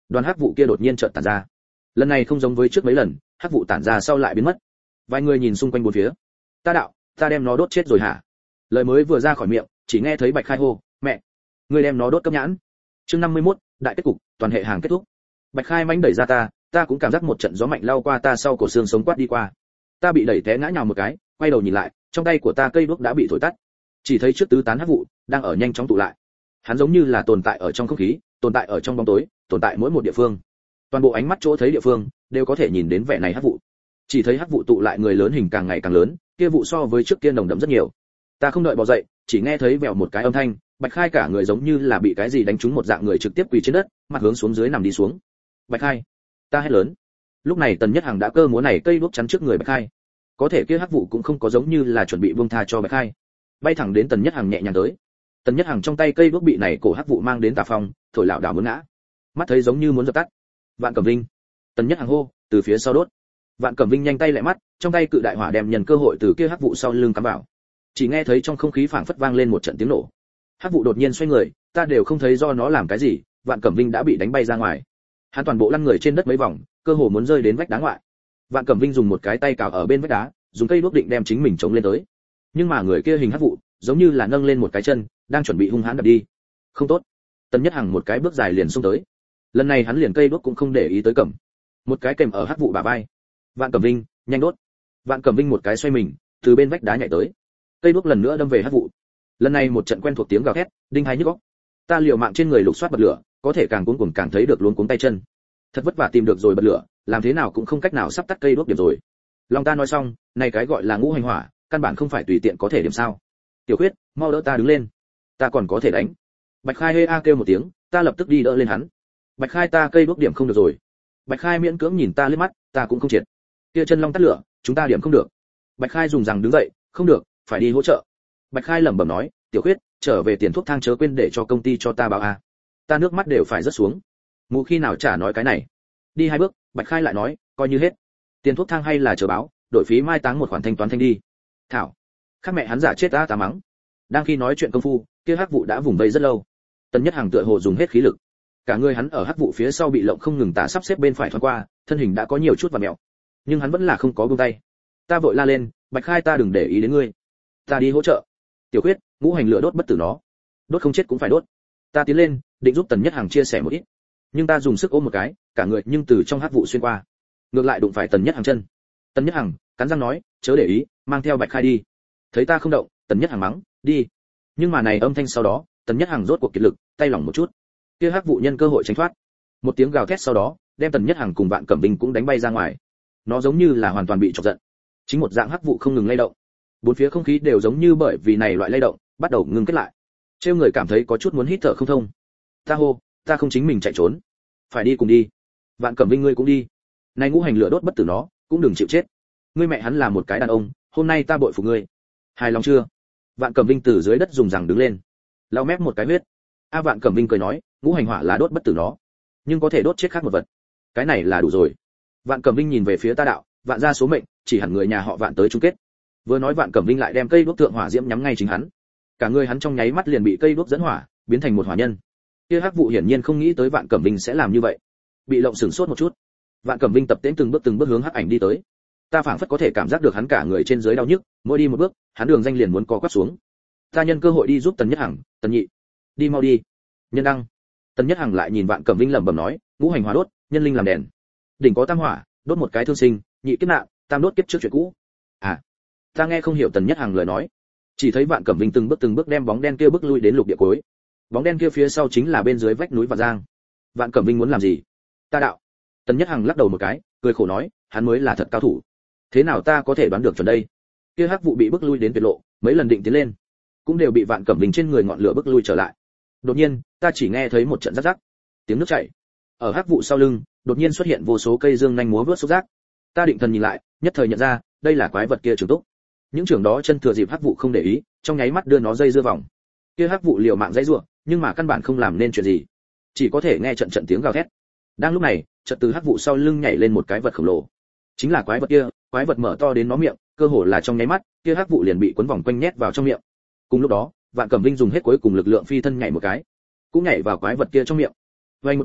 đoàn hắc vụ kia đột nhiên chợt tản ra. Lần này không giống với trước mấy lần, hắc vụ tản ra sau lại biến mất. Vài người nhìn xung quanh bốn phía. Ta đạo, ta đem nó đốt chết rồi hả? Lời mới vừa ra khỏi miệng, chỉ nghe thấy Bạch Khai hô, mẹ, ngươi đem nó đốt cấp nhãn. Chương năm mươi mốt, đại kết cục, toàn hệ hàng kết thúc. Bạch Khai mãnh đẩy ra ta, ta cũng cảm giác một trận gió mạnh lao qua ta sau cổ xương sống quát đi qua. Ta bị đẩy té ngã nhào một cái, quay đầu nhìn lại, trong tay của ta cây đuốc đã bị thổi tắt. Chỉ thấy trước tứ tán hắc vụ đang ở nhanh chóng tụ lại. Hắn giống như là tồn tại ở trong không khí, tồn tại ở trong bóng tối, tồn tại mỗi một địa phương. Toàn bộ ánh mắt chỗ thấy địa phương đều có thể nhìn đến vẻ này hắc vụ. Chỉ thấy hắc vụ tụ lại người lớn hình càng ngày càng lớn, kia vụ so với trước kia nồng đậm rất nhiều. Ta không đợi bò dậy, chỉ nghe thấy vèo một cái âm thanh, Bạch Khai cả người giống như là bị cái gì đánh trúng một dạng người trực tiếp quỳ trên đất, mặt hướng xuống dưới nằm đi xuống. Bạch Khai, ta hét lớn. Lúc này Tần Nhất Hằng đã cơ múa này cây đuốc chắn trước người Bạch Khai. Có thể kia hắc vụ cũng không có giống như là chuẩn bị buông tha cho Bạch Khai, bay thẳng đến Tần Nhất Hằng nhẹ nhàng tới. Tần Nhất Hằng trong tay cây đuốc bị này cổ hắc vụ mang đến tà phong, thổi lảo đảo muốn ngã. Mắt thấy giống như muốn dập tắt. Vạn Cẩm Vinh, Tần Nhất Hằng hô, từ phía sau đốt. Vạn Cẩm Vinh nhanh tay lại mắt, trong tay cự đại hỏa đem nhân cơ hội từ kia hắc vụ sau lưng cắm vào. Chỉ nghe thấy trong không khí phảng phất vang lên một trận tiếng nổ. Hắc vụ đột nhiên xoay người, ta đều không thấy do nó làm cái gì, Vạn Cẩm Vinh đã bị đánh bay ra ngoài. Hắn toàn bộ lăn người trên đất mấy vòng, cơ hồ muốn rơi đến vách đá ngoại. Vạn Cẩm Vinh dùng một cái tay cào ở bên vách đá, dùng cây đuốc định đem chính mình chống lên tới. Nhưng mà người kia hình hắc vụ, giống như là nâng lên một cái chân, đang chuẩn bị hung hãn đập đi. Không tốt. Tần Nhất Hằng một cái bước dài liền xông tới. Lần này hắn liền cây đuốc cũng không để ý tới cầm, một cái kèm ở hắc vụ bả vai. Vạn Cẩm Vinh, nhanh đốt. Vạn Cẩm Vinh một cái xoay mình, từ bên vách đá nhảy tới. Cây đuốc lần nữa đâm về hắc vụ. Lần này một trận quen thuộc tiếng gào thét, đinh hai nhức óc. Ta liều mạng trên người lục soát bật lửa, có thể càng cuống cuồng càng thấy được luống cuống tay chân. Thật vất vả tìm được rồi bật lửa, làm thế nào cũng không cách nào sắp tắt cây đuốc điểm rồi. Lòng ta nói xong, này cái gọi là ngũ hành hỏa, căn bản không phải tùy tiện có thể điểm sao. Tiểu Khuyết, mau đỡ ta đứng lên. Ta còn có thể đánh. Bạch Khai hê a kêu một tiếng, ta lập tức đi đỡ lên hắn. Bạch Khai, ta cây đuốc điểm không được rồi. Bạch Khai miễn cưỡng nhìn ta liếc mắt, ta cũng không triệt. Kia chân long tắt lửa, chúng ta điểm không được. Bạch Khai dùng rằng đứng dậy, không được, phải đi hỗ trợ. Bạch Khai lẩm bẩm nói, Tiểu Khuyết, trở về tiền thuốc thang chớ quên để cho công ty cho ta báo a. Ta nước mắt đều phải rớt xuống. Mụ khi nào chả nói cái này. Đi hai bước, Bạch Khai lại nói, coi như hết. Tiền thuốc thang hay là chờ báo, đổi phí mai táng một khoản thanh toán thanh đi. Thảo, khác mẹ hắn giả chết ta ta mắng. Đang khi nói chuyện công phu, kia hắc vụ đã vùng vây rất lâu. Tần Nhất Hằng tựa hồ dùng hết khí lực, cả người hắn ở hắc vụ phía sau bị lộng không ngừng tả sắp xếp bên phải thoáng qua, thân hình đã có nhiều chút vặn mèo, nhưng hắn vẫn là không có buông tay. Ta vội la lên, Bạch Khai, ta đừng để ý đến ngươi, ta đi hỗ trợ. Tiểu Khuyết, ngũ hành lửa đốt bất tử nó, đốt không chết cũng phải đốt. Ta tiến lên, định giúp Tần Nhất Hằng chia sẻ một ít, nhưng ta dùng sức ôm một cái, cả người nhưng từ trong hắc vụ xuyên qua, ngược lại đụng phải Tần Nhất Hằng chân. Tần Nhất Hằng cắn răng nói, chớ để ý, mang theo Bạch Khai đi. Thấy ta không động, Tần Nhất Hằng mắng, đi. Nhưng mà này âm thanh sau đó, Tần Nhất Hằng rốt cuộc kiệt lực, tay lỏng một chút. Kia hắc vụ nhân cơ hội tránh thoát. Một tiếng gào thét sau đó, đem Tần Nhất Hằng cùng Vạn Cẩm Vinh cũng đánh bay ra ngoài. Nó giống như là hoàn toàn bị chọc giận. Chính một dạng hắc vụ không ngừng lay động. Bốn phía không khí đều giống như bởi vì này loại lay động, bắt đầu ngưng kết lại. Trêu người cảm thấy có chút muốn hít thở không thông. Ta hô, ta không chính mình chạy trốn, phải đi cùng đi. Vạn Cẩm Vinh ngươi cũng đi. Này ngũ hành lửa đốt bất tử nó, cũng đừng chịu chết. Ngươi mẹ hắn là một cái đàn ông, hôm nay ta bội phục ngươi. Hài lòng chưa? Vạn Cẩm Vinh từ dưới đất dùng rằng đứng lên, lau mép một cái huyết. A Vạn Cẩm Vinh cười nói, ngũ hành hỏa là đốt bất tử nó, nhưng có thể đốt chết khác một vật. Cái này là đủ rồi. Vạn Cẩm Vinh nhìn về phía ta đạo, Vạn gia số mệnh, chỉ hẳn người nhà họ Vạn tới chung kết. Vừa nói Vạn Cẩm Vinh lại đem cây đuốc thượng hỏa diễm nhắm ngay chính hắn. Cả người hắn trong nháy mắt liền bị cây đuốc dẫn hỏa, biến thành một hỏa nhân. Kia hắc vụ hiển nhiên không nghĩ tới Vạn Cẩm Vinh sẽ làm như vậy, bị lộng sửng sốt một chút. Vạn Cẩm Vinh tập tễnh từng bước từng bước hướng hắc ảnh đi tới. Ta phảng phất có thể cảm giác được hắn cả người trên dưới đau nhức, mỗi đi một bước, hắn đường danh liền muốn co quắp xuống. Ta nhân cơ hội đi giúp Tần Nhất Hằng, Tần Nhị, đi mau đi. Nhân đăng. Tần Nhất Hằng lại nhìn Vạn Cẩm Vinh lẩm bẩm nói, ngũ hành hỏa đốt, nhân linh làm đèn. Đỉnh có tam hỏa, đốt một cái thương sinh, nhị kiếp nạn, tam đốt kiếp trước chuyện cũ. À, ta nghe không hiểu Tần Nhất Hằng lời nói, chỉ thấy Vạn Cẩm Vinh từng bước từng bước đem bóng đen kia bước lui đến lục địa cuối. Bóng đen kia phía sau chính là bên dưới vách núi Vạn Giang. Vạn Cẩm Vinh muốn làm gì? Ta đạo. Tần Nhất Hằng lắc đầu một cái, cười khổ nói, hắn mới là thật cao thủ. Thế nào ta có thể đoán được chuẩn đây? Kia hắc vụ bị bước lui đến tuyệt lộ, mấy lần định tiến lên, cũng đều bị Vạn Cẩm Vinh trên người ngọn lửa bước lui trở lại. Đột nhiên, ta chỉ nghe thấy một trận rắc rắc, tiếng nước chảy. Ở hắc vụ sau lưng, đột nhiên xuất hiện vô số cây dương nhanh múa vớt xúc giác. Ta định thần nhìn lại, nhất thời nhận ra, đây là quái vật kia trưởng túc. Những trưởng đó chân thừa dịp hắc vụ không để ý, trong nháy mắt đưa nó dây dưa vòng. Kia hắc vụ liều mạng dây rủa, nhưng mà căn bản không làm nên chuyện gì, chỉ có thể nghe trận trận tiếng gào thét. Đang lúc này, chợt từ hắc vụ sau lưng nhảy lên một cái vật khổng lồ. Chính là quái vật kia, quái vật mở to đến nó miệng, cơ hồ là trong nháy mắt, kia hắc vụ liền bị cuốn vòng quanh nhét vào trong miệng. Cùng lúc đó, Vạn Cẩm Vinh dùng hết cuối cùng lực lượng phi thân nhảy một cái, cũng nhảy vào quái vật kia trong miệng. Vang một tiếng,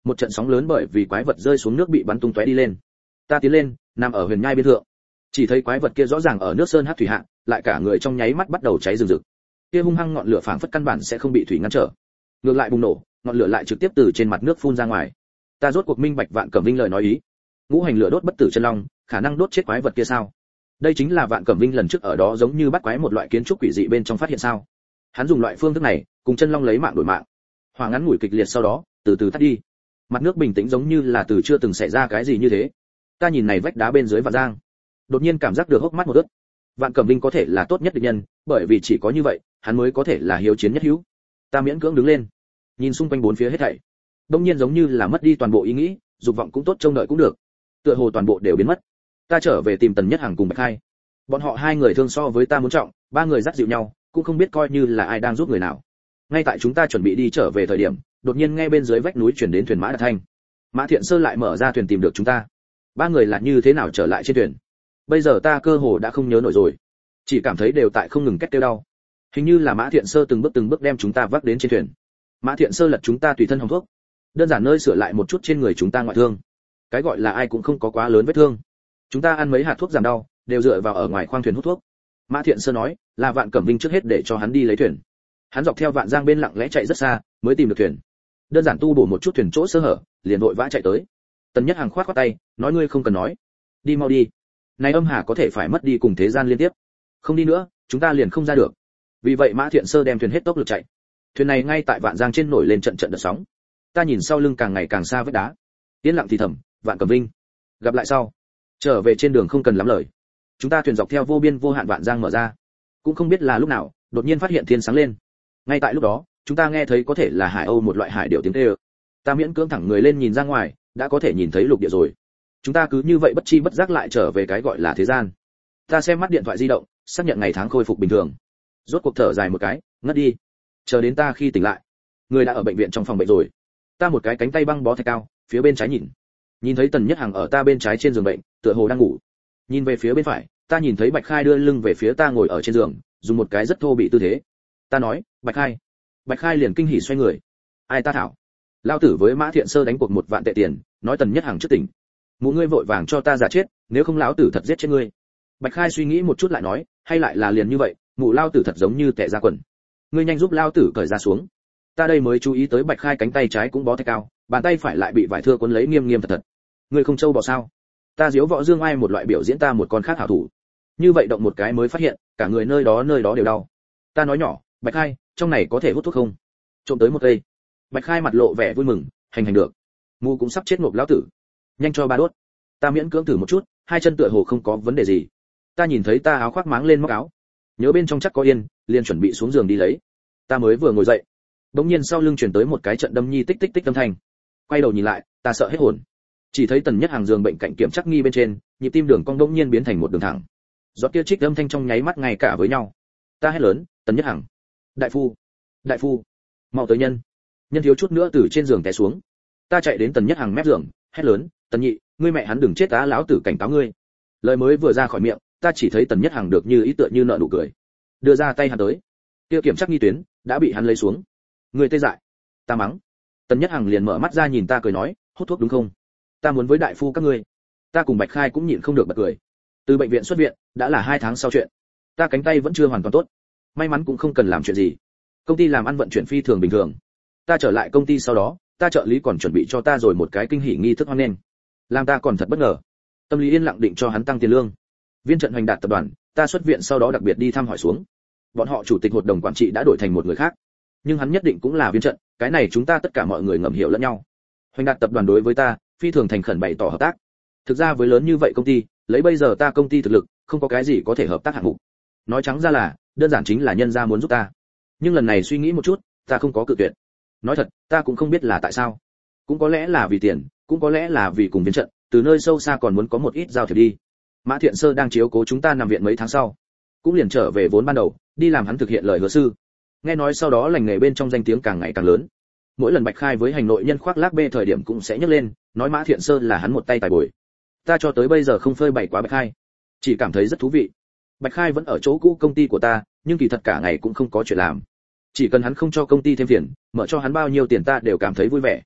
một trận sóng lớn bởi vì quái vật rơi xuống nước bị bắn tung tóe đi lên. Ta tiến lên, nằm ở huyền nhai bên thượng, chỉ thấy quái vật kia rõ ràng ở nước sơn hát thủy hạ, lại cả người trong nháy mắt bắt đầu cháy rừng rực. Kia hung hăng ngọn lửa phảng phất căn bản sẽ không bị thủy ngăn trở, ngược lại bùng nổ, ngọn lửa lại trực tiếp từ trên mặt nước phun ra ngoài. Ta rốt cuộc minh bạch Vạn Cẩm Vinh lời nói ý. Ngũ hành lửa đốt bất tử chân long, khả năng đốt chết quái vật kia sao? Đây chính là Vạn Cẩm Vinh lần trước ở đó giống như bắt quái một loại kiến trúc quỷ dị bên trong phát hiện sao? Hắn dùng loại phương thức này, cùng chân long lấy mạng đổi mạng. Hỏa ngắn ngủi kịch liệt sau đó, từ từ tắt đi. Mặt nước bình tĩnh giống như là từ chưa từng xảy ra cái gì như thế. Ta nhìn này vách đá bên dưới Vạn Giang, đột nhiên cảm giác được hốc mắt một ướt. Vạn Cẩm Vinh có thể là tốt nhất địch nhân, bởi vì chỉ có như vậy, hắn mới có thể là hiếu chiến nhất hữu. Ta miễn cưỡng đứng lên, nhìn xung quanh bốn phía hết thảy. Đông nhiên giống như là mất đi toàn bộ ý nghĩ, dục vọng cũng tốt trông đợi cũng được. Tựa hồ toàn bộ đều biến mất. Ta trở về tìm Tần Nhất Hằng cùng Bạch Khai. Bọn họ hai người thương so với ta muốn trọng, ba người dắt dịu nhau, cũng không biết coi như là ai đang giúp người nào. Ngay tại chúng ta chuẩn bị đi trở về thời điểm, đột nhiên nghe bên dưới vách núi truyền đến thuyền mã đạt thanh. Mã Thiện Sơ lại mở ra thuyền tìm được chúng ta. Ba người là như thế nào trở lại trên thuyền? Bây giờ ta cơ hồ đã không nhớ nổi rồi, chỉ cảm thấy đều tại không ngừng két kêu đau. Hình như là Mã Thiện Sơ từng bước từng bước đem chúng ta vác đến trên thuyền. Mã Thiện Sơ lật chúng ta tùy thân hồng thuốc, đơn giản nơi sửa lại một chút trên người chúng ta ngoại thương. Cái gọi là ai cũng không có quá lớn vết thương. Chúng ta ăn mấy hạt thuốc giảm đau, đều dựa vào ở ngoài khoang thuyền hút thuốc. Mã Thiện Sơ nói, là Vạn Cẩm Vinh trước hết để cho hắn đi lấy thuyền. Hắn dọc theo Vạn Giang bên lặng lẽ chạy rất xa, mới tìm được thuyền. Đơn giản tu bổ một chút thuyền chỗ sơ hở, liền vội vã chạy tới. Tần Nhất Hằng khoát khoát tay, nói ngươi không cần nói, đi mau đi. Này âm hà có thể phải mất đi cùng thế gian liên tiếp. Không đi nữa, chúng ta liền không ra được. Vì vậy Mã Thiện Sơ đem thuyền hết tốc lực chạy. Thuyền này ngay tại Vạn Giang trên nổi lên trận trận đợt sóng. Ta nhìn sau lưng càng ngày càng xa vách đá. Yên lặng thì thầm, Vạn Cẩm Vinh, gặp lại sau. Trở về trên đường không cần lắm lời. Chúng ta thuyền dọc theo vô biên vô hạn Vạn Giang mở ra. Cũng không biết là lúc nào, đột nhiên phát hiện thiên sáng lên. Ngay tại lúc đó, chúng ta nghe thấy có thể là hải âu một loại hải điểu tiếng kêu. Ta miễn cưỡng thẳng người lên nhìn ra ngoài, đã có thể nhìn thấy lục địa rồi. Chúng ta cứ như vậy bất chi bất giác lại trở về cái gọi là thế gian. Ta xem mắt điện thoại di động, xác nhận ngày tháng khôi phục bình thường. Rốt cuộc thở dài một cái, ngất đi. Chờ đến ta khi tỉnh lại, người đã ở bệnh viện trong phòng bệnh rồi. Ta một cái cánh tay băng bó thạch cao, phía bên trái nhìn, nhìn thấy Tần Nhất Hằng ở ta bên trái trên giường bệnh, tựa hồ đang ngủ. Nhìn về phía bên phải, ta nhìn thấy Bạch Khai đưa lưng về phía ta ngồi ở trên giường, dùng một cái rất thô bị tư thế. Ta nói, Bạch Khai. Bạch Khai liền kinh hỉ xoay người. Ai ta thảo? Lao tử với Mã Thiện Sơ đánh cuộc một vạn tệ tiền, nói Tần Nhất Hằng trước tỉnh. Mụ ngươi vội vàng cho ta giả chết, nếu không lão tử thật giết chết ngươi. Bạch Khai suy nghĩ một chút lại nói, hay lại là liền như vậy, mụ lao tử thật giống như tệ ra quần. Ngươi nhanh giúp lao tử cởi ra xuống. Ta đây mới chú ý tới Bạch Khai cánh tay trái cũng bó thạch cao, bàn tay phải lại bị vải thưa cuốn lấy nghiêm nghiêm thật thật. Ngươi không trâu bỏ sao? Ta diếu võ dương ai một loại biểu diễn ta một con khác hảo thủ. Như vậy động một cái mới phát hiện, cả người nơi đó nơi đó đều đau. Ta nói nhỏ, Bạch Khai, trong này có thể hút thuốc không? Trộm tới một cây. Bạch Khai mặt lộ vẻ vui mừng, hành hành được. Mụ cũng sắp chết ngộp lão tử. Nhanh cho ba đốt. Ta miễn cưỡng thử một chút, hai chân tựa hồ không có vấn đề gì. Ta nhìn thấy ta áo khoác máng lên móc áo, nhớ bên trong chắc có yên, liền chuẩn bị xuống giường đi lấy. Ta mới vừa ngồi dậy, đống nhiên sau lưng truyền tới một cái trận đâm nhi tích tích tích âm thanh. Quay đầu nhìn lại, ta sợ hết hồn. Chỉ thấy Tần Nhất Hàng giường bệnh cạnh kiểm chắc nghi bên trên, nhịp tim đường cong đống nhiên biến thành một đường thẳng. Giọt kia trích âm thanh trong nháy mắt ngay cả với nhau. Ta hét lớn, Tần Nhất Hằng, đại phu, đại phu, mau tới nhân. Nhân thiếu chút nữa từ trên giường té xuống. Ta chạy đến Tần Nhất Hằng mép giường, hét lớn, Tần nhị, ngươi mẹ hắn đừng chết tá lão tử cảnh cáo ngươi. Lời mới vừa ra khỏi miệng, ta chỉ thấy Tần Nhất Hằng được như ý tựa như nợ nụ cười, đưa ra tay hắn tới. Kia kiểm chắc nghi tuyến đã bị hắn lấy xuống. Ngươi tê dại. Ta mắng. Tần Nhất Hằng liền mở mắt ra nhìn ta cười nói, hút thuốc đúng không? Ta muốn với đại phu các ngươi. Ta cùng Bạch Khai cũng nhịn không được bật cười. Từ bệnh viện xuất viện đã là hai tháng sau chuyện. Ta cánh tay vẫn chưa hoàn toàn tốt, may mắn cũng không cần làm chuyện gì. Công ty làm ăn vận chuyển phi thường bình thường. Ta trở lại công ty sau đó, ta trợ lý còn chuẩn bị cho ta rồi một cái kinh hỉ nghi thức hoan nghênh, làm ta còn thật bất ngờ. Tâm lý yên lặng định cho hắn tăng tiền lương. Viên trận Hoành Đạt tập đoàn, ta xuất viện sau đó đặc biệt đi thăm hỏi xuống. Bọn họ chủ tịch hội đồng quản trị đã đổi thành một người khác, nhưng hắn nhất định cũng là viên trận, cái này chúng ta tất cả mọi người ngầm hiểu lẫn nhau. Hoành Đạt tập đoàn đối với ta phi thường thành khẩn bày tỏ hợp tác. Thực ra với lớn như vậy công ty, lấy bây giờ ta công ty thực lực, không có cái gì có thể hợp tác hạng mục. Nói trắng ra là, đơn giản chính là nhân gia muốn giúp ta. Nhưng lần này suy nghĩ một chút, ta không có cự tuyệt. Nói thật, ta cũng không biết là tại sao. Cũng có lẽ là vì tiền, cũng có lẽ là vì cùng viên trận, từ nơi sâu xa còn muốn có một ít giao thiệp đi. Mã Thiện Sơ đang chiếu cố chúng ta nằm viện mấy tháng sau, cũng liền trở về vốn ban đầu, đi làm hắn thực hiện lời hứa sư. Nghe nói sau đó lành nghề bên trong danh tiếng càng ngày càng lớn. Mỗi lần Bạch Khai với hành nội nhân khoác lác bê thời điểm cũng sẽ nhắc lên, nói Mã Thiện Sơ là hắn một tay tài bồi. Ta cho tới bây giờ không phơi bày quá Bạch Khai, chỉ cảm thấy rất thú vị. Bạch Khai vẫn ở chỗ cũ công ty của ta, nhưng kỳ thật cả ngày cũng không có chuyện làm. Chỉ cần hắn không cho công ty thêm phiền, mở cho hắn bao nhiêu tiền ta đều cảm thấy vui vẻ.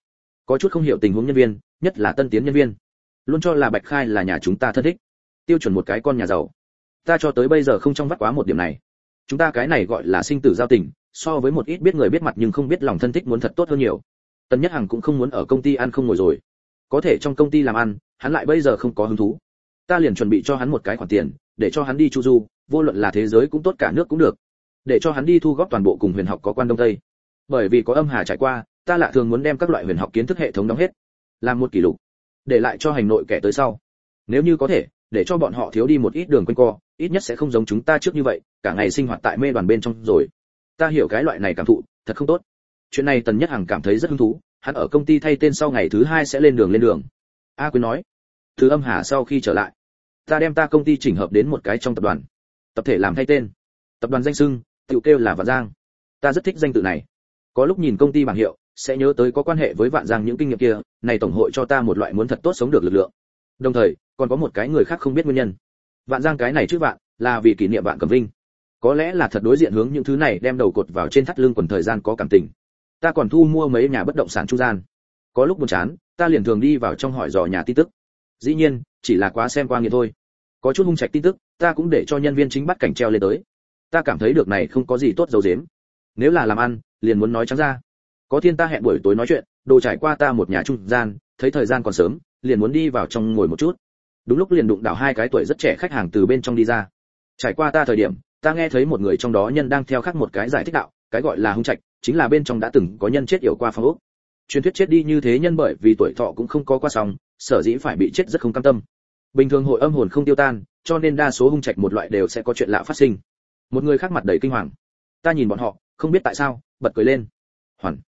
Có chút không hiểu tình huống nhân viên, nhất là tân tiến nhân viên, luôn cho là Bạch Khai là nhà chúng ta thân thích, tiêu chuẩn một cái con nhà giàu. Ta cho tới bây giờ không trong vắt quá một điểm này. Chúng ta cái này gọi là sinh tử giao tình, so với một ít biết người biết mặt nhưng không biết lòng thân thích muốn thật tốt hơn nhiều. Tần Nhất Hằng cũng không muốn ở công ty ăn không ngồi rồi, có thể trong công ty làm ăn, hắn lại bây giờ không có hứng thú. Ta liền chuẩn bị cho hắn một cái khoản tiền, để cho hắn đi chu du, vô luận là thế giới cũng tốt cả nước cũng được, để cho hắn đi thu góp toàn bộ cùng huyền học có quan đông tây. Bởi vì có âm hà trải qua, ta lạ thường muốn đem các loại huyền học kiến thức hệ thống đóng hết, làm một kỷ lục, để lại cho hành nội kẻ tới sau. Nếu như có thể, để cho bọn họ thiếu đi một ít đường quanh co, ít nhất sẽ không giống chúng ta trước như vậy, cả ngày sinh hoạt tại mê đoàn bên trong rồi. Ta hiểu cái loại này cảm thụ, thật không tốt. Chuyện này Tần Nhất Hằng cảm thấy rất hứng thú, hắn ở công ty thay tên sau ngày thứ hai sẽ lên đường lên đường. A Quyến nói, từ âm hà sau khi trở lại, ta đem ta công ty chỉnh hợp đến một cái trong tập đoàn, tập thể làm thay tên, tập đoàn danh xưng tự kêu là Vạn Giang. Ta rất thích danh tự này, có lúc nhìn công ty bảng hiệu sẽ nhớ tới có quan hệ với Vạn Giang những kinh nghiệm kia, này tổng hội cho ta một loại muốn thật tốt sống được lực lượng. Đồng thời còn có một cái người khác không biết nguyên nhân, Vạn Giang cái này chữ vạn là vì kỷ niệm Vạn Cẩm Vinh, có lẽ là thật đối diện hướng những thứ này đem đầu cột vào trên thắt lưng quần thời gian có cảm tình. Ta còn thu mua mấy nhà bất động sản trung gian, có lúc buồn chán ta liền thường đi vào trong hỏi dò nhà tin tức, dĩ nhiên chỉ là quá xem qua nghiện thôi. Có chút hung trạch tin tức ta cũng để cho nhân viên chính bắt cảnh treo lên tới. Ta cảm thấy được này không có gì tốt giấu giếm, nếu là làm ăn liền muốn nói trắng ra. Có thiên ta hẹn buổi tối nói chuyện, đồ trải qua ta một nhà trung gian, thấy thời gian còn sớm liền muốn đi vào trong ngồi một chút, đúng lúc liền đụng đảo hai cái tuổi rất trẻ khách hàng từ bên trong đi ra. Trải qua ta thời điểm, ta nghe thấy một người trong đó nhân đang theo khác một cái giải thích đạo, cái gọi là hung trạch chính là bên trong đã từng có nhân chết yểu qua phong ốc. Truyền thuyết chết đi như thế nhân bởi vì tuổi thọ cũng không có qua xong, sở dĩ phải bị chết rất không cam tâm. Bình thường hội âm hồn không tiêu tan, cho nên đa số hung trạch một loại đều sẽ có chuyện lạ phát sinh. Một người khác mặt đầy kinh hoàng, ta nhìn bọn họ không biết tại sao bật cười lên. Hoàn